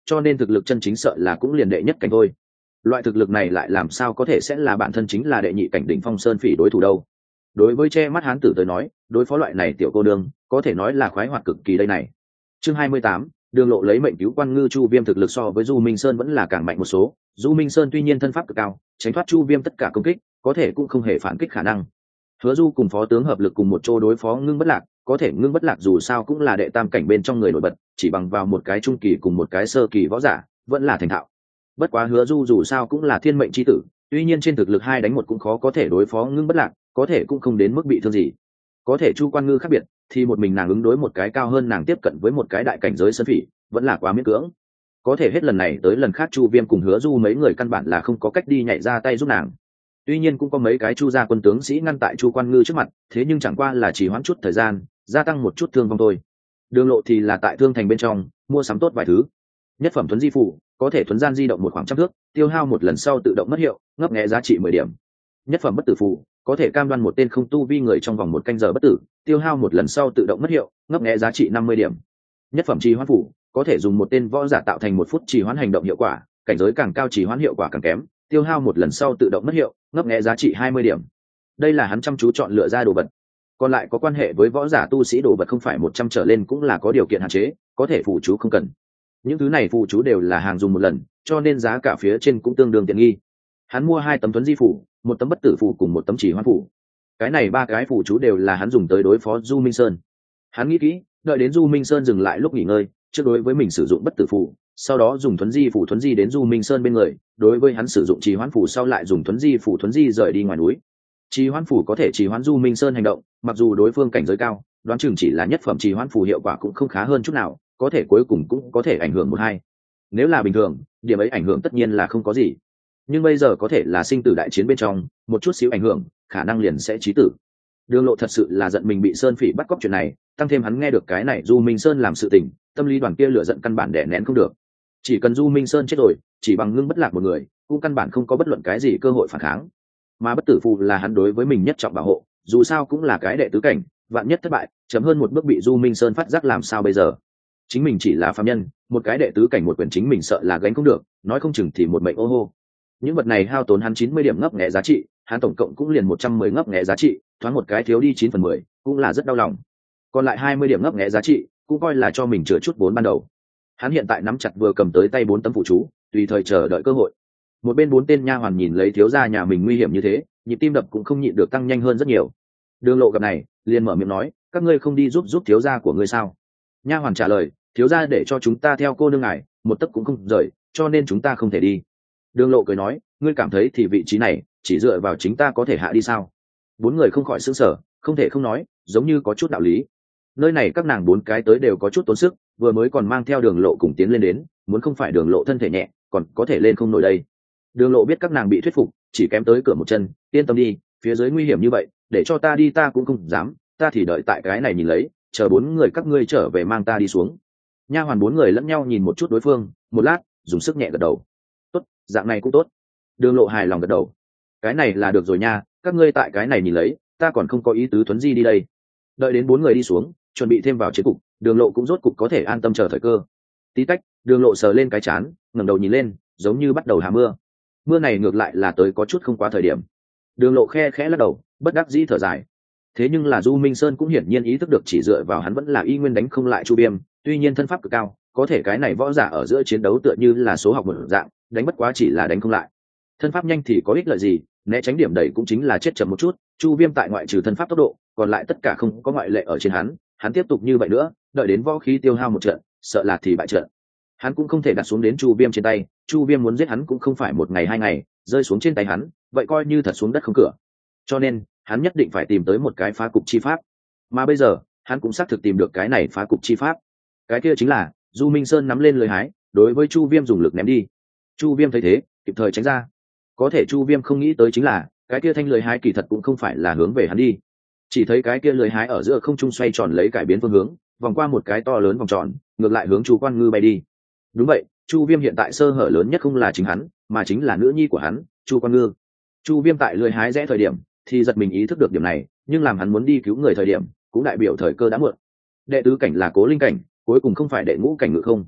cho nên thực lực chân chính sợ là cũng liền đệ nhất cảnh thôi. Loại thực lực này lại làm sao có thể sẽ là bản thân chính là đệ nhị cảnh đỉnh phong sơn phỉ đối thủ đâu. Đối với che mắt hán tử tới nói, đối phó loại này tiểu cô đương có thể nói là khoái hoạt cực kỳ đây này. Chương 28, Đường Lộ lấy mệnh cứu Quan Ngư. Chu Viêm thực lực so với Du Minh Sơn vẫn là càng mạnh một số. Du Minh Sơn tuy nhiên thân pháp cực cao, tránh thoát Chu Viêm tất cả công kích, có thể cũng không hề phản kích khả năng. Hứa Du cùng phó tướng hợp lực cùng một chỗ đối phó Ngưng Bất Lạc, có thể Ngưng Bất Lạc dù sao cũng là đệ tam cảnh bên trong người nổi bật, chỉ bằng vào một cái trung kỳ cùng một cái sơ kỳ võ giả, vẫn là thành thạo. Bất quá Hứa Du dù sao cũng là thiên mệnh chi tử, tuy nhiên trên thực lực 2 đánh 1 cũng khó có thể đối phó Ngưng Bất Lạc, có thể cũng không đến mức bị thương gì. Có thể Chu Quan Ngư khác biệt, thì một mình nàng ứng đối một cái cao hơn nàng tiếp cận với một cái đại cảnh giới sơn phỉ, vẫn là quá miễn cưỡng. Có thể hết lần này tới lần khác Chu Viêm cùng Hứa Du mấy người căn bản là không có cách đi nhảy ra tay giúp nàng. Tuy nhiên cũng có mấy cái Chu gia quân tướng sĩ ngăn tại Chu Quan Ngư trước mặt, thế nhưng chẳng qua là chỉ hoãn chút thời gian, gia tăng một chút thương vong thôi. Đường Lộ thì là tại thương thành bên trong mua sắm tốt vài thứ. Nhất phẩm thuấn di phủ, có thể thuấn gian di động một khoảng trăm thước, tiêu hao một lần sau tự động mất hiệu, ngấp nghé giá trị 10 điểm. Nhất phẩm bất tử phù, có thể cam đoan một tên không tu vi người trong vòng 1 canh giờ bất tử, tiêu hao một lần sau tự động mất hiệu, ngấp nghé giá trị 50 điểm. Nhất phẩm trì hoãn phủ, có thể dùng một tên võ giả tạo thành 1 phút trì hoãn hành động hiệu quả, cảnh giới càng cao trì hoãn hiệu quả càng kém, tiêu hao một lần sau tự động mất hiệu, ngấp nghé giá trị 20 điểm. Đây là hắn chăm chú chọn lựa ra đồ vật. Còn lại có quan hệ với võ giả tu sĩ đồ vật không phải 100 trở lên cũng là có điều kiện hạn chế, có thể phụ chú không cần. Những thứ này phụ chú đều là hàng dùng một lần, cho nên giá cả phía trên cũng tương đương tiện nghi. Hắn mua 2 tấm tuấn di phủ, 1 tấm bất tử phủ cùng 1 tấm chỉ hoan phủ. Cái này 3 cái phụ chú đều là hắn dùng tới đối phó Du Minh Sơn. Hắn nghĩ kỹ, đợi đến Du Minh Sơn dừng lại lúc nghỉ ngơi, trước đối với mình sử dụng bất tử phủ, sau đó dùng thuấn di phủ thuấn di đến Du Minh Sơn bên người, đối với hắn sử dụng trì hoãn phủ sau lại dùng thuấn di phủ thuấn di rời đi ngoài núi. Trì hoãn phủ có thể trì hoãn Du Minh Sơn hành động, mặc dù đối phương cảnh giới cao, đoán chừng chỉ là nhất phẩm trì hoãn phủ hiệu quả cũng không khá hơn chút nào, có thể cuối cùng cũng có thể ảnh hưởng 1-2. Nếu là bình thường, điểm ấy ảnh hưởng tất nhiên là không có gì. Nhưng bây giờ có thể là sinh tử đại chiến bên trong, một chút xíu ảnh hưởng, khả năng liền sẽ chí tử. Đường Lộ thật sự là giận mình bị Sơn Phỉ bắt cóc chuyện này, tăng thêm hắn nghe được cái này Du Minh Sơn làm sự tình, tâm lý đoàn kia lửa giận căn bản đè nén không được. Chỉ cần Du Minh Sơn chết rồi, chỉ bằng Ngưng Bất Lạc một người, cũng căn bản không có bất luận cái gì cơ hội phản kháng. Mà bất tử phù là hắn đối với mình nhất trọng bảo hộ, dù sao cũng là cái đệ tứ cảnh, vạn nhất thất bại, chấm hơn một bước bị Du Minh Sơn phát giác làm sao bây giờ? Chính mình chỉ là phàm nhân, một cái đệ tứ cảnh một quyền chính mình sợ là gánh không được, nói không chừng thì một mệnh ô hô. Những vật này hao tốn hắn 90 điểm ngấp nghé giá trị, hắn tổng cộng cũng liền 110 ngấp nghé giá trị, thoáng một cái thiếu đi 9/10, cũng là rất đau lòng. Còn lại 20 điểm ngấp nghé giá trị, cũng coi là cho mình chữa chút vốn ban đầu. Hắn hiện tại nắm chặt vừa cầm tới tay 4 tấm phụ chú, tùy thời chờ đợi cơ hội. Một bên 4 tên nha hoàn nhìn lấy thiếu gia nhà mình nguy hiểm như thế, nhịp tim đập cũng không nhịn được tăng nhanh hơn rất nhiều. Đường Lộ gặp này, liền mở miệng nói, các ngươi không đi giúp thiếu gia của ngươi sao? Nha hoàn trả lời, thiếu gia để cho chúng ta theo cô nương ngài, một tấc cũng không rời, cho nên chúng ta không thể đi. Đường Lộ cười nói, ngươi cảm thấy thì vị trí này chỉ dựa vào chính ta có thể hạ đi sao? 4 người không khỏi sững sờ, không thể không nói, giống như có chút đạo lý. Nơi này các nàng 4 cái tới đều có chút tốn sức, vừa mới còn mang theo Đường Lộ cùng tiến lên đến, muốn không phải Đường Lộ thân thể nhẹ, còn có thể lên không nổi đây. Đường Lộ biết các nàng bị thuyết phục, chỉ kém tới cửa một chân, yên tâm đi, phía dưới nguy hiểm như vậy, để cho ta đi ta cũng không dám, ta thì đợi tại cái này nhìn lấy, chờ 4 người các ngươi trở về mang ta đi xuống. Nha hoàn 4 người lẫn nhau nhìn một chút đối phương, một lát, dùng sức nhẹ gật đầu. Tốt, dạng này cũng tốt. Đường Lộ hài lòng gật đầu. Cái này là được rồi nha, các ngươi tại cái này nhìn lấy, ta còn không có ý tứ thuấn di đi đây. Đợi đến 4 người đi xuống, chuẩn bị thêm vào chiến cục, Đường Lộ cũng rốt cục có thể an tâm chờ thời cơ. Tí tách, Đường Lộ sờ lên cái trán, ngẩng đầu nhìn lên, giống như bắt đầu hạ mưa. Mưa này ngược lại là tới có chút không quá thời điểm. Đường Lộ khe khẽ lắc đầu, bất đắc dĩ thở dài. Thế nhưng là Du Minh Sơn cũng hiển nhiên ý thức được chỉ dựa vào hắn vẫn là y nguyên đánh không lại Chu Viêm, tuy nhiên thân pháp cực cao, có thể cái này võ giả ở giữa chiến đấu tựa như là số học một dạng, đánh bất quá chỉ là đánh không lại. Thân pháp nhanh thì có ích lợi gì, né tránh điểm đầy cũng chính là chết chậm một chút, Chu Viêm tại ngoại trừ thân pháp tốc độ, còn lại tất cả không có ngoại lệ ở trên hắn tiếp tục như vậy nữa, đợi đến võ khí tiêu hao một trận, sợ là thì bại trận. Hắn cũng không thể đặt xuống đến Chu Viêm trên tay, Chu Viêm muốn giết hắn cũng không phải 1 ngày 2 ngày, rơi xuống trên tay hắn, vậy coi như thật xuống đất không cửa. Cho nên, hắn nhất định phải tìm tới một cái phá cục chi pháp. Mà bây giờ, hắn cũng xác thực tìm được cái này phá cục chi pháp. Cái kia chính là, Du Minh Sơn nắm lên lưới hái, đối với Chu Viêm dùng lực ném đi. Chu Viêm thấy thế, kịp thời tránh ra. Có thể Chu Viêm không nghĩ tới chính là, cái kia thanh lưới hái kỳ thật cũng không phải là hướng về hắn đi. Chỉ thấy cái kia lưới hái ở giữa không trung xoay tròn lấy cải biến phương hướng, vòng qua một cái to lớn vòng tròn, ngược lại hướng Chu Quan Ngư bay đi. Đúng vậy, Chu Viêm hiện tại sơ hở lớn nhất không là chính hắn, mà chính là nữ nhi của hắn, Chu Quan Ngư. Chu Viêm tại lưới hái rẽ thời điểm, thì giật mình ý thức được điểm này, nhưng làm hắn muốn đi cứu người thời điểm, cũng đại biểu thời cơ đã muộn. Đệ tứ cảnh là cố linh cảnh, cuối cùng không phải đệ ngũ cảnh ngự không.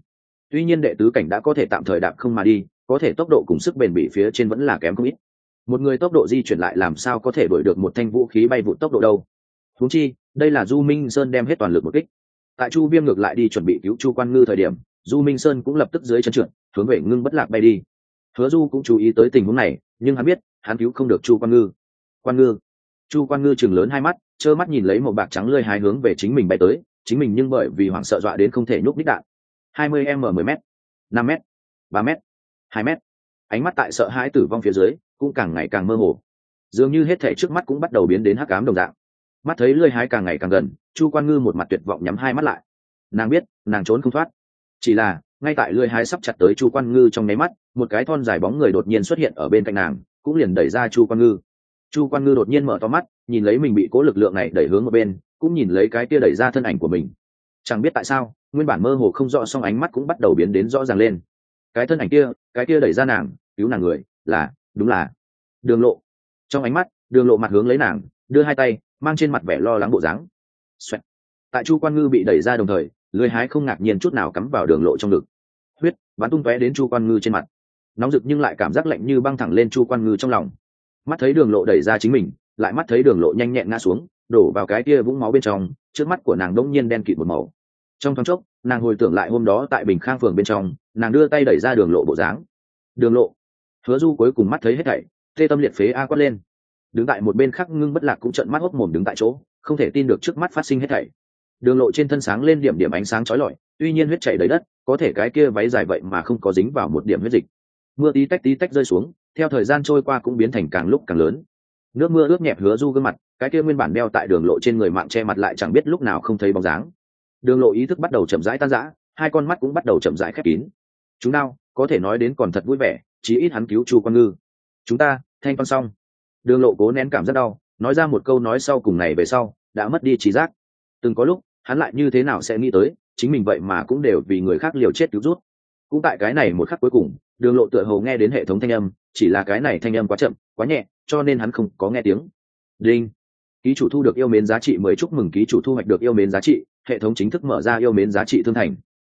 Tuy nhiên đệ tứ cảnh đã có thể tạm thời đạp không mà đi, có thể tốc độ cùng sức bền bỉ phía trên vẫn là kém không ít. Một người tốc độ di chuyển lại làm sao có thể đuổi được một thanh vũ khí bay vụt tốc độ đâu. Huống chi đây là Du Minh Sơn đem hết toàn lực một kích. Tại Chu Viêm ngược lại đi chuẩn bị cứu Chu Quan Ngư thời điểm, Du Minh Sơn cũng lập tức dưới chân trượt hướng về Ngưng Bất Lạc bay đi. Hứa Du cũng chú ý tới tình huống này, nhưng hắn biết hắn cứu không được Chu Quan Ngư. Quan Ngư. Chu Quan Ngư trừng lớn hai mắt, trơ mắt nhìn lấy một bạc trắng lưỡi hái hướng về chính mình bay tới, chính mình nhưng bởi vì hoảng sợ dọa đến không thể nhúc nhích đạn. 20m 10m, 5m, 3m, 2m. Ánh mắt tại sợ hãi tử vong phía dưới cũng càng ngày càng mơ hồ, dường như hết thảy trước mắt cũng bắt đầu biến đến hắc ám đồng dạng. Mắt thấy lưỡi hái càng ngày càng gần, Chu Quan Ngư một mặt tuyệt vọng nhắm hai mắt lại. Nàng biết nàng trốn không thoát, chỉ là ngay tại lưỡi hái sắp chặt tới Chu Quan Ngư trong nháy mắt, một cái thon dài bóng người đột nhiên xuất hiện ở bên cạnh nàng, cũng liền đẩy ra Chu Quan Ngư. Chu Quan Ngư đột nhiên mở to mắt, nhìn lấy mình bị cố lực lượng này đẩy hướng một bên, cũng nhìn lấy cái kia đẩy ra thân ảnh của mình. Chẳng biết tại sao, nguyên bản mơ hồ không rõ, song ánh mắt cũng bắt đầu biến đến rõ ràng lên. Cái thân ảnh kia, cái kia đẩy ra nàng, cứu nàng người, đúng là Đường Lộ. Trong ánh mắt, Đường Lộ mặt hướng lấy nàng, đưa hai tay, mang trên mặt vẻ lo lắng bộ dáng. Xoẹt. Tại Chu Quan Ngư bị đẩy ra đồng thời, lưỡi hái không ngạc nhiên chút nào cắm vào Đường Lộ trong ngực. Huyết bắn tung tóe đến Chu Quan Ngư trên mặt, nóng rực nhưng lại cảm giác lạnh như băng thẳng lên Chu Quan Ngư trong lòng. Mắt thấy Đường Lộ đẩy ra chính mình, lại mắt thấy Đường Lộ nhanh nhẹn ngã xuống, đổ vào cái kia vũng máu bên trong, trước mắt của nàng đống nhiên đen kịt một màu. Trong thoáng chốc, nàng hồi tưởng lại hôm đó tại Bình Khang phường bên trong, nàng đưa tay đẩy ra Đường Lộ bộ dáng. Đường Lộ. Hứa Du cuối cùng mắt thấy hết thảy, tê tâm liệt phế a quát lên. Đứng tại một bên khác Ngưng Bất Lạc cũng trợn mắt hốc mồm đứng tại chỗ, không thể tin được trước mắt phát sinh hết thảy. Đường Lộ trên thân sáng lên điểm điểm ánh sáng chói lọi, tuy nhiên huyết chảy đầy đất, có thể cái kia váy dài vậy mà không có dính vào một điểm huyết dịch. Mưa tí tách rơi xuống, theo thời gian trôi qua cũng biến thành càng lúc càng lớn. Nước mưa ướt nhẹp Hứa Du gương mặt, cái kia nguyên bản đeo tại Đường Lộ trên người mạng che mặt lại chẳng biết lúc nào không thấy bóng dáng. Đường Lộ ý thức bắt đầu chậm rãi tan rã, hai con mắt cũng bắt đầu chậm rãi khép kín. Chúng nào, có thể nói đến còn thật vui vẻ, chí ít hắn cứu Chu Quan Ngư. Chúng ta, thanh toán xong. Đường Lộ cố nén cảm giác đau, nói ra một câu nói sau cùng này về sau, đã mất đi trí giác. Từng có lúc, hắn lại như thế nào sẽ nghĩ tới, chính mình vậy mà cũng đều vì người khác liều chết cứu rút. Cũng tại cái này một khắc cuối cùng, Đường Lộ tựa hồ nghe đến hệ thống thanh âm, chỉ là cái này thanh âm quá chậm, quá nhẹ, cho nên hắn không có nghe tiếng. Đinh. Ký chủ thu được yêu mến giá trị 10, chúc mừng ký chủ thu hoạch được yêu mến giá trị, hệ thống chính thức mở ra yêu mến giá trị thương thành,